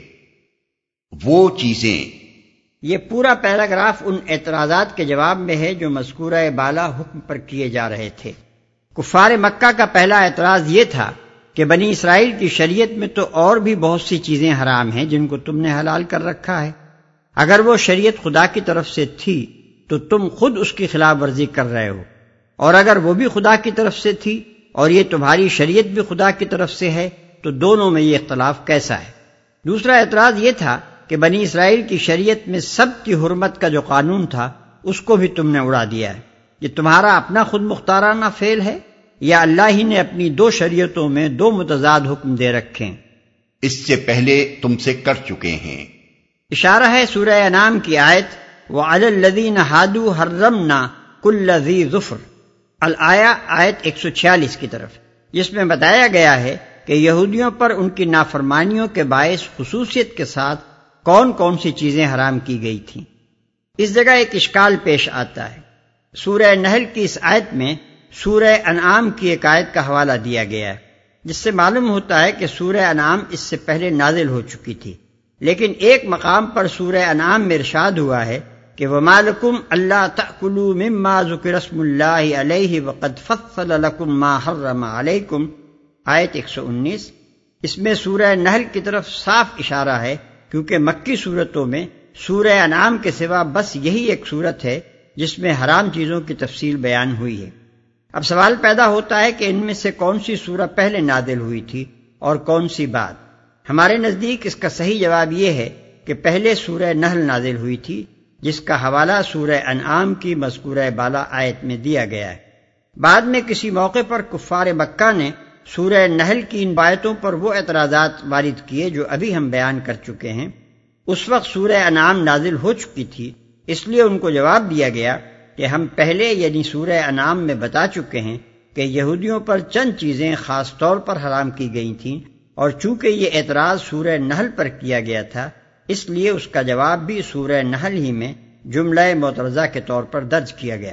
وہ چیزیں، یہ پورا پیراگراف ان اعتراضات کے جواب میں ہے جو مذکورہ بالا حکم پر کیے جا رہے تھے۔ کفار مکہ کا پہلا اعتراض یہ تھا کہ بنی اسرائیل کی شریعت میں تو اور بھی بہت سی چیزیں حرام ہیں جن کو تم نے حلال کر رکھا ہے، اگر وہ شریعت خدا کی طرف سے تھی تو تم خود اس کی خلاف ورزی کر رہے ہو، اور اگر وہ بھی خدا کی طرف سے تھی اور یہ تمہاری شریعت بھی خدا کی طرف سے ہے تو دونوں میں یہ اختلاف کیسا ہے؟ دوسرا اعتراض یہ تھا کہ بنی اسرائیل کی شریعت میں سب کی حرمت کا جو قانون تھا اس کو بھی تم نے اڑا دیا ہے۔ یہ تمہارا اپنا خود مختارانہ فعل ہے یا اللہ ہی نے اپنی دو شریعتوں میں دو متضاد حکم دے رکھے ہیں؟ اس سے پہلے تم سے کر چکے ہیں۔ اشارہ ہے سورہ انعام کی آیت وَعَلَى الَّذِينَ هَادُوا حَرَّمْنَا كُلَّ ذِي ظُفْرٍ الآیہ آیت ایک سو چھیالیس کی طرف، جس میں بتایا گیا ہے کہ یہودیوں پر ان کی نافرمانیوں کے باعث خصوصیت کے ساتھ کون کون سی چیزیں حرام کی گئی تھیں۔ اس جگہ ایک اشکال پیش آتا ہے۔ سورہ نحل کی اس آیت میں سورہ انعام کی ایک آیت کا حوالہ دیا گیا ہے جس سے معلوم ہوتا ہے کہ سورہ انعام اس سے پہلے نازل ہو چکی تھی، لیکن ایک مقام پر سورہ انعام میں ارشاد ہوا ہے کہ وَمَا لَكُمْ أَلَّا تَأْكُلُوا مِمَّا ذُكِرَ اسْمُ اللَّهِ عَلَيْهِ وَقَدْ فَصَّلَ لَكُمْ مَا حَرَّمَ عَلَيْكُمْ آیت ایک سو انیس۔ اس میں سورہ نحل کی طرف صاف اشارہ ہے کیونکہ مکی صورتوں میں سورہ انعام کے سوا بس یہی ایک صورت ہے جس میں حرام چیزوں کی تفصیل بیان ہوئی ہے۔ اب سوال پیدا ہوتا ہے کہ ان میں سے کون سی سورہ پہلے نازل ہوئی تھی اور کون سی بعد؟ ہمارے نزدیک اس کا صحیح جواب یہ ہے کہ پہلے سورہ نحل نازل ہوئی تھی جس کا حوالہ سورہ انعام کی مذکورہ بالا آیت میں دیا گیا ہے۔ بعد میں کسی موقع پر کفار مکہ نے سورہ نحل کی ان آیتوں پر وہ اعتراضات وارد کیے جو ابھی ہم بیان کر چکے ہیں۔ اس وقت سورہ انعام نازل ہو چکی تھی، اس لیے ان کو جواب دیا گیا کہ ہم پہلے یعنی سورہ انعام میں بتا چکے ہیں کہ یہودیوں پر چند چیزیں خاص طور پر حرام کی گئی تھیں، اور چونکہ یہ اعتراض سورہ نحل پر کیا گیا تھا اس لیے اس کا جواب بھی سورہ نحل ہی میں جملہ معترضہ کے طور پر درج کیا گیا۔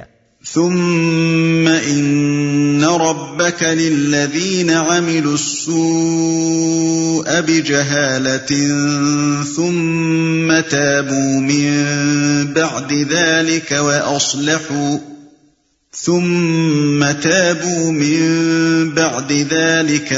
ثم إن ربك للذين عملوا السوء بجهالة ثم تابوا من بعد ذلك وأصلحوا ثم تابوا من بعد ذلك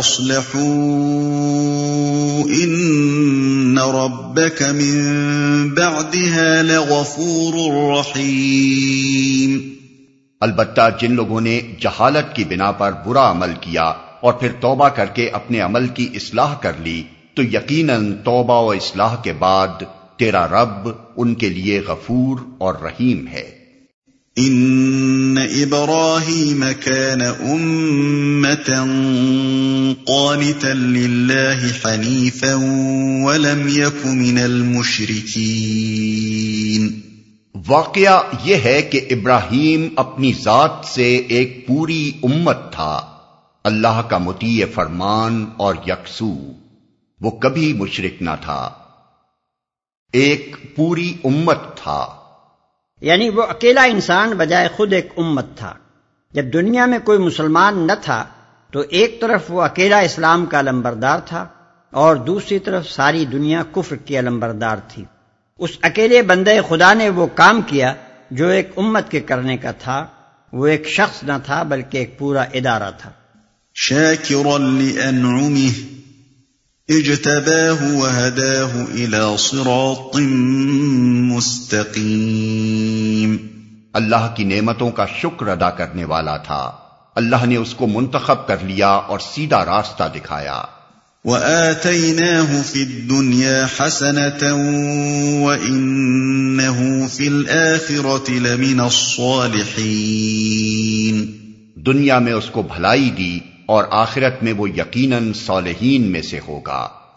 وأصلحوا إن ربك من بعدها لغفور رحيم۔ البتہ جن لوگوں نے جہالت کی بنا پر برا عمل کیا اور پھر توبہ کر کے اپنے عمل کی اصلاح کر لی تو یقیناً توبہ و اصلاح کے بعد تیرا رب ان کے لیے غفور اور رحیم ہے۔ ان ابراہیم كان امة قانتا للہ حنیفا ولم یک من المشرکین۔ واقعہ یہ ہے کہ ابراہیم اپنی ذات سے ایک پوری امت تھا، اللہ کا مطیع فرمان اور یکسو، وہ کبھی مشرک نہ تھا، ایک پوری امت تھا، یعنی وہ اکیلا انسان بجائے خود ایک امت تھا۔ جب دنیا میں کوئی مسلمان نہ تھا تو ایک طرف وہ اکیلا اسلام کا علمبردار تھا اور دوسری طرف ساری دنیا کفر کی علمبردار تھی۔ اس اکیلے بندے خدا نے وہ کام کیا جو ایک امت کے کرنے کا تھا، وہ ایک شخص نہ تھا بلکہ ایک پورا ادارہ تھا۔ شاکرا لانعمه اجتباه وهداه الى صراط مستقیم۔ اللہ کی نعمتوں کا شکر ادا کرنے والا تھا، اللہ نے اس کو منتخب کر لیا اور سیدھا راستہ دکھایا۔ وَآتَيْنَاهُ فِي الدُّنْيَا حَسَنَةً وَإِنَّهُ فِي الْآخِرَةِ لَمِنَ الصَّالِحِينَ۔ دنیا میں اس کو بھلائی دی اور آخرت میں وہ یقیناً صالحین میں سے ہوگا۔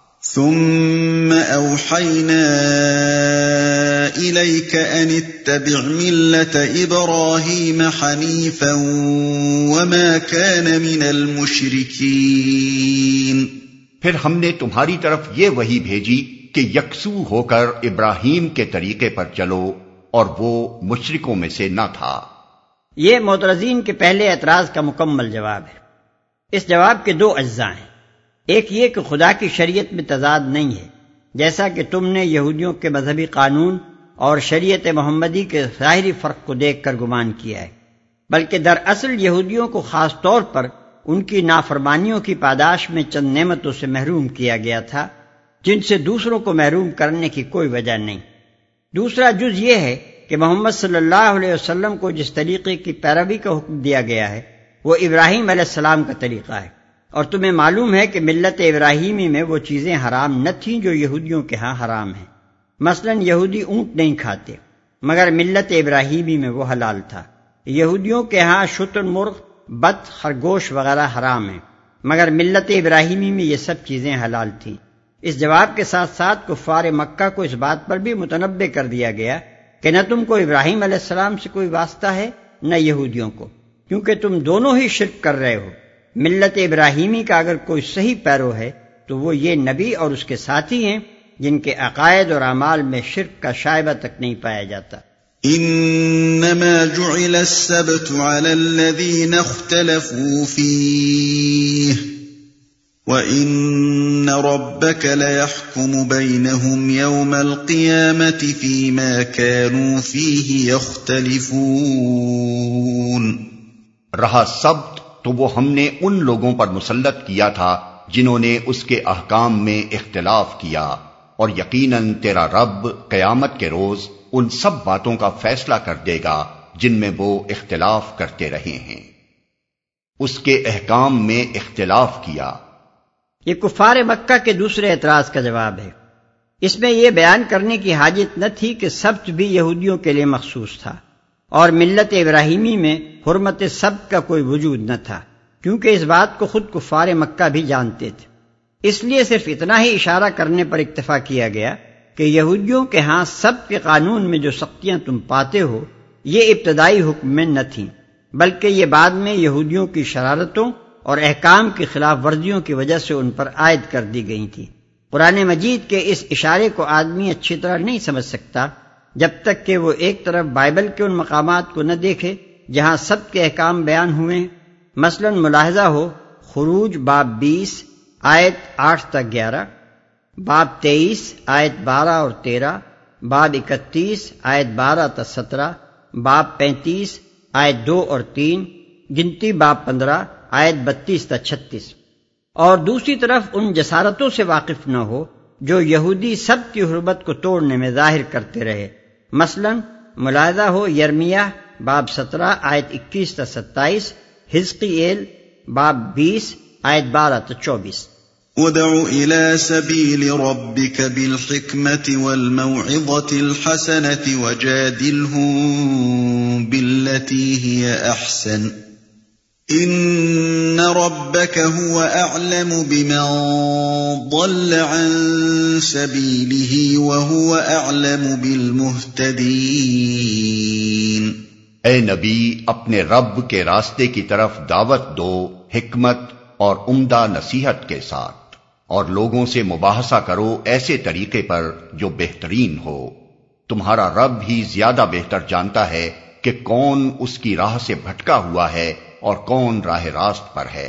ثُمَّ أَوْحَيْنَا إِلَيْكَ أَنِ اتَّبِعْ مِلَّةَ إِبْرَاهِيمَ حَنِيفًا وَمَا كَانَ مِنَ الْمُشْرِكِينَ۔ پھر ہم نے تمہاری طرف یہ وحی بھیجی کہ یکسو ہو کر ابراہیم کے طریقے پر چلو اور وہ مشرکوں میں سے نہ تھا۔ یہ معترضین کے پہلے اعتراض کا مکمل جواب ہے۔ اس جواب کے دو اجزاء ہیں، ایک یہ کہ خدا کی شریعت میں تضاد نہیں ہے، جیسا کہ تم نے یہودیوں کے مذہبی قانون اور شریعت محمدی کے ظاہری فرق کو دیکھ کر گمان کیا ہے، بلکہ دراصل یہودیوں کو خاص طور پر ان کی نافرمانیوں کی پاداش میں چند نعمتوں سے محروم کیا گیا تھا جن سے دوسروں کو محروم کرنے کی کوئی وجہ نہیں۔ دوسرا جز یہ ہے کہ محمد صلی اللہ علیہ وسلم کو جس طریقے کی پیروی کا حکم دیا گیا ہے وہ ابراہیم علیہ السلام کا طریقہ ہے، اور تمہیں معلوم ہے کہ ملت ابراہیمی میں وہ چیزیں حرام نہ تھیں جو یہودیوں کے ہاں حرام ہیں۔ مثلا یہودی اونٹ نہیں کھاتے، مگر ملت ابراہیمی میں وہ حلال تھا۔ یہودیوں کے ہاں شتر مرغ، بط، خرگوش وغیرہ حرام ہیں، مگر ملت ابراہیمی میں یہ سب چیزیں حلال تھیں۔ اس جواب کے ساتھ ساتھ کفار مکہ کو اس بات پر بھی متنبہ کر دیا گیا کہ نہ تم کو ابراہیم علیہ السلام سے کوئی واسطہ ہے نہ یہودیوں کو، کیونکہ تم دونوں ہی شرک کر رہے ہو۔ ملت ابراہیمی کا اگر کوئی صحیح پیرو ہے تو وہ یہ نبی اور اس کے ساتھی ہیں جن کے عقائد اور اعمال میں شرک کا شائبہ تک نہیں پایا جاتا۔ انما جعل السبت على الذين اختلفوا فيه وان ربك ليحكم بينهم يوم القيامة فيما كانوا فيه يختلفون۔ رہا سبت تو وہ ہم نے ان لوگوں پر مسلط کیا تھا جنہوں نے اس کے احکام میں اختلاف کیا، اور یقیناً تیرا رب قیامت کے روز ان سب باتوں کا فیصلہ کر دے گا جن میں وہ اختلاف کرتے رہے ہیں۔ اس کے احکام میں اختلاف کیا۔ یہ کفار مکہ کے دوسرے اعتراض کا جواب ہے۔ اس میں یہ بیان کرنے کی حاجت نہ تھی کہ سبت بھی یہودیوں کے لیے مخصوص تھا اور ملت ابراہیمی میں حرمت سبت کا کوئی وجود نہ تھا، کیونکہ اس بات کو خود کفار مکہ بھی جانتے تھے۔ اس لیے صرف اتنا ہی اشارہ کرنے پر اکتفا کیا گیا کہ یہودیوں کے ہاں سبت کے قانون میں جو سختیاں تم پاتے ہو یہ ابتدائی حکم میں نہ تھیں، بلکہ یہ بعد میں یہودیوں کی شرارتوں اور احکام کی خلاف ورزیوں کی وجہ سے ان پر عائد کر دی گئی تھی۔ قرآن مجید کے اس اشارے کو آدمی اچھی طرح نہیں سمجھ سکتا جب تک کہ وہ ایک طرف بائبل کے ان مقامات کو نہ دیکھے جہاں سب کے احکام بیان ہوئے ہیں۔ مثلا ملاحظہ ہو خروج باب بیس آیت آٹھ تک گیارہ، باب تیئیس آیت بارہ اور تیرہ، باب اکتیس آیت بارہ تا سترہ، باب پینتیس آیت دو اور تین، گنتی باب پندرہ آیت بتیس تا چھتیس۔ اور دوسری طرف ان جسارتوں سے واقف نہ ہو جو یہودی سب کی حرمت کو توڑنے میں ظاہر کرتے رہے۔ مثلا ملاحظہ ہو یرمیہ باب سترہ آیت اکیس تا ستائیس، حزقییل باب بیس آیت بارہ تا چوبیس۔ ادع إلى سبيل ربك بالحكمة والموعظة الحسنة وجادلهم بالتي هي أحسن إن ربك هو أعلم بمن ضل عن سبيله وهو أعلم بالمهتدين۔ اے نبی اپنے رب کے راستے کی طرف دعوت دو حکمت اور عمدہ نصیحت کے ساتھ، اور لوگوں سے مباحثہ کرو ایسے طریقے پر جو بہترین ہو۔ تمہارا رب ہی زیادہ بہتر جانتا ہے کہ کون اس کی راہ سے بھٹکا ہوا ہے اور کون راہ راست پر ہے۔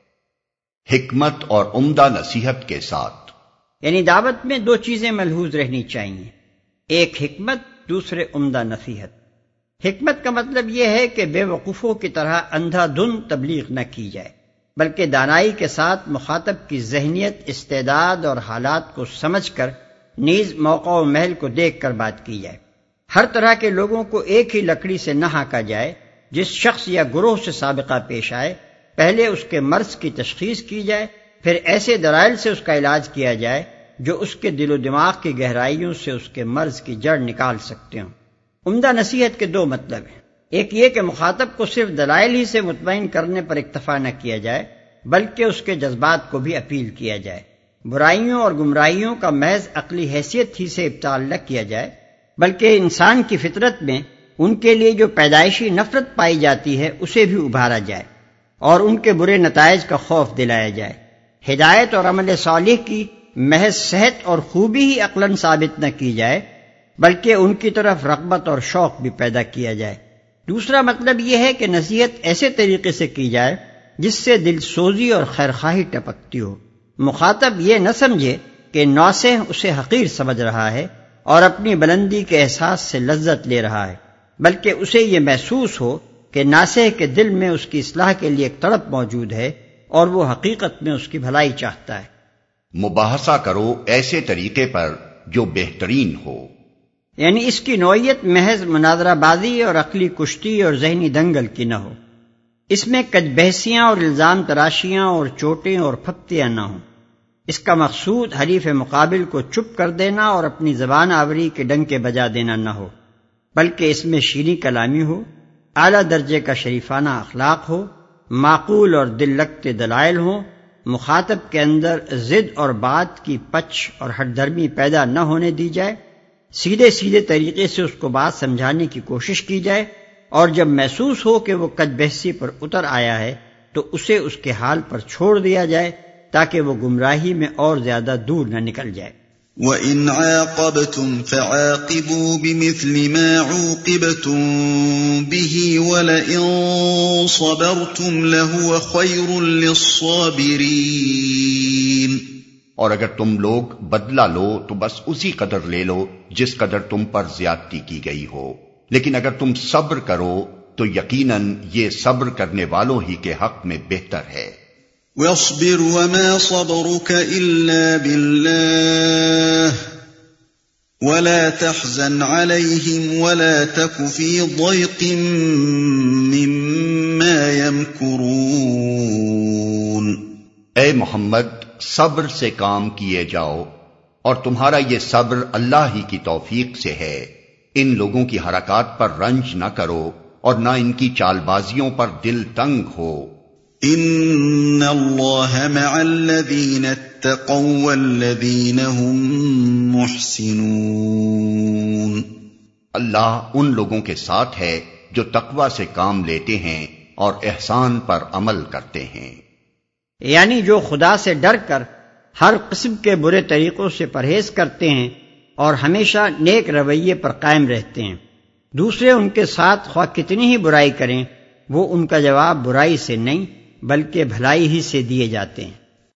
حکمت اور عمدہ نصیحت کے ساتھ، یعنی دعوت میں دو چیزیں ملحوظ رہنی چاہیے، ایک حکمت، دوسرے عمدہ نصیحت۔ حکمت کا مطلب یہ ہے کہ بے وقوفوں کی طرح اندھا دھند تبلیغ نہ کی جائے، بلکہ دانائی کے ساتھ مخاطب کی ذہنیت، استعداد اور حالات کو سمجھ کر نیز موقع و محل کو دیکھ کر بات کی جائے۔ ہر طرح کے لوگوں کو ایک ہی لکڑی سے نہ ہانکا جائے۔ جس شخص یا گروہ سے سابقہ پیش آئے پہلے اس کے مرض کی تشخیص کی جائے، پھر ایسے دلائل سے اس کا علاج کیا جائے جو اس کے دل و دماغ کی گہرائیوں سے اس کے مرض کی جڑ نکال سکتے ہوں۔ عمدہ نصیحت کے دو مطلب ہیں، ایک یہ کہ مخاطب کو صرف دلائل ہی سے مطمئن کرنے پر اکتفا نہ کیا جائے بلکہ اس کے جذبات کو بھی اپیل کیا جائے، برائیوں اور گمراہیوں کا محض عقلی حیثیت ہی سے ابطال نہ کیا جائے بلکہ انسان کی فطرت میں ان کے لیے جو پیدائشی نفرت پائی جاتی ہے اسے بھی ابھارا جائے اور ان کے برے نتائج کا خوف دلایا جائے۔ ہدایت اور عمل صالح کی محض صحت اور خوبی ہی عقلاً ثابت نہ کی جائے بلکہ ان کی طرف رغبت اور شوق بھی پیدا کیا جائے۔ دوسرا مطلب یہ ہے کہ نصیحت ایسے طریقے سے کی جائے جس سے دل سوزی اور خیرخواہی ٹپکتی ہو، مخاطب یہ نہ سمجھے کہ ناصح اسے حقیر سمجھ رہا ہے اور اپنی بلندی کے احساس سے لذت لے رہا ہے، بلکہ اسے یہ محسوس ہو کہ ناصح کے دل میں اس کی اصلاح کے لیے ایک تڑپ موجود ہے اور وہ حقیقت میں اس کی بھلائی چاہتا ہے۔ مباحثہ کرو ایسے طریقے پر جو بہترین ہو، یعنی اس کی نوعیت محض مناظرہ بازی اور عقلی کشتی اور ذہنی دنگل کی نہ ہو، اس میں کج بحثیاں اور الزام تراشیاں اور چوٹیں اور پھپتیاں نہ ہوں۔ اس کا مقصود حریف مقابل کو چپ کر دینا اور اپنی زبان آوری کے ڈنکے بجا دینا نہ ہو، بلکہ اس میں شیریں کلامی ہو، اعلیٰ درجے کا شریفانہ اخلاق ہو، معقول اور دل لگتے دلائل ہوں، مخاطب کے اندر ضد اور بات کی پچ اور ہٹ درمی پیدا نہ ہونے دی جائے، سیدھے سیدھے طریقے سے اس کو بات سمجھانے کی کوشش کی جائے، اور جب محسوس ہو کہ وہ کج بحثی پر اتر آیا ہے تو اسے اس کے حال پر چھوڑ دیا جائے تاکہ وہ گمراہی میں اور زیادہ دور نہ نکل جائے۔ وَإِنْ عَاقَبْتُمْ فَعَاقِبُوا بِمِثْلِ مَا عُوقِبْتُمْ بِهِ وَلَئِنْ صَبَرْتُمْ لَهُوَ خَيْرٌ لِلصَّابِرِينَ۔ اور اگر تم لوگ بدلہ لو تو بس اسی قدر لے لو جس قدر تم پر زیادتی کی گئی ہو، لیکن اگر تم صبر کرو تو یقیناً یہ صبر کرنے والوں ہی کے حق میں بہتر ہے۔ وَاصْبِرْ وَمَا صَبْرُكَ إِلَّا بِاللَّهِ وَلَا تَحْزَنْ عَلَيْهِمْ وَلَا تَكُ فِي ضَيْقٍ مِّمَّا يَمْكُرُونَ۔ اے محمد صبر سے کام کیے جاؤ، اور تمہارا یہ صبر اللہ ہی کی توفیق سے ہے۔ ان لوگوں کی حرکات پر رنج نہ کرو اور نہ ان کی چال بازیوں پر دل تنگ ہو۔ ان اللہ مع الذین اتقوا والذین هم محسنون۔ اللہ ان لوگوں کے ساتھ ہے جو تقوی سے کام لیتے ہیں اور احسان پر عمل کرتے ہیں، یعنی جو خدا سے ڈر کر ہر قسم کے برے طریقوں سے پرہیز کرتے ہیں اور ہمیشہ نیک رویے پر قائم رہتے ہیں۔ دوسرے ان کے ساتھ خواہ کتنی ہی برائی کریں، وہ ان کا جواب برائی سے نہیں بلکہ بھلائی ہی سے دیے جاتے ہیں۔